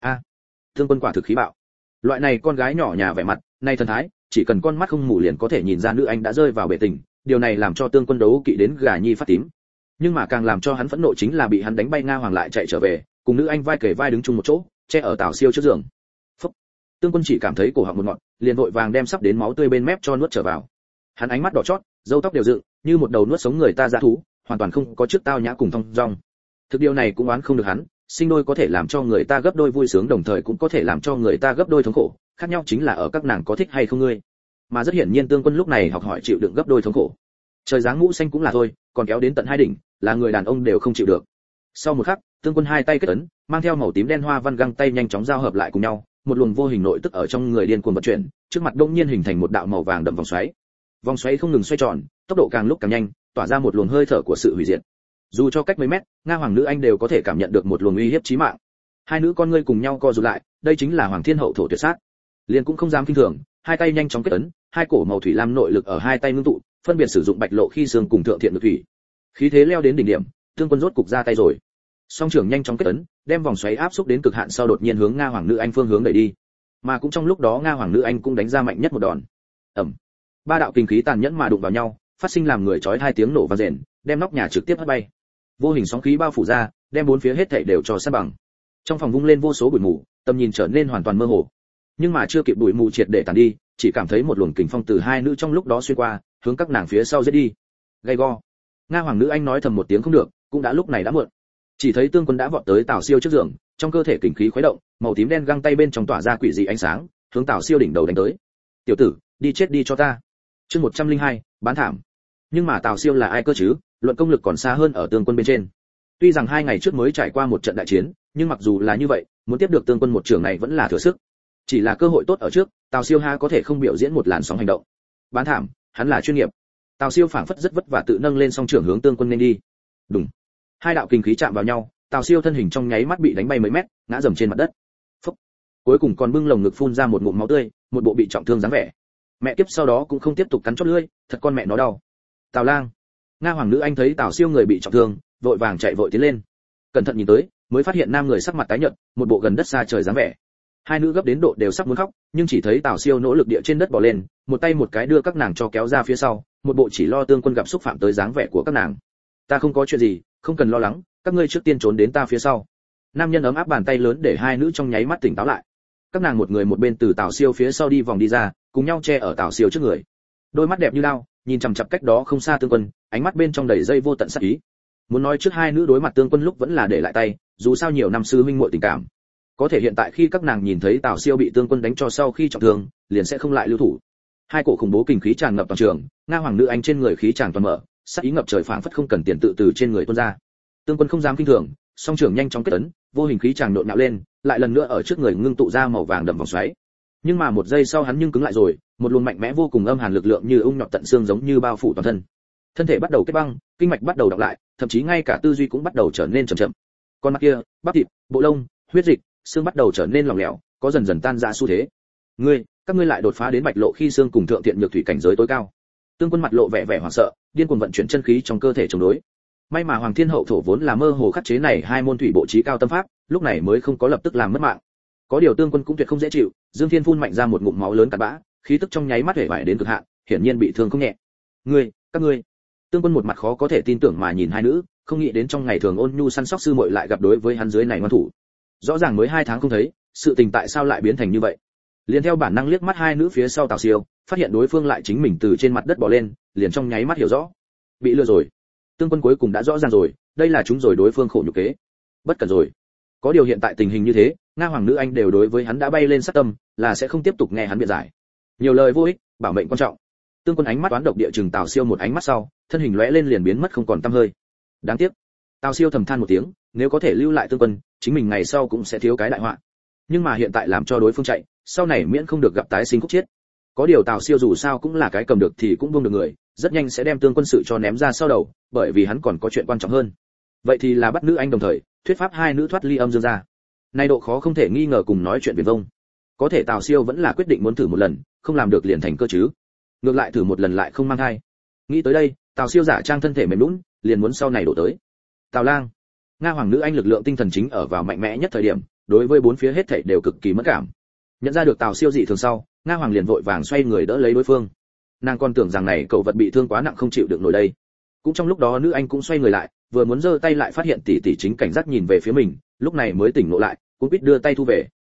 Tương Quân quả thực khí bạo. Loại này con gái nhỏ nhà vẻ mặt, này thần thái, chỉ cần con mắt không mù liền có thể nhìn ra nữ anh đã rơi vào bể tình, điều này làm cho Tương Quân đấu kỵ đến gà nhi phát tím. Nhưng mà càng làm cho hắn phẫn nộ chính là bị hắn đánh bay Nga Hoàng lại chạy trở về, cùng nữ anh vai kề vai đứng chung một chỗ, che ở Tào Siêu trước giường. Phúc. Tương Quân chỉ cảm thấy cổ họng một ngọn, liền vội vàng đem sắp đến máu tươi bên mép cho nuốt trở vào. Hắn ánh mắt đỏ chót, râu tóc đều dựng, như một đầu nuốt sống người ta dã thú, hoàn toàn không có trước tao nhã cùng thong dong. Thực điều này cũng oán không được hắn, sinh đôi có thể làm cho người ta gấp đôi vui sướng, đồng thời cũng có thể làm cho người ta gấp đôi thống khổ, khác nhau chính là ở các nàng có thích hay không ngươi. Mà rất hiển nhiên Tương Quân lúc này học hỏi chịu đựng gấp đôi thống khổ. Trời giáng mũ xanh cũng là thôi, còn kéo đến tận hai đỉnh, là người đàn ông đều không chịu được. Sau một khắc, Tương Quân hai tay kết ấn, mang theo màu tím đen hoa văn găng tay nhanh chóng giao hợp lại cùng nhau, một luồng vô hình nội tức ở trong người điên cuồng vận chuyển, trước mặt đông nhiên hình thành một đạo màu vàng đậm vòng xoáy. Vòng xoáy không ngừng xoay tròn, tốc độ càng lúc càng nhanh, tỏa ra một luồng hơi thở của sự hủy diệt. Dù cho cách mấy mét, Nga Hoàng nữ anh đều có thể cảm nhận được một luồng uy hiếp chí mạng. Hai nữ con ngươi cùng nhau co rụt lại, đây chính là Hoàng Thiên Hậu Thổ tuyệt sát. Liền cũng không dám kinh thường, hai tay nhanh chóng kết ấn, hai cổ màu thủy lam nội lực ở hai tay ngưng tụ, phân biệt sử dụng Bạch Lộ Khi Xương cùng Thượng Thiện Lực Thủy. Khí thế leo đến đỉnh điểm, Tương Quân rốt cục ra tay rồi. Song trưởng nhanh chóng kết ấn, đem vòng xoáy áp xúc đến cực hạn sau đột nhiên hướng Nga Hoàng nữ anh phương hướng đẩy đi. Mà cũng trong lúc đó Nga Hoàng nữ anh cũng đánh ra mạnh nhất một đòn. Ầm. Ba đạo kinh khí tàn nhẫn mà đụng vào nhau, phát sinh làm người chói hai tiếng nổ vang rền, đem nóc nhà trực tiếp hất bay. Vô hình sóng khí bao phủ ra, đem bốn phía hết thảy đều cho san bằng. Trong phòng vung lên vô số bụi mù, tầm nhìn trở nên hoàn toàn mơ hồ. Nhưng mà chưa kịp bụi mù triệt để tàn đi, chỉ cảm thấy một luồng kình phong từ hai nữ trong lúc đó xuyên qua, hướng các nàng phía sau giết đi. Gay go. Nga Hoàng nữ anh nói thầm một tiếng không được, cũng đã lúc này đã muộn. Chỉ thấy Tương Quân đã vọt tới Tào Siêu trước giường, trong cơ thể kình khí khuấy động, màu tím đen găng tay bên trong tỏa ra quỷ dị ánh sáng, hướng Tào Siêu đỉnh đầu đánh tới. "Tiểu tử, đi chết đi cho ta." Chương 102, bán thảm. Nhưng mà Tào Siêu là ai cơ chứ, luận công lực còn xa hơn ở Tương Quân bên trên. Tuy rằng 2 ngày trước mới trải qua một trận đại chiến, nhưng mặc dù là như vậy, muốn tiếp được Tương Quân một trường này vẫn là thừa sức. Chỉ là cơ hội tốt ở trước, Tào Siêu ha có thể không biểu diễn một làn sóng hành động. Bán thảm, hắn là chuyên nghiệp. Tào Siêu phảng phất rất vất vả tự nâng lên song trưởng hướng Tương Quân nên đi. Đùng. Hai đạo kinh khí chạm vào nhau, Tào Siêu thân hình trong nháy mắt bị đánh bay mấy mét, ngã rầm trên mặt đất. Phốc. Cuối cùng còn bưng lồng ngực phun ra một ngụm máu tươi, một bộ bị trọng thương dáng vẻ. Mẹ kiếp sau đó cũng không tiếp tục cắn chót lưỡi, thật con mẹ nó đau. Tào Lang. Nga Hoàng nữ anh thấy Tào Siêu người bị trọng thương, vội vàng chạy vội tiến lên. Cẩn thận nhìn tới, mới phát hiện nam người sắc mặt tái nhợt, một bộ gần đất xa trời dáng vẻ. Hai nữ gấp đến độ đều sắp muốn khóc, nhưng chỉ thấy Tào Siêu nỗ lực địa trên đất bò lên, một tay một cái đưa các nàng cho kéo ra phía sau, một bộ chỉ lo Tương Quân gặp xúc phạm tới dáng vẻ của các nàng. Ta không có chuyện gì, không cần lo lắng, các ngươi trước tiên trốn đến ta phía sau. Nam nhân ấm áp bàn tay lớn để hai nữ trong nháy mắt tỉnh táo lại. Các nàng một người một bên từ Tào Siêu phía sau đi vòng đi ra, cùng nhau che ở Tào Siêu trước người. Đôi mắt đẹp như lao, nhìn chằm chằm cách đó không xa Tương Quân, ánh mắt bên trong đầy dây vô tận sát ý. Muốn nói trước hai nữ đối mặt Tương Quân lúc vẫn là để lại tay, dù sao nhiều năm sư huynh muội tình cảm. Có thể hiện tại khi các nàng nhìn thấy Tào Siêu bị Tương Quân đánh cho sau khi trọng thương, liền sẽ không lại lưu thủ. Hai cổ khủng bố kinh khí tràn ngập toàn trường, Nga hoàng nữ anh trên người khí tràn toàn mở, sát ý ngập trời phảng phất không cần tiền tự từ trên người tuôn ra. Tương Quân không dám kinh thường, song trưởng nhanh chóng kết ấn, vô hình khí tràn nộn nhạo lên, lại lần nữa ở trước người ngưng tụ ra màu vàng đậm vòng xoáy. Nhưng mà một giây sau hắn nhưng cứng lại rồi, một luồng mạnh mẽ vô cùng âm hàn lực lượng như ung nhọt tận xương giống như bao phủ toàn thân. Thân thể bắt đầu kết băng, kinh mạch bắt đầu đọc lại, thậm chí ngay cả tư duy cũng bắt đầu trở nên chậm chậm. Con mắt kia, bắp thịt, bộ lông, huyết dịch, xương bắt đầu trở nên lỏng lẻo, có dần dần tan ra xu thế. Các ngươi lại đột phá đến Bạch Lộ khi xương cùng thượng thiện nhược thủy cảnh giới tối cao. Tương Quân mặt lộ vẻ vẻ hoảng sợ, điên cuồng vận chuyển chân khí trong cơ thể chống đối. May mà Hoàng Thiên Hậu thổ vốn là mơ hồ khắc chế này hai môn thủy bộ chí cao tâm pháp, lúc này mới không có lập tức làm mất mạng. Có điều Tương Quân cũng tuyệt không dễ chịu, Dương Thiên phun mạnh ra một ngụm máu lớn cặn bã, khí tức trong nháy mắt hể vải đến cực hạn, hiển nhiên bị thương không nhẹ. Các ngươi. Tương Quân một mặt khó có thể tin tưởng mà nhìn hai nữ, không nghĩ đến trong ngày thường ôn nhu săn sóc sư muội lại gặp đối với hắn dưới này ngoan thủ. Rõ ràng mới 2 tháng không thấy, sự tình tại sao lại biến thành như vậy? Liền theo bản năng liếc mắt hai nữ phía sau Tào Siêu, phát hiện đối phương lại chính mình từ trên mặt đất bò lên, liền trong nháy mắt hiểu rõ. Bị lừa rồi. Tương Quân cuối cùng đã rõ ràng rồi, đây là chúng rồi đối phương khổ nhục kế. Bất cẩn rồi. Có điều hiện tại tình hình như thế, Nga hoàng nữ anh đều đối với hắn đã bay lên sát tâm, là sẽ không tiếp tục nghe hắn biện giải. Nhiều lời vô ích, bảo mệnh quan trọng. Tương Quân ánh mắt toán độc địa chừng Tào Siêu một ánh mắt sau, thân hình lóe lên liền biến mất không còn tăm hơi. Đáng tiếc. Tào Siêu thầm than một tiếng, nếu có thể lưu lại Tương Quân, chính mình ngày sau cũng sẽ thiếu cái đại họa. Nhưng mà hiện tại làm cho đối phương chạy, sau này miễn không được gặp tái sinh khúc chết. Có điều Tào Siêu dù sao cũng là cái cầm được thì cũng buông được người, rất nhanh sẽ đem Tương Quân sự cho ném ra sau đầu, bởi vì hắn còn có chuyện quan trọng hơn. Vậy thì là bắt nữ anh đồng thời, thuyết pháp hai nữ thoát ly âm dương ra. Nay độ khó không thể nghi ngờ cùng nói chuyện viển vông. Có thể Tào Siêu vẫn là quyết định muốn thử một lần, không làm được liền thành cơ chứ. Ngược lại thử một lần lại không mang thai. Nghĩ tới đây, Tào Siêu giả trang thân thể mềm nhũn, liền muốn sau này đổ tới. Tào Lang, Nga hoàng nữ anh lực lượng tinh thần chính ở vào mạnh mẽ nhất thời điểm, đối với bốn phía hết thảy đều cực kỳ mất cảm. Nhận ra được Tào Siêu dị thường sau, Nga hoàng liền vội vàng xoay người đỡ lấy đối phương. Nàng còn tưởng rằng này cậu vật bị thương quá nặng không chịu được nổi đây. Cũng trong lúc đó nữ anh cũng xoay người lại, vừa muốn giơ tay lại phát hiện tỷ tỷ chính cảnh giác nhìn về phía mình, lúc này mới tỉnh ngộ lại, cũng biết đưa tay thu về.